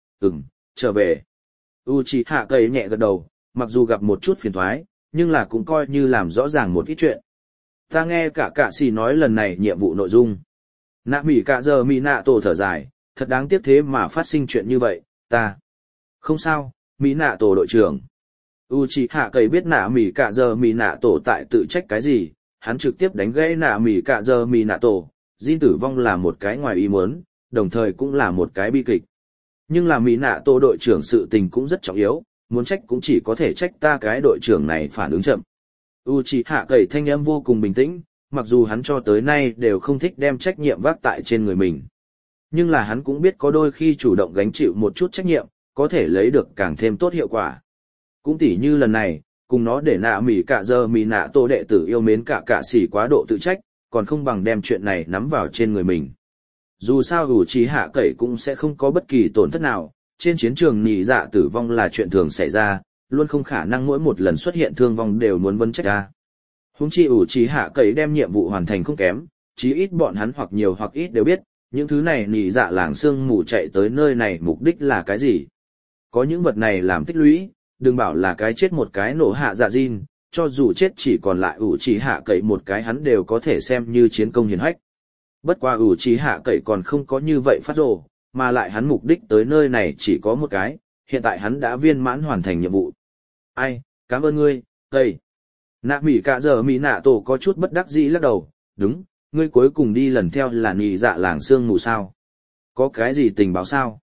Trở về. Uchiha cầy nhẹ gật đầu, mặc dù gặp một chút phiền toái, nhưng là cũng coi như làm rõ ràng một ít chuyện. Ta nghe cả cạ xì nói lần này nhiệm vụ nội dung. Nạ mỉ cả giờ mỉ nạ tổ thở dài, thật đáng tiếc thế mà phát sinh chuyện như vậy, ta. Không sao, mỉ nạ tổ đội trưởng. Uchiha cầy biết nạ mỉ cả giờ mỉ nạ tổ tại tự trách cái gì, hắn trực tiếp đánh gãy nạ mỉ cả giờ mỉ nạ tổ. Jin tử vong là một cái ngoài ý muốn, đồng thời cũng là một cái bi kịch. Nhưng là Mỹ nạ tổ đội trưởng sự tình cũng rất trọng yếu, muốn trách cũng chỉ có thể trách ta cái đội trưởng này phản ứng chậm. Uchiha Cậy thanh âm vô cùng bình tĩnh, mặc dù hắn cho tới nay đều không thích đem trách nhiệm vác tại trên người mình. Nhưng là hắn cũng biết có đôi khi chủ động gánh chịu một chút trách nhiệm, có thể lấy được càng thêm tốt hiệu quả. Cũng tỉ như lần này, cùng nó để nạ mỉ cả giờ mỉ nạ tổ đệ tử yêu mến cả xỉ quá độ tự trách, còn không bằng đem chuyện này nắm vào trên người mình. Dù sao Uchiha Cậy cũng sẽ không có bất kỳ tổn thất nào, trên chiến trường nỉ dạ tử vong là chuyện thường xảy ra, luôn không khả năng mỗi một lần xuất hiện thương vong đều muốn vấn trách ra. Huống chi Uchiha Cậy đem nhiệm vụ hoàn thành không kém, chí ít bọn hắn hoặc nhiều hoặc ít đều biết, những thứ này nỉ dạ làng sương mù chạy tới nơi này mục đích là cái gì. Có những vật này làm tích lũy, đừng bảo là cái chết một cái nổ hạ dạ Jin, cho dù chết chỉ còn lại Uchiha Cậy một cái hắn đều có thể xem như chiến công hiển hách. Bất qua Uchiha Cậy còn không có như vậy phát rồ, mà lại hắn mục đích tới nơi này chỉ có một cái, hiện tại hắn đã viên mãn hoàn thành nhiệm vụ. Ai, cảm ơn ngươi, Cậy. Nạ mỉ cả giờ mỉ nạ tổ có chút bất đắc dĩ lắc đầu, đúng, ngươi cuối cùng đi lần theo là nỉ dạ làng sương mù sao? Có cái gì tình báo sao?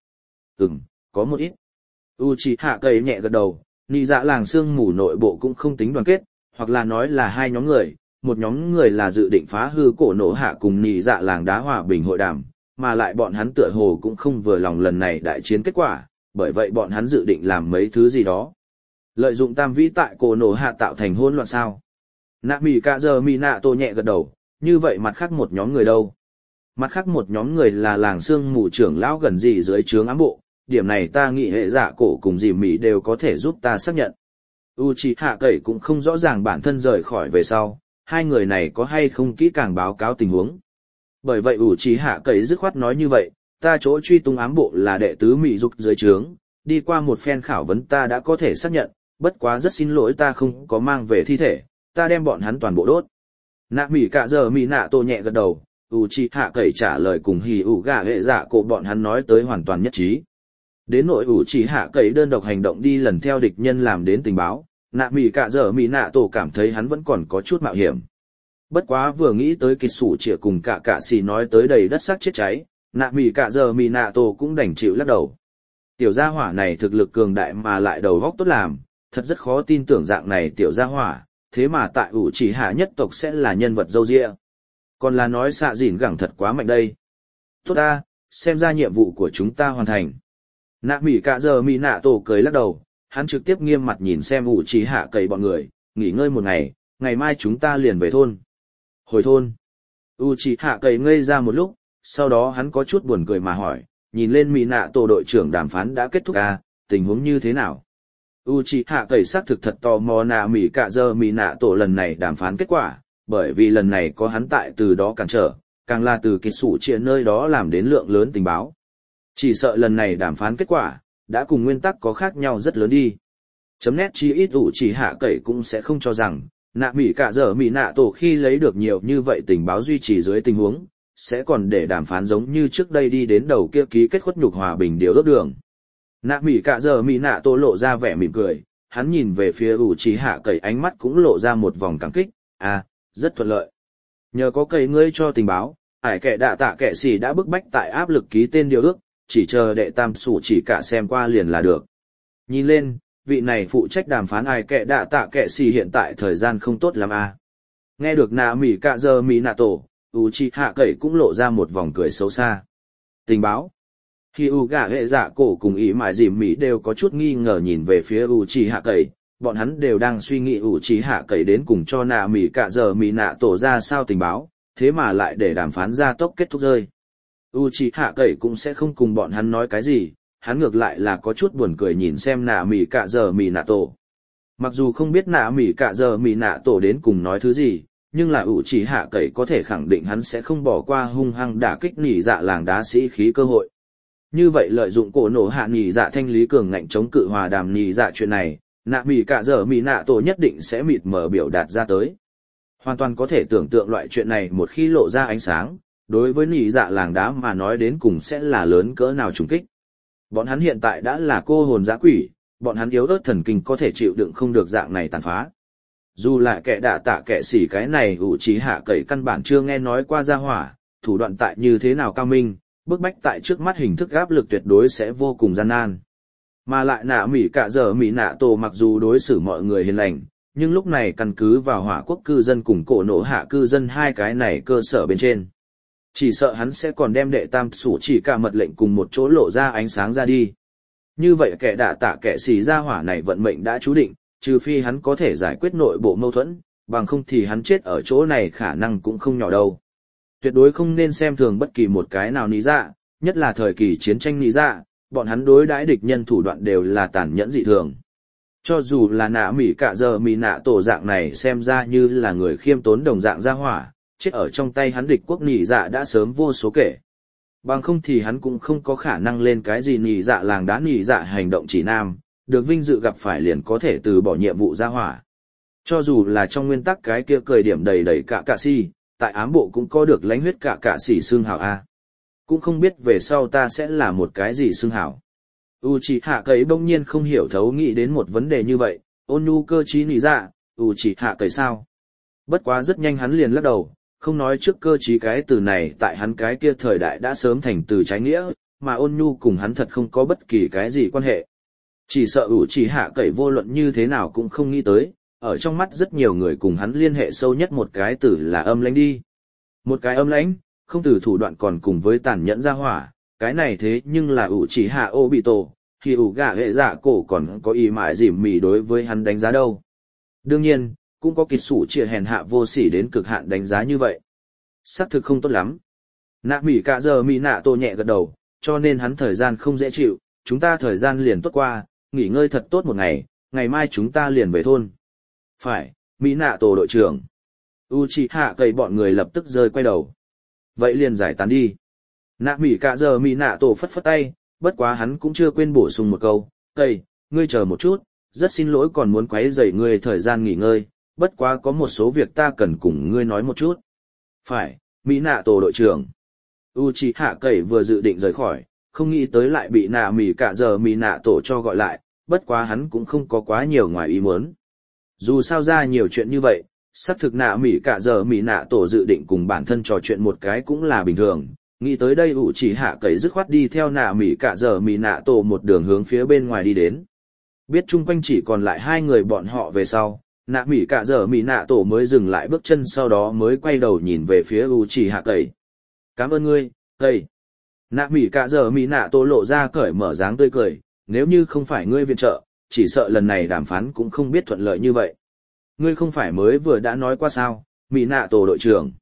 Có một ít. Uchiha Cậy nhẹ gật đầu, nỉ dạ làng sương mù nội bộ cũng không tính đoàn kết, hoặc là nói là hai nhóm người, một nhóm người là dự định phá hư cổ nổ hạ cùng nỉ dạ làng đá hòa bình hội đàm, mà lại bọn hắn tựa hồ cũng không vừa lòng lần này đại chiến kết quả, bởi vậy bọn hắn dự định làm mấy thứ gì đó. Lợi dụng tam vĩ tại cổ nổ hạ tạo thành hỗn loạn sao? Nạ mỉ cả giờ mỉ nạ tổ nhẹ gật đầu, như vậy mặt khác một nhóm người đâu? Mặt khác một nhóm người là làng sương mù trưởng lão gần gì dưới trướng ám bộ, điểm này ta nghĩ hệ dạ cổ cùng dì mỉ đều có thể giúp ta xác nhận. Uchiha Cậy cũng không rõ ràng bản thân rời khỏi về sau, hai người này có hay không kỹ càng báo cáo tình huống. Bởi vậy Uchiha Cậy dứt khoát nói như vậy, ta chỗ truy tung ám bộ là đệ tứ Mị Dục dưới trướng, đi qua một phen khảo vấn ta đã có thể xác nhận, bất quá rất xin lỗi ta không có mang về thi thể, ta đem bọn hắn toàn bộ đốt. Nạ mỉ cả giờ mỉ nạ tổ nhẹ gật đầu, Uchiha Cậy trả lời cùng hỉ ủ gà hệ dạ cổ bọn hắn nói tới hoàn toàn nhất trí. Đến nỗi Uchiha Cậy đơn độc hành động đi lần theo địch nhân làm đến tình báo, nạ mỉ cả giờ mỉ nạ tổ cảm thấy hắn vẫn còn có chút mạo hiểm. Bất quá vừa nghĩ tới kịch sủ chĩa cùng cả xì nói tới đầy đất xác chết cháy, nạ mỉ cả giờ mỉ nạ tổ cũng đành chịu lắc đầu. Tiểu gia hỏa này thực lực cường đại mà lại đầu óc tốt làm, thật rất khó tin tưởng dạng này tiểu gia hỏa, thế mà tại Uchiha nhất tộc sẽ là nhân vật dâu dịa. Còn là nói xạ dỉn gẳng thật quá mạnh đây. Tốt ta, xem ra nhiệm vụ của chúng ta hoàn thành. Nạ mỉ cả giờ mỉ nạ tổ cười lắc đầu, hắn trực tiếp nghiêm mặt nhìn xem Uchiha Cậy bọn người, nghỉ ngơi một ngày, ngày mai chúng ta liền về thôn. Hồi thôn. Uchiha Cậy ngây ra một lúc, sau đó hắn có chút buồn cười mà hỏi, nhìn lên mỉ nạ tổ đội trưởng đàm phán đã kết thúc à, tình huống như thế nào? Uchiha Cậy xác thực thật tò mò nạ mỉ cả giờ mỉ nạ tổ lần này đàm phán kết quả, bởi vì lần này có hắn tại từ đó cản trở, càng là từ kịch sủ chia nơi đó làm đến lượng lớn tình báo. Chỉ sợ lần này đàm phán kết quả, đã cùng nguyên tắc có khác nhau rất lớn đi. Chấm nét chi ít Uchiha Cậy cũng sẽ không cho rằng, nạ mỉ cả giờ mỉ nạ tổ khi lấy được nhiều như vậy tình báo duy trì dưới tình huống, sẽ còn để đàm phán giống như trước đây đi đến đầu kia ký kết khuất nhục hòa bình điều ước đường. Nạ mỉ cả giờ mỉ nạ tổ lộ ra vẻ mỉm cười, hắn nhìn về phía Uchiha Cậy ánh mắt cũng lộ ra một vòng cảm kích, rất thuận lợi. Nhờ có Cậy ngươi cho tình báo, ải kẻ đạ tạ kẻ xỉ đã bức bách tại áp lực ký tên điều ước, chỉ chờ đệ tam sủ chỉ cả xem qua liền là được. Nhìn lên, vị này phụ trách đàm phán ải kẻ đạ tạ kẻ xỉ hiện tại thời gian không tốt lắm à. Nghe được nạ mỉ cả giờ mỉ nạ tổ, Uchiha Cậy cũng lộ ra một vòng cười xấu xa. Tình báo. Khi gà hệ dạ cổ cùng ý mại dìm Mỹ đều có chút nghi ngờ nhìn về phía Uchiha Cậy, bọn hắn đều đang suy nghĩ Uchiha Cậy đến cùng cho nạ mỉ cả giờ mỉ nạ tổ ra sao tình báo, thế mà lại để đàm phán ra tốc kết thúc rơi. Uchiha Cậy cũng sẽ không cùng bọn hắn nói cái gì, hắn ngược lại là có chút buồn cười nhìn xem nạ mỉ cả giờ mỉ nạ tổ. Mặc dù không biết nạ mỉ cả giờ mỉ nạ tổ đến cùng nói thứ gì, nhưng là Uchiha Cậy có thể khẳng định hắn sẽ không bỏ qua hung hăng đả kích nỉ dạ làng đá sĩ khí cơ hội. Như vậy lợi dụng cổ nổ hạ nỉ dạ thanh lý cường ngạnh chống cự hòa đàm nỉ dạ chuyện này, nạ mỉ cả giờ mỉ nạ tổ nhất định sẽ mịt mờ biểu đạt ra tới. Hoàn toàn có thể tưởng tượng loại chuyện này một khi lộ ra ánh sáng, đối với nỉ dạ làng đá mà nói đến cùng sẽ là lớn cỡ nào trùng kích. Bọn hắn hiện tại đã là cô hồn dã quỷ, bọn hắn yếu ớt thần kinh có thể chịu đựng không được dạng này tàn phá. Dù là kẻ đạ tạ kẻ xỉ cái này Uchiha Cậy căn bản chưa nghe nói qua ra hỏa, thủ đoạn tại như thế nào cao minh, bức bách tại trước mắt hình thức áp lực tuyệt đối sẽ vô cùng gian nan. Mà lại nạ mỉ cả giờ mỉ nạ tổ mặc dù đối xử mọi người hiền lành, nhưng lúc này căn cứ vào hỏa quốc cư dân cùng cổ nổ hạ cư dân hai cái này cơ sở bên trên. Chỉ sợ hắn sẽ còn đem đệ tam sủ chỉ cả mật lệnh cùng một chỗ lộ ra ánh sáng ra đi. Như vậy kẻ đạ tạ kẻ xì ra hỏa này vận mệnh đã chú định, trừ phi hắn có thể giải quyết nội bộ mâu thuẫn, bằng không thì hắn chết ở chỗ này khả năng cũng không nhỏ đâu. Tuyệt đối không nên xem thường bất kỳ một cái nào nị dạ, nhất là thời kỳ chiến tranh nị dạ, bọn hắn đối đãi địch nhân thủ đoạn đều là tàn nhẫn dị thường. Cho dù là nạ mỉ cả giờ mỉ nạ tổ dạng này xem ra như là người khiêm tốn đồng dạng ra hỏa, chết ở trong tay hắn địch quốc nị dạ đã sớm vô số kể. Bằng không thì hắn cũng không có khả năng lên cái gì nị dạ làng đá nị dạ hành động chỉ nam, được vinh dự gặp phải liền có thể từ bỏ nhiệm vụ ra hỏa. Cho dù là trong nguyên tắc cái kia cười điểm đầy đầy cả cạ si, tại ám bộ cũng có được lãnh huyết cả cạ sĩ xương hào A. Cũng không biết về sau ta sẽ là một cái gì xương hào. Uchiha Cậy bỗng nhiên không hiểu thấu nghĩ đến một vấn đề như vậy, ôn nhu cơ trí nị dạ, Uchiha Cậy sao? Bất quá rất nhanh hắn liền lắc đầu, không nói trước cơ trí cái từ này tại hắn cái kia thời đại đã sớm thành từ trái nghĩa, mà ôn nhu cùng hắn thật không có bất kỳ cái gì quan hệ. Chỉ sợ Uchiha Cậy vô luận như thế nào cũng không nghĩ tới, ở trong mắt rất nhiều người cùng hắn liên hệ sâu nhất một cái từ là âm lãnh đi. Một cái âm lãnh, không từ thủ đoạn còn cùng với tàn nhẫn ra hỏa, cái này thế nhưng là Uchiha Obito, thì gạ hệ dạ cổ còn có ý mại dìm mì đối với hắn đánh giá đâu. Đương nhiên, cũng có kịch sủ chia hèn hạ vô sỉ đến cực hạn đánh giá như vậy. Xác thực không tốt lắm. Nạ mỉ cả giờ mỉ nạ tổ nhẹ gật đầu, cho nên hắn thời gian không dễ chịu, chúng ta thời gian liền tốt qua, nghỉ ngơi thật tốt một ngày, ngày mai chúng ta liền về thôn. Phải, mỹ nạ tổ đội trưởng. Uchiha Cậy bọn người lập tức rơi quay đầu. Vậy liền giải tán đi. Nạ mỉ cả giờ mỉ nạ tổ phất phất tay, bất quá hắn cũng chưa quên bổ sung một câu, Cậy, ngươi chờ một chút, rất xin lỗi còn muốn quấy rầy ngươi thời gian nghỉ ngơi, bất quá có một số việc ta cần cùng ngươi nói một chút. Phải, mỹ nạ tổ đội trưởng. Uchiha Cậy vừa dự định rời khỏi, không nghĩ tới lại bị nạ mỉ cả giờ mỉ nạ tổ cho gọi lại, bất quá hắn cũng không có quá nhiều ngoài ý muốn. Dù sao ra nhiều chuyện như vậy, xác thực nạ mỉ cả giờ mỉ nạ tổ dự định cùng bản thân trò chuyện một cái cũng là bình thường. Nghĩ tới đây Uchiha Cậy dứt khoát đi theo nạ mỉ cả giờ mỉ nạ tổ một đường hướng phía bên ngoài đi đến. Biết chung quanh chỉ còn lại hai người bọn họ về sau, nạ mỉ cả giờ mỉ nạ tổ mới dừng lại bước chân sau đó mới quay đầu nhìn về phía Uchiha Cậy. Cảm ơn ngươi, Cậy. Nạ mỉ cả giờ mỉ nạ tổ lộ ra cởi mở dáng tươi cười, nếu như không phải ngươi viện trợ, chỉ sợ lần này đàm phán cũng không biết thuận lợi như vậy. Ngươi không phải mới vừa đã nói qua sao, mỉ nạ tổ đội trưởng.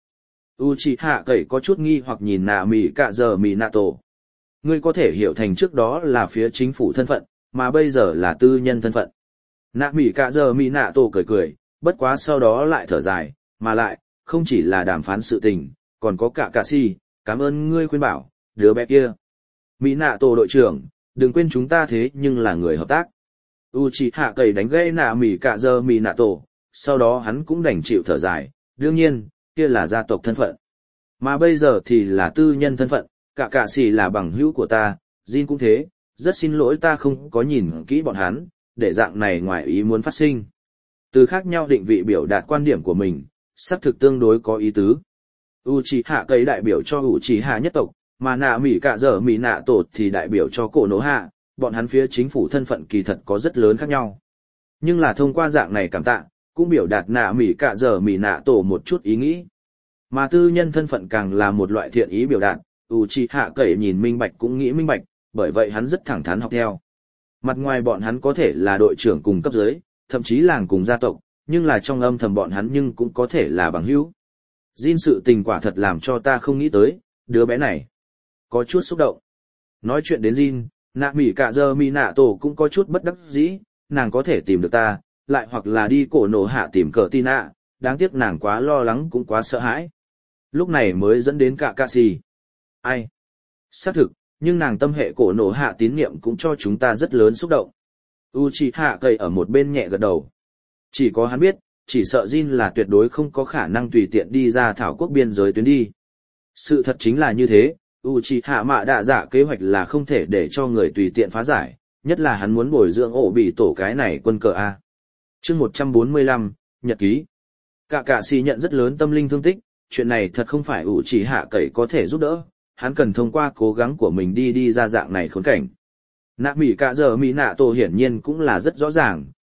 Uchiha Cậy có chút nghi hoặc nhìn nạ mỉ cả giờ mỉ nạ tổ. Ngươi có thể hiểu thành trước đó là phía chính phủ thân phận, mà bây giờ là tư nhân thân phận. Nạ mỉ cả giờ mỉ nạ tổ cười cười, bất quá sau đó lại thở dài, mà lại, không chỉ là đàm phán sự tình, còn có cả cà si, cảm ơn ngươi khuyên bảo, đứa bé kia. Mỉ nạ tổ đội trưởng, đừng quên chúng ta thế nhưng là người hợp tác. Uchiha Cậy đánh gãy nạ mỉ cả giờ mỉ nạ tổ, sau đó hắn cũng đành chịu thở dài, đương nhiên, kia là gia tộc thân phận. Mà bây giờ thì là tư nhân thân phận, cả cạ sĩ là bằng hữu của ta, Jin cũng thế, rất xin lỗi ta không có nhìn kỹ bọn hắn, để dạng này ngoài ý muốn phát sinh. Từ khác nhau định vị biểu đạt quan điểm của mình, xác thực tương đối có ý tứ. Uchiha Cậy đại biểu cho Uchiha nhất tộc, mà nạ mỉ cả giờ mỉ nạ tổ thì đại biểu cho cổ nổ hạ, bọn hắn phía chính phủ thân phận kỳ thật có rất lớn khác nhau. Nhưng là thông qua dạng này cảm tạ, cũng biểu đạt nạ mỉ cả giờ mỉ nạ tổ một chút ý nghĩ. Mà tư nhân thân phận càng là một loại thiện ý biểu đạt, Uchiha Cậy nhìn minh bạch cũng nghĩ minh bạch, bởi vậy hắn rất thẳng thắn học theo. Mặt ngoài bọn hắn có thể là đội trưởng cùng cấp dưới, thậm chí làng cùng gia tộc, nhưng là trong âm thầm bọn hắn nhưng cũng có thể là bằng hữu. Jin sự tình quả thật làm cho ta không nghĩ tới, đứa bé này có chút xúc động. Nói chuyện đến Jin, nạ mỉ cả giờ mỉ nạ tổ cũng có chút bất đắc dĩ, nàng có thể tìm được ta, lại hoặc là đi cổ nổ hạ tìm cờ tin ạ, đáng tiếc nàng quá lo lắng cũng quá sợ hãi. Lúc này mới dẫn đến cả Kakashi. Ai? Xác thực, nhưng nàng tâm hệ cổ nổ hạ tín niệm cũng cho chúng ta rất lớn xúc động. Uchiha Cậy ở một bên nhẹ gật đầu. Chỉ có hắn biết, chỉ sợ Jin là tuyệt đối không có khả năng tùy tiện đi ra thảo quốc biên giới tuyến đi. Sự thật chính là như thế, Uchiha Mạ Đạ Dạ kế hoạch là không thể để cho người tùy tiện phá giải, nhất là hắn muốn bồi dưỡng ổ bị tổ cái này quân cờ A. Chương 145, Nhật ký. Cả cạ xì nhận rất lớn tâm linh thương tích, chuyện này thật không phải Uchiha Cậy có thể giúp đỡ, hắn cần thông qua cố gắng của mình đi ra dạng này khốn cảnh. Nạ mỉ cả giờ mỉ nạ tổ hiển nhiên cũng là rất rõ ràng,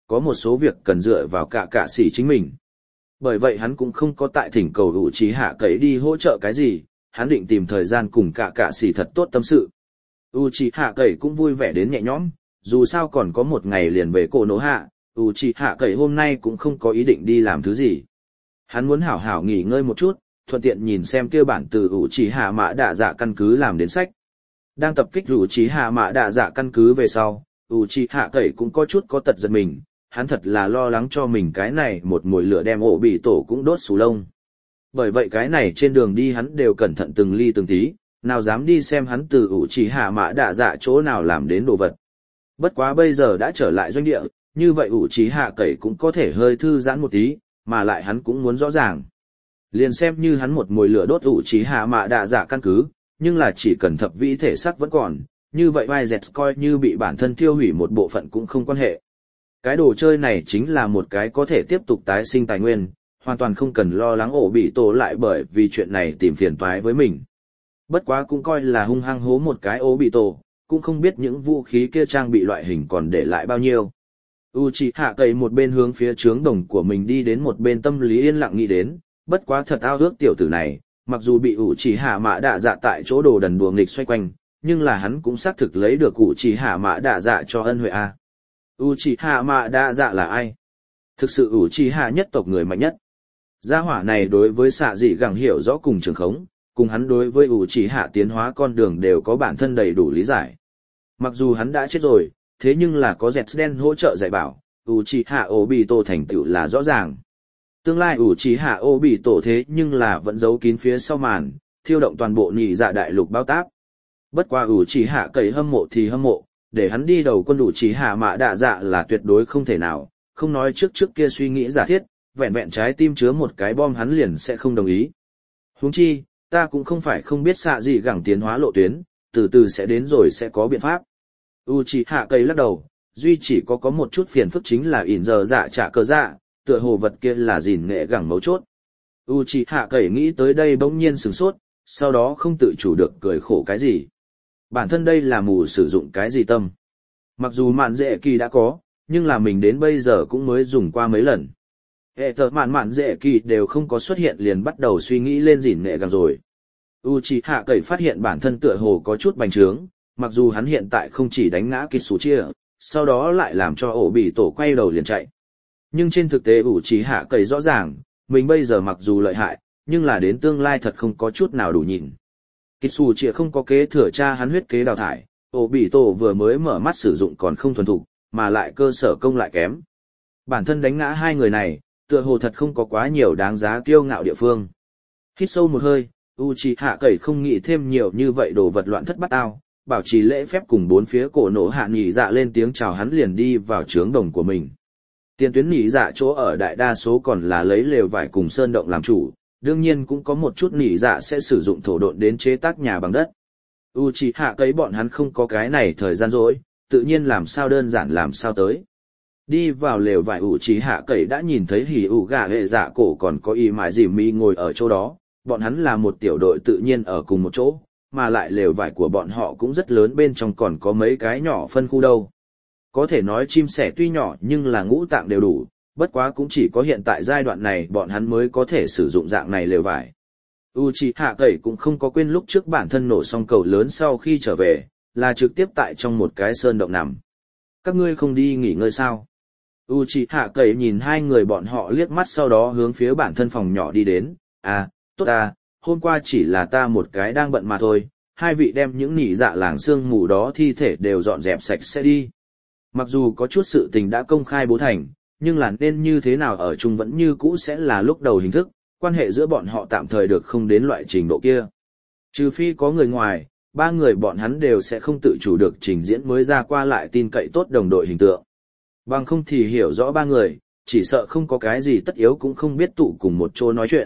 có một số việc cần dựa vào cả cạ sĩ chính mình. Bởi vậy hắn cũng không có tại thỉnh cầu Uchiha Cậy đi hỗ trợ cái gì, hắn định tìm thời gian cùng cả cạ sĩ thật tốt tâm sự. Uchiha Cậy cũng vui vẻ đến nhẹ nhõm, dù sao còn có một ngày liền về Konoha, Uchiha Cậy hôm nay cũng không có ý định đi làm thứ gì. Hắn muốn hảo hảo nghỉ ngơi một chút, thuận tiện nhìn xem kia bản từ Uchiha Mã Đạ Dạ căn cứ làm đến sách. Đang tập kích Uchiha Mã Đạ Dạ căn cứ về sau, Uchiha Cậy cũng có chút có tật giật mình, hắn thật là lo lắng cho mình cái này một mồi lửa đem ổ bị tổ cũng đốt xù lông. Bởi vậy cái này trên đường đi hắn đều cẩn thận từng ly từng tí, nào dám đi xem hắn từ Uchiha Mã Đạ Dạ chỗ nào làm đến đồ vật. Bất quá bây giờ đã trở lại doanh địa, như vậy Uchiha Cậy cũng có thể hơi thư giãn một tí, mà lại hắn cũng muốn rõ ràng. Liền xem như hắn một mồi lửa đốt Uchiha Mã Đạ Dạ căn cứ, nhưng là chỉ cần thập vĩ thể xác vẫn còn, như vậy vai dẹt coi như bị bản thân tiêu hủy một bộ phận cũng không quan hệ. Cái đồ chơi này chính là một cái có thể tiếp tục tái sinh tài nguyên, hoàn toàn không cần lo lắng ổ bị tổ lại bởi vì chuyện này tìm phiền toái với mình. Bất quá cũng coi là hung hăng hố một cái ổ bị tổ, cũng không biết những vũ khí kia trang bị loại hình còn để lại bao nhiêu. Uchiha Cậy một bên hướng phía trướng đồng của mình đi đến một bên tâm lý yên lặng nghĩ đến, bất quá thật ao ước tiểu tử này, mặc dù bị Uchiha Mã Đạ Dạ tại chỗ đồ đần đùa nghịch xoay quanh, nhưng là hắn cũng xác thực lấy được Uchiha Mã Đạ Dạ cho ân huệ a. Uchiha Mã Đạ Dạ là ai? Thực sự Uchiha nhất tộc người mạnh nhất. Gia hỏa này đối với xạ dị gẳng hiểu rõ cùng trường khống, cùng hắn đối với Uchiha tiến hóa con đường đều có bản thân đầy đủ lý giải. Mặc dù hắn đã chết rồi, thế nhưng là có dẹt đen hỗ trợ dạy bảo, Uchiha Obito thành tựu là rõ ràng. Tương lai Uchiha Obito thế nhưng là vẫn giấu kín phía sau màn, thiêu động toàn bộ nhị dạ đại lục bao táp. Bất qua Uchiha Cậy hâm mộ thì hâm mộ, để hắn đi đầu quân Uchiha Mã Đạ Dạ là tuyệt đối không thể nào, không nói trước kia suy nghĩ giả thiết, vẹn vẹn trái tim chứa một cái bom hắn liền sẽ không đồng ý. Huống chi, ta cũng không phải không biết xạ gì gẳng tiến hóa lộ tuyến, từ từ sẽ đến rồi sẽ có biện pháp. Uchiha Cậy lắc đầu, duy chỉ có một chút phiền phức chính là ỉn giờ dạ trả cờ dạ, tựa hồ vật kia là gìn nghệ gẳng mấu chốt. Uchiha Cậy nghĩ tới đây bỗng nhiên sửng sốt, sau đó không tự chủ được cười khổ cái gì. Bản thân đây là mù sử dụng cái gì tâm. Mặc dù mạn dễ kỳ đã có, nhưng là mình đến bây giờ cũng mới dùng qua mấy lần. Hệ thờ mạn dễ kỳ đều không có xuất hiện liền bắt đầu suy nghĩ lên gìn nghệ gẳng rồi. Uchiha Cậy phát hiện bản thân tựa hồ có chút bành trướng, mặc dù hắn hiện tại không chỉ đánh ngã Kitsuchia, sau đó lại làm cho ổ bị tổ quay đầu liền chạy. Nhưng trên thực tế Uchiha Cậy rõ ràng, mình bây giờ mặc dù lợi hại, nhưng là đến tương lai thật không có chút nào đủ nhìn. Kitsuchia không có kế thừa cha hắn huyết kế đào thải, ổ bị tổ vừa mới mở mắt sử dụng còn không thuần thục, mà lại cơ sở công lại kém. Bản thân đánh ngã hai người này, tựa hồ thật không có quá nhiều đáng giá kiêu ngạo địa phương. Hít sâu một hơi, Uchiha Cậy không nghĩ thêm nhiều như vậy đồ vật loạn thất bát ao, bảo trì lễ phép cùng bốn phía cổ nổ hạ nhị dạ lên tiếng chào hắn liền đi vào trướng đồng của mình. Tiền tuyến nhị dạ chỗ ở đại đa số còn là lấy lều vải cùng sơn động làm chủ, đương nhiên cũng có một chút nhị dạ sẽ sử dụng thổ độn đến chế tác nhà bằng đất. Uchiha Cậy bọn hắn không có cái này thời gian rỗi, tự nhiên làm sao đơn giản làm sao tới. Đi vào lều vải Uchiha Cậy đã nhìn thấy hỉ ủ gà hệ dạ cổ còn có y mãi dì mi ngồi ở chỗ đó, bọn hắn là một tiểu đội tự nhiên ở cùng một chỗ, mà lại lều vải của bọn họ cũng rất lớn, bên trong còn có mấy cái nhỏ phân khu đâu. Có thể nói chim sẻ tuy nhỏ nhưng là ngũ tạng đều đủ, bất quá cũng chỉ có hiện tại giai đoạn này bọn hắn mới có thể sử dụng dạng này lều vải. Uchiha Cậy cũng không có quên lúc trước bản thân nổ xong cầu lớn sau khi trở về, là trực tiếp tại trong một cái sơn động nằm. Các ngươi không đi nghỉ ngơi sao? Uchiha Cậy nhìn hai người bọn họ liếc mắt sau đó hướng phía bản thân phòng nhỏ đi đến. À, tốt à, hôm qua chỉ là ta một cái đang bận mà thôi, hai vị đem những nỉ dạ làng xương mù đó thi thể đều dọn dẹp sạch sẽ đi. Mặc dù có chút sự tình đã công khai bố thành, nhưng là nên như thế nào ở chung vẫn như cũ sẽ là lúc đầu hình thức, quan hệ giữa bọn họ tạm thời được không đến loại trình độ kia. Trừ phi có người ngoài, ba người bọn hắn đều sẽ không tự chủ được trình diễn mới ra qua lại tin cậy tốt đồng đội hình tượng. Bằng không thì hiểu rõ ba người, chỉ sợ không có cái gì tất yếu cũng không biết tụ cùng một chỗ nói chuyện.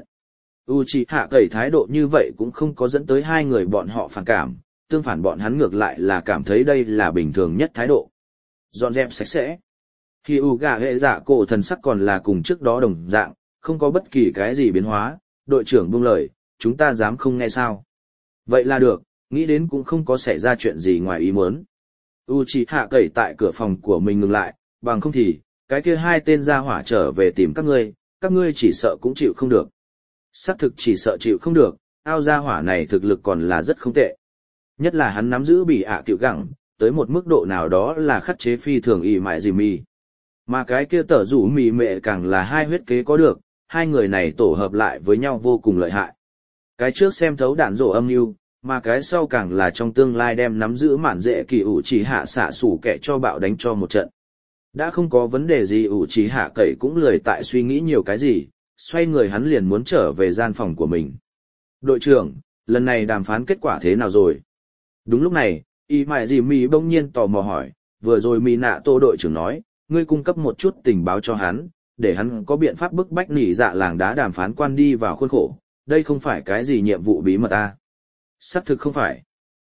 Uchiha Cậy thái độ như vậy cũng không có dẫn tới hai người bọn họ phản cảm, tương phản bọn hắn ngược lại là cảm thấy đây là bình thường nhất thái độ. Dọn dẹp sạch sẽ. Khi Uga hệ dạ cổ thần sắc còn là cùng trước đó đồng dạng, không có bất kỳ cái gì biến hóa, đội trưởng buông lời, chúng ta dám không nghe sao. Vậy là được, nghĩ đến cũng không có xảy ra chuyện gì ngoài ý muốn. Uchiha Cậy tại cửa phòng của mình ngừng lại, bằng không thì, cái kia hai tên gia hỏa trở về tìm các ngươi chỉ sợ cũng chịu không được. Xác thực chỉ sợ chịu không được, ao gia hỏa này thực lực còn là rất không tệ. Nhất là hắn nắm giữ bị ạ tiểu gẳng, tới một mức độ nào đó là khắc chế phi thường ỉ mại gì mì. Mà cái kia tở rủ mì mẹ càng là hai huyết kế có được, hai người này tổ hợp lại với nhau vô cùng lợi hại. Cái trước xem thấu đạn rổ âm mưu, mà cái sau càng là trong tương lai đem nắm giữ mạn dễ kỳ ủ chỉ hạ xạ sủ kẻ cho bạo đánh cho một trận. Đã không có vấn đề gì ủ chỉ hạ cậy cũng lười tại suy nghĩ nhiều cái gì, xoay người hắn liền muốn trở về gian phòng của mình. Đội trưởng, lần này đàm phán kết quả thế nào rồi? Đúng lúc này, y mại gì mì bỗng nhiên tò mò hỏi, vừa rồi mì nạ tô đội trưởng nói, ngươi cung cấp một chút tình báo cho hắn, để hắn có biện pháp bức bách nỉ dạ làng đá đàm phán quan đi vào khuôn khổ, đây không phải cái gì nhiệm vụ bí mật à? Xác thực không phải.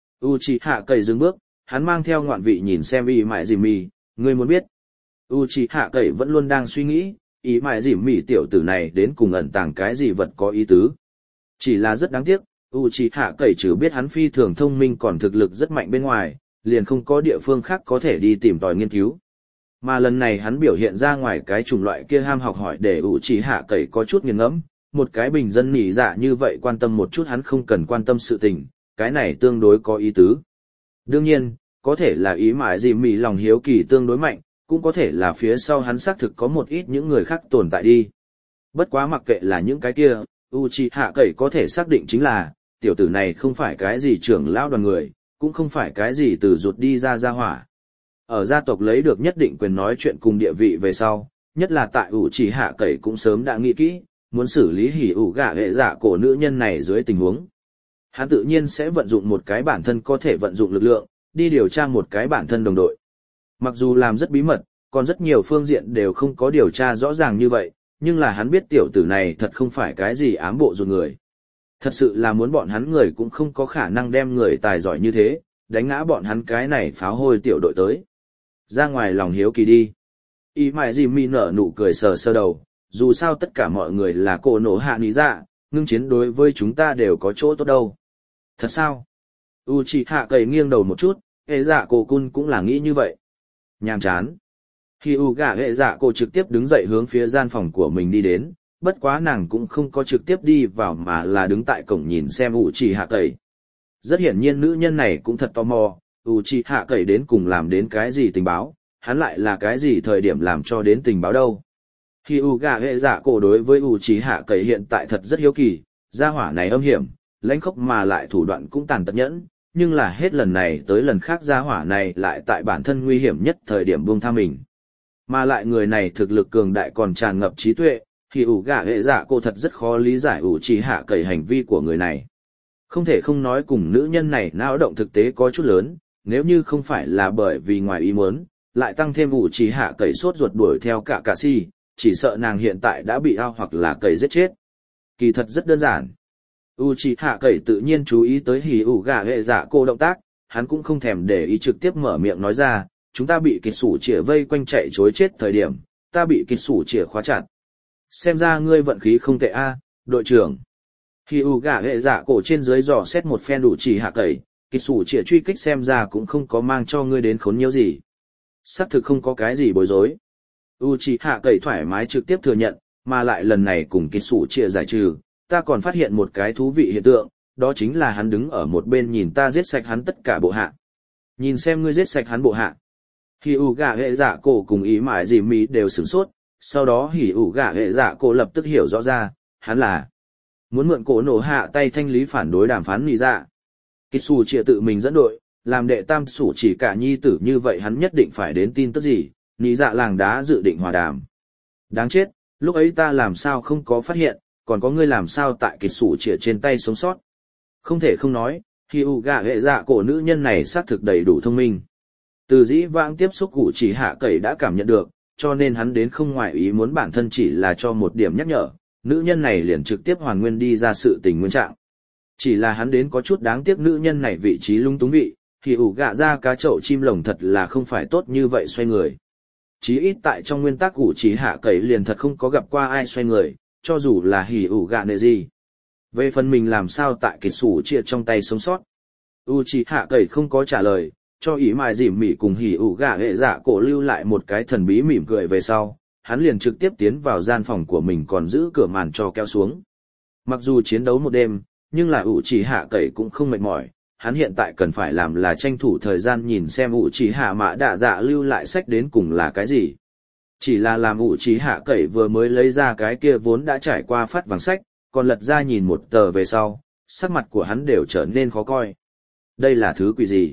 Uchiha Cậy dừng bước, hắn mang theo ngoạn vị nhìn xem y mại gì mì, ngươi muốn biết. Uchiha Cậy vẫn luôn đang suy nghĩ, y mại gì mì tiểu tử này đến cùng ẩn tàng cái gì vật có ý tứ. Chỉ là rất đáng tiếc, Uchiha Cậy trừ biết hắn phi thường thông minh còn thực lực rất mạnh bên ngoài, liền không có địa phương khác có thể đi tìm tòi nghiên cứu. Mà lần này hắn biểu hiện ra ngoài cái chủng loại kia ham học hỏi để Uchiha Cậy có chút nghiền ngẫm, một cái bình dân nỉ dạ như vậy quan tâm một chút hắn không cần quan tâm sự tình, cái này tương đối có ý tứ. Đương nhiên, có thể là ý mãi gì mỉ lòng hiếu kỳ tương đối mạnh, cũng có thể là phía sau hắn xác thực có một ít những người khác tồn tại đi. Bất quá mặc kệ là những cái kia, Uchiha Cậy có thể xác định chính là, tiểu tử này không phải cái gì trưởng lão đoàn người, cũng không phải cái gì từ rụt đi ra hỏa. Ở gia tộc lấy được nhất định quyền nói chuyện cùng địa vị về sau, nhất là tại Uchiha Cậy cũng sớm đã nghĩ kỹ, muốn xử lý hỉ ủ gạ hệ dạ cổ nữ nhân này dưới tình huống. Hắn tự nhiên sẽ vận dụng một cái bản thân có thể vận dụng lực lượng, đi điều tra một cái bản thân đồng đội. Mặc dù làm rất bí mật, còn rất nhiều phương diện đều không có điều tra rõ ràng như vậy, nhưng là hắn biết tiểu tử này thật không phải cái gì ám bộ ruột người. Thật sự là muốn bọn hắn người cũng không có khả năng đem người tài giỏi như thế, đánh ngã bọn hắn cái này pháo hôi tiểu đội tới. Ra ngoài lòng hiếu kỳ đi. Ý mại gì mi nở nụ cười sờ sơ đầu, dù sao tất cả mọi người là cổ nổ hạ ní dạ, ngưng chiến đối với chúng ta đều có chỗ tốt đâu. Thật sao? Uchiha Cậy nghiêng đầu một chút, hệ dạ cổ cun cũng là nghĩ như vậy. Nhàm chán. Khi Uga hệ dạ cổ trực tiếp đứng dậy hướng phía gian phòng của mình đi đến, bất quá nàng cũng không có trực tiếp đi vào mà là đứng tại cổng nhìn xem Uchiha Cậy. Rất hiển nhiên nữ nhân này cũng thật tò mò, Uchiha Cậy đến cùng làm đến cái gì tình báo, hắn lại là cái gì thời điểm làm cho đến tình báo đâu. Khi Uga hệ dạ cổ đối với Uchiha Cậy hiện tại thật rất hiếu kỳ, gia hỏa này âm hiểm, lãnh khốc mà lại thủ đoạn cũng tàn tật nhẫn, nhưng là hết lần này tới lần khác gia hỏa này lại tại bản thân nguy hiểm nhất thời điểm buông tha mình. Mà lại người này thực lực cường đại còn tràn ngập trí tuệ, thì Uga hệ dạ cổ thật rất khó lý giải Uchiha Cậy hành vi của người này. Không thể không nói cùng nữ nhân này não động thực tế có chút lớn, nếu như không phải là bởi vì ngoài ý muốn, lại tăng thêm Uchiha Cậy sốt ruột đuổi theo cả Kakashi, chỉ sợ nàng hiện tại đã bị ao hoặc là cậy giết chết. Kỳ thật rất đơn giản. Uchiha Cậy tự nhiên chú ý tới hỉ ủ gà hệ dạ cô động tác, hắn cũng không thèm để ý trực tiếp mở miệng nói ra, chúng ta bị kịch sủ chĩa vây quanh chạy chối chết thời điểm, ta bị kịch sủ chĩa khóa chặt. Xem ra ngươi vận khí không tệ a, đội trưởng. Hỉ ủ gà hệ dạ cổ trên dưới dò xét một phen Uchiha Cậy, kịch sủ chĩa truy kích xem ra cũng không có mang cho ngươi đến khốn nhiễu gì. Xác thực không có cái gì bối rối. Uchiha Cậy thoải mái trực tiếp thừa nhận, mà lại lần này cùng kịch sủ chia giải trừ, ta còn phát hiện một cái thú vị hiện tượng, đó chính là hắn đứng ở một bên nhìn ta giết sạch hắn tất cả bộ hạ. Nhìn xem ngươi giết sạch hắn bộ hạ. Hỉ ủ gà hệ dạ cổ cùng ý mãi gì mỹ đều sửng sốt, sau đó hỉ ủ gà hệ dạ cổ lập tức hiểu rõ ra, hắn là muốn mượn cổ nổ hạ tay thanh lý phản đối đàm phán nỉ dạ. Kịch sủ chia tự mình dẫn đội, làm đệ tam sủ chỉ cả nhi tử như vậy hắn nhất định phải đến tin tức gì. Nỉ dạ làng đá dự định hòa đàm. Đáng chết, lúc ấy ta làm sao không có phát hiện, còn có ngươi làm sao tại kịch sủ chĩa trên tay sống sót. Không thể không nói, khi Uga hệ dạ cổ nữ nhân này xác thực đầy đủ thông minh. Từ dĩ vãng tiếp xúc Uchiha Cậy đã cảm nhận được, cho nên hắn đến không ngoại ý muốn bản thân chỉ là cho một điểm nhắc nhở, nữ nhân này liền trực tiếp hoàn nguyên đi ra sự tình nguyên trạng. Chỉ là hắn đến có chút đáng tiếc nữ nhân này vị trí lung túng vị, thì Uga ra cá chậu chim lồng thật là không phải tốt như vậy xoay người. Chí ít tại trong nguyên tắc Uchiha Cậy liền thật không có gặp qua ai xoay người, cho dù là hỉ ủ gạ nệ gì. Về phần mình làm sao tại kịch sủ chia trong tay sống sót. Uchiha Cậy không có trả lời, cho ý mài dìm mỉ cùng hỉ ủ gà hệ dạ cổ lưu lại một cái thần bí mỉm cười về sau, hắn liền trực tiếp tiến vào gian phòng của mình còn giữ cửa màn cho kéo xuống. Mặc dù chiến đấu một đêm, nhưng là ủ chỉ hạ cậy cũng không mệt mỏi, hắn hiện tại cần phải làm là tranh thủ thời gian nhìn xem ủ chỉ hạ mã đạ dạ lưu lại sách đến cùng là cái gì. Chỉ là làm ủ chỉ hạ cậy vừa mới lấy ra cái kia vốn đã trải qua phát vàng sách, còn lật ra nhìn một tờ về sau, sắc mặt của hắn đều trở nên khó coi. Đây là thứ quỷ gì?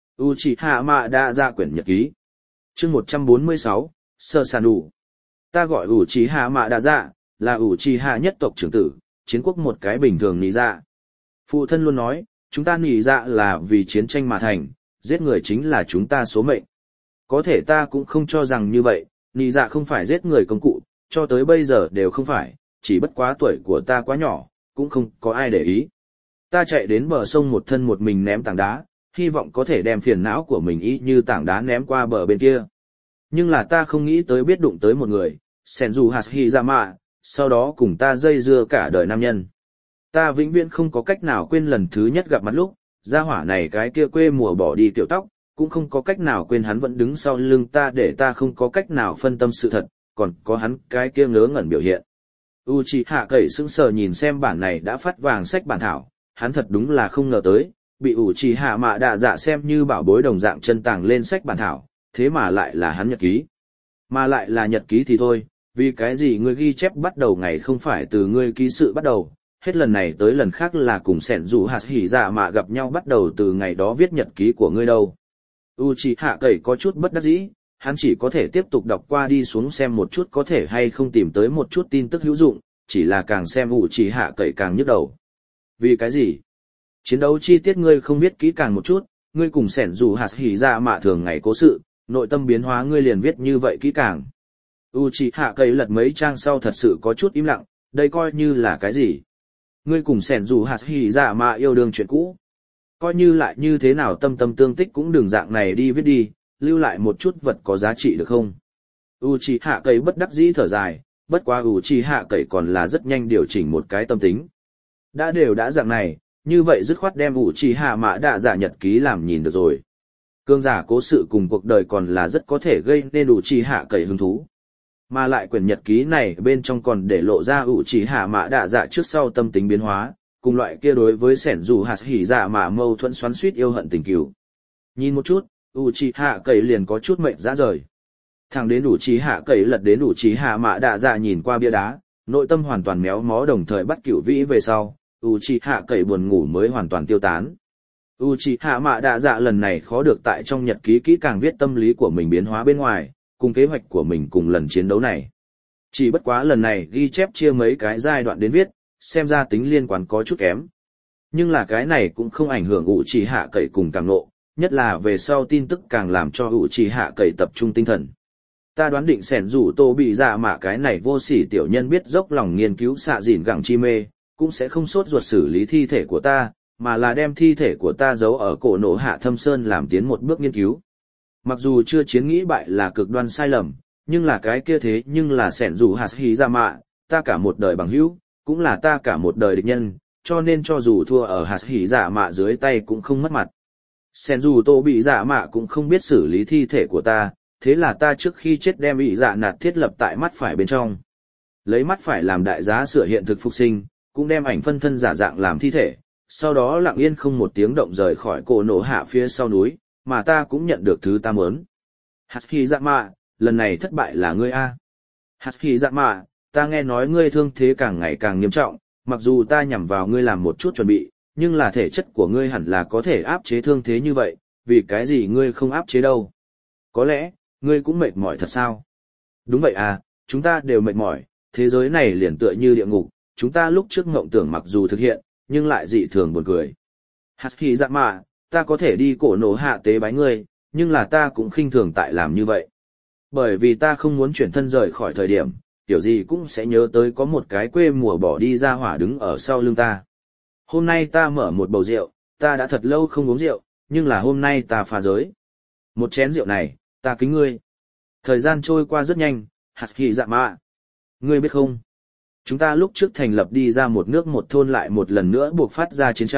Uchiha Mạ Đa Dạ quyển nhật ký. Chương 146, Sơ Sàn Đủ. Ta gọi Uchiha Mạ Đa Dạ, là Uchiha nhất tộc trưởng tử, chiến quốc một cái bình thường nỉ dạ. Phụ thân luôn nói, chúng ta nỉ dạ là vì chiến tranh mà thành, giết người chính là chúng ta số mệnh. Có thể ta cũng không cho rằng như vậy, nỉ dạ không phải giết người công cụ, cho tới bây giờ đều không phải, chỉ bất quá tuổi của ta quá nhỏ, cũng không có ai để ý. Ta chạy đến bờ sông một thân một mình ném tảng đá, hy vọng có thể đem phiền não của mình y như tảng đá ném qua bờ bên kia. Nhưng là ta không nghĩ tới biết đụng tới một người, Senju Hashirama, sau đó cùng ta dây dưa cả đời nam nhân. Ta vĩnh viễn không có cách nào quên lần thứ nhất gặp mặt lúc, gia hỏa này cái kia quê mùa bỏ đi tiểu tóc, cũng không có cách nào quên hắn vẫn đứng sau lưng ta để ta không có cách nào phân tâm sự thật, còn có hắn cái kia ngớ ngẩn biểu hiện. Uchiha cậy sững sờ nhìn xem bản này đã phát vàng sách bản thảo, hắn thật đúng là không ngờ tới, bị Uchiha Mạ Đạ Dạ xem như bảo bối đồng dạng chân tàng lên sách bản thảo, thế mà lại là hắn nhật ký. Mà lại là nhật ký thì thôi, vì cái gì ngươi ghi chép bắt đầu ngày không phải từ ngươi ký sự bắt đầu, hết lần này tới lần khác là cùng Senju Hashirama gặp nhau bắt đầu từ ngày đó viết nhật ký của ngươi đâu. Uchiha cậy có chút bất đắc dĩ, hắn chỉ có thể tiếp tục đọc qua đi xuống xem một chút có thể hay không tìm tới một chút tin tức hữu dụng, chỉ là càng xem Uchiha cậy càng nhức đầu. Vì cái gì? Chiến đấu chi tiết ngươi không biết kỹ càng một chút, ngươi cùng Senju Hashirama thường ngày cố sự, nội tâm biến hóa ngươi liền viết như vậy kỹ càng. Uchiha cậy lật mấy trang sau thật sự có chút im lặng, đây coi như là cái gì? Ngươi cùng Senju Hashirama yêu đương chuyện cũ. Coi như lại như thế nào tâm tâm tương tích cũng đừng dạng này đi viết đi, lưu lại một chút vật có giá trị được không? Uchiha cậy bất đắc dĩ thở dài, bất quá Uchiha cậy còn là rất nhanh điều chỉnh một cái tâm tính. Đã dạng này, như vậy dứt khoát đem Uchiha Mạ Đạ Dạ nhật ký làm nhìn được rồi. Cương giả cố sự cùng cuộc đời còn là rất có thể gây nên Uchiha cậy hứng thú. Mà lại quyển nhật ký này bên trong còn để lộ ra Uchiha Mạ Đạ Dạ trước sau tâm tính biến hóa, cùng loại kia đối với Senju Hashirama mâu thuẫn xoắn xuýt yêu hận tình cừu. Nhìn một chút, Uchiha cậy liền có chút mệnh ra rời. Thẳng đến Uchiha cậy lật đến Uchiha Mạ Đạ Dạ nhìn qua bia đá, nội tâm hoàn toàn méo mó đồng thời bắt cửu vĩ về sau, Uchiha cậy buồn ngủ mới hoàn toàn tiêu tán. Uchiha Mạ Đạ Dạ lần này khó được tại trong nhật ký kỹ càng viết tâm lý của mình biến hóa bên ngoài, cùng kế hoạch của mình cùng lần chiến đấu này. Chỉ bất quá lần này ghi chép chia mấy cái giai đoạn đến viết, xem ra tính liên quan có chút kém. Nhưng là cái này cũng không ảnh hưởng Uchiha cậy cùng càng nộ, nhất là về sau tin tức càng làm cho Uchiha cậy tập trung tinh thần. Ta đoán định Senju Tô bị dạ mà cái này vô sỉ tiểu nhân biết dốc lòng nghiên cứu xạ dìn gẳng chi mê, cũng sẽ không sốt ruột xử lý thi thể của ta, mà là đem thi thể của ta giấu ở cổ nổ hạ thâm sơn làm tiến một bước nghiên cứu. Mặc dù chưa chiến nghĩ bại là cực đoan sai lầm, nhưng là cái kia thế nhưng là Senju Hashirama, ta cả một đời bằng hữu, cũng là ta cả một đời địch nhân, cho nên cho dù thua ở Hashirama dưới tay cũng không mất mặt. Senju Tô bị dạ mạ cũng không biết xử lý thi thể của ta, thế là ta trước khi chết đem bị dạ nạt thiết lập tại mắt phải bên trong. Lấy mắt phải làm đại giá sửa hiện thực phục sinh, cũng đem ảnh phân thân giả dạng làm thi thể, sau đó lặng yên không một tiếng động rời khỏi cổ nổ hạ phía sau núi, mà ta cũng nhận được thứ ta muốn. Hashirama, lần này thất bại là ngươi a. Hashirama, ta nghe nói ngươi thương thế càng ngày càng nghiêm trọng, mặc dù ta nhằm vào ngươi làm một chút chuẩn bị, nhưng là thể chất của ngươi hẳn là có thể áp chế thương thế như vậy, vì cái gì ngươi không áp chế đâu? Có lẽ, ngươi cũng mệt mỏi thật sao? Đúng vậy à, chúng ta đều mệt mỏi, thế giới này liền tựa như địa ngục, chúng ta lúc trước mộng tưởng mặc dù thực hiện, nhưng lại dị thường buồn cười. Hashirama, ta có thể đi cổ nổ hạ tế bái ngươi, nhưng là ta cũng khinh thường tại làm như vậy. Bởi vì ta không muốn chuyển thân rời khỏi thời điểm, kiểu gì cũng sẽ nhớ tới có một cái quê mùa bỏ đi ra hỏa đứng ở sau lưng ta. Hôm nay ta mở một bầu rượu, ta đã thật lâu không uống rượu, nhưng là hôm nay ta phá giới. Một chén rượu này, ta kính ngươi. Thời gian trôi qua rất nhanh, Hashirama. Ngươi biết không? Chúng ta lúc trước thành lập đi ra một nước một thôn lại một lần nữa buộc phát ra chiến tranh,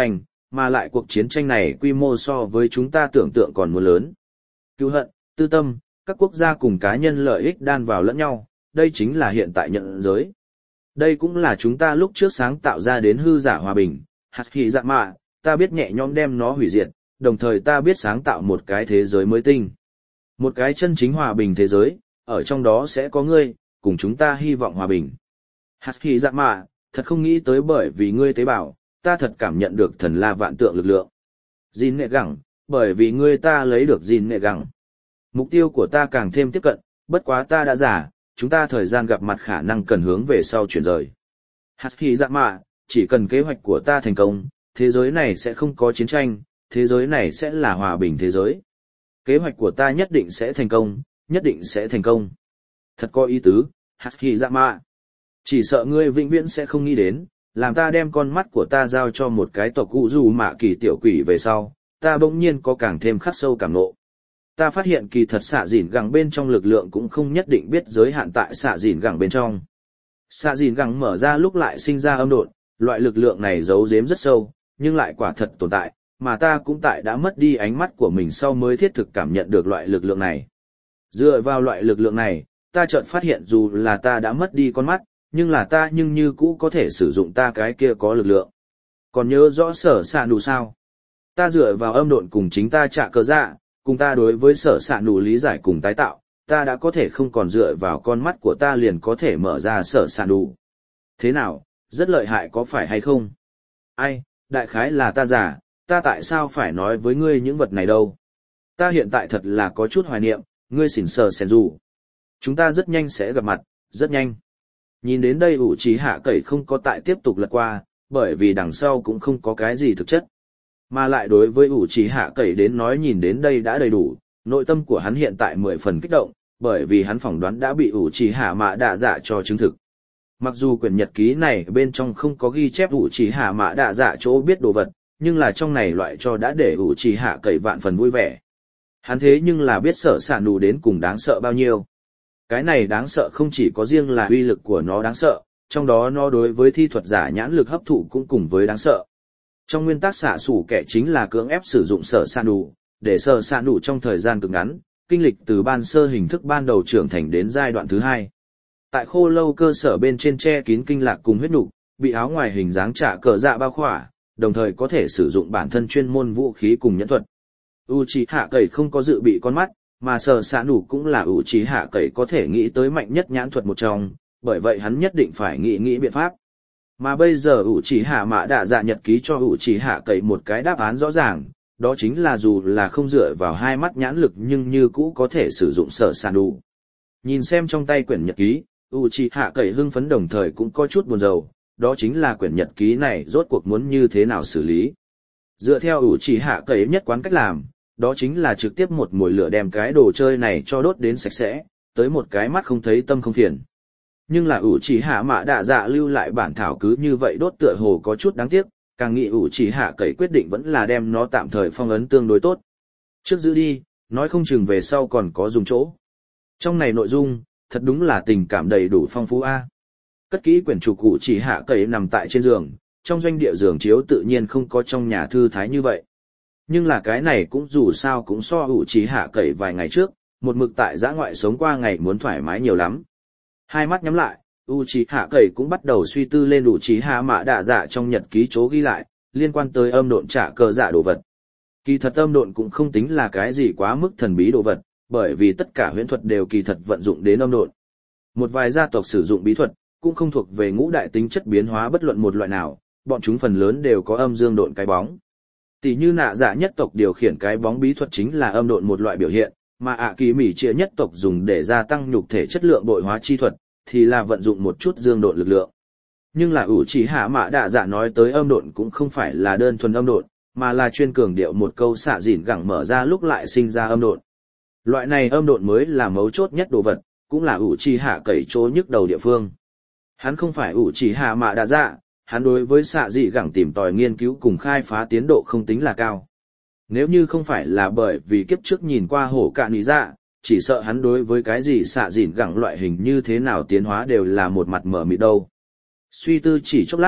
mà lại cuộc chiến tranh này quy mô so với chúng ta tưởng tượng còn muốn lớn. Cứu hận, tư tâm, các quốc gia cùng cá nhân lợi ích đan vào lẫn nhau, đây chính là hiện tại nhận giới. Đây cũng là chúng ta lúc trước sáng tạo ra đến hư giả hòa bình, hạt khí dạ mạ, ta biết nhẹ nhõm đem nó hủy diệt, đồng thời ta biết sáng tạo một cái thế giới mới tinh. Một cái chân chính hòa bình thế giới, ở trong đó sẽ có ngươi, cùng chúng ta hy vọng hòa bình. Hạt khí dạ mạ, thật không nghĩ tới bởi vì ngươi tế bào, ta thật cảm nhận được thần la vạn tượng lực lượng. Jin nệ gẳng, bởi vì ngươi ta lấy được Jin nệ gẳng. Mục tiêu của ta càng thêm tiếp cận, bất quá ta đã già, chúng ta thời gian gặp mặt khả năng cần hướng về sau chuyển rời. Hạt khí dạ mạ, chỉ cần kế hoạch của ta thành công, thế giới này sẽ không có chiến tranh, thế giới này sẽ là hòa bình thế giới. Kế hoạch của ta nhất định sẽ thành công, nhất định sẽ thành công. Thật có ý tứ, hạt khí dạ mạ. Chỉ sợ ngươi vĩnh viễn sẽ không nghĩ đến, làm ta đem con mắt của ta giao cho một cái tộc cụ dù mạ kỳ tiểu quỷ về sau, ta bỗng nhiên có càng thêm khắc sâu cảm ngộ. Ta phát hiện kỳ thật xạ dìn gẳng bên trong lực lượng cũng không nhất định biết giới hạn tại xạ dìn gẳng bên trong. Xạ dìn gẳng mở ra lúc lại sinh ra âm độn, loại lực lượng này giấu giếm rất sâu, nhưng lại quả thật tồn tại, mà ta cũng tại đã mất đi ánh mắt của mình sau mới thiết thực cảm nhận được loại lực lượng này. Dựa vào loại lực lượng này, ta chợt phát hiện dù là ta đã mất đi con mắt, nhưng là ta nhưng như cũ có thể sử dụng ta cái kia có lực lượng. Còn nhớ rõ sở xạ nụ sao? Ta dựa vào âm độn cùng chính ta trả cờ dạ, cùng ta đối với sở xạ nụ lý giải cùng tái tạo, ta đã có thể không còn dựa vào con mắt của ta liền có thể mở ra sở xạ nụ. Thế nào, rất lợi hại có phải hay không? Ai, đại khái là ta giả, ta tại sao phải nói với ngươi những vật này đâu? Ta hiện tại thật là có chút hoài niệm, ngươi xỉn sờ sèn dù. Chúng ta rất nhanh sẽ gặp mặt, rất nhanh. Nhìn đến đây ủ trí hạ cậy không có tại tiếp tục lật qua, bởi vì đằng sau cũng không có cái gì thực chất. Mà lại đối với ủ trí hạ cậy đến nói nhìn đến đây đã đầy đủ, nội tâm của hắn hiện tại 10 phần kích động, bởi vì hắn phỏng đoán đã bị ủ trí hạ mạ đạ dạ cho chứng thực. Mặc dù quyển nhật ký này bên trong không có ghi chép ủ trí hạ mạ đạ dạ chỗ biết đồ vật, nhưng là trong này loại cho đã để ủ trí hạ cậy vạn phần vui vẻ. Hắn thế nhưng là biết sở sản đủ đến cùng đáng sợ bao nhiêu. Cái này đáng sợ không chỉ có riêng là uy lực của nó đáng sợ, trong đó nó đối với thi thuật giả nhãn lực hấp thụ cũng cùng với đáng sợ. Trong nguyên tắc xạ sủ kẻ chính là cưỡng ép sử dụng sở sản đủ, để sở sản đủ trong thời gian cực ngắn, kinh lịch từ ban sơ hình thức ban đầu trưởng thành đến giai đoạn thứ 2. Tại khô lâu cơ sở bên trên che kín kinh lạc cùng huyết nục, bị áo ngoài hình dáng trả cờ dạ bao khỏa, đồng thời có thể sử dụng bản thân chuyên môn vũ khí cùng nhẫn thuật. Uchiha Cậy không có dự bị con mắt, mà sở sản đủ cũng là Uchiha Cậy có thể nghĩ tới mạnh nhất nhãn thuật một trong, bởi vậy hắn nhất định phải nghĩ biện pháp. Mà bây giờ Uchiha Mạ Đạ Dạ nhật ký cho Uchiha Cậy một cái đáp án rõ ràng, đó chính là dù là không dựa vào hai mắt nhãn lực nhưng như cũ có thể sử dụng sở sản đủ. Nhìn xem trong tay quyển nhật ký, Uchiha Cậy hưng phấn đồng thời cũng có chút buồn rầu, đó chính là quyển nhật ký này rốt cuộc muốn như thế nào xử lý. Dựa theo Uchiha Cậy nhất quán cách làm, đó chính là trực tiếp một mồi lửa đem cái đồ chơi này cho đốt đến sạch sẽ, tới một cái mắt không thấy tâm không phiền. Nhưng là Uchiha Mạ Đạ Dạ lưu lại bản thảo cứ như vậy đốt tựa hồ có chút đáng tiếc, càng nghĩ Uchiha Cậy quyết định vẫn là đem nó tạm thời phong ấn tương đối tốt. Trước giữ đi, nói không chừng về sau còn có dùng chỗ. Trong này nội dung, thật đúng là tình cảm đầy đủ phong phú a. Cất kỹ quyển trục Uchiha Cậy nằm tại trên giường, trong doanh địa giường chiếu tự nhiên không có trong nhà thư thái như vậy. Nhưng là cái này cũng dù sao cũng so Uchiha Cậy vài ngày trước, một mực tại giã ngoại sống qua ngày muốn thoải mái nhiều lắm. Hai mắt nhắm lại, Uchiha Cậy cũng bắt đầu suy tư lên Uchiha Mạ Đạ Dạ trong nhật ký chỗ ghi lại, liên quan tới âm độn trả cờ dạ đồ vật. Kỳ thật âm độn cũng không tính là cái gì quá mức thần bí đồ vật, bởi vì tất cả huyễn thuật đều kỳ thật vận dụng đến âm độn. Một vài gia tộc sử dụng bí thuật, cũng không thuộc về ngũ đại tính chất biến hóa bất luận một loại nào, bọn chúng phần lớn đều có âm dương độn cái bóng. Tỷ như nạ dạ nhất tộc điều khiển cái bóng bí thuật chính là âm độn một loại biểu hiện, mà ạ kỳ mỉ chia nhất tộc dùng để gia tăng nhục thể chất lượng bội hóa chi thuật, thì là vận dụng một chút dương độn lực lượng. Nhưng là Uchiha Mạ Đạ Dạ nói tới âm độn cũng không phải là đơn thuần âm độn, mà là chuyên cường điệu một câu xạ dỉn gẳng mở ra lúc lại sinh ra âm độn. Loại này âm độn mới là mấu chốt nhất đồ vật, cũng là Uchiha Cậy chỗ nhức đầu địa phương. Hắn không phải Uchiha Mạ Đạ Dạ, hắn đối với xạ dị gẳng tìm tòi nghiên cứu cùng khai phá tiến độ không tính là cao. Nếu như không phải là bởi vì kiếp trước nhìn qua hổ cạn ý dạ, chỉ sợ hắn đối với cái gì xạ dỉn gẳng loại hình như thế nào tiến hóa đều là một mặt mở mịt đâu. Suy tư chỉ chốc lát,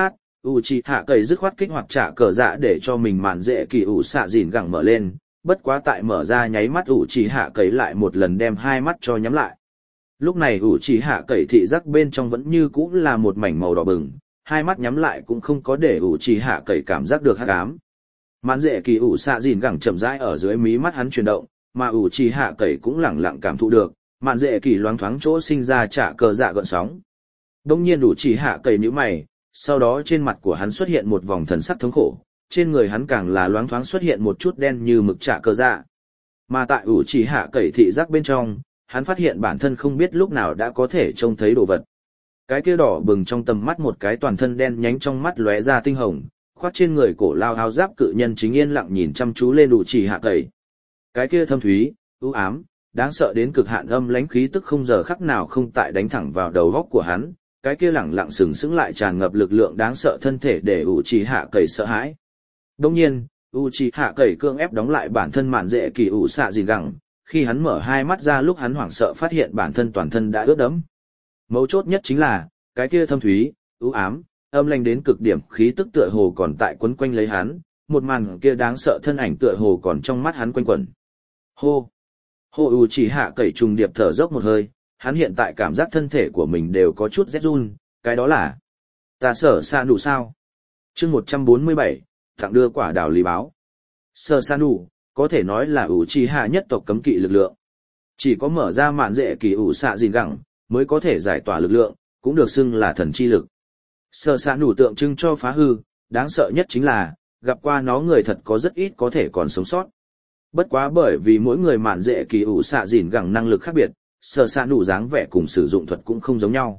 Uchiha Cậy dứt khoát kích hoạt trả cờ dạ để cho mình mạn dễ kỳ ủ xạ dìn gẳng mở lên, bất quá tại mở ra nháy mắt Uchiha Cậy lại một lần đem hai mắt cho nhắm lại. Lúc này Uchiha Cậy thị giác bên trong vẫn như cũ là một mảnh màu đỏ bừng, hai mắt nhắm lại cũng không có để Uchiha Cậy cảm giác được hắc ám. Mạn dễ kỳ ủ xạ dìn gẳng chậm rãi ở dưới mí mắt hắn chuyển động, mà Uchiha Cậy cũng lẳng lặng cảm thụ được, mạn dễ kỳ loáng thoáng chỗ sinh ra trả cờ dạ gợn sóng. Đông nhiên Uchiha Cậy nhíu mày, sau đó trên mặt của hắn xuất hiện một vòng thần sắc thống khổ, trên người hắn càng là loáng thoáng xuất hiện một chút đen như mực trả cờ dạ. Mà tại Uchiha Cậy thị giác bên trong, hắn phát hiện bản thân không biết lúc nào đã có thể trông thấy đồ vật. Cái kia đỏ bừng trong tầm mắt một cái toàn thân đen nhánh trong mắt lóe ra tinh hồng, khoác trên người cổ lao áo giáp cự nhân chính yên lặng nhìn chăm chú lên Uchiha Cậy. Cái kia thâm thúy, u ám, đáng sợ đến cực hạn âm lãnh khí tức không giờ khắc nào không tại đánh thẳng vào đầu góc của hắn, cái kia lẳng lặng sừng sững lại tràn ngập lực lượng đáng sợ thân thể để Uchiha Cậy sợ hãi. Đương nhiên, Uchiha Cậy cương ép đóng lại bản thân mạn dễ kỳ ủ xạ dìn gẳng, khi hắn mở hai mắt ra lúc hắn hoảng sợ phát hiện bản thân toàn thân đã ướt đẫm. Mấu chốt nhất chính là, cái kia thâm thúy, u ám, âm lãnh đến cực điểm khí tức tựa hồ còn tại quấn quanh lấy hắn, một màn kia đáng sợ thân ảnh tựa hồ còn trong mắt hắn quanh quẩn. Hô! Hô Uchiha Cậy trùng điệp thở dốc một hơi, hắn hiện tại cảm giác thân thể của mình đều có chút rét run, cái đó là ta sở sa nụ sao? Chương 147, tặng đưa quả đào lý báo. Sở sa nụ, có thể nói là Uchiha nhất tộc cấm kỵ lực lượng. Chỉ có mở ra mạn dễ kỳ ủ xạ gìn gẳng, mới có thể giải tỏa lực lượng, cũng được xưng là thần chi lực. Sở sa nụ tượng trưng cho phá hư, đáng sợ nhất chính là, gặp qua nó người thật có rất ít có thể còn sống sót. Bất quá bởi vì mỗi người mạn dễ kỳ ủ xạ gìn gẳng năng lực khác biệt, sở sa nụ dáng vẻ cùng sử dụng thuật cũng không giống nhau.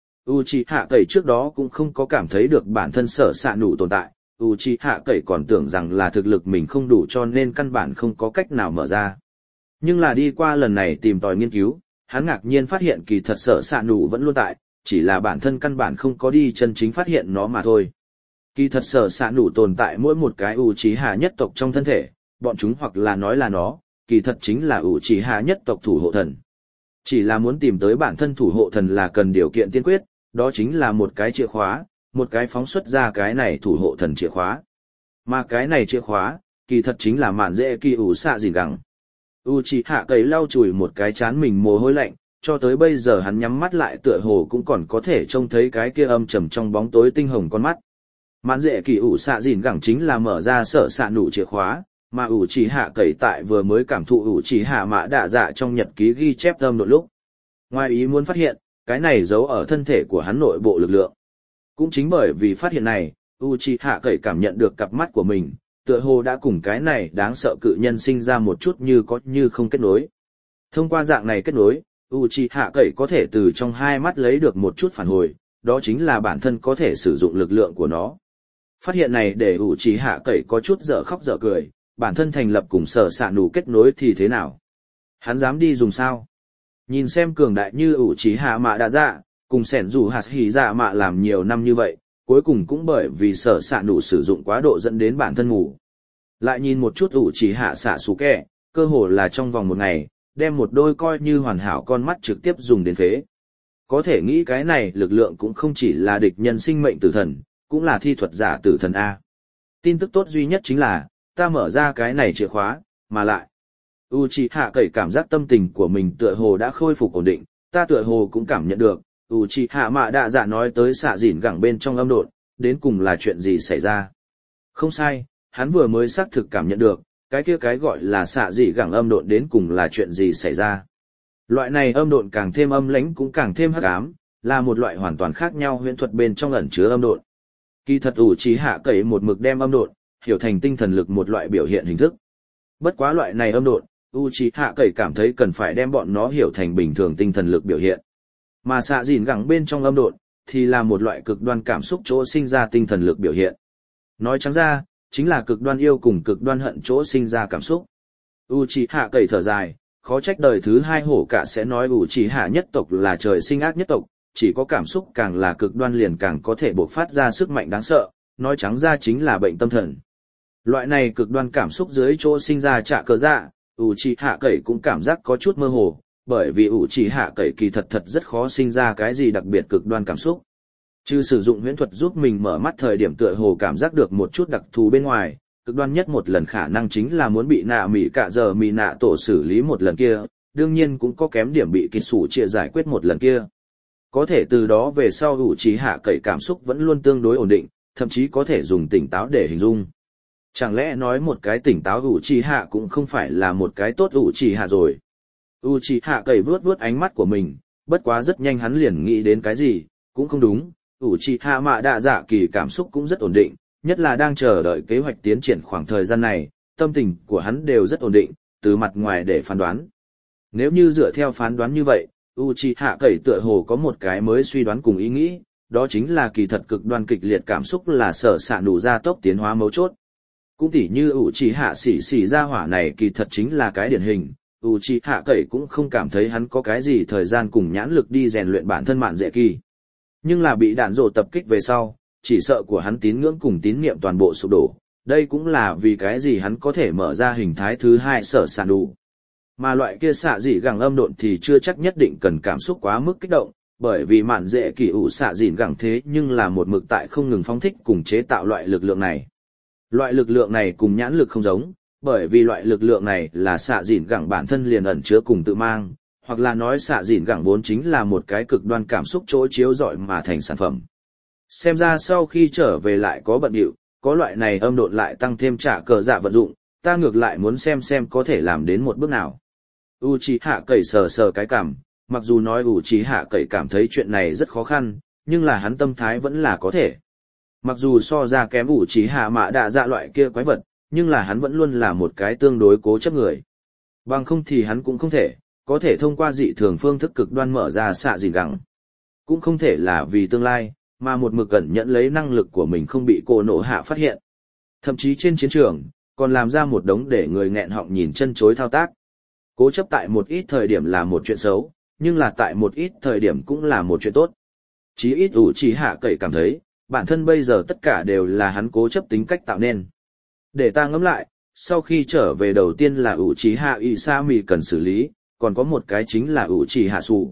Uchiha Cậy trước đó cũng không có cảm thấy được bản thân sở sa nụ tồn tại, Uchiha Cậy còn tưởng rằng là thực lực mình không đủ cho nên căn bản không có cách nào mở ra. Nhưng là đi qua lần này tìm tòi nghiên cứu, hắn ngạc nhiên phát hiện kỳ thật sở sa nụ vẫn luôn tại, chỉ là bản thân căn bản không có đi chân chính phát hiện nó mà thôi. Kỳ thật sở sa nụ tồn tại mỗi một cái Uchiha nhất tộc trong thân thể, bọn chúng hoặc là nói là nó, kỳ thật chính là Uchiha nhất tộc thủ hộ thần. Chỉ là muốn tìm tới bản thân thủ hộ thần là cần điều kiện tiên quyết, đó chính là một cái chìa khóa, một cái phóng xuất ra cái này thủ hộ thần chìa khóa. Mà cái này chìa khóa, kỳ thật chính là mạn dễ kỳ ủ xạ gìn gẳng. Uchiha Cậy lau chùi một cái chán mình mồ hôi lạnh, cho tới bây giờ hắn nhắm mắt lại tựa hồ cũng còn có thể trông thấy cái kia âm trầm trong bóng tối tinh hồng con mắt. Mạn dễ kỳ ủ xạ gìn gẳng chính là mở ra sở xạ nụ chìa khóa, mà Uchiha Cậy tại vừa mới cảm thụ Uchiha Mã Đạ Dạ trong nhật ký ghi chép âm độ lúc. Ngoài ý muốn phát hiện, cái này giấu ở thân thể của hắn nội bộ lực lượng. Cũng chính bởi vì phát hiện này, Uchiha Cậy cảm nhận được cặp mắt của mình, tựa hồ đã cùng cái này đáng sợ cự nhân sinh ra một chút như có như không kết nối. Thông qua dạng này kết nối, Uchiha Cậy có thể từ trong hai mắt lấy được một chút phản hồi, đó chính là bản thân có thể sử dụng lực lượng của nó. Phát hiện này để Uchiha Cậy có chút dở khóc dở cười, bản thân thành lập cùng sở xạ nụ kết nối thì thế nào? Hắn dám đi dùng sao? Nhìn xem cường đại như Uchiha Mã Đạ Dạ, cùng sẻn dù hạt hỉ dạ mạ làm nhiều năm như vậy, cuối cùng cũng bởi vì sở xạ nụ sử dụng quá độ dẫn đến bản thân ngủ. Lại nhìn một chút Uchiha Sasuke, cơ hồ là trong vòng một ngày, đem một đôi coi như hoàn hảo con mắt trực tiếp dùng đến phế. Có thể nghĩ cái này lực lượng cũng không chỉ là địch nhân sinh mệnh tử thần, cũng là thi thuật giả tử thần A. Tin tức tốt duy nhất chính là, ta mở ra cái này chìa khóa, mà lại. Uchiha Cậy cảm giác tâm tình của mình tựa hồ đã khôi phục ổn định, ta tựa hồ cũng cảm nhận được, Uchiha Mã Đạ Dạ nói tới xạ dìn gẳng bên trong âm độn, đến cùng là chuyện gì xảy ra. Không sai, hắn vừa mới xác thực cảm nhận được, cái kia cái gọi là xạ dìn gẳng âm độn đến cùng là chuyện gì xảy ra. Loại này âm độn càng thêm âm lãnh cũng càng thêm hắc ám, là một loại hoàn toàn khác nhau huyễn thuật bên trong ẩn chứa âm độn. Kỳ thật Uchiha Cậy một mực đem âm độn hiểu thành tinh thần lực một loại biểu hiện hình thức. Bất quá loại này âm độn, Uchiha Cậy cảm thấy cần phải đem bọn nó hiểu thành bình thường tinh thần lực biểu hiện. Mà xạ dìn gẳng bên trong âm độn, thì là một loại cực đoan cảm xúc chỗ sinh ra tinh thần lực biểu hiện. Nói trắng ra, chính là cực đoan yêu cùng cực đoan hận chỗ sinh ra cảm xúc. Uchiha Cậy thở dài, khó trách đời thứ hai hổ cả sẽ nói Uchiha nhất tộc là trời sinh ác nhất tộc, chỉ có cảm xúc càng là cực đoan liền càng có thể bộc phát ra sức mạnh đáng sợ, nói trắng ra chính là bệnh tâm thần. Loại này cực đoan cảm xúc dưới chỗ sinh ra trả cờ dạ, Uchiha Cậy cũng cảm giác có chút mơ hồ, bởi vì Uchiha Cậy kỳ thật rất khó sinh ra cái gì đặc biệt cực đoan cảm xúc. Trừ sử dụng huyễn thuật giúp mình mở mắt thời điểm tựa hồ cảm giác được một chút đặc thù bên ngoài, cực đoan nhất một lần khả năng chính là muốn bị nạ mỉ cả giờ mỉ nạ tổ xử lý một lần kia, đương nhiên cũng có kém điểm bị kỳ sủ chia giải quyết một lần kia. Có thể từ đó về sau ủ trì hạ cậy cảm xúc vẫn luôn tương đối ổn định, thậm chí có thể dùng tỉnh táo để hình dung. Chẳng lẽ nói một cái tỉnh táo ủ trì hạ cũng không phải là một cái tốt ủ trì hạ rồi. ủ trì hạ cậy vuốt vuốt ánh mắt của mình, bất quá rất nhanh hắn liền nghĩ đến cái gì, cũng không đúng, ủ trì hạ mạ đạ dạ kỳ cảm xúc cũng rất ổn định, nhất là đang chờ đợi kế hoạch tiến triển khoảng thời gian này, tâm tình của hắn đều rất ổn định, từ mặt ngoài để phán đoán. Nếu như dựa theo phán đoán như vậy, Uchiha Cậy tựa hồ có một cái mới suy đoán cùng ý nghĩ, đó chính là kỳ thật cực đoan kịch liệt cảm xúc là sở xạ đủ gia tốc tiến hóa mấu chốt. Cũng tỉ như Uchiha xỉ xỉ gia hỏa này kỳ thật chính là cái điển hình, Uchiha Cậy cũng không cảm thấy hắn có cái gì thời gian cùng nhãn lực đi rèn luyện bản thân mạn dễ kỳ. Nhưng là bị đạn rồ tập kích về sau, chỉ sợ của hắn tín ngưỡng cùng tín niệm toàn bộ sụp đổ, đây cũng là vì cái gì hắn có thể mở ra hình thái thứ hai sở xạ đủ. Mà loại kia xạ dị gẳng âm độn thì chưa chắc nhất định cần cảm xúc quá mức kích động, bởi vì mạn dễ kỳ ủ xạ dịn gẳng thế nhưng là một mực tại không ngừng phóng thích cùng chế tạo loại lực lượng này. Loại lực lượng này cùng nhãn lực không giống, bởi vì loại lực lượng này là xạ dịn gẳng bản thân liền ẩn chứa cùng tự mang, hoặc là nói xạ dịn gẳng vốn chính là một cái cực đoan cảm xúc chỗ chiếu rọi mà thành sản phẩm. Xem ra sau khi trở về lại có bận điệu, có loại này âm độn lại tăng thêm trả cờ dạ vận dụng, ta ngược lại muốn xem có thể làm đến một bước nào. Uchiha Cậy sờ sờ cái cảm, mặc dù nói Uchiha Cậy cảm thấy chuyện này rất khó khăn, nhưng là hắn tâm thái vẫn là có thể. Mặc dù so ra kém Uchiha Mạ Đạ Dạ loại kia quái vật, nhưng là hắn vẫn luôn là một cái tương đối cố chấp người. Bằng không thì hắn cũng không thể, có thể thông qua dị thường phương thức cực đoan mở ra xạ dìn gẳng. Cũng không thể là vì tương lai, mà một mực cẩn nhận lấy năng lực của mình không bị cô nộ hạ phát hiện. Thậm chí trên chiến trường, còn làm ra một đống để người nghẹn họng nhìn chân chối thao tác. Cố chấp tại một ít thời điểm là một chuyện xấu, nhưng là tại một ít thời điểm cũng là một chuyện tốt. Chí ít Uchiha Cậy cảm thấy, bản thân bây giờ tất cả đều là hắn cố chấp tính cách tạo nên. Để ta ngẫm lại, sau khi trở về đầu tiên là Uchiha Isami cần xử lý, còn có một cái chính là Uchiha Su.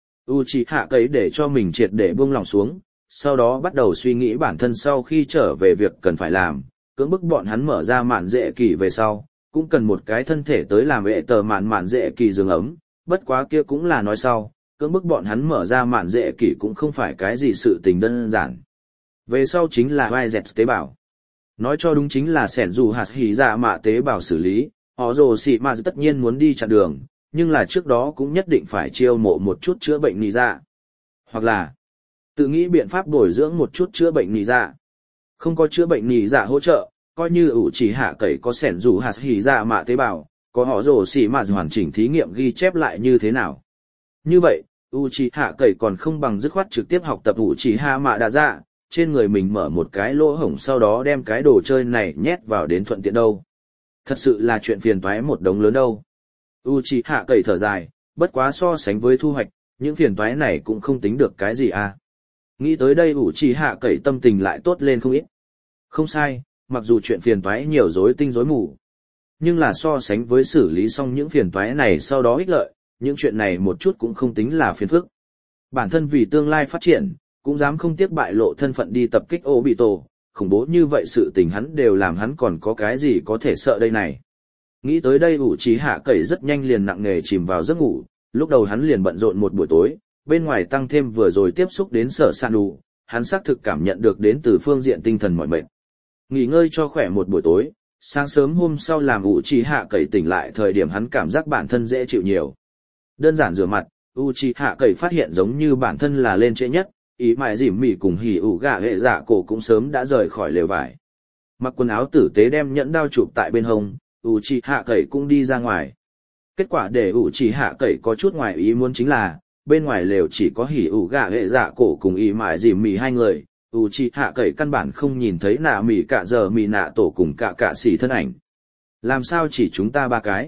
Uchiha Cậy để cho mình triệt để buông lòng xuống, sau đó bắt đầu suy nghĩ bản thân sau khi trở về việc cần phải làm, cưỡng bức bọn hắn mở ra mạn dễ kỳ về sau, cũng cần một cái thân thể tới làm vệ tờ mạn dễ kỳ giường ấm, bất quá kia cũng là nói sau, cưỡng bức bọn hắn mở ra mạn dễ kỳ cũng không phải cái gì sự tình đơn giản. Về sau chính là YZ tế bào. Nói cho đúng chính là sẻn dù hạt hỉ dạ mạ tế bào xử lý, họ rồ xị mà tất nhiên muốn đi chặn đường, nhưng là trước đó cũng nhất định phải chiêu mộ một chút chữa bệnh nì dạ. Hoặc là, tự nghĩ biện pháp bồi dưỡng một chút chữa bệnh nì dạ. Không có chữa bệnh nì dạ hỗ trợ, coi như Uchiha Cậy có sẻn dù hạt hỉ dạ mạ tế bào, có họ rồ xỉ mà hoàn chỉnh thí nghiệm ghi chép lại như thế nào. Như vậy, Uchiha Cậy còn không bằng dứt khoát trực tiếp học tập Uchiha Mạ Đạ Dạ, trên người mình mở một cái lỗ hổng sau đó đem cái đồ chơi này nhét vào đến thuận tiện đâu. Thật sự là chuyện phiền toái một đống lớn đâu. Uchiha Cậy thở dài, bất quá so sánh với thu hoạch, những phiền toái này cũng không tính được cái gì à. Nghĩ tới đây Uchiha Cậy tâm tình lại tốt lên không ít. Không sai, mặc dù chuyện phiền toái nhiều rối tinh rối mù, nhưng là so sánh với xử lý xong những phiền toái này sau đó ích lợi, những chuyện này một chút cũng không tính là phiền phức. Bản thân vì tương lai phát triển, cũng dám không tiếc bại lộ thân phận đi tập kích Obito, khủng bố như vậy sự tình hắn đều làm, hắn còn có cái gì có thể sợ đây này. Nghĩ tới đây Uchiha Cậy rất nhanh liền nặng nề chìm vào giấc ngủ, lúc đầu hắn liền bận rộn một buổi tối, bên ngoài tăng thêm vừa rồi tiếp xúc đến sở san đủ, hắn xác thực cảm nhận được đến từ phương diện tinh thần mỏi mệt. Nghỉ ngơi cho khỏe một buổi tối, sáng sớm hôm sau làm Uchiha Cậy tỉnh lại thời điểm hắn cảm giác bản thân dễ chịu nhiều. Đơn giản rửa mặt, Uchiha Cậy phát hiện giống như bản thân là lên trễ nhất, ý mại dìm mỉ cùng hỉ ủ gà hệ dạ cổ cũng sớm đã rời khỏi lều vải. Mặc quần áo tử tế đem nhẫn đao chụp tại bên hông, Uchiha Cậy cũng đi ra ngoài. Kết quả để Uchiha Cậy có chút ngoài ý muốn chính là, bên ngoài lều chỉ có hỉ ủ gà hệ dạ cổ cùng ý mại dìm mỉ hai người. Uchiha Cậy căn bản không nhìn thấy nạ mỉ cả giờ mỉ nạ tổ cùng cả xỉ thân ảnh. Làm sao chỉ chúng ta ba cái?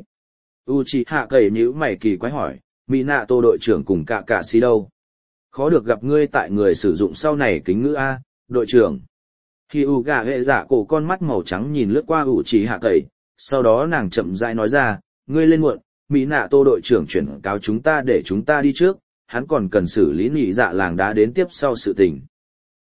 Uchiha Cậy nhíu mày kỳ quái hỏi, mỉ nạ tổ đội trưởng cùng cả xỉ đâu? Khó được gặp ngươi tại người sử dụng sau này kính ngữ A, đội trưởng. Hyuga hệ dạ cổ con mắt màu trắng nhìn lướt qua Uchiha Cậy, sau đó nàng chậm rãi nói ra, ngươi lên muộn, mỉ nạ tổ đội trưởng chuyển cáo chúng ta để chúng ta đi trước, hắn còn cần xử lý nị dạ làng đá đến tiếp sau sự tình.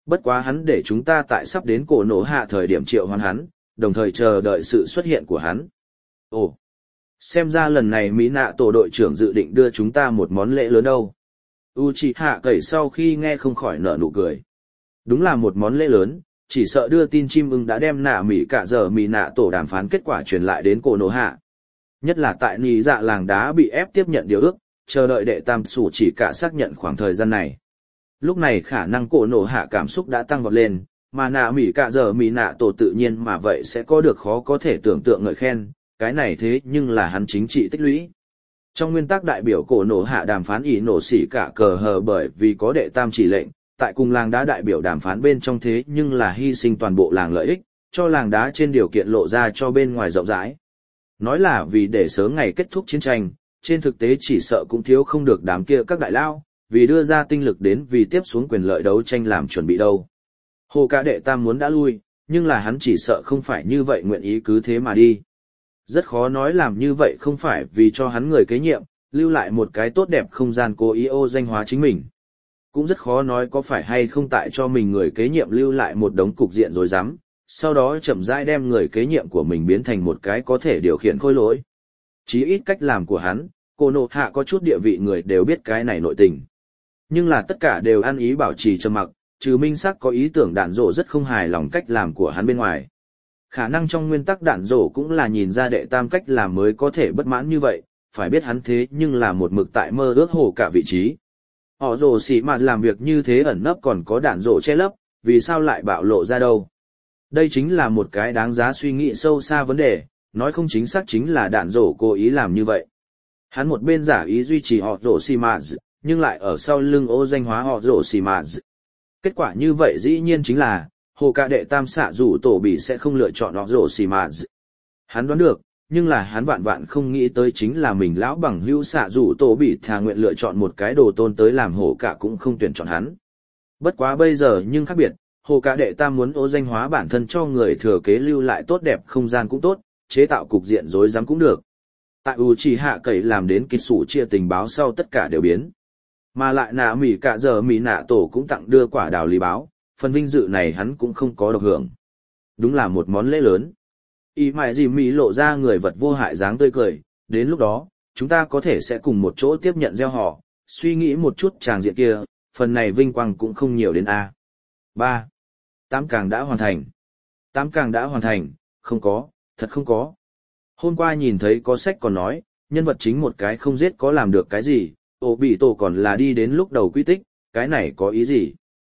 Bất quá hắn để chúng ta tại sắp đến cổ nổ hạ thời điểm triệu hoán hắn, đồng thời chờ đợi sự xuất hiện của hắn. Ồ, xem ra lần này Mỹ nạ tổ đội trưởng dự định đưa chúng ta một món lễ lớn đâu. Uchiha Cẩy sau khi nghe không khỏi nở nụ cười. Đúng là một món lễ lớn, chỉ sợ đưa tin chim ưng đã đem nạ Mỹ cả giờ Mỹ nạ tổ đàm phán kết quả truyền lại đến cổ nổ hạ. Nhất là tại nì dạ làng đá bị ép tiếp nhận điều ước, chờ đợi đệ tam sủ chỉ cả xác nhận khoảng thời gian này. Lúc này khả năng cổ nổ hạ cảm xúc đã tăng vọt lên, mà nạ Mỹ cả giờ Mỹ nạ tổ tự nhiên mà vậy sẽ có được khó có thể tưởng tượng ngợi khen, cái này thế nhưng là hắn chính trị tích lũy. Trong nguyên tắc đại biểu cổ nổ hạ đàm phán ỷ nổ xỉ cả cờ hờ bởi vì có đệ tam chỉ lệnh, tại cùng làng đá đại biểu đàm phán bên trong thế nhưng là hy sinh toàn bộ làng lợi ích, cho làng đá trên điều kiện lộ ra cho bên ngoài rộng rãi. Nói là vì để sớm ngày kết thúc chiến tranh, trên thực tế chỉ sợ cũng thiếu không được đám kia các đại lao, vì đưa ra tinh lực đến vì tiếp xuống quyền lợi đấu tranh làm chuẩn bị đâu. Hồ ca đệ tam muốn đã lui, nhưng là hắn chỉ sợ không phải như vậy nguyện ý cứ thế mà đi. Rất khó nói làm như vậy không phải vì cho hắn người kế nhiệm, lưu lại một cái tốt đẹp không gian cố ý ô danh hóa chính mình. Cũng rất khó nói có phải hay không tại cho mình người kế nhiệm lưu lại một đống cục diện rồi dám, sau đó chậm rãi đem người kế nhiệm của mình biến thành một cái có thể điều khiển khôi lỗi. Chí ít cách làm của hắn, cô nộ hạ có chút địa vị người đều biết cái này nội tình. Nhưng là tất cả đều ăn ý bảo trì trầm mặc, trừ minh sắc có ý tưởng đạn dộ rất không hài lòng cách làm của hắn bên ngoài. Khả năng trong nguyên tắc đạn dộ cũng là nhìn ra đệ tam cách làm mới có thể bất mãn như vậy, phải biết hắn thế nhưng là một mực tại mơ ước hồ cả vị trí. Họ rồ xỉ mà làm việc như thế ẩn nấp còn có đạn dộ che lấp, vì sao lại bạo lộ ra đâu? Đây chính là một cái đáng giá suy nghĩ sâu xa vấn đề, nói không chính xác chính là đạn dộ cố ý làm như vậy. Hắn một bên giả ý duy trì họ rồ xỉ mà, nhưng lại ở sau lưng ô danh hóa họ rồ xỉ mà. Kết quả như vậy dĩ nhiên chính là, hồ ca đệ tam xạ rủ tổ bị sẽ không lựa chọn họ rồ xỉ mà. Hắn đoán được, nhưng là hắn vạn vạn không nghĩ tới chính là mình lão bằng hữu xạ rủ tổ bị thà nguyện lựa chọn một cái đồ tôn tới làm hồ cả cũng không tuyển chọn hắn. Bất quá bây giờ nhưng khác biệt, hồ cả đệ tam muốn ô danh hóa bản thân cho người thừa kế lưu lại tốt đẹp không gian cũng tốt, chế tạo cục diện rối rắm cũng được. Tại Uchiha Cẩy làm đến kịch sủ chia tình báo sau tất cả đều biến. Mà lại nạ Mỹ cả giờ Mỹ nạ tổ cũng tặng đưa quả đào lý báo, phần vinh dự này hắn cũng không có được hưởng. Đúng là một món lễ lớn. Ý mại gì Mỹ lộ ra người vật vô hại dáng tươi cười, đến lúc đó, chúng ta có thể sẽ cùng một chỗ tiếp nhận gieo họ, suy nghĩ một chút tràng diện kia, phần này vinh quang cũng không nhiều đến A. 3. 8 càng đã hoàn thành. 8 càng đã hoàn thành, không có, thật không có. Hôm qua nhìn thấy có sách còn nói, nhân vật chính một cái không giết có làm được cái gì, ổ bị tổ còn là đi đến lúc đầu quy tích, cái này có ý gì?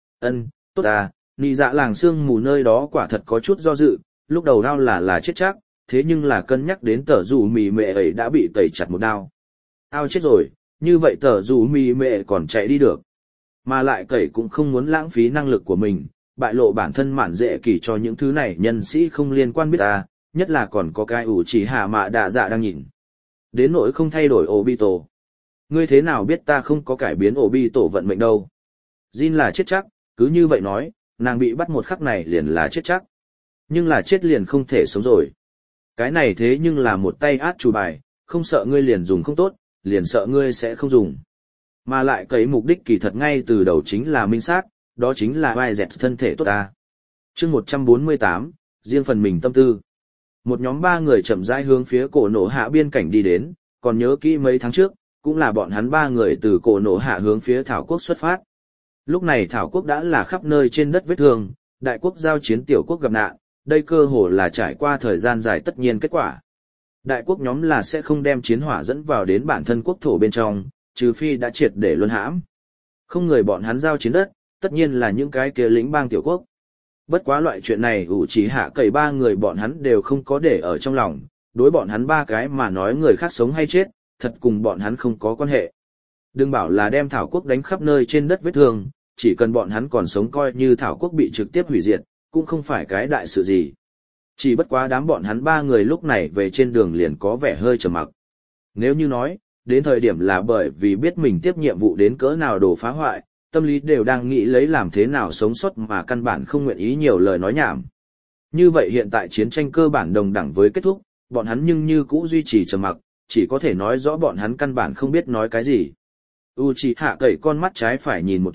Tốt à, nị dạ làng sương mù nơi đó quả thật có chút do dự, lúc đầu đao là chết chắc, thế nhưng là cân nhắc đến tờ dù mì mẹ ấy đã bị tẩy chặt một đao. Ao chết rồi, như vậy tờ dù mì mẹ còn chạy đi được. Mà lại cẩy cũng không muốn lãng phí năng lực của mình, bại lộ bản thân mạn dễ kỳ cho những thứ này nhân sĩ không liên quan biết ta, nhất là còn có cái ủ chỉ hạ mạ đạ dạ đang nhìn. Đến nỗi không thay đổi Obito. Ngươi thế nào biết ta không có cải biến Obito vận mệnh đâu? Jin là chết chắc, cứ như vậy nói, nàng bị bắt một khắc này liền là chết chắc. Nhưng là chết liền không thể sống rồi. Cái này thế nhưng là một tay át chủ bài, không sợ ngươi liền dùng không tốt, liền sợ ngươi sẽ không dùng. Mà lại cái mục đích kỳ thật ngay từ đầu chính là minh xác, đó chính là vai dẹt thân thể tốt ta. Chương 148, riêng phần mình tâm tư. Một nhóm 3 người chậm rãi hướng phía cổ nổ hạ biên cảnh đi đến, còn nhớ kỹ mấy tháng trước, cũng là bọn hắn 3 người từ cổ nổ hạ hướng phía Thảo Quốc xuất phát. Lúc này Thảo Quốc đã là khắp nơi trên đất vết thương, đại quốc giao chiến tiểu quốc gặp nạn, đây cơ hồ là trải qua thời gian dài tất nhiên kết quả. Đại quốc nhóm là sẽ không đem chiến hỏa dẫn vào đến bản thân quốc thổ bên trong, trừ phi đã triệt để luân hãm. Không người bọn hắn giao chiến đất, tất nhiên là những cái kia lĩnh bang tiểu quốc. Bất quá loại chuyện này ủ chỉ hạ cầy 3 người bọn hắn đều không có để ở trong lòng, đối bọn hắn 3 cái mà nói người khác sống hay chết, thật cùng bọn hắn không có quan hệ. Đừng bảo là đem Thảo Quốc đánh khắp nơi trên đất vết thương, chỉ cần bọn hắn còn sống coi như Thảo Quốc bị trực tiếp hủy diệt, cũng không phải cái đại sự gì. Chỉ bất quá đám bọn hắn 3 người lúc này về trên đường liền có vẻ hơi trầm mặc. Nếu như nói, đến thời điểm là bởi vì biết mình tiếp nhiệm vụ đến cỡ nào đổ phá hoại, tâm lý đều đang nghĩ lấy làm thế nào sống sót mà căn bản không nguyện ý nhiều lời nói nhảm. Như vậy hiện tại chiến tranh cơ bản đồng đẳng với kết thúc, bọn hắn nhưng như cũ duy trì trầm mặc, chỉ có thể nói rõ bọn hắn căn bản không biết nói cái gì. Uchiha cậy con mắt trái phải nhìn một chút,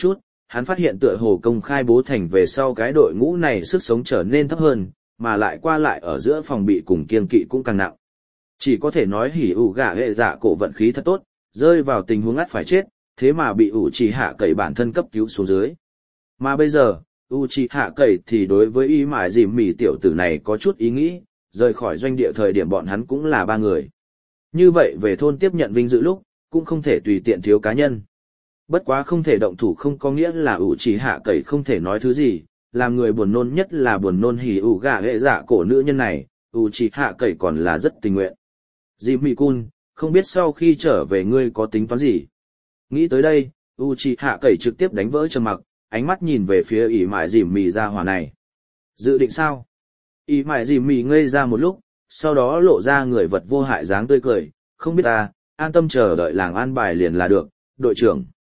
Hắn phát hiện tựa hồ công khai bố thành về sau cái đội ngũ này sức sống trở nên thấp hơn, mà lại qua lại ở giữa phòng bị cùng kiên kỵ cũng càng nặng. Chỉ có thể nói hỉ ủ gạ hệ dạ cổ vận khí thật tốt, rơi vào tình huống ắt phải chết, thế mà bị ủ trì hạ cậy bản thân cấp cứu xuống dưới. Mà bây giờ, ủ trì hạ cậy thì đối với ý mải dìm mỉ tiểu tử này có chút ý nghĩ, rời khỏi doanh địa thời điểm bọn hắn cũng là 3 người. Như vậy về thôn tiếp nhận vinh dự lúc, cũng không thể tùy tiện thiếu cá nhân. Bất quá không thể động thủ không có nghĩa là ủ trì hạ cậy không thể nói thứ gì, làm người buồn nôn nhất là buồn nôn hỉ ủ gạ hệ dạ cổ nữ nhân này, ủ trì hạ cậy còn là rất tình nguyện. Dìm mỉ cun, không biết sau khi trở về ngươi có tính toán gì? Nghĩ tới đây, Uchiha Cẩy trực tiếp đánh vỡ trầm mặc, ánh mắt nhìn về phía ỷ mại dìm mì ra hỏa này. Dự định sao? Ỷ mại dìm mì ngây ra một lúc, sau đó lộ ra người vật vô hại dáng tươi cười, không biết ta, an tâm chờ đợi làng an bài liền là được, đội trưởng.